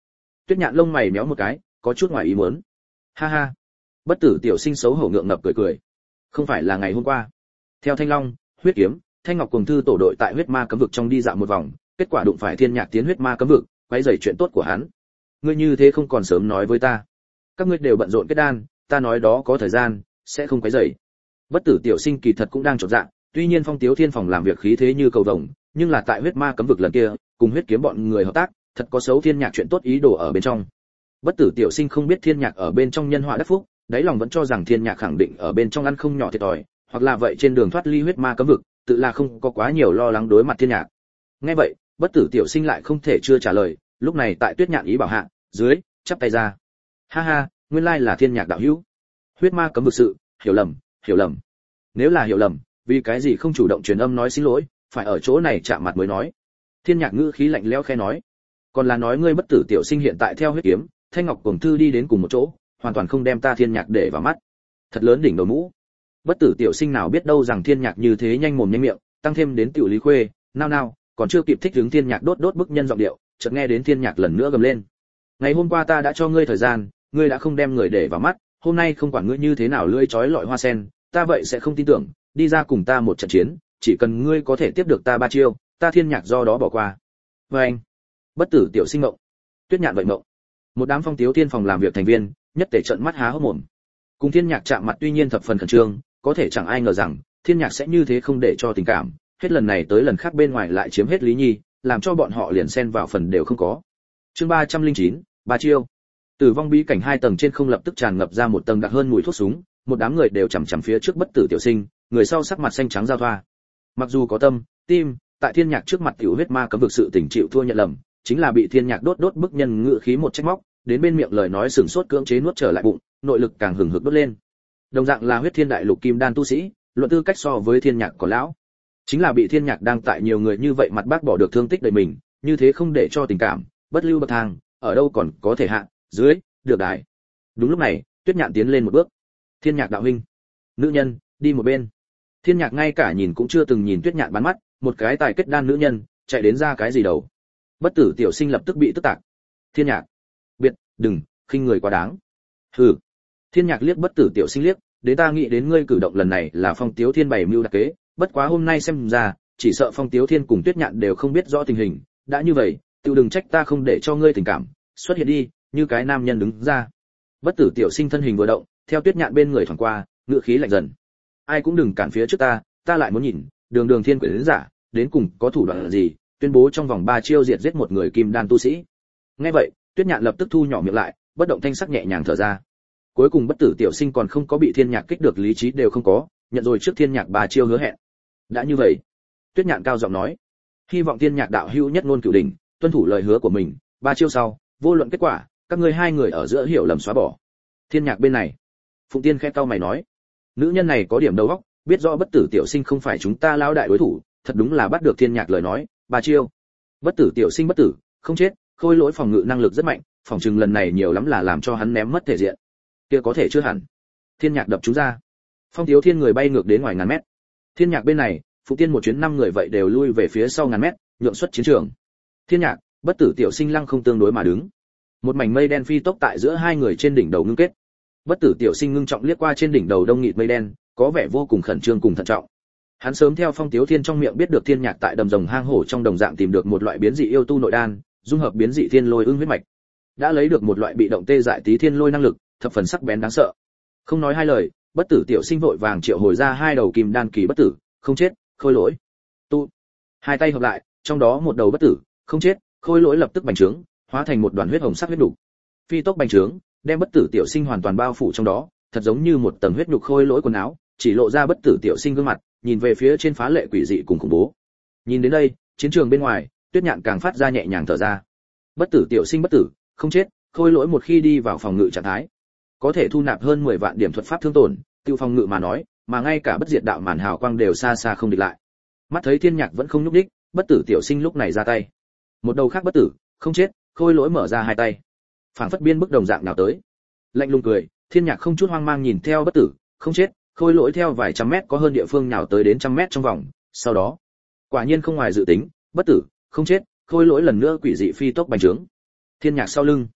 Tuyết Nhạn lông mày méo một cái, có chút ngoài ý muốn. Ha ha. Bất tử tiểu sinh xấu hổ ngượng ngập cười cười. Không phải là ngày hôm qua. Theo Thanh Long, Huyết Kiếm, Thanh Ngọc cùng thư tổ đội tại huyết ma cấm vực trong đi dạo một vòng, kết quả đụng phải Thiên Nhạc tiến huyết ma cấm vực, quấy rầy chuyện tốt của hắn. Ngươi như thế không còn sớm nói với ta. Các ngươi đều bận rộn kết đan, ta nói đó có thời gian, sẽ không quấy rầy. Bất tử tiểu sinh kỳ thật cũng đang chột dạ, tuy nhiên Phong Tiếu Thiên phòng làm việc khí thế như cầu vồng, nhưng là tại huyết ma cấm vực lần kia, cùng Huyết Kiếm bọn người hợp tác, thật có xấu Thiên Nhạc chuyện tốt ý đồ ở bên trong. Bất tử tiểu sinh không biết Thiên Nhạc ở bên trong nhân họa đắc phúc, đáy lòng vẫn cho rằng Thiên Nhạc khẳng định ở bên trong ăn không nhỏ thiệt thòi, hoặc là vậy trên đường thoát ly huyết ma cấm vực, tự là không có quá nhiều lo lắng đối mặt Thiên Nhạc. Nghe vậy, bất tử tiểu sinh lại không thể chưa trả lời, lúc này tại Tuyết Nhạn ý bảo hạ, dưới, chắp tay ra. Ha ha, nguyên lai là Thiên Nhạc đạo hữu. Huyết ma cấm vực sự, hiểu lầm, hiểu lầm. Nếu là hiểu lầm, vì cái gì không chủ động truyền âm nói xin lỗi, phải ở chỗ này chạm mặt mới nói. Thiên Nhạc ngữ khí lạnh lẽo khẽ nói, còn là nói ngươi bất tử tiểu sinh hiện tại theo Huyết Kiếm, Thanh Ngọc cùng thư đi đến cùng một chỗ, hoàn toàn không đem ta Thiên Nhạc để vào mắt. Thật lớn đỉnh đầu mũ. Bất tử tiểu sinh nào biết đâu rằng Thiên Nhạc như thế nhanh mồm nhanh miệng, tăng thêm đến tiểu Lý Khuê, nao, còn chưa kịp thích ứng Thiên Nhạc đốt bức nhân giọng điệu, chợt nghe đến Thiên Nhạc lần nữa gầm lên. Ngày hôm qua ta đã cho ngươi thời gian, ngươi đã không đem người để vào mắt, hôm nay không quản ngươi như thế nào lưỡi chói lọi hoa sen, ta vậy sẽ không tin tưởng, đi ra cùng ta một trận chiến, chỉ cần ngươi có thể tiếp được ta 3 chiêu, ta Thiên Nhạc do đó bỏ qua. Và anh, bất tử tiểu sinh ngộng. Tuyết Nhạn vậy ngộng. Một đám Phong Tiếu Thiên phòng làm việc thành viên, nhất tề trợn mắt há hốc mồm. Cùng Thiên Nhạc chạm mặt tuy nhiên thập phần khẩn trương, có thể chẳng ai ngờ rằng Thiên Nhạc sẽ như thế không để cho tình cảm, hết lần này tới lần khác bên ngoài lại chiếm hết Lý Nhi, làm cho bọn họ liền xen vào phần đều không có. Chương 309, 3 chiêu. Tử vong bí cảnh 2 tầng trên không lập tức tràn ngập ra một tầng đặc hơn mùi thuốc súng, một đám người đều chằm chằm phía trước bất tử tiểu sinh, người sau sắc mặt xanh trắng giao thoa. Mặc dù có tâm, tim, tại Thiên Nhạc trước mặt tiểu huyết ma cấm vực sự tình chịu thua nhận lầm, chính là bị Thiên Nhạc đốt bức nhân ngự khí một trách móc, đến bên miệng lời nói sừng sốt cưỡng chế nuốt trở lại bụng, nội lực càng hừng hực đốt lên. Đồng dạng là huyết thiên đại lục kim đan tu sĩ, luận tư cách so với Thiên Nhạc còn lão, chính là bị Thiên Nhạc đang tại nhiều người như vậy mặt bác bỏ được thương tích đầy mình, như thế không để cho tình cảm, bất lưu bậc thang, ở đâu còn có thể hạ, dưới, được đại. Đúng lúc này, Tuyết Nhạn tiến lên một bước. Thiên Nhạc đạo huynh, nữ nhân, đi một bên. Thiên Nhạc ngay cả nhìn cũng chưa từng nhìn Tuyết Nhạn bắn mắt, một cái tài kết đan nữ nhân, chạy đến ra cái gì đầu. Bất tử tiểu sinh lập tức bị tức tạc. Thiên Nhạc, biệt, đừng, khinh người quá đáng. Hừ. Thiên Nhạc liếc bất tử tiểu sinh liếc, đến ta nghĩ đến ngươi cử động lần này là Phong Tiếu Thiên bày mưu đặc kế, bất quá hôm nay xem ra, chỉ sợ Phong Tiếu Thiên cùng Tuyết Nhạn đều không biết rõ tình hình, đã như vậy, tự đừng trách ta không để cho ngươi tình cảm, xuất hiện đi, như cái nam nhân đứng ra. Bất tử tiểu sinh thân hình vừa động, theo Tuyết Nhạn bên người thoảng qua, ngựa khí lạnh dần. Ai cũng đừng cản phía trước ta lại muốn nhìn, đường thiên quyển đến giả, đến cùng có thủ đoạn gì, tuyên bố trong vòng 3 chiêu diệt giết một người kim đan tu sĩ. Nghe vậy, Tuyết Nhạn lập tức thu nhỏ miệng lại, bất động thanh sắc nhẹ nhàng thở ra. Cuối cùng bất tử tiểu sinh còn không có bị Thiên Nhạc kích được lý trí đều không có, nhận rồi trước Thiên Nhạc 3 chiêu hứa hẹn. Đã như vậy, Tuyết Nhạn cao giọng nói, hy vọng Thiên Nhạc đạo hữu nhất ngôn cửu đỉnh, tuân thủ lời hứa của mình, 3 chiêu sau, vô luận kết quả, các ngươi hai người ở giữa hiểu lầm xóa bỏ. Thiên Nhạc bên này, Phụng Tiên khẽ cau mày nói, nữ nhân này có điểm đầu óc, biết rõ bất tử tiểu sinh không phải chúng ta lão đại đối thủ, thật đúng là bắt được Thiên Nhạc lời nói, 3 chiêu. Bất tử tiểu sinh bất tử, không chết, khôi lỗi phòng ngự năng lực rất mạnh, phòng trừng lần này nhiều lắm là làm cho hắn ném mất thể diện. Kia có thể chưa hẳn. Thiên Nhạc đập chúng ra. Phong Tiếu Thiên người bay ngược đến ngoài ngàn mét. Thiên Nhạc bên này, Phụng Tiên một chuyến 5 người vậy đều lui về phía sau ngàn mét, nhượng xuất chiến trường. Thiên Nhạc, bất tử tiểu sinh lăng không tương đối mà đứng. Một mảnh mây đen phi tốc tại giữa hai người trên đỉnh đầu ngưng kết. Bất tử tiểu sinh ngưng trọng liếc qua trên đỉnh đầu đông nghịt mây đen, có vẻ vô cùng khẩn trương cùng thận trọng. Hắn sớm theo Phong Tiếu Thiên trong miệng biết được Thiên Nhạc tại đầm rồng hang hổ trong đồng dạng tìm được một loại biến dị yêu tu nội đan, dung hợp biến dị thiên lôi ưng huyết mạch, đã lấy được một loại bị động tê dại tí thiên lôi năng lực, thập phần sắc bén đáng sợ. Không nói hai lời, bất tử tiểu sinh vội vàng triệu hồi ra 2 đầu kim đan kỳ bất tử, không chết, khôi lỗi. Tu. 2 tay hợp lại, trong đó một đầu bất tử, không chết, khôi lỗi lập tức bành trướng, hóa thành một đoàn huyết hồng sắc huyết đủ. Phi tốc bành trướng, đem bất tử tiểu sinh hoàn toàn bao phủ trong đó, thật giống như một tầng huyết nhục khôi lỗi quần áo, chỉ lộ ra bất tử tiểu sinh gương mặt, nhìn về phía trên phá lệ quỷ dị cùng khủng bố. Nhìn đến đây, chiến trường bên ngoài, Tuyết Nhạn càng phát ra nhẹ nhàng thở ra. Bất tử tiểu sinh bất tử, không chết, khôi lỗi một khi đi vào phòng ngự trạng thái, có thể thu nạp hơn 10 vạn điểm thuật pháp thương tổn, tiêu phòng ngự mà nói, mà ngay cả bất diệt đạo màn hào quang đều xa xa không địch lại. Mắt thấy Thiên Nhạc vẫn không nhúc đích, bất tử tiểu sinh lúc này ra tay. Một đầu khác bất tử, không chết, khôi lỗi mở ra 2 tay, phảng phất biên bức đồng dạng nào tới. Lạnh lùng cười, Thiên Nhạc không chút hoang mang nhìn theo bất tử, không chết, khôi lỗi theo vài trăm mét có hơn địa phương nhào tới đến trăm mét trong vòng, sau đó, quả nhiên không ngoài dự tính, bất tử, không chết, khôi lỗi lần nữa quỷ dị phi tốc bành trướng. Thiên Nhạc sau lưng,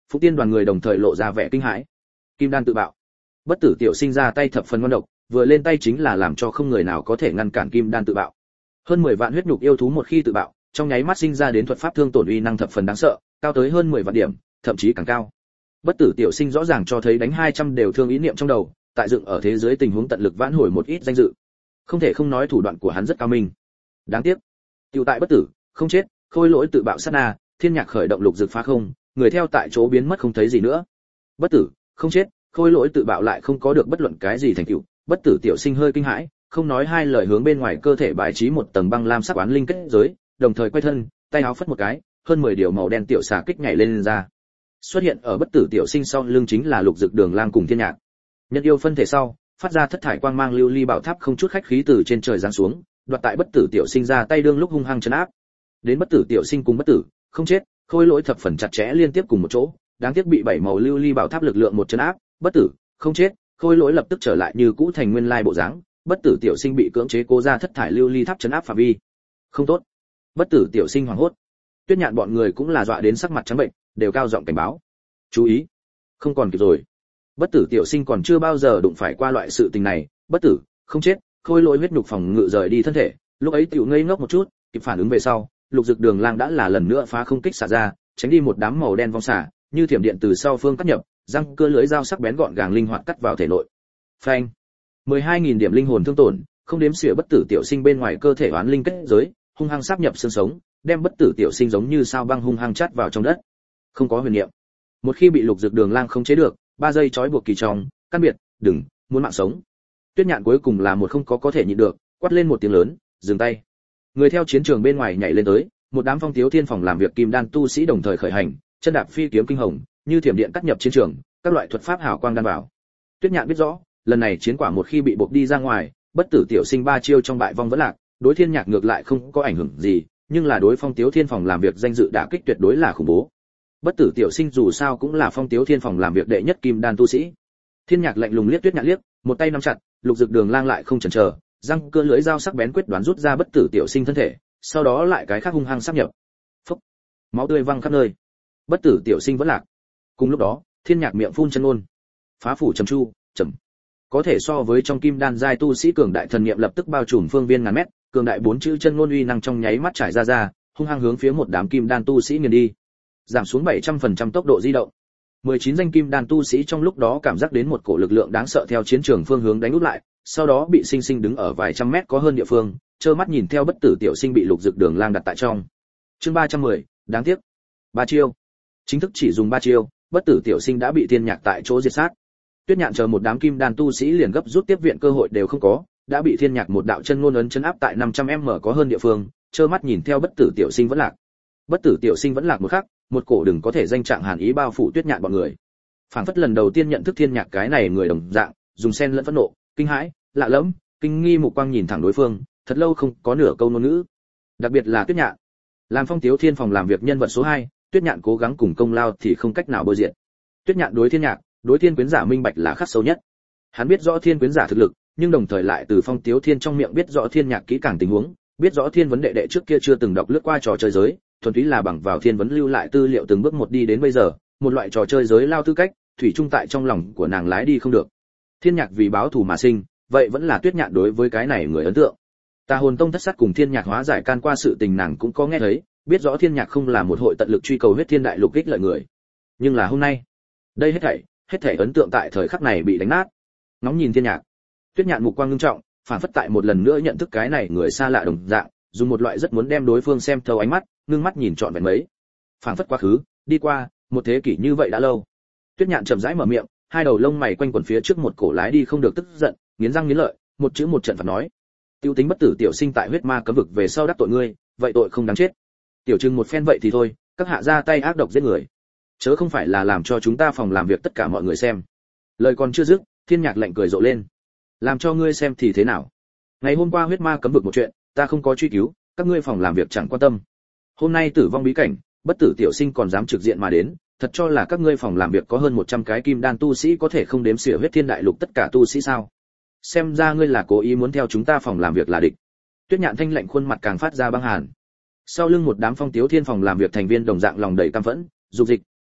Phụng Tiên đoàn người đồng thời lộ ra vẻ kinh hãi. Kim đan tự bạo. Bất Tử Tiểu Sinh ra tay thập phần ngoan độc, vừa lên tay chính là làm cho không người nào có thể ngăn cản kim đan tự bạo. Hơn 10 vạn huyết nhục yêu thú một khi tự bạo, trong nháy mắt sinh ra đến thuật pháp thương tổn uy năng thập phần đáng sợ, cao tới hơn 10 vạn điểm, thậm chí càng cao. Bất Tử Tiểu Sinh rõ ràng cho thấy đánh 200 đều thương ý niệm trong đầu, tại dựng ở thế giới tình huống tận lực vãn hồi một ít danh dự. Không thể không nói thủ đoạn của hắn rất cao minh. Đáng tiếc, tiểu tại bất tử, không chết, khôi lỗi tự bạo sát na, Thiên Nhạc khởi động lục dược phá không, người theo tại chỗ biến mất không thấy gì nữa. Bất tử, không chết, khôi lỗi tự bạo lại không có được bất luận cái gì thành tựu. Bất Tử Tiểu Sinh hơi kinh hãi, không nói hai lời hướng bên ngoài cơ thể bài trí một tầng băng lam sắc oán linh kết giới, đồng thời quay thân, tay áo phất một cái, hơn 10 điều màu đen tiểu xà kích nhảy lên ra. Xuất hiện ở Bất Tử Tiểu Sinh sau lưng chính là Lục Dực Đường Lang cùng Thiên Nhạc. Nhân yêu phân thể sau, phát ra thất thải quang mang lưu ly bảo tháp không chút khách khí từ trên trời giáng xuống, đoạt tại Bất Tử Tiểu Sinh ra tay đương lúc hung hăng trấn áp. Đến Bất Tử Tiểu Sinh cùng bất tử, không chết, khôi lỗi thập phần chặt chẽ liên tiếp cùng một chỗ, đáng tiếc bị 7 màu lưu ly bảo tháp lực lượng một trấn áp, bất tử, không chết, khôi lỗi lập tức trở lại như cũ thành nguyên lai bộ dáng, Bất Tử Tiểu Sinh bị cưỡng chế cố ra thất thải lưu ly tháp trấn áp phạm vi. Không tốt. Bất Tử Tiểu Sinh hoảng hốt. Tuyết Nhạn bọn người cũng là dọa đến sắc mặt trắng bệnh, đều cao giọng cảnh báo. Chú ý, không còn kịp rồi. Bất Tử Tiểu Sinh còn chưa bao giờ đụng phải qua loại sự tình này, bất tử, không chết, khôi lỗi huyết nhục phòng ngự rời đi thân thể, lúc ấy tiểu ngây ngốc một chút, kịp phản ứng về sau, Lục Dực Đường Lang đã là lần nữa phá không kích xả ra, tránh đi một đám màu đen vong xả, như thiểm điện từ sau phương cắt nhập, răng cưa lưỡi dao sắc bén gọn gàng linh hoạt cắt vào thể nội. Phanh. 12.000 điểm linh hồn thương tổn, không đếm xỉa Bất Tử Tiểu Sinh bên ngoài cơ thể oán linh kết giới, hung hăng sáp nhập xương sống, đem Bất Tử Tiểu Sinh giống như sao băng hung hăng chát vào trong đất. Không có huyền niệm. Một khi bị Lục Dực Đường Lang không chế được, 3 giây trói buộc kỳ trong, căn biệt, đừng, muốn mạng sống. Tuyết Nhạn cuối cùng là một không có thể nhịn được, quát lên một tiếng lớn, dừng tay. Người theo chiến trường bên ngoài nhảy lên tới, một đám Phong Tiếu Thiên phòng làm việc kim đan tu sĩ đồng thời khởi hành, chân đạp phi kiếm kinh hồng, như thiểm điện cắt nhập chiến trường, các loại thuật pháp hào quang đan vào. Tuyết Nhạn biết rõ, lần này chiến quả một khi bị buộc đi ra ngoài, Bất Tử Tiểu Sinh 3 chiêu trong bại vong vẫn lạc, đối Thiên Nhạc ngược lại không có ảnh hưởng gì, nhưng là đối Phong Tiếu Thiên phòng làm việc danh dự đả kích tuyệt đối là khủng bố. Bất Tử Tiểu Sinh dù sao cũng là Phong Tiếu Thiên phòng làm việc đệ nhất kim đan tu sĩ. Thiên Nhạc lạnh lùng liếc Tuyết Nhạn liếc, một tay nắm chặt, Lục Dực Đường Lang lại không chần chờ, răng cưa lưỡi dao sắc bén quyết đoán rút ra Bất Tử Tiểu Sinh thân thể, sau đó lại cái khác hung hăng sáp nhập. Phốc, máu tươi văng khắp nơi. Bất Tử Tiểu Sinh vẫn lạc. Cùng lúc đó, Thiên Nhạc miệng phun chân ngôn, phá phủ trầm chu, trầm. Có thể so với trong kim đan giai tu sĩ cường đại thần niệm lập tức bao trùm phương viên ngàn mét, cường đại 4 chữ chân ngôn uy năng trong nháy mắt trải ra, hung hăng hướng phía một đám kim đan tu sĩ nghiền đi. Giảm xuống 700% tốc độ di động. 19 danh kim đan tu sĩ trong lúc đó cảm giác đến một cổ lực lượng đáng sợ theo chiến trường phương hướng đánh úp lại, sau đó bị sinh sinh đứng ở vài trăm mét có hơn địa phương, trơ mắt nhìn theo Bất Tử Tiểu Sinh bị Lục Dực Đường Lang đặt tại trong. Chương 310, đáng tiếc. 3 chiêu. Chính thức chỉ dùng 3 chiêu, Bất Tử Tiểu Sinh đã bị Thiên Nhạc tại chỗ diệt sát. Tuyết Nhạn chờ một đám kim đan tu sĩ liền gấp rút tiếp viện cơ hội đều không có, đã bị Thiên Nhạc một đạo chân ngôn ấn chấn áp tại 500m có hơn địa phương, trơ mắt nhìn theo Bất Tử Tiểu Sinh vẫn lạc. Bất Tử Tiểu Sinh vẫn lạc một khắc, một cổ đừng có thể danh trạng hàn ý bao phủ Tuyết Nhạn bọn người. Phảng phất lần đầu tiên nhận thức Thiên Nhạc cái này người đồng dạng, dùng sen lẫn phẫn nộ, kinh hãi, lạ lẫm, kinh nghi mục quang nhìn thẳng đối phương, thật lâu không có nửa câu ngôn ngữ. Đặc biệt là Tuyết Nhạn, làm Phong Tiếu Thiên phòng làm việc nhân vật số 2, Tuyết Nhạn cố gắng cùng công lao thì không cách nào bôi diện. Tuyết Nhạn đối Thiên Nhạc, đối Thiên Quyến giả minh bạch là khắc sâu nhất. Hắn biết rõ Thiên Quyến giả thực lực, nhưng đồng thời lại từ Phong Tiếu Thiên trong miệng biết rõ Thiên Nhạc kỹ càng tình huống, biết rõ Thiên Vấn đệ đệ trước kia chưa từng đọc lướt qua trò chơi giới, thuần túy là bằng vào Thiên Vấn lưu lại tư liệu từng bước một đi đến bây giờ, một loại trò chơi giới lao tư cách, thủy chung tại trong lòng của nàng lái đi không được. Thiên Nhạc vì báo thù mà sinh, vậy vẫn là Tuyết Nhạn đối với cái này người ấn tượng. Tà Hồn Tông thất sát cùng Thiên Nhạc hóa giải can qua sự tình nàng cũng có nghe thấy, biết rõ Thiên Nhạc không là một hội tận lực truy cầu huyết thiên đại lục kích lợi người. Nhưng là hôm nay, đây hết thảy ấn tượng tại thời khắc này bị đánh nát. Ngóng nhìn Thiên Nhạc, Tuyết Nhạn mục quang ngưng trọng, phản phất tại một lần nữa nhận thức cái này người xa lạ đồng dạng, dùng một loại rất muốn đem đối phương xem thấu ánh mắt, ngưng mắt nhìn trọn vẹn mấy. Phản phất quá khứ, đi qua, một thế kỷ như vậy đã lâu. Tuyết Nhạn chậm rãi mở miệng, hai đầu lông mày quanh quẩn phía trước một cổ lái đi không được tức giận, nghiến răng nghiến lợi, một chữ một trận phạt nói: "Tiêu tính Bất Tử Tiểu Sinh tại huyết ma cấm vực về sau đắc tội ngươi, vậy tội không đáng chết. Tiểu Trừng một phen vậy thì thôi, các hạ ra tay ác độc giết người, chớ không phải là làm cho chúng ta phòng làm việc tất cả mọi người xem." Lời còn chưa dứt, Thiên Nhạc lạnh cười rộ lên: "Làm cho ngươi xem thì thế nào? Ngày hôm qua huyết ma cấm vực một chuyện, ta không có truy cứu, các ngươi phòng làm việc chẳng quan tâm. Hôm nay tử vong bí cảnh, Bất Tử Tiểu Sinh còn dám trực diện mà đến, thật cho là các ngươi phòng làm việc có hơn 100 cái kim đan tu sĩ có thể không đếm xỉa huyết thiên đại lục tất cả tu sĩ sao? Xem ra ngươi là cố ý muốn theo chúng ta phòng làm việc là địch." Tuyết Nhạn thanh lạnh khuôn mặt càng phát ra băng hàn. Sau lưng một đám Phong Tiếu Thiên phòng làm việc thành viên đồng dạng lòng đầy căm phẫn, dục dịch,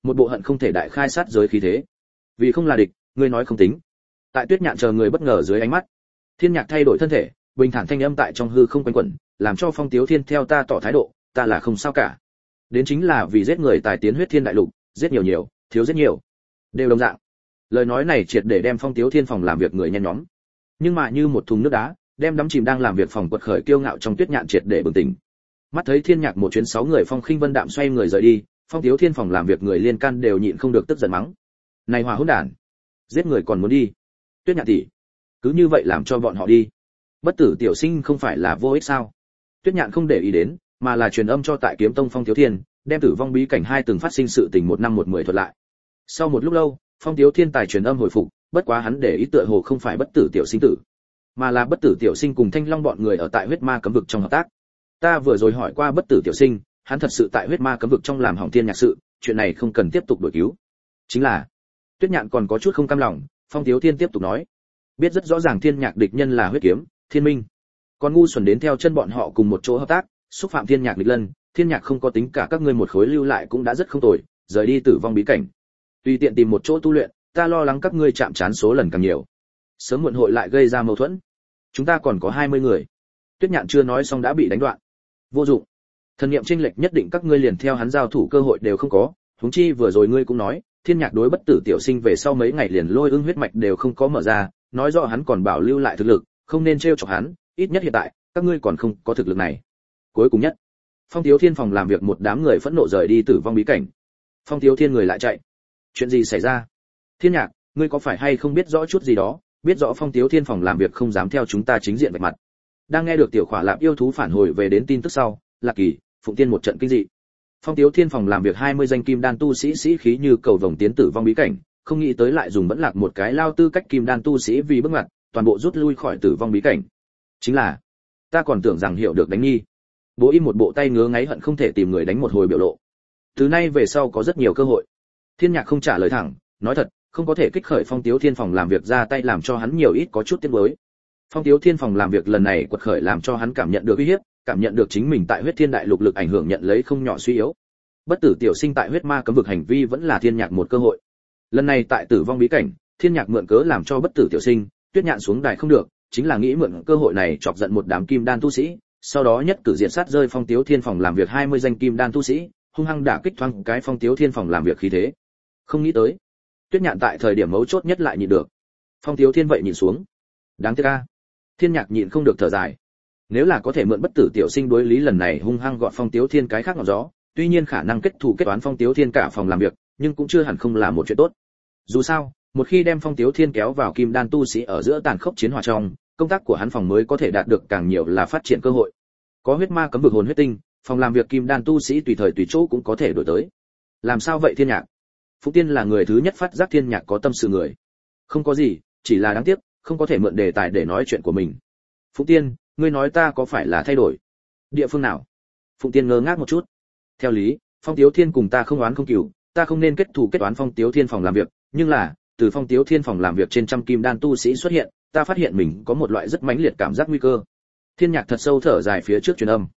một bộ hận không thể đại khai sát giới khí thế. Vì không là địch, ngươi nói không tính. Tại Tuyết Nhạn chờ người bất ngờ dưới ánh mắt, Thiên Nhạc thay đổi thân thể, bình thản thanh âm tại trong hư không quanh quẩn, làm cho Phong Tiếu Thiên theo ta tỏ thái độ, ta là không sao cả. Đến chính là vì giết người tài tiến huyết thiên đại lục, giết nhiều nhiều, thiếu giết nhiều, đều đồng dạng. Lời nói này triệt để đem Phong Tiếu Thiên phòng làm việc người nhen nhóm. Nhưng mà như một thùng nước đá, đem đắm chìm đang làm việc phòng quật khởi kiêu ngạo trong Tuyết Nhạn triệt để bừng tỉnh. Mắt thấy Thiên Nhạc một chuyến 6 người phong khinh vân đạm xoay người rời đi, Phong Tiếu Thiên phòng làm việc người liên can đều nhịn không được tức giận mắng. Này hòa hỗn đản, giết người còn muốn đi. Tuyết Nhạn tỷ, cứ như vậy làm cho bọn họ đi. Bất tử tiểu sinh không phải là vô ích sao? Tuyết Nhạn không để ý đến, mà là truyền âm cho tại Kiếm Tông Phong Tiếu Thiên, đem tử vong bí cảnh 2 từng phát sinh sự tình 1 năm 1 10 thuật lại. Sau một lúc lâu, Phong Tiếu Thiên tài truyền âm hồi phục, bất quá hắn để ý tựa hồ không phải bất tử tiểu sinh tử, mà là bất tử tiểu sinh cùng Thanh Long bọn người ở tại huyết ma cấm vực trong hợp tác. Ta vừa rồi hỏi qua bất tử tiểu sinh, hắn thật sự tại huyết ma cấm vực trong làm hỏng Thiên Nhạc sự, chuyện này không cần tiếp tục đổi cứu. Chính là, Tuyết Nhạn còn có chút không cam lòng, Phong Tiếu Thiên tiếp tục nói, biết rất rõ ràng Thiên Nhạc địch nhân là huyết kiếm, Thiên Minh, còn ngu xuẩn đến theo chân bọn họ cùng một chỗ hợp tác, xúc phạm Thiên Nhạc địch lân, Thiên Nhạc không có tính cả các ngươi một khối lưu lại cũng đã rất không tồi, rời đi tử vong bí cảnh, tùy tiện tìm một chỗ tu luyện, ta lo lắng các ngươi chạm trán số lần càng nhiều, sớm muộn hội lại gây ra mâu thuẫn. Chúng ta còn có 20 người. Tuyết Nhạn chưa nói xong đã bị đánh đoạn. Vô dụng. Thần niệm chênh lệch nhất định các ngươi liền theo hắn giao thủ cơ hội đều không có, huống chi vừa rồi ngươi cũng nói, Thiên Nhạc đối bất tử tiểu sinh về sau mấy ngày liền lôi ưng huyết mạch đều không có mở ra, nói rõ hắn còn bảo lưu lại thực lực, không nên trêu chọc hắn, ít nhất hiện tại, các ngươi còn không có thực lực này. Cuối cùng nhất, Phong Tiếu Thiên phòng làm việc một đám người phẫn nộ rời đi tử vong bí cảnh. Phong Tiếu Thiên người lại chạy. Chuyện gì xảy ra? Thiên Nhạc, ngươi có phải hay không biết rõ chút gì đó, biết rõ Phong Tiếu Thiên phòng làm việc không dám theo chúng ta chính diện vạch mặt. Đang nghe được tiểu khỏa lạp yêu thú phản hồi về đến tin tức sau, Lạc Kỳ, Phụng Tiên một trận kinh dị. Phong Tiếu Thiên phòng làm việc 20 danh kim đan tu sĩ sĩ khí như cầu vồng tiến tử vong bí cảnh, không nghĩ tới lại dùng vẫn lạc một cái lao tư cách kim đan tu sĩ vì bước ngoặt, toàn bộ rút lui khỏi tử vong bí cảnh. Chính là, ta còn tưởng rằng hiểu được đánh nghi. Bố im một bộ tay ngứa ngáy hận không thể tìm người đánh một hồi biểu lộ. Từ nay về sau có rất nhiều cơ hội. Thiên Nhạc không trả lời thẳng, nói thật, không có thể kích khởi Phong Tiếu Thiên phòng làm việc ra tay làm cho hắn nhiều ít có chút tiếc nuối. Phong Tiếu Thiên phòng làm việc lần này quật khởi làm cho hắn cảm nhận được uy hiếp, cảm nhận được chính mình tại huyết thiên đại lục lực ảnh hưởng nhận lấy không nhỏ suy yếu. Bất tử tiểu sinh tại huyết ma cấm vực hành vi vẫn là Thiên Nhạc một cơ hội. Lần này tại tử vong bí cảnh, Thiên Nhạc mượn cớ làm cho bất tử tiểu sinh, Tuyết Nhạn xuống đài không được, chính là nghĩ mượn cơ hội này chọc giận một đám kim đan tu sĩ, sau đó nhất cử diện sát rơi Phong Tiếu Thiên phòng làm việc 20 danh kim đan tu sĩ, hung hăng đả kích thoáng cái Phong Tiếu Thiên phòng làm việc khí thế. Không nghĩ tới, Tuyết Nhạn tại thời điểm mấu chốt nhất lại nhịn được. Phong Tiếu Thiên vậy nhìn xuống. Đáng tiếc a. Thiên Nhạc nhịn không được thở dài. Nếu là có thể mượn bất tử tiểu sinh đối lý lần này hung hăng gọt Phong Tiếu Thiên cái khác ngọn gió, tuy nhiên khả năng kết thù kết toán Phong Tiếu Thiên cả phòng làm việc, nhưng cũng chưa hẳn không là một chuyện tốt. Dù sao, một khi đem Phong Tiếu Thiên kéo vào kim đan tu sĩ ở giữa tàn khốc chiến hòa trong, công tác của hắn phòng mới có thể đạt được càng nhiều là phát triển cơ hội. Có huyết ma cấm vực hồn huyết tinh, phòng làm việc kim đan tu sĩ tùy thời tùy chỗ cũng có thể đổi tới. Làm sao vậy Thiên Nhạc? Phụng Tiên là người thứ nhất phát giác Thiên Nhạc có tâm sự người. Không có gì, chỉ là đáng tiếc, không có thể mượn đề tài để nói chuyện của mình. Phụng Tiên, ngươi nói ta có phải là thay đổi? Địa phương nào? Phụng Tiên ngơ ngác một chút. Theo lý, Phong Tiếu Thiên cùng ta không oán không cừu, ta không nên kết thù kết oán Phong Tiếu Thiên phòng làm việc, nhưng là, từ Phong Tiếu Thiên phòng làm việc trên trăm kim đan tu sĩ xuất hiện, ta phát hiện mình có một loại rất mãnh liệt cảm giác nguy cơ. Thiên Nhạc thật sâu thở dài phía trước truyền âm.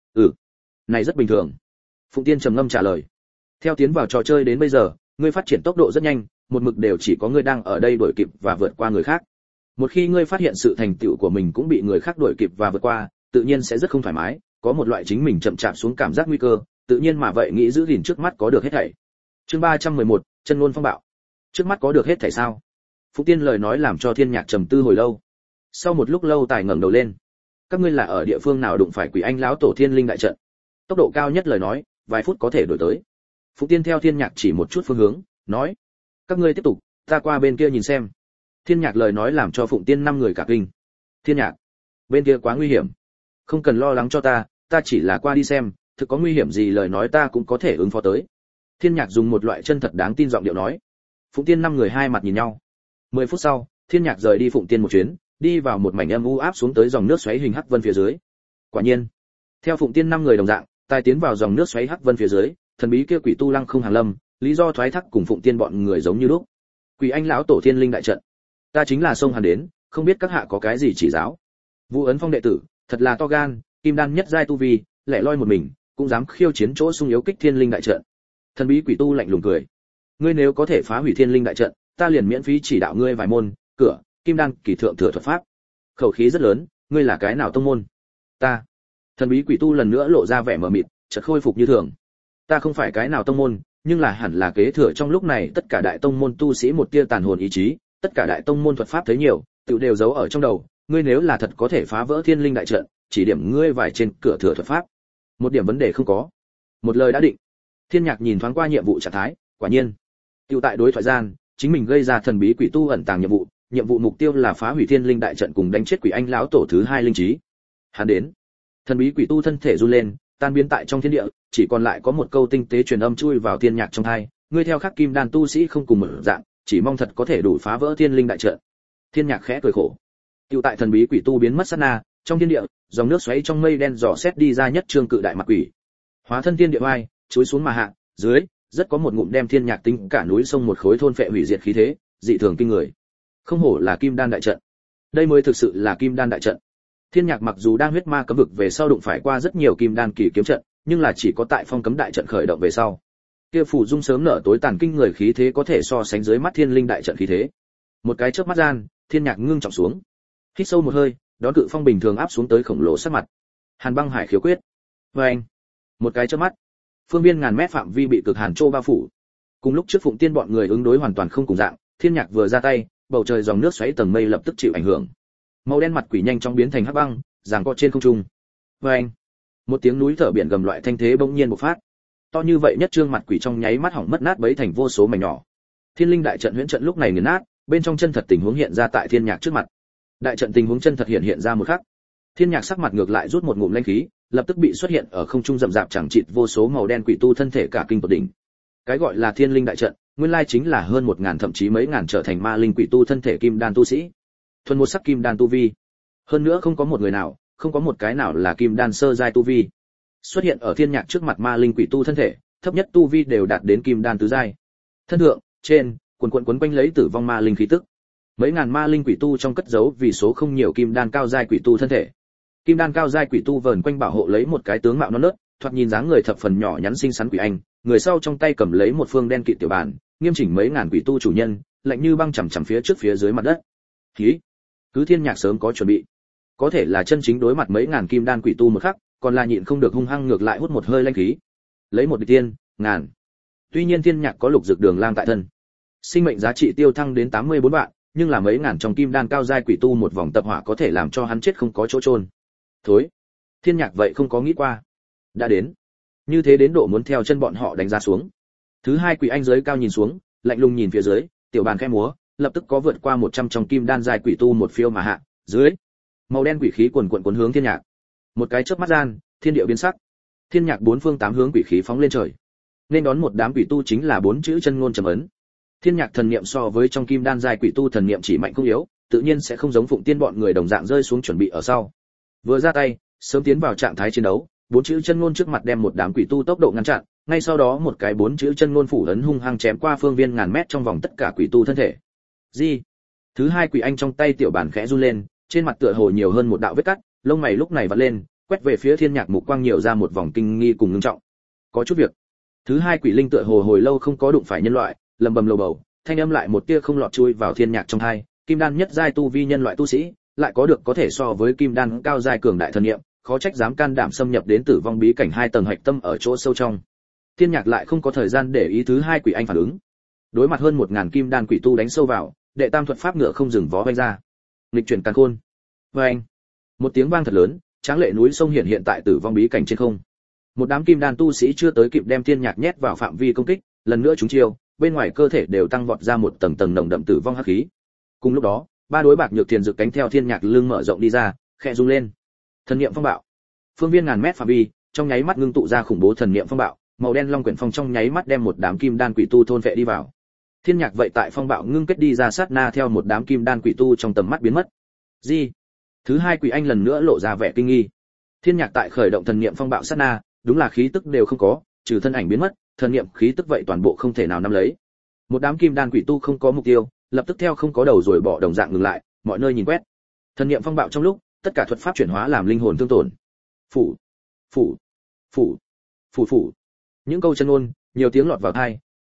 Này rất bình thường. Phụng Tiên trầm ngâm trả lời. Theo tiến vào trò chơi đến bây giờ, ngươi phát triển tốc độ rất nhanh, một mực đều chỉ có ngươi đang ở đây đuổi kịp và vượt qua người khác. Một khi ngươi phát hiện sự thành tựu của mình cũng bị người khác đuổi kịp và vượt qua, tự nhiên sẽ rất không thoải mái, có một loại chính mình chậm chạp xuống cảm giác nguy cơ, tự nhiên mà vậy nghĩ giữ gìn trước mắt có được hết thảy. Chương 311, chân ngôn phong bạo. Trước mắt có được hết thảy sao? Phụng Tiên lời nói làm cho Thiên Nhạc trầm tư hồi lâu. Sau một lúc lâu tài ngẩng đầu lên. Các ngươi là ở địa phương nào đụng phải Quỷ Anh lão tổ Thiên Linh đại trận? Tốc độ cao nhất lời nói, vài phút có thể đổi tới. Phụng Tiên theo Thiên Nhạc chỉ một chút phương hướng, nói: các ngươi tiếp tục, ta qua bên kia nhìn xem. Thiên Nhạc lời nói làm cho Phụng Tiên 5 người cả kinh. Thiên Nhạc, bên kia quá nguy hiểm, không cần lo lắng cho ta chỉ là qua đi xem, thực có nguy hiểm gì lời nói ta cũng có thể ứng phó tới. Thiên Nhạc dùng một loại chân thật đáng tin giọng điệu nói. Phụng Tiên 5 người hai mặt nhìn nhau. 10 phút sau, Thiên Nhạc rời đi Phụng Tiên một chuyến, đi vào một mảnh âm u áp xuống tới dòng nước xoáy hình hắc vân phía dưới. Quả nhiên, theo Phụng Tiên 5 người đồng dạng, tài tiến vào dòng nước xoáy hắc vân phía dưới, thần bí kia quỷ tu lăng không hàng lâm, lý do thoái thác cùng Phụng Tiên bọn người giống như lúc. Quỷ Anh lão tổ Thiên Linh đại trận, ta chính là sông Hàn đến, không biết các hạ có cái gì chỉ giáo. Vũ Ấn Phong đệ tử, thật là to gan, kim đan nhất giai tu vi, lẻ loi một mình, cũng dám khiêu chiến chỗ sung yếu kích Thiên Linh đại trận. Thần bí quỷ tu lạnh lùng cười. ngươi nếu có thể phá hủy thiên linh đại trận, ta liền miễn phí chỉ đạo ngươi vài môn cửa kim đan kỳ thượng thừa thuật pháp. Khẩu khí rất lớn, ngươi là cái nào tông môn? Ta. Thần bí quỷ tu lần nữa lộ ra vẻ mờ mịt, chợt khôi phục như thường. Ta không phải cái nào tông môn, nhưng là hẳn là kế thừa trong lúc này tất cả đại tông môn tu sĩ một tia tàn hồn ý chí, tất cả đại tông môn thuật pháp thấy nhiều, tự đều giấu ở trong đầu, ngươi nếu là thật có thể phá vỡ thiên linh đại trận, chỉ điểm ngươi vài trên cửa thừa thuật pháp. Một điểm vấn đề không có. Một lời đã định. Thiên Nhạc nhìn thoáng qua nhiệm vụ trạng thái, quả nhiên, tiêu tại đối thoại gian, chính mình gây ra thần bí quỷ tu ẩn tàng nhiệm vụ mục tiêu là phá hủy thiên linh đại trận cùng đánh chết quỷ anh lão tổ thứ 2 linh trí. Hắn đến. Thần bí quỷ tu thân thể run lên, tan biến tại trong thiên địa, chỉ còn lại có một câu tinh tế truyền âm chui vào Thiên Nhạc trong tai, ngươi theo khắc kim đan tu sĩ không cùng một dạng, chỉ mong thật có thể đủ phá vỡ thiên linh đại trận. Thiên Nhạc khẽ cười khổ. Tiêu tại thần bí quỷ tu biến mất sát na, trong thiên địa, dòng nước xoáy trong mây đen dò xét đi ra nhất trương cự đại mặt quỷ. Hóa thân thiên địa vai, chuối xuống mà hạ, dưới, rất có một ngụm đem Thiên Nhạc tính cả núi sông một khối thôn phệ hủy diệt khí thế, dị thường kinh người. Không hổ là kim đan đại trận. Đây mới thực sự là kim đan đại trận. Thiên Nhạc mặc dù đang huyết ma cấm vực về sau đụng phải qua rất nhiều kim đan kỳ kiếm trận, nhưng là chỉ có tại phong cấm đại trận khởi động về sau. Kia phủ dung sớm nở tối tàn kinh người khí thế có thể so sánh dưới mắt thiên linh đại trận khí thế. Một cái chớp mắt gian, Thiên Nhạc ngưng trọng xuống. Hít sâu một hơi, đón cự phong bình thường áp xuống tới khổng lồ sát mặt. Hàn băng hải khiếu quyết. Oeng. Một cái chớp mắt, phương viên ngàn mét phạm vi bị cực hàn trô bao phủ. Cùng lúc trước Phụng Tiên bọn người ứng đối hoàn toàn không cùng dạng, Thiên Nhạc vừa ra tay, bầu trời dòng nước xoáy tầng mây lập tức chịu ảnh hưởng. Màu đen mặt quỷ nhanh chóng biến thành hắc băng, giằng co trên không trung. Oeng. Một tiếng núi thở biển gầm loại thanh thế bỗng nhiên bộc phát. To như vậy nhất trương mặt quỷ trong nháy mắt hỏng mất nát bấy thành vô số mảnh nhỏ. Thiên linh đại trận huyễn trận lúc này nghiền nát, bên trong chân thật tình huống hiện ra tại Thiên Nhạc trước mặt. Đại trận tình huống chân thật hiện ra một khắc. Thiên Nhạc sắc mặt ngược lại rút một ngụm linh khí, lập tức bị xuất hiện ở không trung rậm rạp chẳng chịt vô số màu đen quỷ tu thân thể cả kinh tột đỉnh. Cái gọi là thiên linh đại trận, nguyên lai chính là hơn 1000 thậm chí mấy ngàn trở thành ma linh quỷ tu thân thể kim đan tu sĩ. Thuần một sắc kim đan tu vi. Hơn nữa không có một người nào, không có một cái nào là kim đan sơ giai tu vi. Xuất hiện ở Thiên Nhạc trước mặt ma linh quỷ tu thân thể, thấp nhất tu vi đều đạt đến kim đan tứ giai. Thân thượng, trên, quần quanh lấy tử vong ma linh khí tức. Mấy ngàn ma linh quỷ tu trong cất giấu vì số không nhiều kim đan cao giai quỷ tu thân thể. Kim đan cao giai quỷ tu vờn quanh bảo hộ lấy một cái tướng mạo non nớt, thoạt nhìn dáng người thập phần nhỏ nhắn xinh xắn quỷ anh, người sau trong tay cầm lấy một phương đen kịt tiểu bàn, nghiêm chỉnh mấy ngàn quỷ tu chủ nhân, lạnh như băng chằm chằm phía trước phía dưới mặt đất. Khí, cứ Thiên Nhạc sớm có chuẩn bị, có thể là chân chính đối mặt mấy ngàn kim đan quỷ tu một khắc, còn là nhịn không được hung hăng ngược lại hút một hơi linh khí. Lấy một địch tiên, ngàn. Tuy nhiên Thiên Nhạc có lục dược đường lang tại thân, sinh mệnh giá trị tiêu thăng đến 84 vạn, nhưng là mấy ngàn trong kim đan cao giai quỷ tu một vòng tập hỏa có thể làm cho hắn chết không có chỗ chôn. Thối. Thiên Nhạc vậy không có nghĩ qua. Đã đến. Như thế đến độ muốn theo chân bọn họ đánh ra xuống. Thứ 2 quỷ anh dưới cao nhìn xuống, lạnh lùng nhìn phía dưới, tiểu bàn khẽ múa, lập tức có vượt qua 100 trong kim đan giai quỷ tu một phiêu mà hạ, dưới. Màu đen quỷ khí cuồn cuộn hướng Thiên Nhạc. Một cái chớp mắt gian, thiên địa biến sắc. Thiên Nhạc bốn phương tám hướng quỷ khí phóng lên trời. Nên đón một đám quỷ tu chính là 4 chữ chân ngôn trầm ấn. Thiên Nhạc thần niệm so với trong kim đan giai quỷ tu thần niệm chỉ mạnh không yếu, tự nhiên sẽ không giống Phụng Tiên bọn người đồng dạng rơi xuống chuẩn bị ở sau. Vừa ra tay, sớm tiến vào trạng thái chiến đấu, 4 chữ chân ngôn trước mặt đem một đám quỷ tu tốc độ ngăn chặn, ngay sau đó một cái 4 chữ chân ngôn phủ ấn hung hăng chém qua phương viên ngàn mét trong vòng tất cả quỷ tu thân thể. Gì? Thứ 2 quỷ anh trong tay tiểu bản khẽ run lên, trên mặt tựa hồ nhiều hơn một đạo vết cắt, lông mày lúc này vặn lên, quét về phía Thiên Nhạc mục quang nhiều ra một vòng kinh nghi cùng ngưng trọng. Có chút việc. Thứ 2 quỷ linh tựa hồ hồi lâu không có đụng phải nhân loại, lầm bầm lầu bầu, thanh âm lại một tia không lọt chui vào Thiên Nhạc trong tai, kim đan nhất giai tu vi nhân loại tu sĩ, lại có được có thể so với kim đan cao giai cường đại thần niệm, khó trách dám can đảm xâm nhập đến tử vong bí cảnh 2 tầng hạch tâm ở chỗ sâu trong. Thiên Nhạc lại không có thời gian để ý thứ 2 quỷ anh phản ứng. Đối mặt hơn 1000 kim đan quỷ tu đánh sâu vào, đệ tam thuật pháp ngựa không dừng vó vung ra. Nghịch chuyển càn khôn. Oeng. Một tiếng vang thật lớn, tráng lệ núi sông hiện tại tử vong bí cảnh trên không. Một đám kim đan tu sĩ chưa tới kịp đem Thiên Nhạc nhét vào phạm vi công kích, lần nữa chúng chiêu, bên ngoài cơ thể đều tăng vọt ra một tầng tầng nồng đậm tử vong hắc khí. Cùng lúc đó, ba đối bạc nhược thiền dược cánh theo Thiên Nhạc lưng mở rộng đi ra, khẽ rung lên. Thần niệm phong bạo. Phương viên ngàn mét phạm vi, trong nháy mắt ngưng tụ ra khủng bố thần niệm phong bạo, màu đen long quyển phong trong nháy mắt đem một đám kim đan quỷ tu thôn phệ đi vào. Thiên Nhạc vậy tại phong bạo ngưng kết đi ra sát na theo một đám kim đan quỷ tu trong tầm mắt biến mất. Gì? Thứ 2 quỷ anh lần nữa lộ ra vẻ kinh nghi. Thiên Nhạc tại khởi động thần niệm phong bạo sát na, đúng là khí tức đều không có, trừ thân ảnh biến mất, thần niệm khí tức vậy toàn bộ không thể nào nắm lấy. Một đám kim đan quỷ tu không có mục tiêu, lập tức theo không có đầu rồi bỏ đồng dạng ngừng lại, mọi nơi nhìn quét. Thần niệm phong bạo trong lúc, tất cả thuật pháp chuyển hóa làm linh hồn thương tổn. Phủ, phủ, phủ, phủ phủ. Những câu chân ngôn, nhiều tiếng lọt vào tai,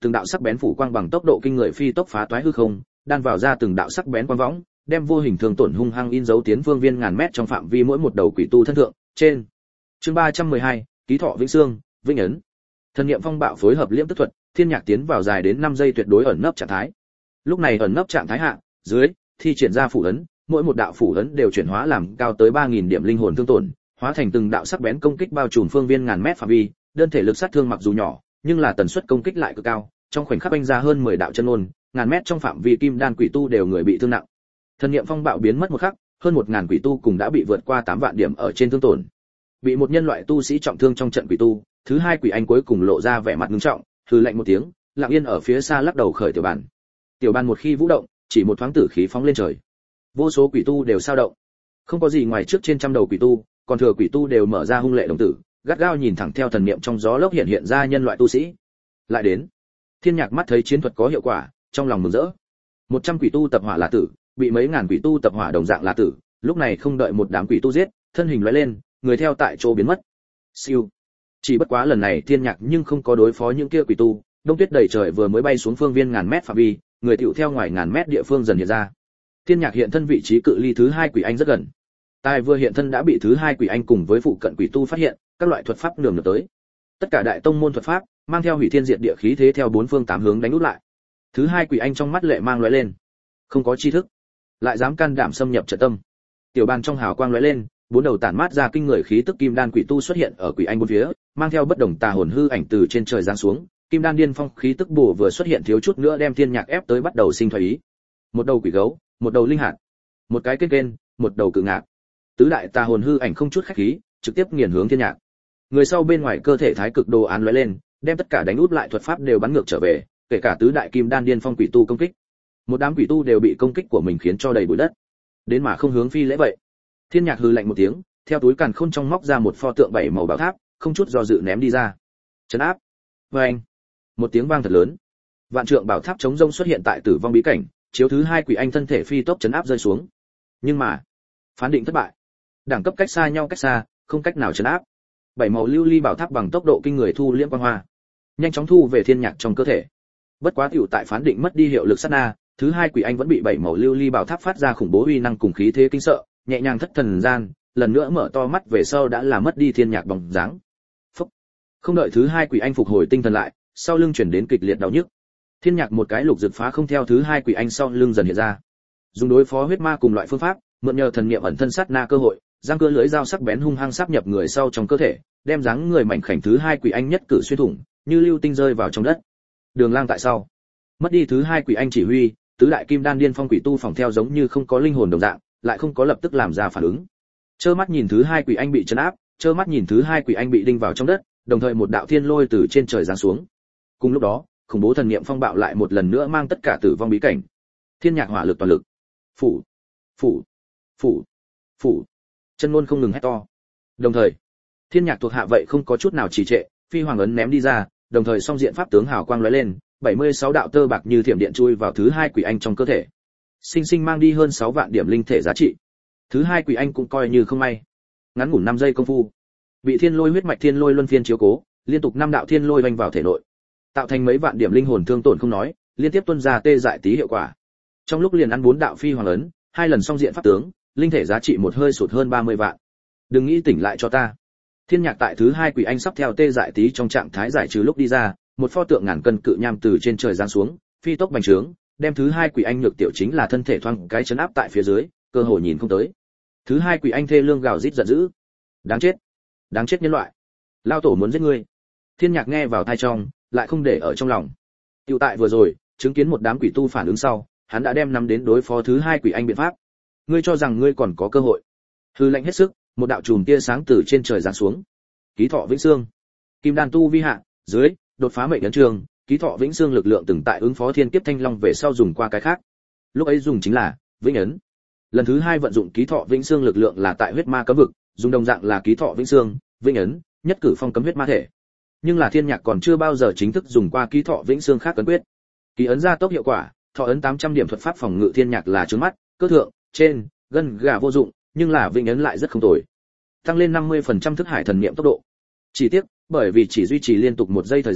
từng đạo sắc bén phủ quang bằng tốc độ kinh người phi tốc phá toái hư không, đan vào ra từng đạo sắc bén quang võng, đem vô hình thương tổn hung hăng in dấu tiến phương viên ngàn mét trong phạm vi mỗi một đầu quỷ tu thân thượng. Trên chương 312, ký thọ vĩnh xương, vĩnh ấn. Thần niệm phong bạo phối hợp liễm tức thuật, Thiên Nhạc tiến vào dài đến 5 giây tuyệt đối ẩn nấp trạng thái. Lúc này ẩn nấp trạng thái hạ, dưới thi triển ra phủ ấn, mỗi một đạo phủ ấn đều chuyển hóa làm cao tới 3000 điểm linh hồn thương tổn, hóa thành từng đạo sắc bén công kích bao trùm phương viên ngàn mét phạm vi, đơn thể lực sát thương mặc dù nhỏ, nhưng là tần suất công kích lại cực cao, trong khoảnh khắc oanh ra hơn 10 đạo chân ngôn, ngàn mét trong phạm vi kim đan quỷ tu đều người bị thương nặng. Thần niệm phong bạo biến mất một khắc, hơn 1000 quỷ tu cùng đã bị vượt qua 8 vạn điểm ở trên thương tổn. Bị một nhân loại tu sĩ trọng thương trong trận quỷ tu, thứ hai quỷ anh cuối cùng lộ ra vẻ mặt nghiêm trọng, hừ lạnh một tiếng, lặng yên ở phía xa lắc đầu khởi tiểu bàn. Tiểu bàn một khi vũ động, chỉ một thoáng tử khí phóng lên trời. Vô số quỷ tu đều sao động. Không có gì ngoài trước trên trăm đầu quỷ tu, còn thừa quỷ tu đều mở ra hung lệ đồng tử, gắt gao nhìn thẳng theo thần niệm trong gió lốc hiện ra nhân loại tu sĩ. Lại đến. Thiên Nhạc mắt thấy chiến thuật có hiệu quả, trong lòng mừng rỡ. 100 quỷ tu tập hỏa là tử, bị mấy ngàn quỷ tu tập hỏa đồng dạng là tử, lúc này không đợi một đám quỷ tu giết, thân hình lóe lên, người theo tại chỗ biến mất. Siêu. Chỉ bất quá lần này Thiên Nhạc nhưng không có đối phó những kia quỷ tu, đông tuyết đầy trời vừa mới bay xuống phương viên ngàn mét phạm vi, người tiểu theo ngoài ngàn mét địa phương dần hiện ra. Thiên Nhạc hiện thân vị trí cự ly thứ hai quỷ anh rất gần. Tài vừa hiện thân đã bị thứ hai quỷ anh cùng với phụ cận quỷ tu phát hiện, các loại thuật pháp nườm nượp tới. Tất cả đại tông môn thuật pháp mang theo hủy thiên diệt địa khí thế theo bốn phương tám hướng đánh úp lại. Thứ hai quỷ anh trong mắt lệ mang lóe lên, không có tri thức, lại dám can đảm xâm nhập trận tâm. Tiểu bàn trong hào quang lóe lên, bốn đầu tản mát ra kinh người khí tức kim đan quỷ tu xuất hiện ở quỷ anh bốn phía, mang theo bất đồng tà hồn hư ảnh từ trên trời giáng xuống, kim đan điên phong khí tức bổ vừa xuất hiện thiếu chút nữa đem Thiên Nhạc ép tới bắt đầu sinh thoái ý. Một đầu quỷ gấu, một đầu linh hạt, một cái kên, một đầu cự ngạc. Tứ đại tà hồn hư ảnh không chút khách khí, trực tiếp nghiền hướng Thiên Nhạc. Người sau bên ngoài cơ thể thái cực đồ án lóe lên, đem tất cả đánh út lại thuật pháp đều bắn ngược trở về, kể cả tứ đại kim đan điên phong quỷ tu công kích. Một đám quỷ tu đều bị công kích của mình khiến cho đầy bụi đất, đến mà không hướng phi lễ vậy. Thiên Nhạc hừ lạnh một tiếng, theo túi càn khôn trong móc ra một pho tượng bảy màu bảo tháp, không chút do dự ném đi ra. Trấn áp. Oeng. Một tiếng vang thật lớn. Vạn trượng bảo tháp chống rông xuất hiện tại tử vong bí cảnh, chiếu thứ hai quỷ anh thân thể phi tốc trấn áp rơi xuống. Nhưng mà, phán định thất bại. Đẳng cấp cách xa nhau cách xa, không cách nào trấn áp. Bảy màu lưu ly bảo tháp bằng tốc độ kinh người thu liễm quang hoa, nhanh chóng thu về Thiên Nhạc trong cơ thể. Bất quá tiểu tại phán định mất đi hiệu lực sát na, thứ hai quỷ anh vẫn bị bảy màu lưu ly bảo tháp phát ra khủng bố uy năng cùng khí thế kinh sợ, nhẹ nhàng thất thần gian, lần nữa mở to mắt về sau đã là mất đi Thiên Nhạc bóng dáng. Phúc. Không đợi thứ hai quỷ anh phục hồi tinh thần lại, sau lưng chuyển đến kịch liệt đau nhức. Thiên Nhạc một cái lục dược phá không theo thứ hai quỷ anh sau lưng dần hiện ra. Dùng đối phó huyết ma cùng loại phương pháp, mượn nhờ thần niệm ẩn thân sát na cơ hội, giang cơ lưỡi dao sắc bén hung hăng sáp nhập người sau trong cơ thể, đem dáng người mảnh khảnh thứ hai quỷ anh nhất cử xuyên thủng, như lưu tinh rơi vào trong đất. Đường lang tại sau, mất đi thứ hai quỷ anh chỉ huy, tứ đại kim đan điên phong quỷ tu phòng theo giống như không có linh hồn đồng dạng, lại không có lập tức làm ra phản ứng. Trơ mắt nhìn thứ hai quỷ anh bị trấn áp, trơ mắt nhìn thứ hai quỷ anh bị đinh vào trong đất, đồng thời một đạo thiên lôi từ trên trời giáng xuống. Cùng lúc đó, khủng bố thần niệm phong bạo lại một lần nữa mang tất cả tử vong bí cảnh. Thiên Nhạc hỏa lực toàn lực, phủ, phủ, phủ, phủ, chân ngôn không ngừng hét to. Đồng thời, Thiên Nhạc thuộc hạ vậy không có chút nào trì trệ, phi hoàng ấn ném đi ra, đồng thời song diện pháp tướng hào quang lóe lên, 76 đạo tơ bạc như thiểm điện chui vào thứ hai quỷ anh trong cơ thể, sinh sinh mang đi hơn 6 vạn điểm linh thể giá trị. Thứ hai quỷ anh cũng coi như không may, ngắn ngủn 5 giây công phu, bị thiên lôi huyết mạch thiên lôi luân phiên chiếu cố, liên tục 5 đạo thiên lôi vành vào thể nội, tạo thành mấy vạn điểm linh hồn thương tổn không nói, liên tiếp tuôn ra tê dại tí hiệu quả. Trong lúc liền ăn 4 đạo phi hoàng ấn, 2 lần song diện pháp tướng, linh thể giá trị một hơi sụt hơn 30 vạn. Đừng nghĩ tỉnh lại cho ta. Thiên Nhạc tại thứ hai quỷ anh sắp theo tê dại tí trong trạng thái giải trừ lúc đi ra, một pho tượng ngàn cân cự nham từ trên trời giáng xuống, phi tốc bành trướng, đem thứ hai quỷ anh nhược tiểu chính là thân thể thoang cái chấn áp tại phía dưới, cơ hội nhìn không tới. Thứ hai quỷ anh thê lương gào rít giận dữ. Đáng chết nhân loại, lao tổ muốn giết ngươi. Thiên Nhạc nghe vào tai trong, lại không để ở trong lòng. Tiểu tại vừa rồi, chứng kiến một đám quỷ tu phản ứng sau, hắn đã đem nắm đến đối phó thứ hai quỷ anh biện pháp. Ngươi cho rằng ngươi còn có cơ hội? Hư lệnh hết sức, một đạo chùm tia sáng từ trên trời giáng xuống. Ký thọ vĩnh xương, kim đan tu vi hạ, dưới, đột phá mệnh ấn trường, ký thọ vĩnh xương lực lượng từng tại ứng phó thiên kiếp thanh long về sau dùng qua cái khác. Lúc ấy dùng chính là vĩnh ấn. Lần thứ hai vận dụng ký thọ vĩnh xương lực lượng là tại huyết ma cấm vực, dùng đồng dạng là ký thọ vĩnh xương, vĩnh ấn, nhất cử phong cấm huyết ma thể. Nhưng là Thiên Nhạc còn chưa bao giờ chính thức dùng qua ký thọ vĩnh xương khác ấn quyết. Ký ấn gia tốc hiệu quả, thọ ấn 800 điểm thuật pháp phòng ngự Thiên Nhạc là trướng mắt, cơ thượng, trên, gân gà vô dụng, nhưng là vĩnh ấn lại rất không tồi. Tăng lên 50% thức hải thần niệm tốc độ. Chỉ tiếc, bởi vì chỉ duy trì liên tục 1 giây thời gian,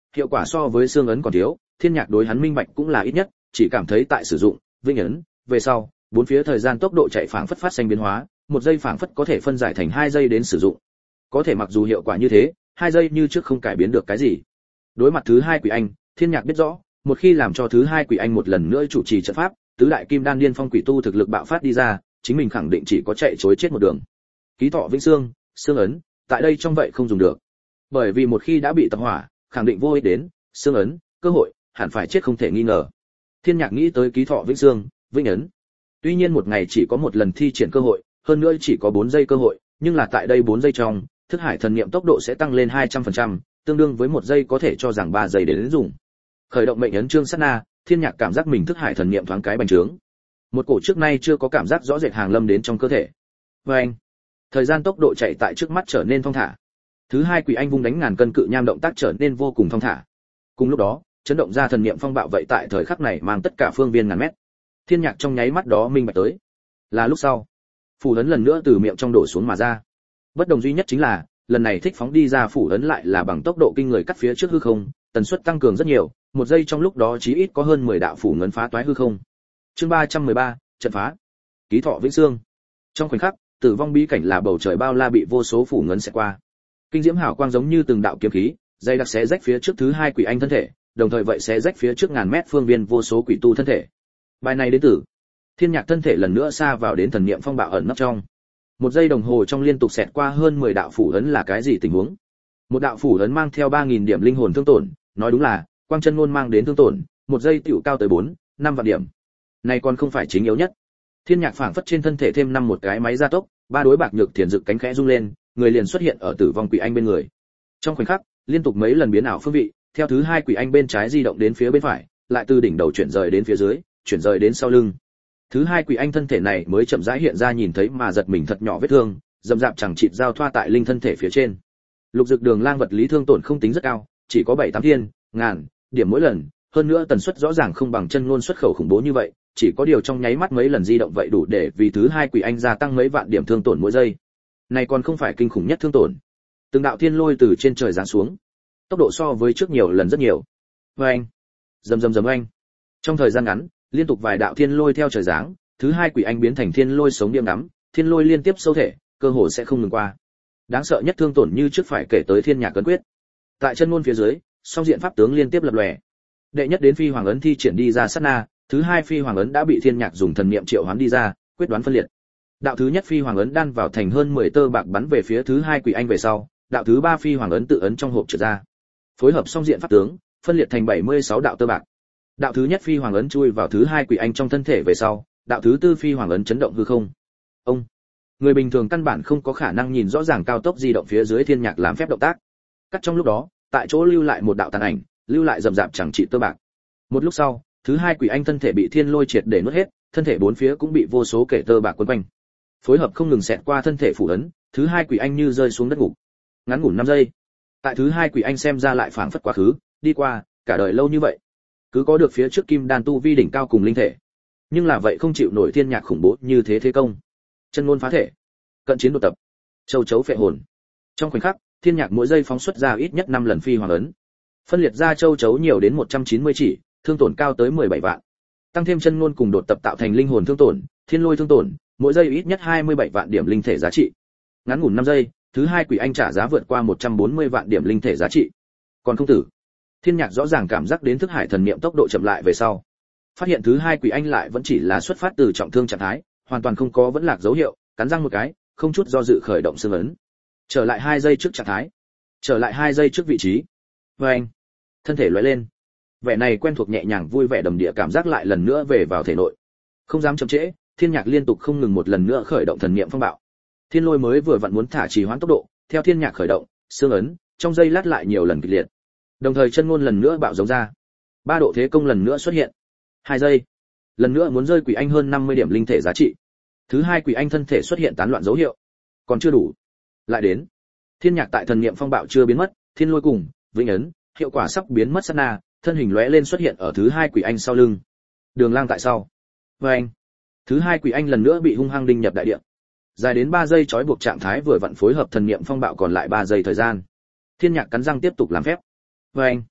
hiệu quả so với xương ấn còn thiếu, Thiên Nhạc đối hắn minh bạch cũng là ít nhất, chỉ cảm thấy tại sử dụng vĩnh ấn về sau, bốn phía thời gian tốc độ chạy phảng phất phát sinh biến hóa, một giây phảng phất có thể phân giải thành 2 giây đến sử dụng. Có thể mặc dù hiệu quả như thế, 2 giây như trước không cải biến được cái gì. Đối mặt thứ hai quỷ anh, Thiên Nhạc biết rõ, một khi làm cho thứ hai quỷ anh một lần nữa chủ trì trận pháp, tứ đại kim đan điên phong quỷ tu thực lực bạo phát đi ra, chính mình khẳng định chỉ có chạy trối chết một đường. Ký thọ vĩnh xương, xương ấn, tại đây trong vậy không dùng được. Bởi vì một khi đã bị tập hỏa, khẳng định vô ích đến, xương ấn, cơ hội, hẳn phải chết không thể nghi ngờ. Thiên Nhạc nghĩ tới ký thọ vĩnh xương, vĩnh ấn. Tuy nhiên một ngày chỉ có một lần thi triển cơ hội, hơn nữa chỉ có 4 giây cơ hội, nhưng là tại đây 4 giây trong, thức hải thần niệm tốc độ sẽ tăng lên 200%, tương đương với 1 giây có thể cho rằng 3 giây đến dùng. Khởi động mệnh ấn chương sát na, Thiên Nhạc cảm giác mình thức hải thần niệm thoáng cái bành trướng. Một cổ trước nay chưa có cảm giác rõ rệt hàng lâm đến trong cơ thể. Oeng! Thời gian tốc độ chạy tại trước mắt trở nên thong thả. Thứ hai quỷ anh vung đánh ngàn cân cự nham động tác trở nên vô cùng thong thả. Cùng lúc đó, chấn động ra thần niệm phong bạo vậy tại thời khắc này mang tất cả phương viên ngàn mét. Thiên Nhạc trong nháy mắt đó minh bạch tới, là lúc sau, phủ ấn lần nữa từ miệng trong đổ xuống mà ra. Bất đồng duy nhất chính là, lần này thích phóng đi ra phủ ấn lại là bằng tốc độ kinh người cắt phía trước hư không, tần suất tăng cường rất nhiều, một giây trong lúc đó chí ít có hơn 10 đạo phủ ấn phá toái hư không. Chương 313, trận phá. Ký thọ vĩnh xương. Trong khoảnh khắc, tử vong bí cảnh là bầu trời bao la bị vô số phủ ấn xẹt qua. Kinh diễm hào quang giống như từng đạo kiếm khí, dây đặc xé rách phía trước thứ hai quỷ anh thân thể, đồng thời vậy xé rách phía trước ngàn mét phương viên vô số quỷ tu thân thể. Bài này đến từ Thiên Nhạc thân thể lần nữa xa vào đến thần niệm phong bạo ẩn nấp trong. Một giây đồng hồ trong liên tục xẹt qua hơn 10 đạo phủ ấn là cái gì tình huống? Một đạo phủ ấn mang theo 3000 điểm linh hồn thương tổn, nói đúng là quang chân ngôn mang đến thương tổn, một giây tiểu cao tới 4-5 vạn điểm. Này còn không phải chính yếu nhất. Thiên Nhạc phảng phất trên thân thể thêm năm một cái máy gia tốc, ba đối bạc nhược thiền dựng cánh khẽ rung lên, người liền xuất hiện ở tử vong quỷ anh bên người. Trong khoảnh khắc, liên tục mấy lần biến ảo phương vị, theo thứ hai quỷ anh bên trái di động đến phía bên phải, lại từ đỉnh đầu chuyển rời đến phía dưới, chuyển rời đến sau lưng. Thứ hai quỷ anh thân thể này mới chậm rãi hiện ra nhìn thấy mà giật mình thật nhỏ vết thương, dầm dạp chẳng chịt giao thoa tại linh thân thể phía trên. Lục dực đường lang vật lý thương tổn không tính rất cao, chỉ có 7-8 thiên, ngàn điểm mỗi lần, hơn nữa tần suất rõ ràng không bằng chân ngôn xuất khẩu khủng bố như vậy, chỉ có điều trong nháy mắt mấy lần di động vậy đủ để vì thứ hai quỷ anh gia tăng mấy vạn điểm thương tổn mỗi giây. Này còn không phải kinh khủng nhất thương tổn. Từng đạo thiên lôi từ trên trời giáng xuống, tốc độ so với trước nhiều lần rất nhiều. Oeng, rầm rầm rầm oeng. Trong thời gian ngắn, liên tục vài đạo thiên lôi theo trời giáng, thứ hai quỷ anh biến thành thiên lôi sống điềm đắm, thiên lôi liên tiếp sâu thể, cơ hồ sẽ không ngừng qua. Đáng sợ nhất thương tổn như trước phải kể tới Thiên Nhạc cấn quyết. Tại chân môn phía dưới, song diện pháp tướng liên tiếp lập lòe. Đệ nhất đến phi hoàng ấn thi triển đi ra sát na, thứ hai phi hoàng ấn đã bị Thiên Nhạc dùng thần niệm triệu hoán đi ra, quyết đoán phân liệt. Đạo thứ nhất phi hoàng ấn đan vào thành hơn 10 tơ bạc bắn về phía thứ hai quỷ anh về sau, đạo thứ ba phi hoàng ấn tự ấn trong hộp trượt ra. Phối hợp song diện pháp tướng, phân liệt thành 76 đạo tơ bạc. Đạo thứ nhất phi hoàng ấn chui vào thứ hai quỷ anh trong thân thể về sau, đạo thứ tư phi hoàng ấn chấn động hư không. Ông, người bình thường căn bản không có khả năng nhìn rõ ràng cao tốc di động phía dưới Thiên Nhạc làm phép động tác. Cắt trong lúc đó, tại chỗ lưu lại một đạo tàn ảnh, lưu lại rầm rạp chẳng trị tơ bạc. Một lúc sau, thứ hai quỷ anh thân thể bị thiên lôi triệt để nuốt hết, thân thể bốn phía cũng bị vô số kẻ tơ bạc quấn quanh. Phối hợp không ngừng xẹt qua thân thể phủ ấn, thứ hai quỷ anh như rơi xuống đất ngủ. Ngắn ngủn 5 giây. Tại thứ hai quỷ anh xem ra lại phảng phất quá khứ, đi qua, cả đời lâu như vậy. Cứ có được phía trước kim đan tu vi đỉnh cao cùng linh thể. Nhưng là vậy không chịu nổi Thiên Nhạc khủng bố như thế thế công. Chân ngôn phá thể, cận chiến đột tập, châu chấu phệ hồn. Trong khoảnh khắc, Thiên Nhạc mỗi giây phóng xuất ra ít nhất 5 lần phi hoàng ấn. Phân liệt ra châu chấu nhiều đến 190 chỉ, thương tổn cao tới 17 vạn. Tăng thêm chân ngôn cùng đột tập tạo thành linh hồn thương tổn, thiên lôi thương tổn, mỗi giây ít nhất 27 vạn điểm linh thể giá trị. Ngắn ngủn 5 giây, thứ hai quỷ anh trả giá vượt qua 140 vạn điểm linh thể giá trị. Còn không tử. Thiên Nhạc rõ ràng cảm giác đến thức hải thần niệm tốc độ chậm lại về sau. Phát hiện thứ hai quỷ anh lại vẫn chỉ là xuất phát từ trọng thương trạng thái, hoàn toàn không có vẫn lạc dấu hiệu, cắn răng một cái, không chút do dự khởi động xương ấn. Trở lại 2 giây trước trạng thái. Trở lại 2 giây trước vị trí. Oeng. Thân thể lóe lên. Vẻ này quen thuộc nhẹ nhàng vui vẻ đầm địa cảm giác lại lần nữa về vào thể nội. Không dám chậm trễ, Thiên Nhạc liên tục không ngừng một lần nữa khởi động thần niệm phong bạo. Thiên lôi mới vừa vặn muốn thả trì hoãn tốc độ, theo Thiên Nhạc khởi động, xương ấn, trong giây lát lại nhiều lần kịch liệt. Đồng thời chân ngôn lần nữa bạo giống ra. 3 độ thế công lần nữa xuất hiện. 2 giây. Lần nữa muốn rơi quỷ anh hơn 50 điểm linh thể giá trị. Thứ hai quỷ anh thân thể xuất hiện tán loạn dấu hiệu. Còn chưa đủ. Lại đến. Thiên Nhạc tại thần niệm phong bạo chưa biến mất, thiên lôi cùng vĩnh ấn, hiệu quả sắp biến mất sát na, thân hình lóe lên xuất hiện ở thứ hai quỷ anh sau lưng. Đường lang tại sau. Oeng. Thứ hai quỷ anh lần nữa bị hung hăng đinh nhập đại địa. Dài đến 3 giây trói buộc trạng thái vừa vặn phối hợp thần niệm phong bạo còn lại 3 giây thời gian. Thiên Nhạc cắn răng tiếp tục làm phép. Oeng.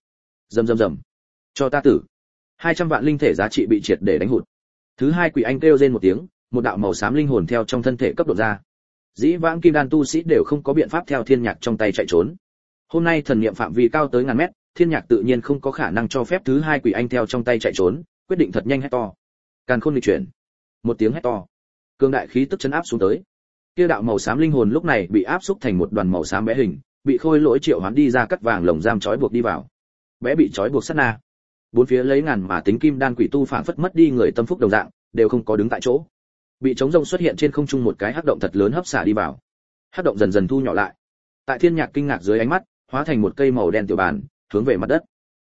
Rầm rầm rầm. Cho ta tử. 200 vạn linh thể giá trị bị triệt để đánh hụt. Thứ hai quỷ anh kêu rên một tiếng, một đạo màu xám linh hồn theo trong thân thể cấp độ ra. Dĩ vãng kim đan tu sĩ đều không có biện pháp theo thiên nhạc trong tay chạy trốn. Hôm nay thần niệm phạm vi cao tới ngàn mét, thiên nhạc tự nhiên không có khả năng cho phép thứ hai quỷ anh theo trong tay chạy trốn, quyết định thật nhanh hét to. Càn khôn nghịch chuyển. Một tiếng hét to, cường đại khí tức chấn áp xuống tới. Kia đạo màu xám linh hồn lúc này bị áp xúc thành một đoàn màu xám bé hình, bị khôi lỗi triệu hoán đi ra cắt vàng lồng giam trói buộc đi vào. Bé bị trói buộc sát na. Bốn phía lấy ngàn mà tính kim đan quỷ tu phảng phất mất đi người tâm phúc đồng dạng, đều không có đứng tại chỗ. Bị trống rông xuất hiện trên không trung một cái hắc động thật lớn hấp xả đi vào. Hắc động dần dần thu nhỏ lại. Tại thiên nhạc kinh ngạc dưới ánh mắt, hóa thành một cây màu đen tiểu bàn, hướng về mặt đất.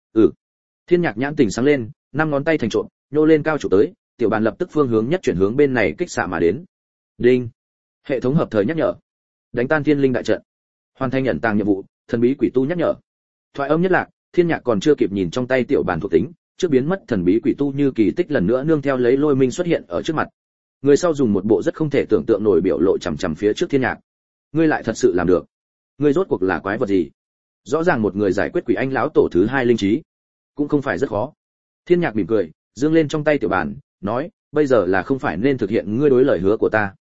Thiên nhạc nhãn tỉnh sáng lên, năm ngón tay thành trộn, nhô lên cao chủ tới, tiểu bàn lập tức phương hướng nhất chuyển hướng bên này kích xạ mà đến. Đinh. Hệ thống hợp thời nhắc nhở. Đánh tan thiên linh đại trận. Hoàn thành nhận tàng nhiệm vụ, thần bí quỷ tu nhắc nhở. Thoại âm nhất lạc, thiên nhạc còn chưa kịp nhìn trong tay tiểu bàn thuộc tính, trước biến mất thần bí quỷ tu như kỳ tích lần nữa nương theo lấy lôi minh xuất hiện ở trước mặt. Người sau dùng một bộ rất không thể tưởng tượng nổi biểu lộ chằm chằm phía trước thiên nhạc. Ngươi lại thật sự làm được. Ngươi rốt cuộc là quái vật gì? Rõ ràng một người giải quyết quỷ anh lão tổ thứ hai linh trí, cũng không phải rất khó. Thiên nhạc mỉm cười, dương lên trong tay tiểu bàn, nói, bây giờ là không phải nên thực hiện ngươi đối lời hứa của ta.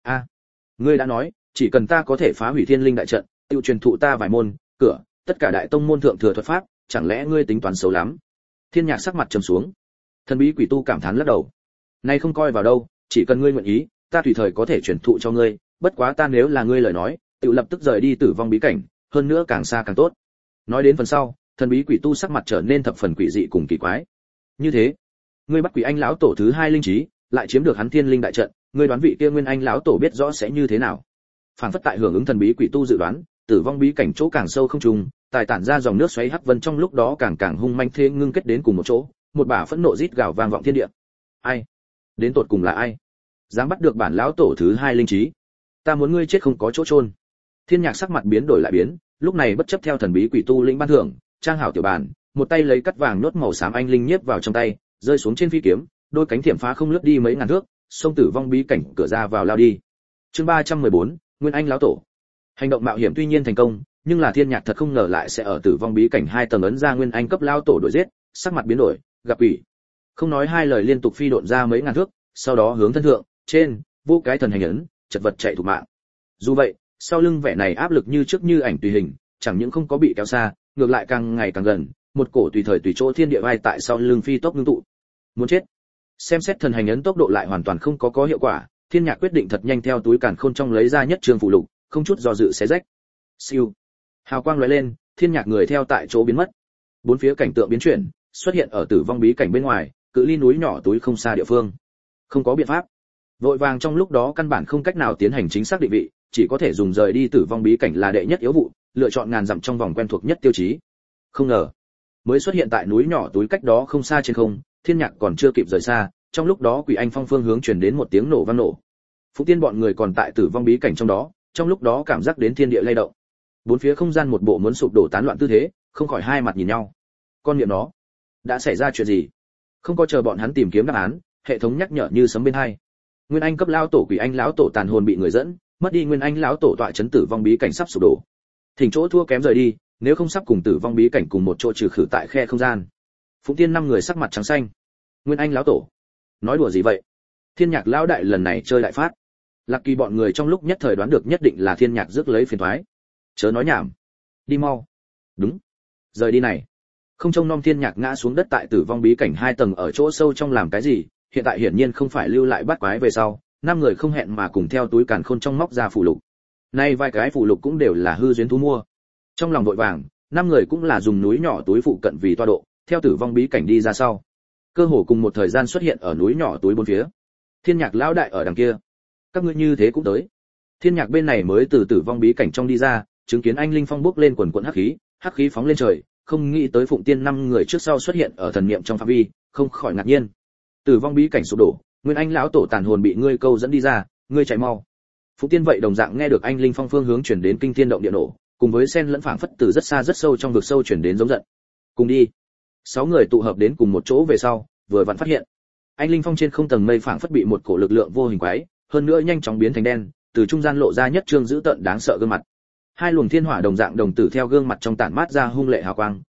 Ngươi đã nói, chỉ cần ta có thể phá hủy thiên linh đại trận, tiêu truyền thụ ta vài môn, cửa, tất cả đại tông môn thượng thừa thuật pháp, chẳng lẽ ngươi tính toán xấu lắm? Thiên nhạc sắc mặt trầm xuống. Thần bí quỷ tu cảm thán lắc đầu. Nay không coi vào đâu, chỉ cần ngươi nguyện ý, ta tùy thời có thể truyền thụ cho ngươi, bất quá ta nếu là ngươi lời nói, tự lập tức rời đi tử vong bí cảnh, hơn nữa càng xa càng tốt. Nói đến phần sau, thần bí quỷ tu sắc mặt trở nên thập phần quỷ dị cùng kỳ quái. Như thế, ngươi bắt quỷ anh lão tổ thứ hai linh trí, lại chiếm được hắn thiên linh đại trận, ngươi đoán vị kia nguyên anh lão tổ biết rõ sẽ như thế nào? Phản phất tại hưởng ứng thần bí quỷ tu dự đoán, tử vong bí cảnh chỗ càng sâu không trùng, tài tản ra dòng nước xoáy hắc vân trong lúc đó càng hung manh thế ngưng kết đến cùng một chỗ, một bả phẫn nộ rít gào vang vọng thiên địa. Ai? Đến tột cùng là ai? Dám bắt được bản lão tổ thứ hai linh trí? Ta muốn ngươi chết không có chỗ chôn. Thiên nhạc sắc mặt biến đổi lại biến, lúc này bất chấp theo thần bí quỷ tu lĩnh ban thưởng, trang hảo tiểu bàn, một tay lấy cắt vàng nốt màu xám anh linh nhiếp vào trong tay, rơi xuống trên phi kiếm, đôi cánh thiểm phá không lướt đi mấy ngàn thước, xông tử vong bí cảnh cửa ra vào lao đi. Chương 314, Nguyên Anh lão tổ. Hành động mạo hiểm tuy nhiên thành công, nhưng là thiên nhạc thật không ngờ lại sẽ ở tử vong bí cảnh hai tầng ấn ra Nguyên Anh cấp lão tổ đuổi giết, sắc mặt biến đổi, gặp quỷ. Không nói hai lời liên tục phi độn ra mấy ngàn thước, sau đó hướng thân thượng, trên, vô cái thần hành ấn, chật vật chạy thủ mạng. Dù vậy, sau lưng vẻ này áp lực như trước như ảnh tùy hình, chẳng những không có bị kéo xa, ngược lại càng ngày càng gần, một cổ tùy thời tùy chỗ thiên địa vai tại sau lưng phi tốc ngưng tụ. Muốn chết. Xem xét thần hành ấn tốc độ lại hoàn toàn không có hiệu quả, thiên nhạc quyết định thật nhanh theo túi càn khôn trong lấy ra nhất trường phụ lục, không chút do dự xé rách. Siêu. Hào quang lóe lên, thiên nhạc người theo tại chỗ biến mất. Bốn phía cảnh tượng biến chuyển, xuất hiện ở tử vong bí cảnh bên ngoài, cự ly núi nhỏ túi không xa địa phương. Không có biện pháp. Vội vàng trong lúc đó căn bản không cách nào tiến hành chính xác định vị, chỉ có thể dùng rời đi tử vong bí cảnh là đệ nhất yếu vụ, lựa chọn ngàn dặm trong vòng quen thuộc nhất tiêu chí. Không ngờ, mới xuất hiện tại núi nhỏ túi cách đó không xa trên không, thiên nhạc còn chưa kịp rời xa, trong lúc đó quỷ anh phong phương hướng truyền đến một tiếng nổ vang nổ. Phúc tiên bọn người còn tại tử vong bí cảnh trong đó, trong lúc đó cảm giác đến thiên địa lay động. Bốn phía không gian một bộ muốn sụp đổ tán loạn tư thế, không khỏi hai mặt nhìn nhau. Con niệm nó, đã xảy ra chuyện gì? Không có chờ bọn hắn tìm kiếm đáp án, hệ thống nhắc nhở như sấm bên hai. Nguyên Anh cấp lão tổ quỷ anh lão tổ tàn hồn bị người dẫn, mất đi Nguyên Anh lão tổ tọa chấn tử vong bí cảnh sắp sụp đổ. Thỉnh chỗ thua kém rời đi, nếu không sắp cùng tử vong bí cảnh cùng một chỗ trừ khử tại khe không gian. Phụng Tiên năm người sắc mặt trắng xanh. Nguyên Anh lão tổ, nói đùa gì vậy? Thiên Nhạc lão đại lần này chơi đại phát. Lạc Kỳ bọn người trong lúc nhất thời đoán được nhất định là Thiên Nhạc rước lấy phiền toái. Chớ nói nhảm, đi mau. Đúng, rời đi này. Không trông nom Thiên Nhạc ngã xuống đất tại tử vong bí cảnh hai tầng ở chỗ sâu trong làm cái gì, hiện tại hiển nhiên không phải lưu lại bắt quái về sau, năm người không hẹn mà cùng theo túi càn khôn trong móc ra phù lục. Nay vài cái phù lục cũng đều là hư duyên thu mua. Trong lòng vội vàng, năm người cũng là dùng núi nhỏ túi phụ cận vì toa độ, theo tử vong bí cảnh đi ra sau. Cơ hồ cùng một thời gian xuất hiện ở núi nhỏ túi bốn phía. Thiên Nhạc lão đại ở đằng kia, các ngươi như thế cũng tới. Thiên Nhạc bên này mới từ tử vong bí cảnh trong đi ra, chứng kiến anh linh phong bốc lên quần quần hắc khí phóng lên trời, không nghĩ tới Phụng Tiên năm người trước sau xuất hiện ở thần niệm trong phạm vi, không khỏi ngạc nhiên. Tử vong bí cảnh sụp đổ, Nguyên Anh lão tổ tàn hồn bị ngươi câu dẫn đi ra, ngươi chạy mau. Phụng Tiên vậy đồng dạng nghe được anh linh phong phương hướng chuyển đến kinh thiên động địa nổ, cùng với sen lẫn phảng phất từ rất xa rất sâu trong vực sâu chuyển đến giống giận. Cùng đi. 6 người tụ hợp đến cùng một chỗ về sau, vừa vặn phát hiện, anh linh phong trên không tầng mây phảng phất bị một cổ lực lượng vô hình quái, hơn nữa nhanh chóng biến thành đen, từ trung gian lộ ra nhất trương dữ tợn đáng sợ gương mặt. Hai luồng thiên hỏa đồng dạng đồng tử theo gương mặt trong tản mát ra hung lệ hào quang,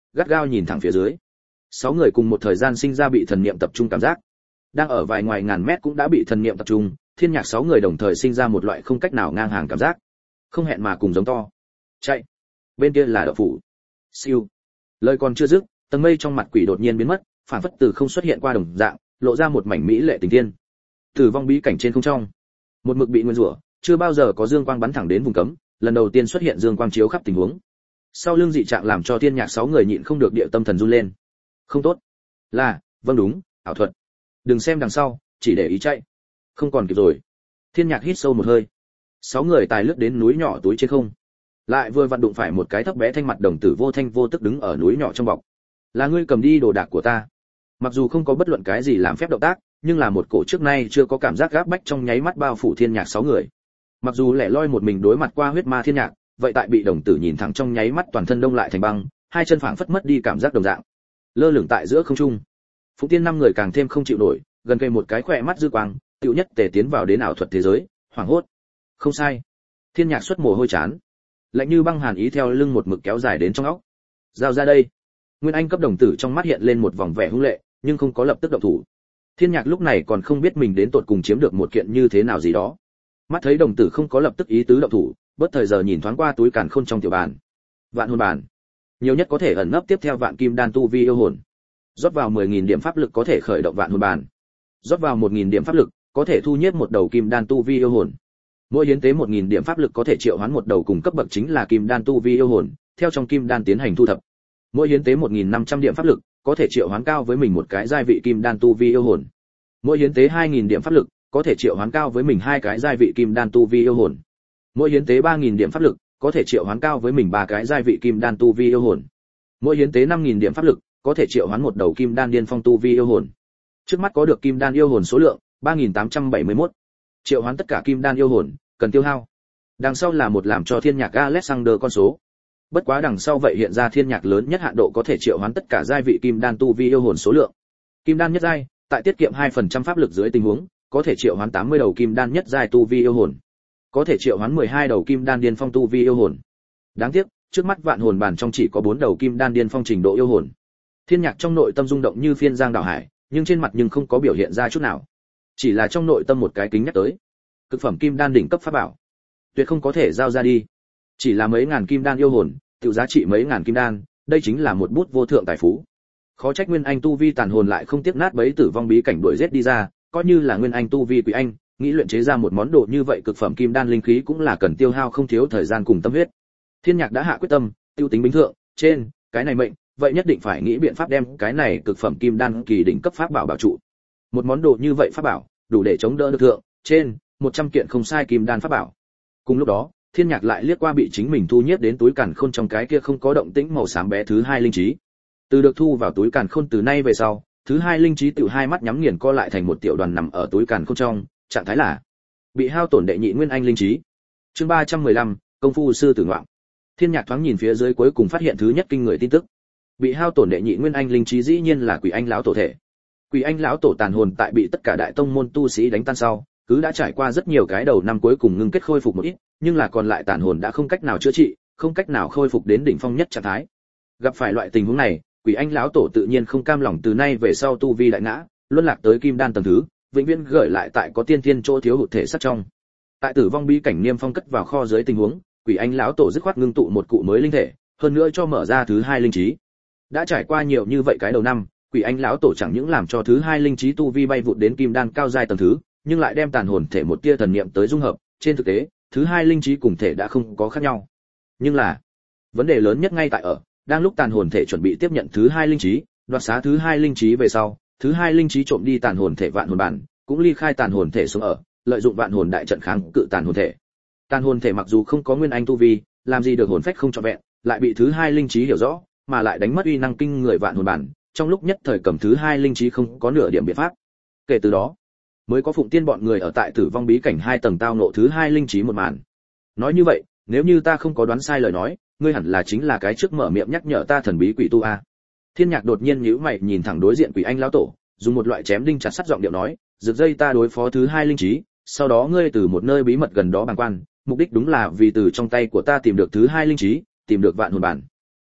gắt gao nhìn thẳng phía dưới. 6 người cùng một thời gian sinh ra bị thần niệm tập trung cảm giác. Đang ở vài ngoài ngàn mét cũng đã bị thần niệm tập trung, Thiên Nhạc 6 người đồng thời sinh ra một loại không cách nào ngang hàng cảm giác, không hẹn mà cùng giống to. Chạy. Bên kia là đậu phủ. Siêu. Lời còn chưa dứt, tầng mây trong mặt quỷ đột nhiên biến mất, phản phất từ không xuất hiện qua đồng dạng, lộ ra một mảnh mỹ lệ tình tiên. Tử vong bí cảnh trên không trong, một mực bị nguyên rủa, chưa bao giờ có dương quang bắn thẳng đến vùng cấm, lần đầu tiên xuất hiện dương quang chiếu khắp tình huống. Sau lưng dị trạng làm cho Thiên Nhạc 6 người nhịn không được địa tâm thần run lên. Không tốt. Là, vâng đúng, ảo thuật. Đừng xem đằng sau, chỉ để ý chạy. Không còn kịp rồi. Thiên Nhạc hít sâu một hơi. 6 người tài lướt đến núi nhỏ túi trên không. Lại vừa vặn đụng phải một cái thấp bé thanh mặt đồng tử vô thanh vô tức đứng ở núi nhỏ trong bọc. Là ngươi cầm đi đồ đạc của ta. Mặc dù không có bất luận cái gì làm phép động tác, nhưng là một cổ trước nay chưa có cảm giác gáp bách trong nháy mắt bao phủ Thiên Nhạc 6 người. Mặc dù lẻ loi một mình đối mặt qua huyết ma Thiên Nhạc, vậy tại bị đồng tử nhìn thẳng trong nháy mắt toàn thân đông lại thành băng, hai chân phảng phất mất đi cảm giác đồng dạng, lơ lửng tại giữa không trung. Phụng Tiên 5 người càng thêm không chịu nổi, gần cây một cái khỏe mắt dư quang, tựu nhất tề tiến vào đến ảo thuật thế giới, hoảng hốt. Không sai. Thiên Nhạc xuất mồ hôi chán, lạnh như băng hàn ý theo lưng một mực kéo dài đến trong óc. Giao ra đây. Nguyên Anh cấp đồng tử trong mắt hiện lên một vòng vẻ hung lệ, nhưng không có lập tức động thủ. Thiên Nhạc lúc này còn không biết mình đến tột cùng chiếm được một kiện như thế nào gì đó. Mắt thấy đồng tử không có lập tức ý tứ động thủ, bất thời giờ nhìn thoáng qua túi càn khôn trong tiểu bàn. Vạn hồn bàn, nhiều nhất có thể ẩn nấp tiếp theo vạn kim đan tu vi yêu hồn. Rót vào 10.000 điểm pháp lực có thể khởi động vạn hồn bàn. Rót vào 1.000 điểm pháp lực có thể thu nhiếp một đầu kim đan tu vi yêu hồn. Mỗi hiến tế 1.000 điểm pháp lực có thể triệu hoán một đầu cùng cấp bậc chính là kim đan tu vi yêu hồn, theo trong kim đan tiến hành thu thập. Mỗi hiến tế 1.500 điểm pháp lực có thể triệu hoán cao với mình một cái giai vị kim đan tu vi yêu hồn. Mỗi hiến tế 2.000 điểm pháp lực có thể triệu hoán cao với mình hai cái giai vị kim đan tu vi yêu hồn. Mỗi hiến tế 3.000 điểm pháp lực có thể triệu hoán cao với mình ba cái giai vị kim đan tu vi yêu hồn. Mỗi hiến tế 5.000 điểm pháp lực có thể triệu hoán một đầu kim đan điên phong tu vi yêu hồn. Trước mắt có được kim đan yêu hồn số lượng 3.871. Triệu hoán tất cả kim đan yêu hồn cần tiêu hao. Đằng sau là một làm cho Thiên Nhạc Alexander con số. Bất quá đằng sau vậy hiện ra Thiên Nhạc lớn nhất hạn độ có thể triệu hoán tất cả giai vị kim đan tu vi yêu hồn số lượng. Kim đan nhất giai, tại tiết kiệm 2% pháp lực dưới tình huống, có thể triệu hoán 80 đầu kim đan nhất giai tu vi yêu hồn. Có thể triệu hoán 12 đầu kim đan điên phong tu vi yêu hồn. Đáng tiếc, trước mắt vạn hồn bàn trong chỉ có 4 đầu kim đan điên phong trình độ yêu hồn. Thiên Nhạc trong nội tâm rung động như phiên giang đảo hải, nhưng trên mặt nhưng không có biểu hiện ra chút nào. Chỉ là trong nội tâm một cái kính nhắc tới. Cực phẩm kim đan đỉnh cấp pháp bảo, tuyệt không có thể giao ra đi. Chỉ là mấy ngàn kim đan yêu hồn, tiểu giá trị mấy ngàn kim đan, đây chính là một bút vô thượng tài phú. Khó trách Nguyên Anh tu vi tàn hồn lại không tiếc nát bấy tử vong bí cảnh đuổi giết đi ra, coi như là Nguyên Anh tu vi Quỷ Anh, nghĩ luyện chế ra một món đồ như vậy cực phẩm kim đan linh khí cũng là cần tiêu hao không thiếu thời gian cùng tâm huyết. Thiên Nhạc đã hạ quyết tâm, tiêu tính bính thượng, trên cái này mệnh, vậy nhất định phải nghĩ biện pháp đem cái này cực phẩm kim đan kỳ đỉnh cấp pháp bảo bảo trụ. Một món đồ như vậy pháp bảo, đủ để chống đỡ được thượng, trên 100 kiện không sai kim đan pháp bảo. Cùng lúc đó, Thiên Nhạc lại liếc qua bị chính mình thu nhiếp đến túi càn khôn trong cái kia không có động tĩnh màu xám bé thứ hai linh trí. Từ được thu vào túi càn khôn từ nay về sau, thứ hai linh trí tự hai mắt nhắm nghiền co lại thành một tiểu đoàn nằm ở túi càn khôn trong, trạng thái là bị hao tổn đệ nhị Nguyên Anh linh trí. Chương 315, công phu sư tử ngoạm. Thiên Nhạc thoáng nhìn phía dưới cuối cùng phát hiện thứ nhất kinh người tin tức. Bị hao tổn đệ nhị Nguyên Anh linh trí dĩ nhiên là Quỷ Anh lão tổ thể. Quỷ Anh lão tổ tàn hồn tại bị tất cả đại tông môn tu sĩ đánh tan sau, cứ đã trải qua rất nhiều cái đầu năm cuối cùng ngưng kết khôi phục một ít, nhưng là còn lại tàn hồn đã không cách nào chữa trị, không cách nào khôi phục đến đỉnh phong nhất trạng thái. Gặp phải loại tình huống này, Quỷ Anh lão tổ tự nhiên không cam lòng từ nay về sau tu vi đại ngã, luân lạc tới kim đan tầng thứ, vĩnh viễn gửi lại tại có tiên thiên chỗ thiếu hụt thể sắc trong. Tại tử vong bí cảnh niêm phong cất vào kho dưới tình huống, Quỷ Anh lão tổ dứt khoát ngưng tụ một cụ mới linh thể, hơn nữa cho mở ra thứ hai linh trí. Đã trải qua nhiều như vậy cái đầu năm, Quỷ Anh lão tổ chẳng những làm cho thứ hai linh trí tu vi bay vụt đến kim đan cao giai tầng thứ, nhưng lại đem tàn hồn thể một tia thần niệm tới dung hợp, trên thực tế, thứ hai linh trí cùng thể đã không có khác nhau. Nhưng là, vấn đề lớn nhất ngay tại ở, đang lúc tàn hồn thể chuẩn bị tiếp nhận thứ hai linh trí, đoạt xá thứ hai linh trí về sau, thứ hai linh trí trộm đi tàn hồn thể vạn hồn bản, cũng ly khai tàn hồn thể xuống ở, lợi dụng vạn hồn đại trận kháng cự tàn hồn thể. Tàn hồn thể mặc dù không có nguyên anh tu vi, làm gì được hồn phách không trọn vẹn, lại bị thứ hai linh trí hiểu rõ, mà lại đánh mất uy năng kinh người vạn hồn bản, trong lúc nhất thời cầm thứ hai linh trí không có nửa điểm biện pháp. Kể từ đó, mới có Phụng Tiên bọn người ở tại tử vong bí cảnh 2 tầng tao ngộ thứ hai linh trí một màn. Nói như vậy, nếu như ta không có đoán sai lời nói, ngươi hẳn là chính là cái trước mở miệng nhắc nhở ta thần bí quỷ tu a. Thiên Nhạc đột nhiên nhíu mày nhìn thẳng đối diện Quỷ Anh lão tổ, dùng một loại chém đinh chặt sắt giọng điệu nói, "Rực dây ta đối phó thứ hai linh trí, sau đó ngươi từ một nơi bí mật gần đó bàng quan, mục đích đúng là vì từ trong tay của ta tìm được thứ hai linh trí, tìm được vạn hồn bản."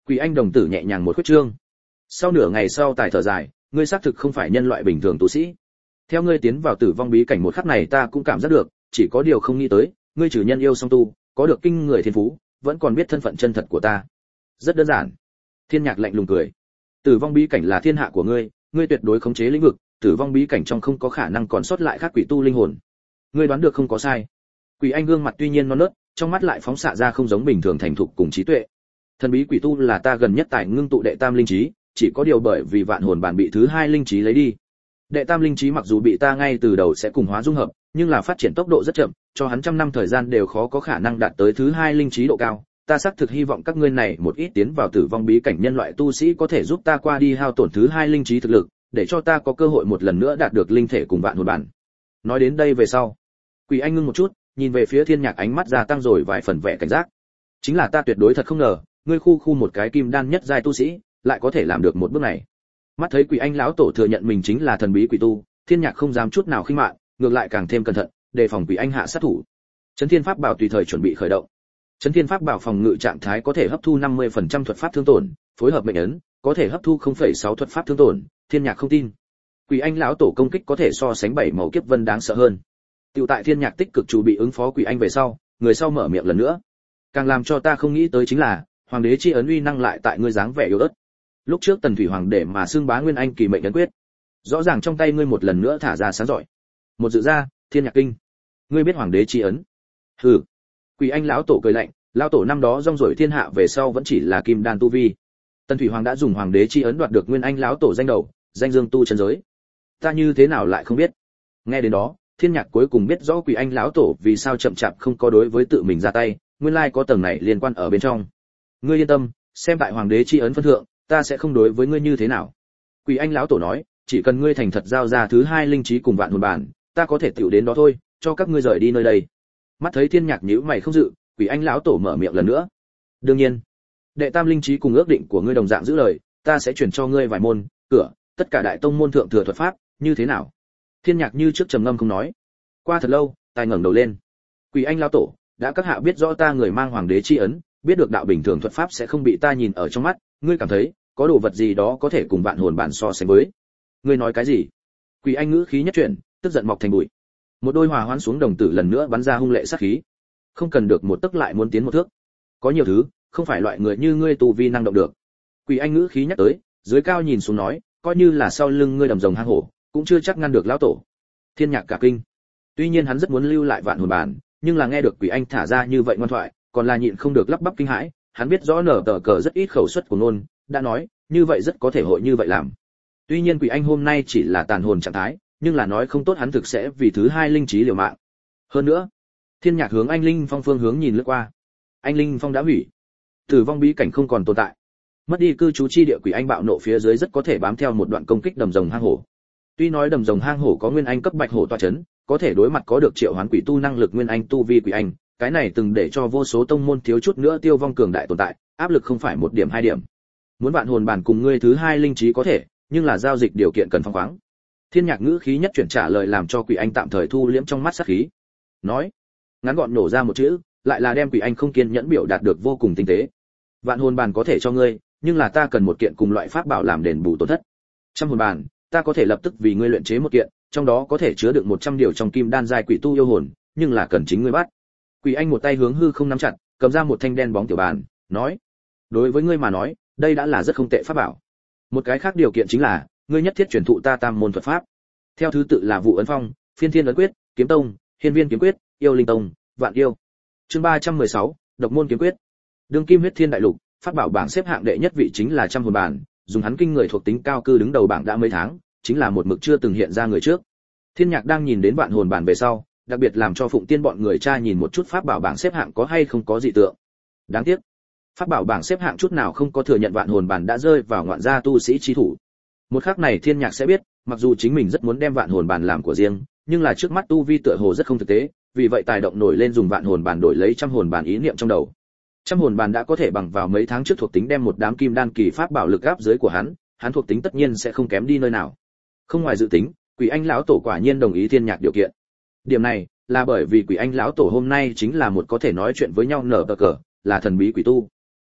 Quỷ Anh đồng tử nhẹ nhàng một khuyết trương. Sau nửa ngày sau tài thở dài, ngươi xác thực không phải nhân loại bình thường tu sĩ. Theo ngươi tiến vào tử vong bí cảnh một khắc này ta cũng cảm giác được, chỉ có điều không nghĩ tới, ngươi trừ nhân yêu song tu, có được kinh người thiên phú, vẫn còn biết thân phận chân thật của ta. Rất đơn giản. Thiên Nhạc lạnh lùng cười. Tử vong bí cảnh là thiên hạ của ngươi, ngươi tuyệt đối khống chế lĩnh vực, tử vong bí cảnh trong không có khả năng còn sót lại khác quỷ tu linh hồn. Ngươi đoán được không có sai. Quỷ Anh gương mặt tuy nhiên non nớt, trong mắt lại phóng xạ ra không giống bình thường thành thục cùng trí tuệ. Thần bí quỷ tu là ta gần nhất tài ngưng tụ đệ tam linh trí, chỉ có điều bởi vì vạn hồn bản bị thứ hai linh trí lấy đi. Đệ tam linh trí mặc dù bị ta ngay từ đầu sẽ cùng hóa dung hợp, nhưng là phát triển tốc độ rất chậm, cho hắn trăm năm thời gian đều khó có khả năng đạt tới thứ hai linh trí độ cao. Ta xác thực hy vọng các ngươi này một ít tiến vào tử vong bí cảnh nhân loại tu sĩ có thể giúp ta qua đi hao tổn thứ hai linh trí thực lực, để cho ta có cơ hội một lần nữa đạt được linh thể cùng vạn hồn bản. Nói đến đây về sau, Quỷ Anh ngưng một chút, nhìn về phía Thiên Nhạc ánh mắt gia tăng rồi vài phần vẻ cảnh giác. Chính là ta tuyệt đối thật không ngờ, ngươi khu một cái kim đan nhất giai tu sĩ, lại có thể làm được một bước này. Mắt thấy Quỷ Anh lão tổ thừa nhận mình chính là thần bí quỷ tu, Thiên Nhạc không dám chút nào khinh mạn, ngược lại càng thêm cẩn thận, đề phòng Quỷ Anh hạ sát thủ. Chấn Thiên Pháp Bảo tùy thời chuẩn bị khởi động. Chấn Thiên Pháp Bảo phòng ngự trạng thái có thể hấp thu 50% thuật pháp thương tổn, phối hợp mệnh ấn, có thể hấp thu 0,6 thuật pháp thương tổn, Thiên Nhạc không tin. Quỷ Anh lão tổ công kích có thể so sánh 7 màu kiếp vân đáng sợ hơn. Tiểu tại Thiên Nhạc tích cực chuẩn bị ứng phó Quỷ Anh về sau, người sau mở miệng lần nữa. Càng làm cho ta không nghĩ tới chính là, hoàng đế chi ấn uy năng lại tại ngươi dáng vẻ yếu ớt. Lúc trước Tần Thủy Hoàng để mà xưng bá Nguyên Anh kỳ mệnh ấn quyết, rõ ràng trong tay ngươi một lần nữa thả ra sáng giỏi. Một dự ra, Thiên Nhạc kinh. Ngươi biết hoàng đế chi ấn? Hừ. Quỷ Anh lão tổ cười lạnh, lão tổ năm đó rong ruổi thiên hạ về sau vẫn chỉ là kim đan tu vi. Tần Thủy Hoàng đã dùng hoàng đế chi ấn đoạt được Nguyên Anh lão tổ danh đầu, danh dương tu chân giới. Ta như thế nào lại không biết? Nghe đến đó, Thiên Nhạc cuối cùng biết rõ Quỷ Anh lão tổ vì sao chậm chạp không có đối với tự mình ra tay, nguyên lai có tầng này liên quan ở bên trong. Ngươi yên tâm, xem tại hoàng đế chi ấn phân thượng, ta sẽ không đối với ngươi như thế nào. Quỷ Anh lão tổ nói, chỉ cần ngươi thành thật giao ra thứ hai linh trí cùng vạn hồn bản, ta có thể tiểu đến đó thôi, cho các ngươi rời đi nơi đây. Mắt thấy Thiên Nhạc nhíu mày không dự, Quỷ Anh lão tổ mở miệng lần nữa. Đương nhiên, đệ tam linh trí cùng ước định của ngươi đồng dạng giữ lời, ta sẽ chuyển cho ngươi vài môn, cửa, tất cả đại tông môn thượng thừa thuật pháp, như thế nào? Thiên Nhạc như trước trầm ngâm không nói. Qua thật lâu, tài ngẩng đầu lên. Quỷ Anh lão tổ, đã các hạ biết rõ ta người mang hoàng đế chi ấn, biết được đạo bình thường thuật pháp sẽ không bị ta nhìn ở trong mắt, ngươi cảm thấy có đồ vật gì đó có thể cùng vạn hồn bản so sánh với? Ngươi nói cái gì? Quỷ Anh ngữ khí nhất chuyển, tức giận mọc thành bụi. Một đôi hòa hoãn xuống đồng tử lần nữa bắn ra hung lệ sát khí. Không cần được một tấc lại muốn tiến một thước. Có nhiều thứ, không phải loại người như ngươi tu vi năng động được. Quỷ Anh ngữ khí nhắc tới, dưới cao nhìn xuống nói, coi như là sau lưng ngươi đầm rồng hang hổ, cũng chưa chắc ngăn được lão tổ. Thiên Nhạc cả kinh. Tuy nhiên hắn rất muốn lưu lại vạn hồn bản, nhưng là nghe được Quỷ Anh thả ra như vậy ngoan thoại, còn là nhịn không được lắp bắp kinh hãi. Hắn biết rõ nở tờ cờ rất ít khẩu suất của ngôn, đã nói, như vậy rất có thể hội như vậy làm. Tuy nhiên Quỷ Anh hôm nay chỉ là tàn hồn trạng thái, nhưng là nói không tốt hắn thực sẽ vì thứ hai linh trí liều mạng. Hơn nữa, Thiên Nhạc hướng Anh Linh Phong phương hướng nhìn lướt qua. Anh Linh Phong đã hủy, tử vong bí cảnh không còn tồn tại. Mất đi cư trú chi địa Quỷ Anh bạo nộ phía dưới rất có thể bám theo một đoạn công kích đầm rồng hang hổ. Tuy nói đầm rồng hang hổ có Nguyên Anh cấp bạch hổ tọa chấn, có thể đối mặt có được triệu hoán quỷ tu năng lực Nguyên Anh tu vi Quỷ Anh, cái này từng để cho vô số tông môn thiếu chút nữa tiêu vong cường đại tồn tại, áp lực không phải một điểm hai điểm. Muốn vạn hồn bản cùng ngươi thứ hai linh trí có thể, nhưng là giao dịch điều kiện cần phóng khoáng. Thiên Nhạc ngữ khí nhất chuyển trả lời làm cho Quỷ Anh tạm thời thu liễm trong mắt sát khí. Nói, ngắn gọn nổ ra một chữ, lại là đem Quỷ Anh không kiên nhẫn biểu đạt được vô cùng tinh tế. Vạn hồn bản có thể cho ngươi, nhưng là ta cần một kiện cùng loại pháp bảo làm đền bù tổn thất. Trăm hồn bản, ta có thể lập tức vì ngươi luyện chế một kiện, trong đó có thể chứa đựng 100 điều trong kim đan giai quỷ tu yêu hồn, nhưng là cần chính ngươi bắt. Quỷ Anh một tay hướng hư không nắm chặt, cầm ra một thanh đen bóng tiểu bàn, nói: "Đối với ngươi mà nói, đây đã là rất không tệ pháp bảo. Một cái khác điều kiện chính là, ngươi nhất thiết truyền thụ ta tam môn thuật pháp. Theo thứ tự là Vụ Ấn Phong, Phiên Thiên Ấn Quyết, Kiếm Tông, Hiên Viên Kiếm Quyết, Yêu Linh Tông, Vạn Yêu." Chương 316, Độc môn kiếm quyết. Đương kim huyết thiên đại lục, pháp bảo bảng xếp hạng đệ nhất vị chính là trăm hồn bản, dùng hắn kinh người thuộc tính cao cư đứng đầu bảng đã mấy tháng, chính là một mực chưa từng hiện ra người trước. Thiên Nhạc đang nhìn đến vạn hồn bản về sau, đặc biệt làm cho Phụng Tiên bọn người tra nhìn một chút pháp bảo bảng xếp hạng có hay không có dị tượng. Đáng tiếc, pháp bảo bảng xếp hạng chút nào không có thừa nhận vạn hồn bản đã rơi vào ngoạn gia tu sĩ chi thủ. Một khắc này Thiên Nhạc sẽ biết, mặc dù chính mình rất muốn đem vạn hồn bản làm của riêng, nhưng là trước mắt tu vi tựa hồ rất không thực tế, vì vậy tài động nổi lên dùng vạn hồn bản đổi lấy trăm hồn bản ý niệm trong đầu. Trăm hồn bản đã có thể bằng vào mấy tháng trước thuộc tính đem một đám kim đan kỳ pháp bảo lực áp dưới của hắn thuộc tính tất nhiên sẽ không kém đi nơi nào. Không ngoài dự tính, Quỷ Anh lão tổ quả nhiên đồng ý Thiên Nhạc điều kiện. Điểm này là bởi vì Quỷ Anh lão tổ hôm nay chính là một có thể nói chuyện với nhau nở cờ, là thần bí quỷ tu.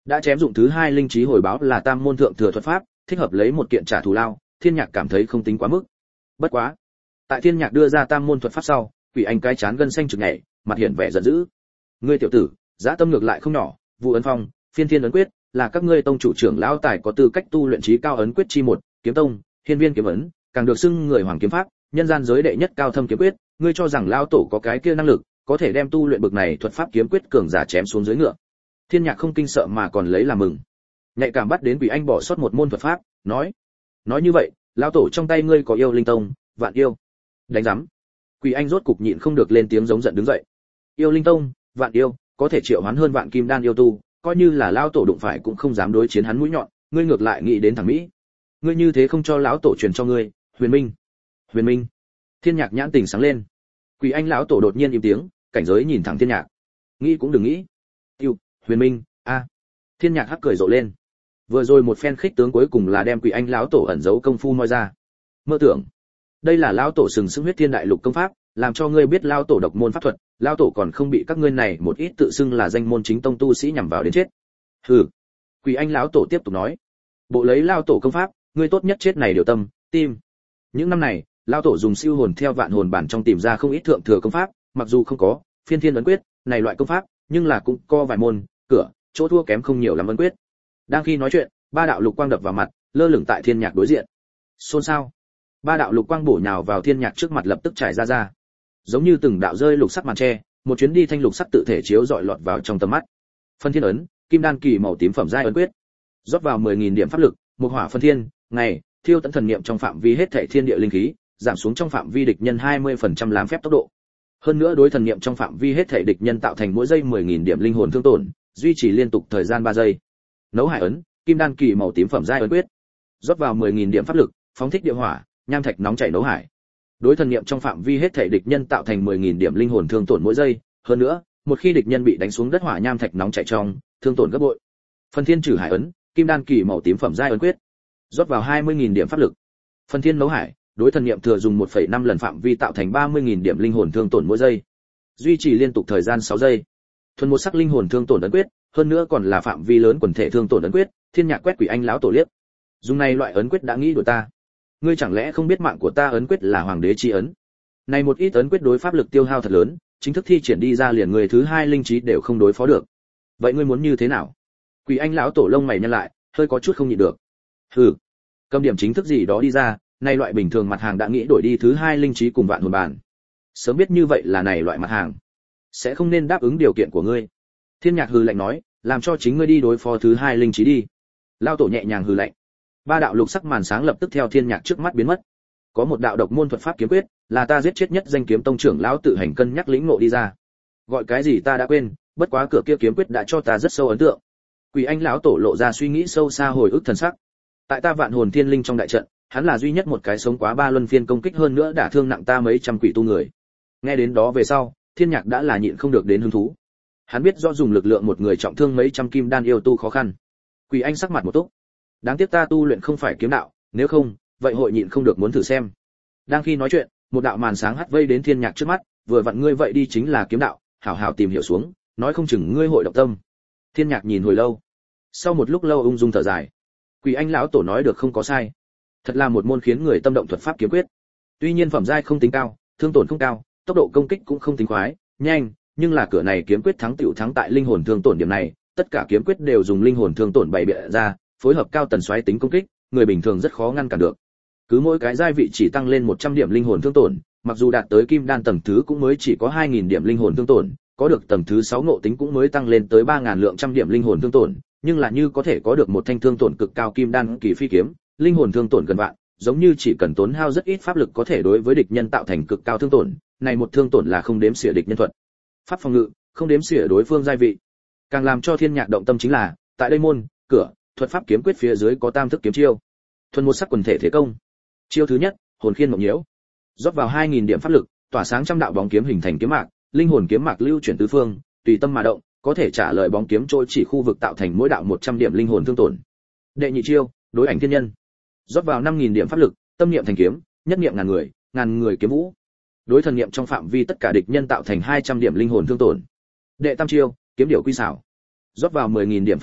đã chém dụng thứ hai linh trí hồi báo là tam môn thượng thừa thuật pháp, thích hợp lấy một kiện trả thù lao, Thiên Nhạc cảm thấy không tính quá mức. Bất quá, tại Thiên Nhạc đưa ra tam môn thuật pháp sau, Quỷ Anh cái chán gân xanh trực nhảy, mặt hiện vẻ giận dữ. Ngươi tiểu tử, dã tâm ngược lại không nhỏ, Vụ Ấn Phong, Phiên Thiên ấn quyết, là các ngươi tông chủ trưởng lão tài có tư cách tu luyện trí cao ấn quyết chi một, Kiếm Tông, Hiên Viên kiếm ấn, càng được xưng người hoàng kiếm pháp, nhân gian giới đệ nhất cao thâm kiếm quyết, ngươi cho rằng lão tổ có cái kia năng lực, có thể đem tu luyện bực này thuật pháp kiếm quyết cường giả chém xuống dưới ngựa. Thiên Nhạc không kinh sợ mà còn lấy làm mừng. Nhạy cảm bắt đến Quỷ Anh bỏ sót một môn thuật pháp, nói như vậy, lão tổ trong tay ngươi có yêu linh tông, vạn yêu. Đánh rắm. Quỷ Anh rốt cục nhịn không được lên tiếng giống giận đứng dậy. Yêu linh tông, vạn yêu, có thể triệu hoán hơn vạn kim đan yêu tu, coi như là lão tổ đụng phải cũng không dám đối chiến hắn mũi nhọn, ngươi ngược lại nghĩ đến thằng Mỹ. Ngươi như thế không cho lão tổ truyền cho ngươi, Huyền Minh. Huyền Minh. Thiên Nhạc nhãn tỉnh sáng lên. Quỷ Anh lão tổ đột nhiên im tiếng, cảnh giới nhìn thẳng Thiên Nhạc. Nghĩ cũng đừng nghĩ. Yêu, Huyền Minh, a. Thiên Nhạc hắc cười rộ lên. Vừa rồi một phen khích tướng cuối cùng là đem Quỷ Anh lão tổ ẩn giấu công phu moi ra. Mơ tưởng, đây là lão tổ sừng sững huyết thiên đại lục công pháp, làm cho ngươi biết lão tổ độc môn pháp thuật, lão tổ còn không bị các ngươi này một ít tự xưng là danh môn chính tông tu sĩ nhằm vào đến chết. Hừ. Quỷ Anh lão tổ tiếp tục nói, bộ lấy lão tổ công pháp, ngươi tốt nhất chết này điều tâm, tim. Những năm này, lão tổ dùng siêu hồn theo vạn hồn bản trong tìm ra không ít thượng thừa công pháp, mặc dù không có Phiên Thiên ấn quyết này loại công pháp, nhưng là cũng có vài môn cửa chỗ thua kém không nhiều lắm ấn quyết. Đang khi nói chuyện, ba đạo lục quang đập vào mặt, lơ lửng tại Thiên Nhạc đối diện. Xôn xao. Ba đạo lục quang bổ nhào vào Thiên Nhạc trước mặt lập tức trải ra. Giống như từng đạo rơi lục sắc màn che, một chuyến đi thanh lục sắc tự thể chiếu dọi lọt vào trong tầm mắt. Phân Thiên ấn, Kim Đan kỳ màu tím phẩm giai ấn quyết. Rót vào 10.000 điểm pháp lực, một hỏa phân thiên, ngày, thiêu tận thần niệm trong phạm vi hết thảy thiên địa linh khí, giảm xuống trong phạm vi địch nhân 20% làm phép tốc độ. Hơn nữa đối thần niệm trong phạm vi hết thảy địch nhân tạo thành mỗi giây 10.000 điểm linh hồn thương tổn, duy trì liên tục thời gian 3 giây. Nấu hải ấn, Kim Đan kỳ màu tím phẩm giai ấn quyết. Rót vào 10.000 điểm pháp lực, phóng thích địa hỏa, nham thạch nóng chảy nấu hải. Đối thần niệm trong phạm vi hết thảy địch nhân tạo thành 10.000 điểm linh hồn thương tổn mỗi giây, hơn nữa, một khi địch nhân bị đánh xuống đất hỏa nham thạch nóng chảy trong, thương tổn gấp bội. Phần thiên trừ hải ấn, Kim Đan kỳ màu tím phẩm giai ấn quyết. Rót vào 20.000 điểm pháp lực. Phần thiên nấu hải, đối thần niệm thừa dùng 1,5 lần phạm vi tạo thành 30.000 điểm linh hồn thương tổn mỗi giây. Duy trì liên tục thời gian 6 giây. Thuần một sắc linh hồn thương tổn ấn quyết, hơn nữa còn là phạm vi lớn quần thể thương tổn ấn quyết, Thiên Nhạc quét Quỷ Anh lão tổ liếc. Dùng này loại ấn quyết đã nghĩ đuổi ta. Ngươi chẳng lẽ không biết mạng của ta ấn quyết là hoàng đế chi ấn? Này một ít ấn quyết đối pháp lực tiêu hao thật lớn, chính thức thi triển đi ra liền người thứ hai linh trí đều không đối phó được. Vậy ngươi muốn như thế nào? Quỷ Anh lão tổ lông mày nhăn lại, hơi có chút không nhịn được. Hừ, cầm điểm chính thức gì đó đi ra, này loại bình thường mặt hàng đã nghĩ đổi đi thứ hai linh trí cùng vạn hồn bản. Sớm biết như vậy là này loại mặt hàng, sẽ không nên đáp ứng điều kiện của ngươi. Thiên Nhạc hừ lạnh nói, làm cho chính ngươi đi đối phó thứ hai linh trí đi. Lão tổ nhẹ nhàng hừ lạnh. Ba đạo lục sắc màn sáng lập tức theo Thiên Nhạc trước mắt biến mất. Có một đạo độc môn thuật pháp kiếm quyết, là ta giết chết nhất danh kiếm tông trưởng lão tự hành cân nhắc lĩnh ngộ đi ra. Gọi cái gì ta đã quên, bất quá cửa kia kiếm quyết đã cho ta rất sâu ấn tượng. Quỷ Anh lão tổ lộ ra suy nghĩ sâu xa hồi ức thần sắc. Tại ta vạn hồn thiên linh trong đại trận, hắn là duy nhất một cái sống quá 3 luân phiên công kích hơn nữa đả thương nặng ta mấy trăm quỷ tu người. Nghe đến đó về sau, Thiên Nhạc đã là nhịn không được đến hứng thú. Hắn biết rõ dùng lực lượng một người trọng thương mấy trăm kim đan yêu tu khó khăn. Quỷ Anh sắc mặt một túc. Đáng tiếc ta tu luyện không phải kiếm đạo, nếu không, vậy hội nhịn không được muốn thử xem. Đang khi nói chuyện, một đạo màn sáng hắt vây đến Thiên Nhạc trước mắt, vừa vặn ngươi vậy đi chính là kiếm đạo, hảo hảo tìm hiểu xuống, nói không chừng ngươi hội động tâm. Thiên Nhạc nhìn hồi lâu. Sau một lúc lâu ung dung thở dài. Quỷ Anh lão tổ nói được không có sai. Thật là một môn khiến người tâm động thuật pháp kiếm quyết. Tuy nhiên phẩm giai không tính cao, thương tổn không cao, tốc độ công kích cũng không tính khoái, nhanh, nhưng là cửa này kiếm quyết thắng tiểu thắng tại linh hồn thương tổn điểm này, tất cả kiếm quyết đều dùng linh hồn thương tổn bày biện ra, phối hợp cao tần xoáy tính công kích, người bình thường rất khó ngăn cản được. Cứ mỗi cái giai vị chỉ tăng lên 100 điểm linh hồn thương tổn, mặc dù đạt tới kim đan tầng thứ cũng mới chỉ có 2000 điểm linh hồn thương tổn, có được tầng thứ 6 ngộ tính cũng mới tăng lên tới 3000 lượng trăm điểm linh hồn thương tổn, nhưng là như có thể có được một thanh thương tổn cực cao kim đan kỳ phi kiếm, linh hồn thương tổn gần vạn, giống như chỉ cần tốn hao rất ít pháp lực có thể đối với địch nhân tạo thành cực cao thương tổn, này một thương tổn là không đếm xỉa địch nhân thuật. Pháp phòng ngự, không đếm xỉa đối phương giai vị. Càng làm cho Thiên Nhạc động tâm chính là, tại đây môn, cửa, thuật pháp kiếm quyết phía dưới có tam thức kiếm chiêu. Thuần một sắc quần thể thế công. Chiêu thứ nhất, hồn khiên mộng nhiễu. Rót vào 2000 điểm pháp lực, tỏa sáng trăm đạo bóng kiếm hình thành kiếm mạc, linh hồn kiếm mạc lưu chuyển tứ phương, tùy tâm mà động, có thể trả lời bóng kiếm trôi chỉ khu vực tạo thành mỗi đạo 100 điểm linh hồn thương tổn. Đệ nhị chiêu, đối ảnh thiên nhân. Rót vào 5000 điểm pháp lực, tâm niệm thành kiếm, nhất niệm ngàn người kiếm vũ. Đối thần niệm trong phạm vi tất cả địch nhân tạo thành 200 điểm linh hồn thương tổn. Đệ tam chiêu, kiếm điểu quy xảo. Rót vào 10000 điểm pháp lực,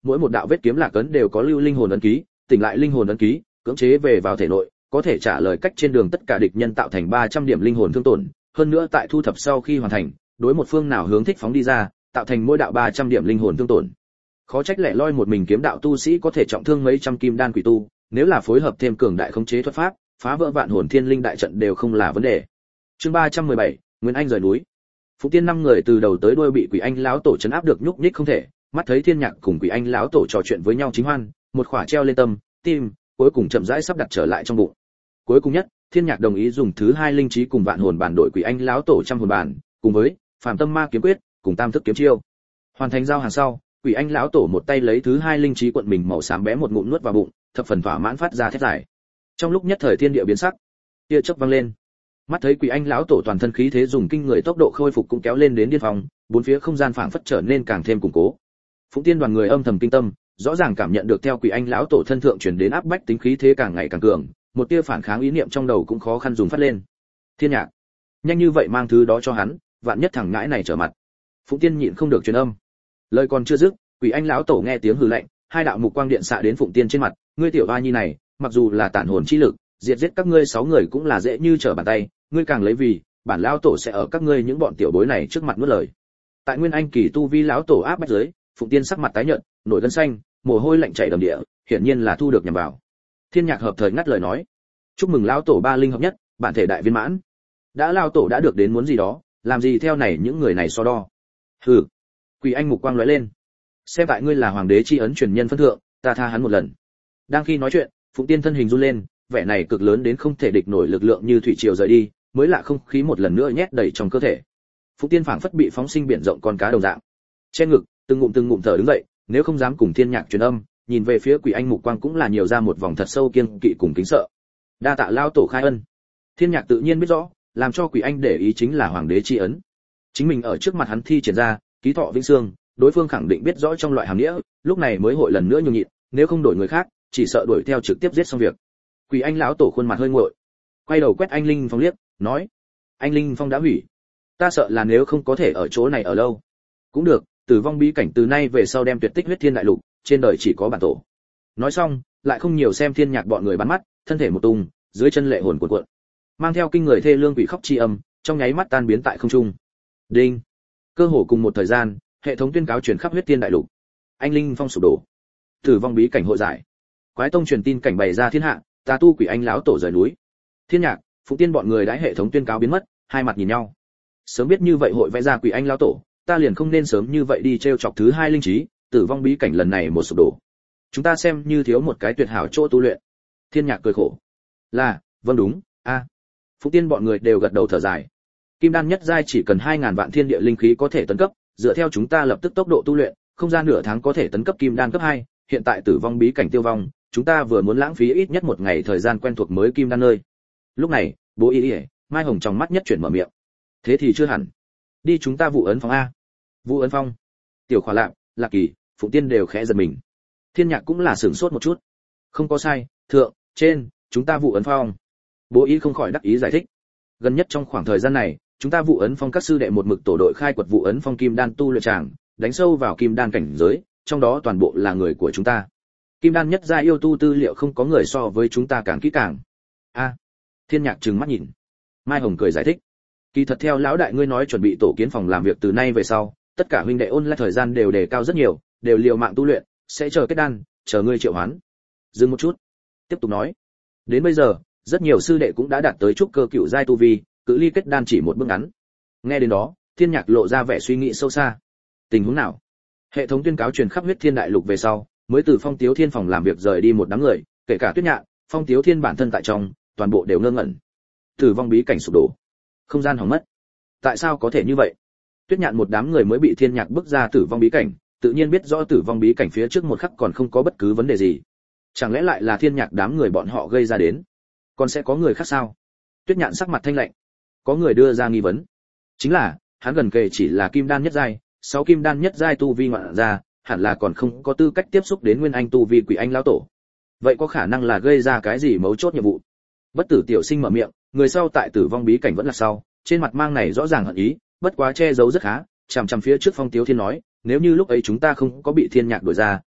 mỗi một đạo vết kiếm lạc ấn đều có lưu linh hồn ấn ký, tỉnh lại linh hồn ấn ký, cưỡng chế về vào thể nội, có thể trả lời cách trên đường tất cả địch nhân tạo thành 300 điểm linh hồn thương tổn, hơn nữa tại thu thập sau khi hoàn thành, đối một phương nào hướng thích phóng đi ra, tạo thành mỗi đạo 300 điểm linh hồn thương tổn. Khó trách lẻ loi một mình kiếm đạo tu sĩ có thể trọng thương mấy trăm kim đan quỷ tu, nếu là phối hợp thêm cường đại khống chế thuật pháp, phá vỡ vạn hồn thiên linh đại trận đều không là vấn đề. Chương 317, Nguyên Anh rời núi. Phụng Tiên năm người từ đầu tới đuôi bị Quỷ Anh lão tổ trấn áp được nhúc nhích không thể, mắt thấy Thiên Nhạc cùng Quỷ Anh lão tổ trò chuyện với nhau chính hoan, một khỏa treo lên tâm, tim, cuối cùng chậm rãi sắp đặt trở lại trong bụng. Cuối cùng nhất, Thiên Nhạc đồng ý dùng thứ hai linh trí cùng vạn hồn bản đổi Quỷ Anh lão tổ trăm hồn bản, cùng với Phàm Tâm Ma kiếm quyết, cùng tam thức kiếm chiêu. Hoàn thành giao hàng sau, Quỷ Anh lão tổ một tay lấy thứ hai linh trí cuộn mình màu xám bé một ngụm nuốt vào bụng, thập phần thỏa mãn phát ra thét dài. Trong lúc nhất thời thiên địa biến sắc, tia chớp vang lên. Mắt thấy Quỷ Anh lão tổ toàn thân khí thế dùng kinh người tốc độ khôi phục cũng kéo lên đến điên phong, bốn phía không gian phảng phất trở nên càng thêm củng cố. Phụng Tiên đoàn người âm thầm kinh tâm, rõ ràng cảm nhận được theo Quỷ Anh lão tổ thân thượng truyền đến áp bách tính khí thế càng ngày càng cường, một tia phản kháng ý niệm trong đầu cũng khó khăn dùng phát lên. Thiên Nhạc, nhanh như vậy mang thứ đó cho hắn, vạn nhất thằng ngãi này trở mặt. Phụng Tiên nhịn không được truyền âm. Lời còn chưa dứt, Quỷ Anh lão tổ nghe tiếng hừ lạnh, hai đạo mục quang điện xạ đến Phụng Tiên trên mặt, ngươi tiểu oa nhi này, mặc dù là tản hồn chi lực, diệt giết các ngươi 6 người cũng là dễ như trở bàn tay, ngươi càng lấy vì, bản lão tổ sẽ ở các ngươi những bọn tiểu bối này trước mặt nuốt lời. Tại Nguyên Anh kỳ tu vi lão tổ áp bách dưới, Phụng Tiên sắc mặt tái nhợt, nổi gân xanh, mồ hôi lạnh chảy đầm địa, hiển nhiên là thu được nhằm vào. Thiên Nhạc hợp thời ngắt lời nói, chúc mừng lão tổ ba linh hợp nhất, bản thể đại viên mãn. Đã lão tổ đã được đến muốn gì đó, làm gì theo này những người này so đo. Hừ. Quỷ Anh mục quang lóe lên. Xem tại ngươi là hoàng đế chi ấn truyền nhân phân thượng, ta tha hắn một lần. Đang khi nói chuyện, Phụng Tiên thân hình run lên, vẻ này cực lớn đến không thể địch nổi lực lượng như thủy triều rời đi, mới lạ không khí một lần nữa nhét đầy trong cơ thể. Phụng Tiên phảng phất bị phóng sinh biển rộng con cá đồng dạng. Che ngực, từng ngụm thở đứng dậy, nếu không dám cùng Thiên Nhạc truyền âm, nhìn về phía Quỷ Anh mục quang cũng là nhiều ra một vòng thật sâu kiêng kỵ cùng kính sợ. Đa tạ lao tổ khai ân. Thiên Nhạc tự nhiên biết rõ, làm cho Quỷ Anh để ý chính là hoàng đế chi ấn. Chính mình ở trước mặt hắn thi triển ra, ký thọ vĩnh xương, đối phương khẳng định biết rõ trong loại hàm nghĩa, lúc này mới hội lần nữa nhường nhịn, nếu không đổi người khác, chỉ sợ đuổi theo trực tiếp giết xong việc. Quỷ Anh lão tổ khuôn mặt hơi nguội, quay đầu quét anh Linh Phong liếc, nói: "Anh Linh Phong đã hủy, ta sợ là nếu không có thể ở chỗ này ở lâu. Cũng được, Tử vong bí cảnh từ nay về sau đem tuyệt tích huyết thiên đại lục, trên đời chỉ có bản tổ." Nói xong, lại không nhiều xem Thiên Nhạc bọn người bắn mắt, thân thể một tung, dưới chân lệ hồn cuộn cuộn, mang theo kinh người thê lương quỷ khóc chi âm, trong nháy mắt tan biến tại không trung. Đinh. Cơ hồ cùng một thời gian, hệ thống tuyên cáo truyền khắp huyết thiên đại lục. Anh Linh Phong sụp đổ, Tử vong bí cảnh hội giải, Quái tông truyền tin cảnh bày ra thiên hạ, tà tu Quỷ Anh lão tổ rời núi. Thiên Nhạc, Phụng Tiên bọn người đã hệ thống tuyên cáo biến mất, hai mặt nhìn nhau. Sớm biết như vậy hội vẽ ra Quỷ Anh lão tổ, ta liền không nên sớm như vậy đi trêu chọc thứ hai linh trí, Tử vong bí cảnh lần này một sụp đổ. Chúng ta xem như thiếu một cái tuyệt hảo chỗ tu luyện. Thiên Nhạc cười khổ. Là, vâng đúng, a. Phụng Tiên bọn người đều gật đầu thở dài. Kim đan nhất giai chỉ cần 2000 vạn thiên địa linh khí có thể tấn cấp, dựa theo chúng ta lập tức tốc độ tu luyện, không ra nửa tháng có thể tấn cấp kim đan cấp 2, hiện tại tử vong bí cảnh tiêu vong, chúng ta vừa muốn lãng phí ít nhất một ngày thời gian quen thuộc mới kim đan nơi. Lúc này, Bố Y, Mai Hồng trong mắt nhất chuyển mở miệng. Thế thì chưa hẳn. Đi chúng ta vụ ấn phong a. Vụ ấn phong. Tiểu Khỏa Lạc, Lạc Kỳ, Phụng Tiên đều khẽ giật mình. Thiên Nhạc cũng là sửng sốt một chút. Không có sai, thượng, trên, chúng ta vụ ấn phong. Bố Y không khỏi đắc ý giải thích. Gần nhất trong khoảng thời gian này, chúng ta vụ ấn phong các sư đệ một mực tổ đội khai quật vụ ấn phong kim đan tu luyện tràng, đánh sâu vào kim đan cảnh giới, trong đó toàn bộ là người của chúng ta. Kim đan nhất gia yêu tu tư liệu không có người so với chúng ta càng kỹ càng. A. Thiên Nhạc trừng mắt nhìn. Mai Hồng cười giải thích. Kỳ thật theo lão đại ngươi nói chuẩn bị tổ kiến phòng làm việc từ nay về sau, tất cả huynh đệ ôn lại thời gian đều đề cao rất nhiều, đều liều mạng tu luyện, sẽ chờ kết đan, chờ ngươi triệu hoán. Dừng một chút, tiếp tục nói. Đến bây giờ, rất nhiều sư đệ cũng đã đạt tới trúc cơ cựu giai tu vi, cự ly kết đan chỉ một bước ngắn. Nghe đến đó, Thiên Nhạc lộ ra vẻ suy nghĩ sâu xa. Tình huống nào? Hệ thống tuyên cáo truyền khắp huyết thiên đại lục về sau, mới từ Phong Tiếu Thiên phòng làm việc rời đi một đám người, kể cả Tuyết Nhạn, Phong Tiếu Thiên bản thân tại trong, toàn bộ đều ngơ ngẩn. Tử vong bí cảnh sụp đổ, không gian hỏng mất. Tại sao có thể như vậy? Tuyết Nhạn một đám người mới bị Thiên Nhạc bước ra tử vong bí cảnh, tự nhiên biết rõ tử vong bí cảnh phía trước một khắc còn không có bất cứ vấn đề gì. Chẳng lẽ lại là Thiên Nhạc đám người bọn họ gây ra đến? Còn sẽ có người khác sao? Tuyết Nhạn sắc mặt thanh lạnh. Có người đưa ra nghi vấn. Chính là, hắn gần kề chỉ là kim đan nhất giai, 6 kim đan nhất giai tu vi ngoạn ra, hẳn là còn không có tư cách tiếp xúc đến nguyên anh tu vi Quỷ Anh lão tổ. Vậy có khả năng là gây ra cái gì mấu chốt nhiệm vụ? Bất Tử tiểu sinh mở miệng, người sau tại tử vong bí cảnh vẫn là sau, trên mặt mang này rõ ràng hận ý, bất quá che giấu rất khá, chằm chằm phía trước Phong Tiếu Thiên nói, nếu như lúc ấy chúng ta không có bị Thiên Nhạc đuổi ra,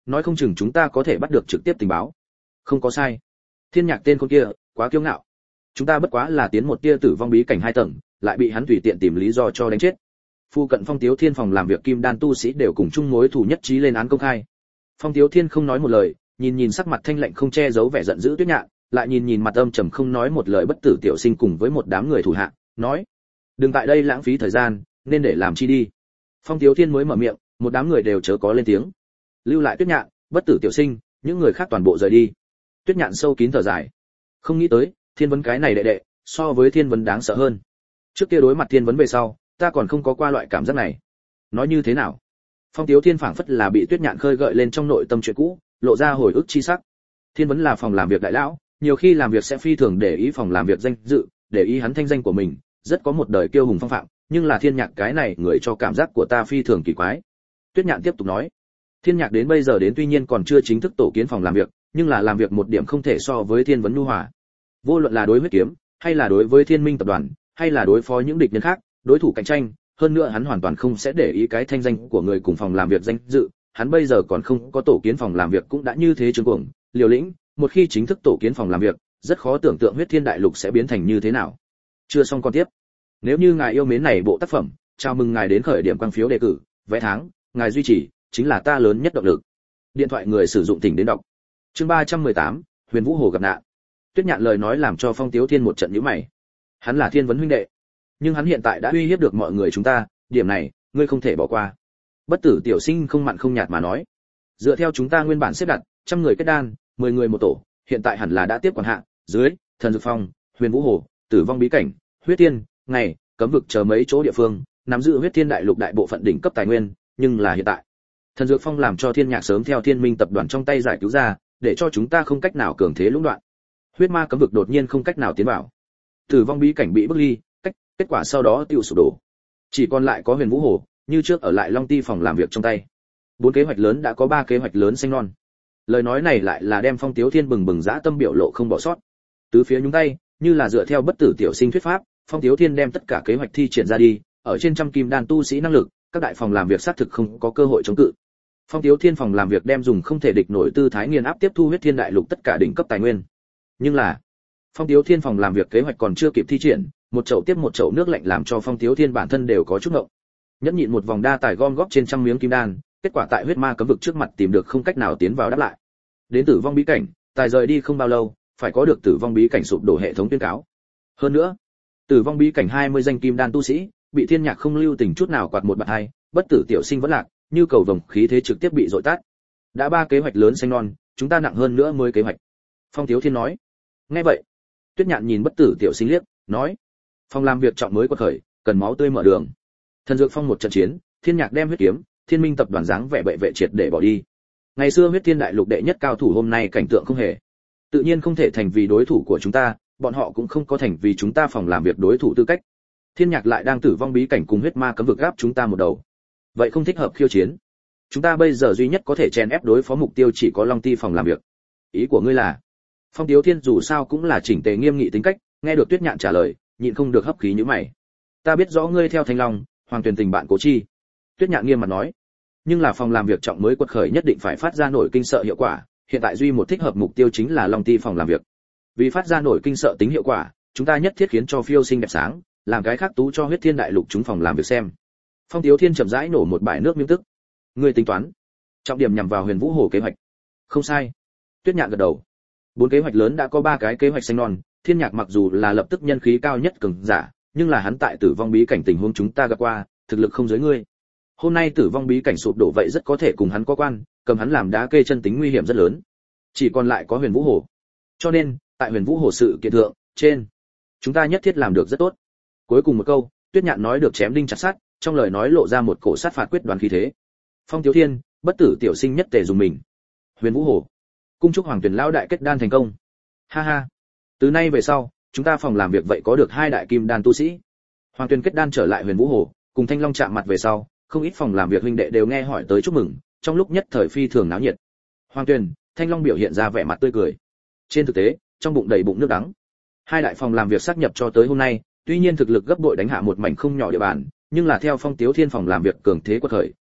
nói không chừng chúng ta có thể bắt được trực tiếp tình báo. Không có sai. Thiên Nhạc tên con kia, quá kiêu ngạo. Chúng ta bất quá là tiến một tia tử vong bí cảnh 2 tầng, lại bị hắn tùy tiện tìm lý do cho đánh chết. Phu cận Phong Tiếu Thiên phòng làm việc kim đan tu sĩ đều cùng chung mối thù nhất trí lên án công khai. Phong Tiếu Thiên không nói một lời, nhìn sắc mặt thanh lạnh không che giấu vẻ giận dữ Tuyết Nhạn, lại nhìn mặt âm trầm không nói một lời Bất Tử Tiểu Sinh cùng với một đám người thủ hạ, nói: "Đừng tại đây lãng phí thời gian, nên để làm chi đi." Phong Tiếu Thiên mới mở miệng, một đám người đều chớ có lên tiếng. Lưu lại Tuyết Nhạn, Bất Tử Tiểu Sinh, những người khác toàn bộ rời đi. Tuyết Nhạn sâu kín thở dài, không nghĩ tới, Thiên Vấn cái này đệ, so với Thiên Vấn đáng sợ hơn. Trước kia đối mặt Thiên Vấn về sau, ta còn không có qua loại cảm giác này. Nói như thế nào? Phong Tiếu Thiên phảng phất là bị Tuyết Nhạn khơi gợi lên trong nội tâm chuyện cũ, lộ ra hồi ức chi sắc. Thiên Vấn là phòng làm việc đại lão, nhiều khi làm việc sẽ phi thường để ý phòng làm việc danh dự, để ý hắn thanh danh của mình, rất có một đời kiêu hùng phong phạm, nhưng là Thiên Nhạc cái này người cho cảm giác của ta phi thường kỳ quái. Tuyết Nhạn tiếp tục nói, Thiên Nhạc đến bây giờ đến tuy nhiên còn chưa chính thức tổ kiến phòng làm việc, nhưng là làm việc một điểm không thể so với Thiên Vấn nhu hòa. Vô luận là đối huyết kiếm, hay là đối với Thiên Minh tập đoàn, hay là đối phó những địch nhân khác, đối thủ cạnh tranh, hơn nữa hắn hoàn toàn không sẽ để ý cái thanh danh của người cùng phòng làm việc danh dự, hắn bây giờ còn không có tổ kiến phòng làm việc cũng đã như thế trương cuồng, liều lĩnh, một khi chính thức tổ kiến phòng làm việc, rất khó tưởng tượng huyết thiên đại lục sẽ biến thành như thế nào. Chưa xong con tiếp. Nếu như ngài yêu mến này bộ tác phẩm, chào mừng ngài đến khởi điểm quang phiếu đề cử, vé tháng, ngài duy trì chính là ta lớn nhất động lực. Điện thoại người sử dụng tỉnh đến đọc. Chương 318, Huyền Vũ Hồ gặp nạn. Tuyết Nhạn lời nói làm cho Phong Tiếu Thiên một trận nhíu mày. Hắn là Thiên Vấn huynh đệ, nhưng hắn hiện tại đã uy hiếp được mọi người chúng ta, điểm này ngươi không thể bỏ qua. Bất Tử Tiểu Sinh không mặn không nhạt mà nói, dựa theo chúng ta nguyên bản xếp đặt, 100 người kết đan, 10 người một tổ, hiện tại hẳn là đã tiếp quản hạng, dưới, Thần Dược Phong, Huyền Vũ Hồ, Tử Vong Bí Cảnh, Huyết Tiên, ngày, Cấm Vực chờ mấy chỗ địa phương, nắm giữ Huyết Thiên đại lục đại bộ phận đỉnh cấp tài nguyên, nhưng là hiện tại, Thần Dược Phong làm cho Thiên Nhạc sớm theo Thiên Minh tập đoàn trong tay giải cứu ra, để cho chúng ta không cách nào cường thế lũng đoạn. Huyết Ma Cấm Vực đột nhiên không cách nào tiến vào. Tử Vong Bí Cảnh bị bức ly, kết quả sau đó tiêu sụp đổ. Chỉ còn lại có Huyền Vũ Hồ, như trước ở lại Long Ti phòng làm việc trong tay. 4 kế hoạch lớn đã có 3 kế hoạch lớn xanh non. Lời nói này lại là đem Phong Tiếu Thiên bừng bừng dã tâm biểu lộ không bỏ sót. Tứ phía nhúng tay, như là dựa theo Bất Tử Tiểu Sinh thuyết pháp, Phong Tiếu Thiên đem tất cả kế hoạch thi triển ra đi, ở trên trăm kim đan tu sĩ năng lực, các đại phòng làm việc xác thực không có cơ hội chống cự. Phong Tiếu Thiên phòng làm việc đem dùng không thể địch nổi tư thái nghiền áp tiếp thu Huyết Thiên đại lục tất cả đỉnh cấp tài nguyên. Nhưng là, Phong Tiếu Thiên phòng làm việc kế hoạch còn chưa kịp thi triển, một chậu tiếp một chậu nước lạnh làm cho Phong Tiếu Thiên bản thân đều có chút ngộng. Nhẫn nhịn một vòng đa tài gom góp trên trăm miếng kim đan, kết quả tại Huyết Ma Cấm Vực trước mặt tìm được không cách nào tiến vào đáp lại. Đến Tử Vong Bí Cảnh, tài rời đi không bao lâu, phải có được Tử Vong Bí Cảnh sụp đổ hệ thống tuyên cáo. Hơn nữa, Tử Vong Bí Cảnh 20 danh kim đan tu sĩ, bị Thiên Nhạc không lưu tình chút nào quạt một bạt hai, Bất Tử Tiểu Sinh vẫn lạc, như cầu vồng khí thế trực tiếp bị dội tát. Đã 3 kế hoạch lớn xanh non, chúng ta nặng hơn nữa mới kế hoạch. Phong Tiếu Thiên nói. Nghe vậy, Tuyết Nhạn nhìn Bất Tử Tiểu Sinh liếc, nói: Phong làm việc trọng mới quật khởi, cần máu tươi mở đường. Thần Dược Phong một trận chiến, Thiên Nhạc đem huyết kiếm, Thiên Minh tập đoàn dáng vẻ bệ vệ triệt để bỏ đi. Ngày xưa Huyết Thiên đại lục đệ nhất cao thủ hôm nay cảnh tượng không hề. Tự nhiên không thể thành vì đối thủ của chúng ta, bọn họ cũng không có thành vì chúng ta phòng làm việc đối thủ tư cách. Thiên Nhạc lại đang Tử Vong Bí Cảnh cùng Huyết Ma Cấm Vực gáp chúng ta một đầu. Vậy không thích hợp khiêu chiến. Chúng ta bây giờ duy nhất có thể chèn ép đối phó mục tiêu chỉ có Long Ti phòng làm việc. Ý của ngươi là? Phong Tiếu Thiên dù sao cũng là chỉnh tề nghiêm nghị tính cách, nghe được Tuyết Nhạn trả lời, nhịn không được hấp khí như mày. Ta biết rõ ngươi theo Thanh Long, Hoàng Tuyền tình bạn cố chi. Tuyết Nhạn nghiêm mặt nói. Nhưng là phòng làm việc trọng mới quật khởi nhất định phải phát ra nổi kinh sợ hiệu quả, hiện tại duy một thích hợp mục tiêu chính là Long Ti phòng làm việc. Vì phát ra nổi kinh sợ tính hiệu quả, chúng ta nhất thiết khiến cho phiêu sinh đẹp sáng, làm cái khác tú cho Huyết Thiên đại lục chúng phòng làm việc xem. Phong Tiếu Thiên chậm rãi nổ một bãi nước miếng tức. Ngươi tính toán, trọng điểm nhằm vào Huyền Vũ Hồ kế hoạch. Không sai. Tuyết Nhạn gật đầu. 4 kế hoạch lớn đã có 3 cái kế hoạch xanh non, Thiên Nhạc mặc dù là lập tức nhân khí cao nhất cường giả, nhưng là hắn tại Tử Vong Bí Cảnh tình huống chúng ta gặp qua, thực lực không dưới ngươi. Hôm nay Tử Vong Bí Cảnh sụp đổ vậy rất có thể cùng hắn có quan, cầm hắn làm đá kê chân tính nguy hiểm rất lớn. Chỉ còn lại có Huyền Vũ Hồ. Cho nên, tại Huyền Vũ Hồ sự kiện thượng, trên, chúng ta nhất thiết làm được rất tốt. Cuối cùng một câu, Tuyết Nhạn nói được chém đinh chặt sắt, trong lời nói lộ ra một cổ sát phạt quyết đoán khí thế. Phong Tiếu Thiên, Bất Tử Tiểu Sinh nhất tề dùng mình. Huyền Vũ Hồ, cung chúc Hoàng Tuyển lão đại kết đan thành công. Ha ha. Từ nay về sau, chúng ta phòng làm việc vậy có được 2 đại kim đan tu sĩ. Hoàng Tuyển kết đan trở lại Huyền Vũ Hồ, cùng Thanh Long chạm mặt về sau, không ít phòng làm việc huynh đệ đều nghe hỏi tới chúc mừng, trong lúc nhất thời phi thường náo nhiệt. Hoàng Tuyển, Thanh Long biểu hiện ra vẻ mặt tươi cười. Trên thực tế, trong bụng đầy bụng nước đắng. 2 đại phòng làm việc xác nhập cho tới hôm nay, tuy nhiên thực lực gấp bội đánh hạ một mảnh không nhỏ địa bàn, nhưng là theo Phong Tiếu Thiên phòng làm việc cường thế quật khởi,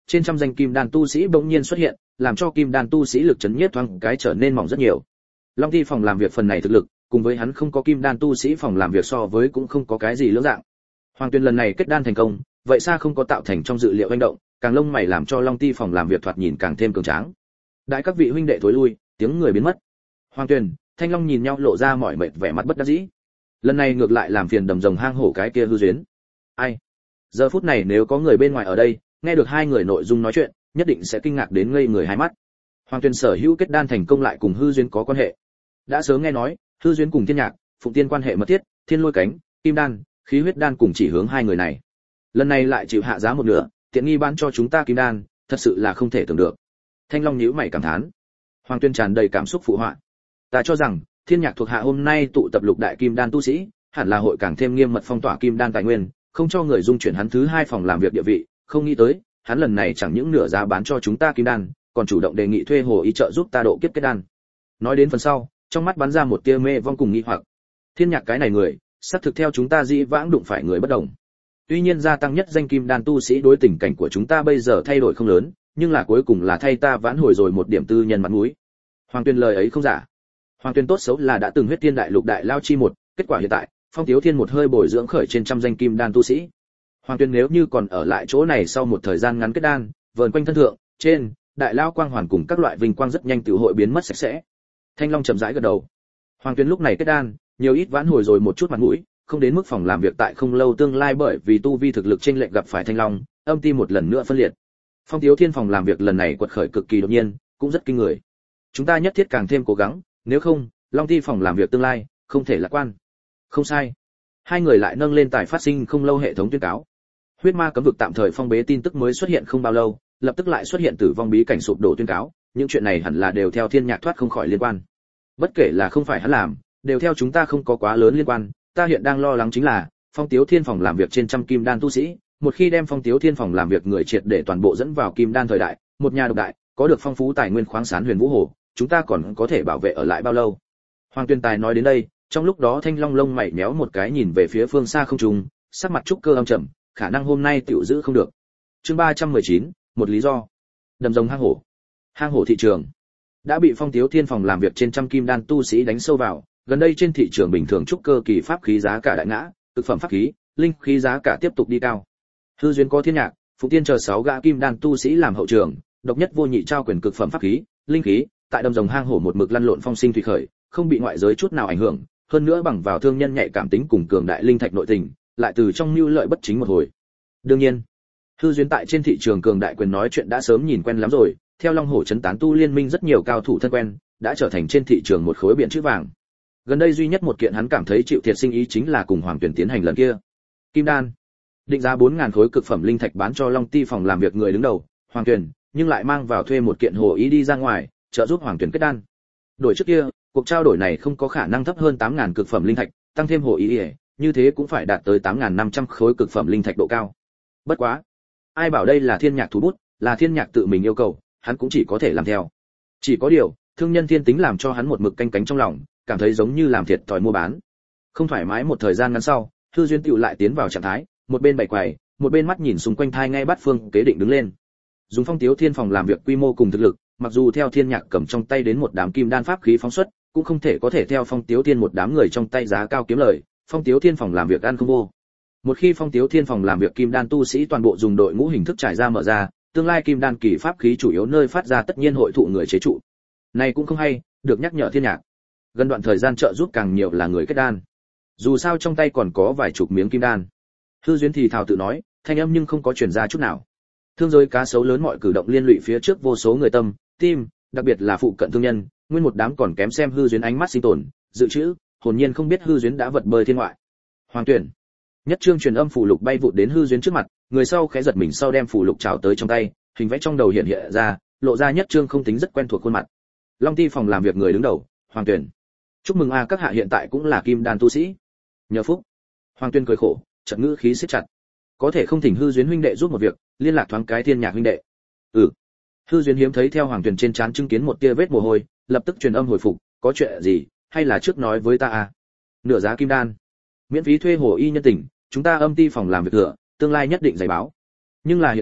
trên trăm danh kim đan tu sĩ bỗng nhiên xuất hiện, làm cho kim đan tu sĩ lực chấn nhiếp thoáng cái trở nên mỏng rất nhiều. Long Ti phòng làm việc phần này thực lực, cùng với hắn không có kim đan tu sĩ phòng làm việc so với cũng không có cái gì lưỡng dạng. Hoàng Tuyền lần này kết đan thành công, vậy sao không có tạo thành trong dự liệu hành động, càng lông mày làm cho Long Ti phòng làm việc thoạt nhìn càng thêm cường tráng. Đại các vị huynh đệ thối lui, tiếng người biến mất. Hoàng Tuyền, Thanh Long nhìn nhau lộ ra mỏi mệt vẻ mặt bất đắc dĩ. Lần này ngược lại làm phiền Đầm Rồng hang hổ cái kia hư duyên. Ai? Giờ phút này nếu có người bên ngoài ở đây, nghe được hai người nội dung nói chuyện, nhất định sẽ kinh ngạc đến ngây người hai mắt. Hoàng Tuyền sở hữu kết đan thành công lại cùng hư duyên có quan hệ. Đã sớm nghe nói, hư duyên cùng Thiên Nhạc, Phụng Tiên quan hệ mật thiết, Thiên Lôi cánh, Kim đan, Khí huyết đan cùng chỉ hướng hai người này. Lần này lại chịu hạ giá một nửa, tiện nghi bán cho chúng ta Kim đan, thật sự là không thể tưởng được. Thanh Long nhíu mày cảm thán. Hoàng Tuyên tràn đầy cảm xúc phụ họa. Ta cho rằng, Thiên Nhạc thuộc hạ hôm nay tụ tập lục đại kim đan tu sĩ, hẳn là hội càng thêm nghiêm mật phong tỏa kim đan tài nguyên, không cho người dung chuyển hắn thứ hai phòng làm việc địa vị, không nghĩ tới, hắn lần này chẳng những nửa giá bán cho chúng ta kim đan, còn chủ động đề nghị thuê Hồ Ý trợ giúp ta độ kiếp kết đan. Nói đến phần sau, trong mắt bắn ra một tia mê vong cùng nghi hoặc. Thiên Nhạc cái này người, xác thực theo chúng ta dĩ vãng đụng phải người bất đồng. Tuy nhiên gia tăng nhất danh kim đan tu sĩ đối tình cảnh của chúng ta bây giờ thay đổi không lớn, nhưng là cuối cùng là thay ta vãn hồi rồi một điểm tư nhân mặt mũi. Hoàng Tuyên lời ấy không giả. Hoàng Tuyên tốt xấu là đã từng huyết tiên đại lục đại lao chi một, kết quả hiện tại, Phong Tiếu Thiên một hơi bồi dưỡng khởi trên trăm danh kim đan tu sĩ. Hoàng Tuyên nếu như còn ở lại chỗ này sau một thời gian ngắn kết đan, vờn quanh thân thượng, trên, đại lao quang hoàn cùng các loại vinh quang rất nhanh tự hội biến mất sạch sẽ. Thanh Long chậm rãi gật đầu. Hoàng Tuyên lúc này kết đan, nhiều ít vãn hồi rồi một chút mặt mũi, không đến mức phòng làm việc tại không lâu tương lai bởi vì tu vi thực lực chênh lệch gặp phải Thanh Long, âm ti một lần nữa phân liệt. Phong Tiếu Thiên phòng làm việc lần này quật khởi cực kỳ đột nhiên, cũng rất kinh người. Chúng ta nhất thiết càng thêm cố gắng, nếu không, Long Ti phòng làm việc tương lai không thể lạc quan. Không sai. Hai người lại nâng lên tài phát sinh không lâu hệ thống tuyên cáo. Huyết ma cấm vực tạm thời phong bế tin tức mới xuất hiện không bao lâu, lập tức lại xuất hiện tử vong bí cảnh sụp đổ tuyên cáo, những chuyện này hẳn là đều theo Thiên Nhạc thoát không khỏi liên quan. Bất kể là không phải hắn làm, đều theo chúng ta không có quá lớn liên quan, ta hiện đang lo lắng chính là Phong Tiếu Thiên phòng làm việc trên trăm kim đan tu sĩ, một khi đem Phong Tiếu Thiên phòng làm việc người triệt để toàn bộ dẫn vào kim đan thời đại, một nhà độc đại, có được phong phú tài nguyên khoáng sản huyền vũ hồ, chúng ta còn có thể bảo vệ ở lại bao lâu? Hoàng Tuyên Tài nói đến đây, trong lúc đó Thanh Long lông mày méo một cái nhìn về phía phương xa không trung, sắc mặt trúc cơ âm trầm, khả năng hôm nay tiểu giữ không được. Chương 319, một lý do. Đầm Rồng hang hổ. Hang hổ thị trường đã bị Phong Tiếu Thiên phòng làm việc trên trăm kim đan tu sĩ đánh sâu vào, gần đây trên thị trường bình thường trúc cơ kỳ pháp khí giá cả đại ngã, thực phẩm pháp khí, linh khí giá cả tiếp tục đi cao. Hư duyên có Thiên Nhạc, Phụng Tiên chờ 6 gã kim đan tu sĩ làm hậu trường, độc nhất vô nhị trao quyền cực phẩm pháp khí, linh khí, tại Đầm Rồng hang hổ một mực lăn lộn phong sinh thủy khởi, không bị ngoại giới chút nào ảnh hưởng, hơn nữa bằng vào thương nhân nhạy cảm tính cùng cường đại linh thạch nội tình, lại từ trong mưu lợi bất chính một hồi. Đương nhiên, hư duyên tại trên thị trường cường đại quyền nói chuyện đã sớm nhìn quen lắm rồi, theo Long Hổ trấn tán tu liên minh rất nhiều cao thủ thân quen, đã trở thành trên thị trường một khối biển chữ vàng. Gần đây duy nhất một kiện hắn cảm thấy chịu thiệt sinh ý chính là cùng Hoàng Tuyển tiến hành lần kia. Kim đan, định giá 4000 khối cực phẩm linh thạch bán cho Long Ti phòng làm việc người đứng đầu, Hoàng Tuyển, nhưng lại mang vào thuê một kiện hồ ý đi ra ngoài, trợ giúp Hoàng Tuyển kết đan. Đổi trước kia, cuộc trao đổi này không có khả năng thấp hơn 8000 cực phẩm linh thạch, tăng thêm hồ ý, như thế cũng phải đạt tới 8500 khối cực phẩm linh thạch độ cao. Bất quá, ai bảo đây là Thiên Nhạc thủ bút, là Thiên Nhạc tự mình yêu cầu, hắn cũng chỉ có thể làm theo. Chỉ có điều, thương nhân thiên tính làm cho hắn một mực canh cánh trong lòng, cảm thấy giống như làm thiệt thòi mua bán. Không thoải mái một thời gian ngắn sau, Hư Duyên tựu lại tiến vào trạng thái, một bên bày quầy, một bên mắt nhìn xung quanh thai ngay bắt phương kế định đứng lên. Dùng Phong Tiếu Thiên phòng làm việc quy mô cùng thực lực, mặc dù theo Thiên Nhạc cầm trong tay đến một đám kim đan pháp khí phóng xuất, cũng không thể có thể theo Phong Tiếu Thiên một đám người trong tay giá cao kiếm lời, Phong Tiếu Thiên phòng làm việc ăn không vô. Một khi Phong Tiếu Thiên phòng làm việc kim đan tu sĩ toàn bộ dùng đội ngũ hình thức trải ra mở ra, tương lai kim đan kỳ pháp khí chủ yếu nơi phát ra tất nhiên hội thụ người chế trụ. Này cũng không hay, được nhắc nhở Thiên Nhạc. Gần đoạn thời gian trợ giúp càng nhiều là người kết đan. Dù sao trong tay còn có vài chục miếng kim đan. Hư Duyên thì thào tự nói, thanh âm nhưng không có truyền ra chút nào. Thương giới cá sấu lớn mọi cử động liên lụy phía trước vô số người tâm, tim, đặc biệt là phụ cận thương nhân, nguyên một đám còn kém xem Hư Duyên ánh mắt sinh tồn, dự trữ, hồn nhiên không biết Hư Duyên đã vật bơi thiên ngoại. Hoàng Tuyển, nhất trương truyền âm phù lục bay vụt đến Hư Duyên trước mặt, người sau khẽ giật mình sau đem phù lục trào tới trong tay, hình vẽ trong đầu hiện hiện ra, lộ ra nhất trương không tính rất quen thuộc khuôn mặt. Long Ti phòng làm việc người đứng đầu, Hoàng Tuyển. Chúc mừng a, các hạ hiện tại cũng là kim đan tu sĩ. Nhờ phúc. Hoàng Tuyên cười khổ, chợt ngữ khí siết chặt. Có thể không thỉnh Hư Duyên huynh đệ giúp một việc, liên lạc thoáng cái Thiên Nhạc huynh đệ. Ừ. Hư Duyên hiếm thấy theo Hoàng Tuyển trên trán chứng kiến một tia vết mồ hôi, lập tức truyền âm hồi phục, có chuyện gì, hay là trước nói với ta a? Nửa giá kim đan, miễn phí thuê hồ y nhân tình, chúng ta âm ti phòng làm việc thừa, tương lai nhất định giải báo. Nhưng là hiện tại,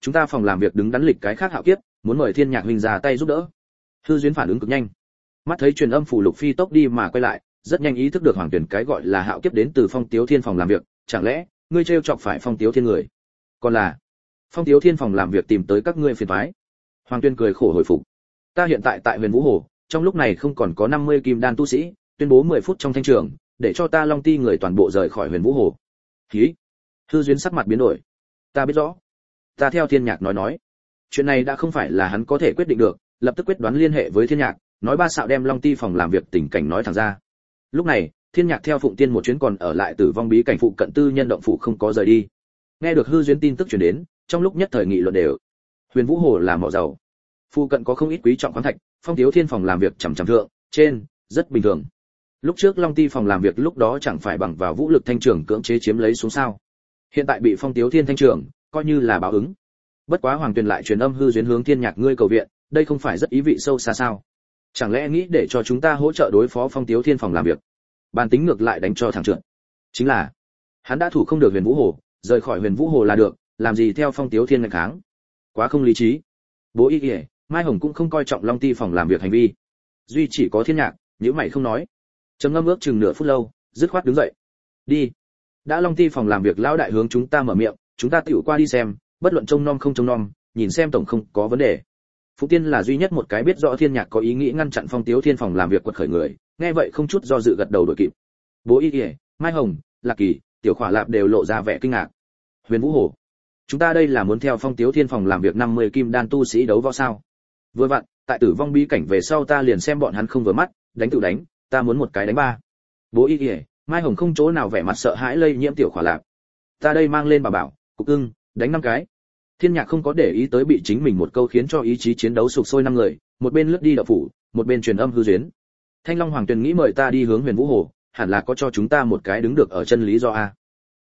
chúng ta phòng làm việc đứng đắn lịch cái khác Hạo Kiếp, muốn mời Thiên Nhạc huynh ra tay giúp đỡ. Hư Duyên phản ứng cực nhanh, mắt thấy truyền âm phủ Lục Phi tốc đi mà quay lại, rất nhanh ý thức được Hoàng Tuyển cái gọi là Hạo Kiếp đến từ Phong Tiếu Thiên phòng làm việc, chẳng lẽ ngươi trêu chọc phải Phong Tiếu Thiên người? Còn là Phong Tiếu Thiên phòng làm việc tìm tới các ngươi phiền toái. Hoàng Tuyên cười khổ hồi phục, ta hiện tại tại Huyền Vũ Hồ, trong lúc này không còn có 50 kim đan tu sĩ, tuyên bố 10 phút trong thanh trường, để cho ta Long Ti người toàn bộ rời khỏi Huyền Vũ Hồ. Hí. Hư Duyên sắc mặt biến đổi, ta biết rõ. Ta theo Thiên Nhạc nói, chuyện này đã không phải là hắn có thể quyết định được, lập tức quyết đoán liên hệ với Thiên Nhạc, nói ba xạo đem Long Ti phòng làm việc tình cảnh nói thẳng ra. Lúc này, Thiên Nhạc theo Phụng Tiên một chuyến còn ở lại Tử Vong bí cảnh phụ cận tư nhân động phủ không có rời đi. Nghe được Hư Duyên tin tức truyền đến, trong lúc nhất thời nghị luận đều. Huyền Vũ Hồ là mỏ dầu, phụ cận có không ít quý trọng khoáng thạch, Phong Tiếu Thiên phòng làm việc chằm chằm thượng, trên, rất bình thường. Lúc trước Long Ti phòng làm việc lúc đó chẳng phải bằng vào vũ lực thanh trường cưỡng chế chiếm lấy xuống sao? Hiện tại bị Phong Tiếu Thiên thanh trường, coi như là báo ứng. Bất quá Hoàng Tuyền lại truyền âm Hư Duyên hướng Thiên Nhạc ngươi cầu viện, đây không phải rất ý vị sâu xa sao? Chẳng lẽ nghĩ để cho chúng ta hỗ trợ đối phó Phong Tiếu Thiên phòng làm việc? Bàn tính ngược lại đánh cho thẳng trượt. Chính là, hắn đã thủ không được Huyền Vũ Hồ, rời khỏi Huyền Vũ Hồ là được, làm gì theo Phong Tiếu Thiên nghịch kháng? Quá không lý trí. Bố Y Kìa, Mai Hồng cũng không coi trọng Long Ti phòng làm việc hành vi. Duy chỉ có Thiên Nhạc, nhíu mày không nói. Trầm ngâm ước chừng nửa phút lâu, dứt khoát đứng dậy. Đi. Đã Long Ti phòng làm việc lão đại hướng chúng ta mở miệng, chúng ta tiểu qua đi xem, bất luận trông nom không trông nom, nhìn xem tổng không có vấn đề. Phụng Tiên là duy nhất một cái biết rõ Thiên Nhạc có ý nghĩ ngăn chặn Phong Tiếu Thiên phòng làm việc quật khởi người, nghe vậy không chút do dự gật đầu đổi kịp. Bố Y Kìa, Mai Hồng, Lạc Kỳ, Tiểu Khỏa Lạp đều lộ ra vẻ kinh ngạc. Huyền Vũ Hồ, chúng ta đây là muốn theo Phong Tiếu Thiên phòng làm việc 50 kim đan tu sĩ đấu võ sao? Vừa vặn, tại Tử Vong bí cảnh về sau ta liền xem bọn hắn không vừa mắt, đánh tự đánh, ta muốn một cái đánh ba. Bố Y Kìa, Mai Hồng không chỗ nào vẻ mặt sợ hãi lây nhiễm Tiểu Khỏa Lạp. Ta đây mang lên bà bảo, cục ưng, đánh 5 cái. Thiên Nhạc không có để ý tới bị chính mình một câu khiến cho ý chí chiến đấu sục sôi 5 người, một bên lướt đi đậu phủ, một bên truyền âm Hư Duyên. Thanh Long Hoàng Tuyền nghĩ mời ta đi hướng Huyền Vũ Hồ, hẳn là có cho chúng ta một cái đứng được ở chân lý do a.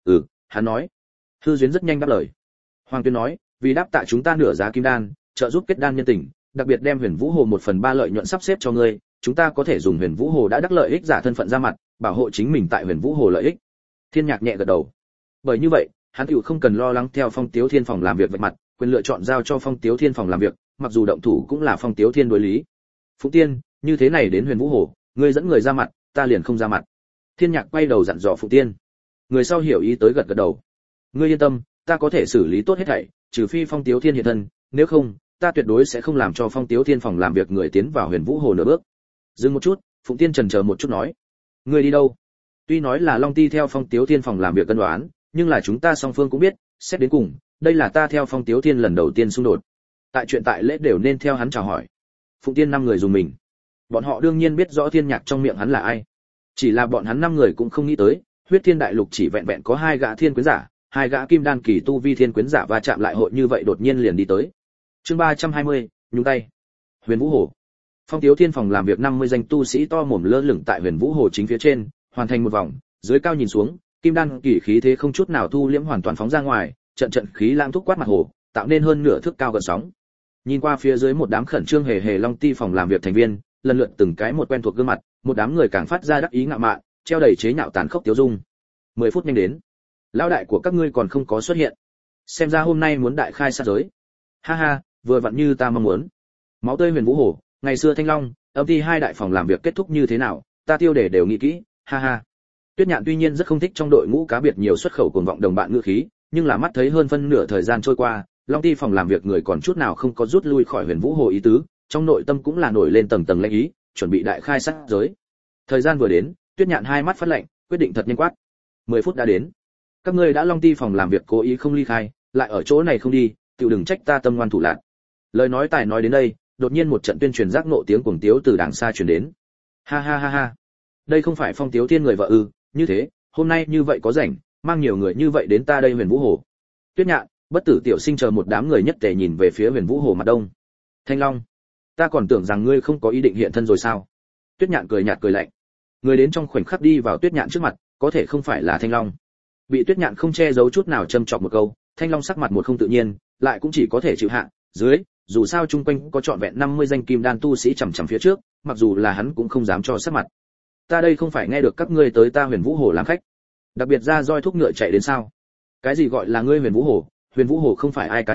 Hắn nói. Hư Duyên rất nhanh đáp lời. Hoàng Tuyền nói, vì đáp tạ chúng ta nửa giá kim đan, trợ giúp kết đan nhân tình, đặc biệt đem Huyền Vũ Hồ 1/3 lợi nhuận sắp xếp cho ngươi, chúng ta có thể dùng Huyền Vũ Hồ đã đắc lợi ích giả thân phận ra mặt, bảo hộ chính mình tại Huyền Vũ Hồ lợi ích. Thiên Nhạc nhẹ gật đầu. Bởi như vậy, hắn hữu không cần lo lắng theo Phong Tiếu Thiên phòng làm việc vạch mặt, quyền lựa chọn giao cho Phong Tiếu Thiên phòng làm việc, mặc dù động thủ cũng là Phong Tiếu Thiên đối lý. Phụng Tiên, như thế này đến Huyền Vũ Hồ, ngươi dẫn người ra mặt, ta liền không ra mặt. Thiên Nhạc quay đầu dặn dò Phụng Tiên. Người sau hiểu ý tới gật gật đầu. Ngươi yên tâm, ta có thể xử lý tốt hết thảy, trừ phi Phong Tiếu Thiên hiện thân, nếu không, ta tuyệt đối sẽ không làm cho Phong Tiếu Thiên phòng làm việc người tiến vào Huyền Vũ Hồ nửa bước. Dừng một chút, Phụng Tiên chần chờ một chút nói, ngươi đi đâu? Tuy nói là Long Ti theo Phong Tiếu Thiên phòng làm việc cân đoán, nhưng là chúng ta song phương cũng biết, xét đến cùng, đây là ta theo Phong Tiếu Thiên lần đầu tiên xung đột. Tại chuyện tại lễ đều nên theo hắn chào hỏi. Phụng Tiên 5 người dùng mình. Bọn họ đương nhiên biết rõ Thiên Nhạc trong miệng hắn là ai. Chỉ là bọn hắn 5 người cũng không nghĩ tới, Huyết Thiên Đại Lục chỉ vẹn vẹn có 2 gã thiên quyến giả, 2 gã kim đan kỳ tu vi thiên quyến giả va chạm lại hội như vậy đột nhiên liền đi tới. Chương 320, nhúng tay. Huyền Vũ Hồ. Phong Tiếu Thiên phòng làm việc 50 danh tu sĩ to mồm lơ lửng tại Huyền Vũ Hồ chính phía trên, hoàn thành một vòng, dưới cao nhìn xuống, kim đan kỳ khí thế không chút nào thu liễm hoàn toàn phóng ra ngoài, trận trận khí lãng thúc quát mặt hồ, tạo nên hơn nửa thước cao gần sóng. Nhìn qua phía dưới một đám khẩn trương hề hề Long Ti phòng làm việc thành viên, lần lượt từng cái một quen thuộc gương mặt, một đám người càng phát ra đắc ý ngạo mạn, treo đầy chế nhạo tàn khốc tiêu dung. 10 phút nhanh đến, lão đại của các ngươi còn không có xuất hiện, xem ra hôm nay muốn đại khai sát giới. Ha ha, vừa vặn như ta mong muốn. Máu tươi Huyền Vũ Hồ, ngày xưa Thanh Long, âm ty 2 đại phòng làm việc kết thúc như thế nào, ta tiêu để đều nghĩ kỹ, ha ha. Tuyết Nhạn tuy nhiên rất không thích trong đội ngũ cá biệt nhiều xuất khẩu cuồng vọng đồng bạn ngữ khí, nhưng là mắt thấy hơn phân nửa thời gian trôi qua, Long Ti phòng làm việc người còn chút nào không có rút lui khỏi Huyền Vũ Hồ ý tứ, trong nội tâm cũng là nổi lên tầng tầng lệnh ý, chuẩn bị đại khai sát giới. Thời gian vừa đến, Tuyết Nhạn hai mắt phát lạnh, quyết định thật nhanh quát. 10 phút đã đến. Các ngươi đã Long Ti phòng làm việc cố ý không ly khai, lại ở chỗ này không đi, tiểu đừng trách ta tâm ngoan thủ lạn. Lời nói tài nói đến đây, đột nhiên một trận tuyên truyền giác nộ tiếng cuồng tiếu từ đằng xa truyền đến. Ha ha ha ha. Đây không phải Phong Tiếu Thiên người vợ ư? Như thế, hôm nay như vậy có rảnh, mang nhiều người như vậy đến ta đây Huyền Vũ Hồ. Tuyết Nhạn, Bất Tử Tiểu Sinh chờ một đám người nhất tề nhìn về phía Huyền Vũ Hồ mặt đông. Thanh Long, ta còn tưởng rằng ngươi không có ý định hiện thân rồi sao? Tuyết Nhạn cười nhạt cười lạnh. Người đến trong khoảnh khắc đi vào Tuyết Nhạn trước mặt, có thể không phải là Thanh Long. Bị Tuyết Nhạn không che giấu chút nào châm chọc một câu, Thanh Long sắc mặt một không tự nhiên, lại cũng chỉ có thể chịu hạ, dưới, dù sao chung quanh có trọn vẹn 50 danh kim đan tu sĩ chằm chằm phía trước, mặc dù là hắn cũng không dám cho sắc mặt. Ta đây không phải nghe được các ngươi tới ta Huyền Vũ Hồ làm khách, đặc biệt ra roi thúc ngựa chạy đến sao? Cái gì gọi là ngươi Huyền Vũ Hồ? Huyền Vũ Hồ không phải ai cá nhân,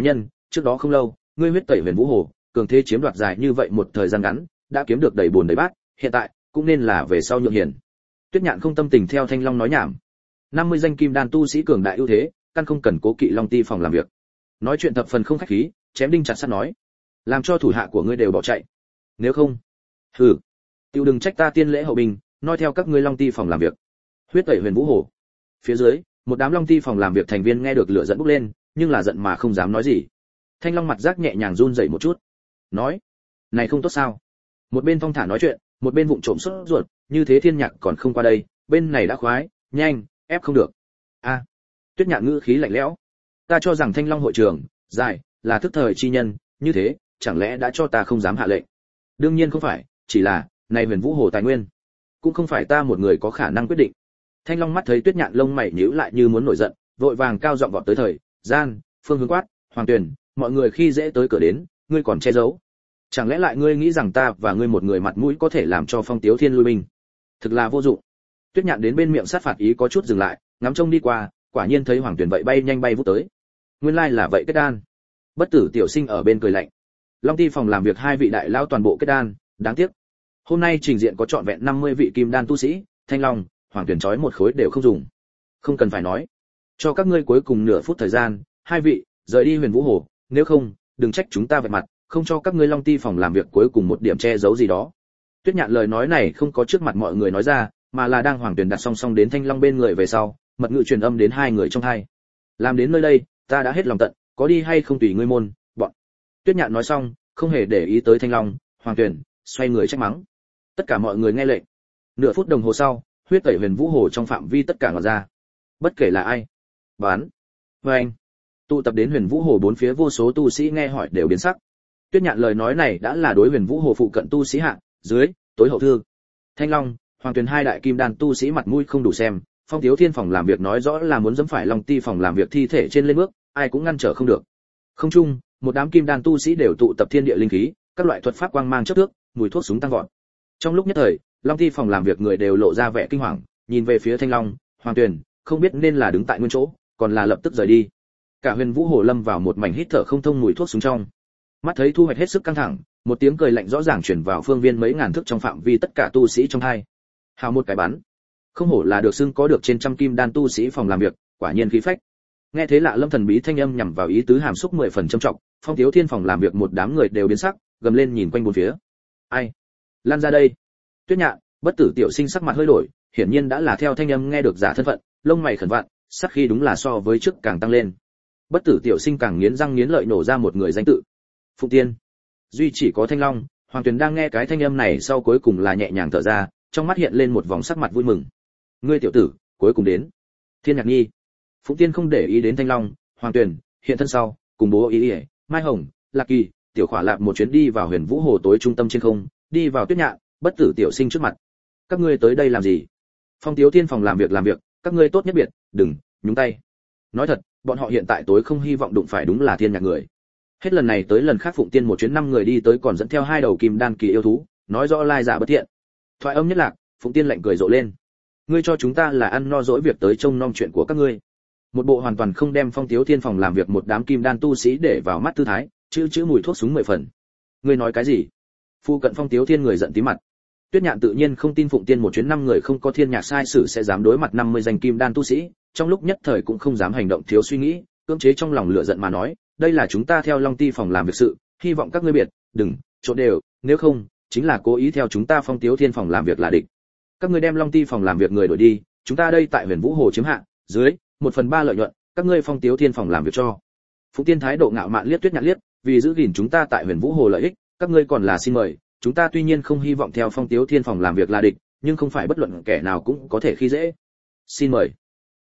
trước đó không lâu ngươi huyết tẩy huyền vũ hồ, cường thế chiếm đoạt dài như vậy một thời gian ngắn, đã kiếm được đầy bùn đầy bát, hiện tại cũng nên là về sau nhượng hiền. Tuyết Nhạn không tâm tình theo Thanh Long nói nhảm. 50 danh kim đan tu sĩ cường đại ưu thế, căn không cần cố kỵ Long Ti phòng làm việc. Nói chuyện thập phần không khách khí, chém đinh chặt sắt nói, làm cho thủ hạ của ngươi đều bỏ chạy. Nếu không, hừ, tiêu đừng trách ta tiên lễ hậu binh, nói theo các ngươi Long Ti phòng làm việc. Huyết tẩy huyền vũ hồ. Phía dưới, một đám Long Ti phòng làm việc thành viên nghe được lửa giận bốc lên, nhưng là giận mà không dám nói gì. Thanh Long mặt giác nhẹ nhàng run rẩy một chút, nói, này không tốt sao? Một bên thong thả nói chuyện, một bên vụng trộm sốt ruột, như thế Thiên Nhạc còn không qua đây, bên này đã khoái, nhanh, ép không được. A, Tuyết Nhạn ngữ khí lạnh lẽo. Ta cho rằng Thanh Long hội trưởng, dài, là thức thời chi nhân, như thế, chẳng lẽ đã cho ta không dám hạ lệnh? Đương nhiên không phải, chỉ là, này huyền vũ hồ tài nguyên, cũng không phải ta một người có khả năng quyết định. Thanh Long mắt thấy Tuyết Nhạn lông mày nhíu lại như muốn nổi giận, vội vàng cao giọng vọt tới thời gian, phương hướng quát, Hoàng Tuyền, mọi người khi dễ tới cửa đến, ngươi còn che giấu? Chẳng lẽ lại ngươi nghĩ rằng ta và ngươi một người mặt mũi có thể làm cho Phong Tiếu Thiên lui binh? Thực là vô dụng. Tuyết Nhạn đến bên miệng sát phạt ý có chút dừng lại, ngắm trông đi qua, quả nhiên thấy Hoàng Tuyền vậy bay nhanh bay vút tới. Nguyên lai là vậy kết đan. Bất Tử tiểu sinh ở bên cười lạnh. Long Ti phòng làm việc hai vị đại lao toàn bộ kết đan, đáng tiếc. Hôm nay trình diện có trọn vẹn 50 vị kim đan tu sĩ, Thanh Long, Hoàng Tuyền chói một khối đều không dùng. Không cần phải nói. Cho các ngươi cuối cùng nửa phút thời gian, hai vị, rời đi Huyền Vũ Hồ, nếu không, đừng trách chúng ta vạch mặt, không cho các ngươi Long Ti phòng làm việc cuối cùng một điểm che giấu gì đó. Tuyết Nhạn lời nói này không có trước mặt mọi người nói ra, mà là đang Hoàng Tuyền đặt song song đến Thanh Long bên người về sau, mật ngữ truyền âm đến hai người trong hai. Làm đến nơi đây, ta đã hết lòng tận, có đi hay không tùy ngươi môn, bọn. Tuyết Nhạn nói xong, không hề để ý tới Thanh Long, Hoàng Tuyền, xoay người trách mắng. Tất cả mọi người nghe lệnh. Nửa phút đồng hồ sau, huyết tẩy Huyền Vũ Hồ trong phạm vi tất cả ngọn ra. Bất kể là ai, bán, anh tụ tập đến Huyền Vũ Hồ bốn phía vô số tu sĩ nghe hỏi đều biến sắc. Tuyết Nhạn lời nói này đã là đối Huyền Vũ Hồ phụ cận tu sĩ hạng dưới, tối hậu thư. Thanh Long, Hoàng Tuyền hai đại kim đan tu sĩ mặt mũi không đủ xem, Phong Tiếu Thiên phòng làm việc nói rõ là muốn dẫm phải Long Ti phòng làm việc thi thể trên lên bước, ai cũng ngăn trở không được. Không chung, một đám kim đan tu sĩ đều tụ tập thiên địa linh khí, các loại thuật pháp quang mang chớp nước, mùi thuốc súng tăng vọt. Trong lúc nhất thời, Long Ti phòng làm việc người đều lộ ra vẻ kinh hoàng, nhìn về phía Thanh Long, Hoàng Tuyền, không biết nên là đứng tại nguyên chỗ, còn là lập tức rời đi. Cả Huyền Vũ Hồ lâm vào một mảnh hít thở không thông mùi thuốc súng trong. Mắt thấy thu hoạch hết sức căng thẳng, một tiếng cười lạnh rõ ràng truyền vào phương viên mấy ngàn thước trong phạm vi tất cả tu sĩ trong hai. Hào một cái bắn. Không hổ là được xưng có được trên trăm kim đan tu sĩ phòng làm việc, quả nhiên khí phách. Nghe thế lạ lâm thần bí thanh âm nhằm vào ý tứ hàm xúc 10 phần trầm trọng, Phong Tiếu Thiên phòng làm việc một đám người đều biến sắc, gầm lên nhìn quanh bốn phía. Ai? Lan ra đây. Tuyết Nhạn, Bất Tử tiểu sinh sắc mặt hơi đổi, hiển nhiên đã là theo thanh âm nghe được giả thân phận, lông mày khẩn vặn, sắc khi đúng là so với trước càng tăng lên. Bất Tử tiểu sinh càng nghiến răng nghiến lợi nổ ra một người danh tự. Phụng Tiên. Duy chỉ có Thanh Long, Hoàng Tuyền đang nghe cái thanh âm này sau cuối cùng là nhẹ nhàng thở ra, trong mắt hiện lên một vòng sắc mặt vui mừng. Ngươi tiểu tử, cuối cùng đến. Thiên Nhạc Nhi. Phụng Tiên không để ý đến Thanh Long, Hoàng Tuyền, hiện thân sau, cùng bố ý, Mai Hồng, Lạc Kỳ, tiểu khỏa lạc một chuyến đi vào Huyền Vũ Hồ tối trung tâm trên không, đi vào Tuyết Nhạn, Bất Tử tiểu sinh trước mặt. Các ngươi tới đây làm gì? Phong Tiếu Thiên phòng làm việc, các ngươi tốt nhất biệt, đừng nhúng tay. Nói thật, bọn họ hiện tại tối không hy vọng đụng phải đúng là Thiên Nhạc người. Hết lần này tới lần khác Phụng Tiên một chuyến 5 người đi tới còn dẫn theo 2 đầu kim đan kỳ yêu thú, nói rõ lai giả bất thiện. Thoại âm nhất lạc, Phụng Tiên lạnh cười rộ lên. Ngươi cho chúng ta là ăn no dỗi việc tới trông nom chuyện của các ngươi. Một bộ hoàn toàn không đem Phong Tiếu Thiên phòng làm việc một đám kim đan tu sĩ để vào mắt tư thái, chữ mùi thuốc súng 10 phần. Ngươi nói cái gì? Phu cận Phong Tiếu Thiên người giận tí mặt. Tuyết Nhạn tự nhiên không tin Phụng Tiên một chuyến 5 người không có Thiên Nhạc sai sử sẽ dám đối mặt 50 danh kim đan tu sĩ, trong lúc nhất thời cũng không dám hành động thiếu suy nghĩ, cưỡng chế trong lòng lửa giận mà nói, đây là chúng ta theo Long Ti phòng làm việc sự, hy vọng các ngươi biệt, đừng trộn đều, nếu không, chính là cố ý theo chúng ta Phong Tiếu Thiên phòng làm việc là địch. Các ngươi đem Long Ti phòng làm việc người đổi đi, chúng ta đây tại Huyền Vũ Hồ chiếm hạ, dưới 1/3 lợi nhuận, các ngươi Phong Tiếu Thiên phòng làm việc cho. Phụng Tiên thái độ ngạo mạn liếc Tuyết Nhạn liếc, vì giữ gìn chúng ta tại Huyền Vũ Hồ lợi ích, các ngươi còn là xin mời, chúng ta tuy nhiên không hy vọng theo Phong Tiếu Thiên phòng làm việc là địch, nhưng không phải bất luận kẻ nào cũng có thể khi dễ. Xin mời.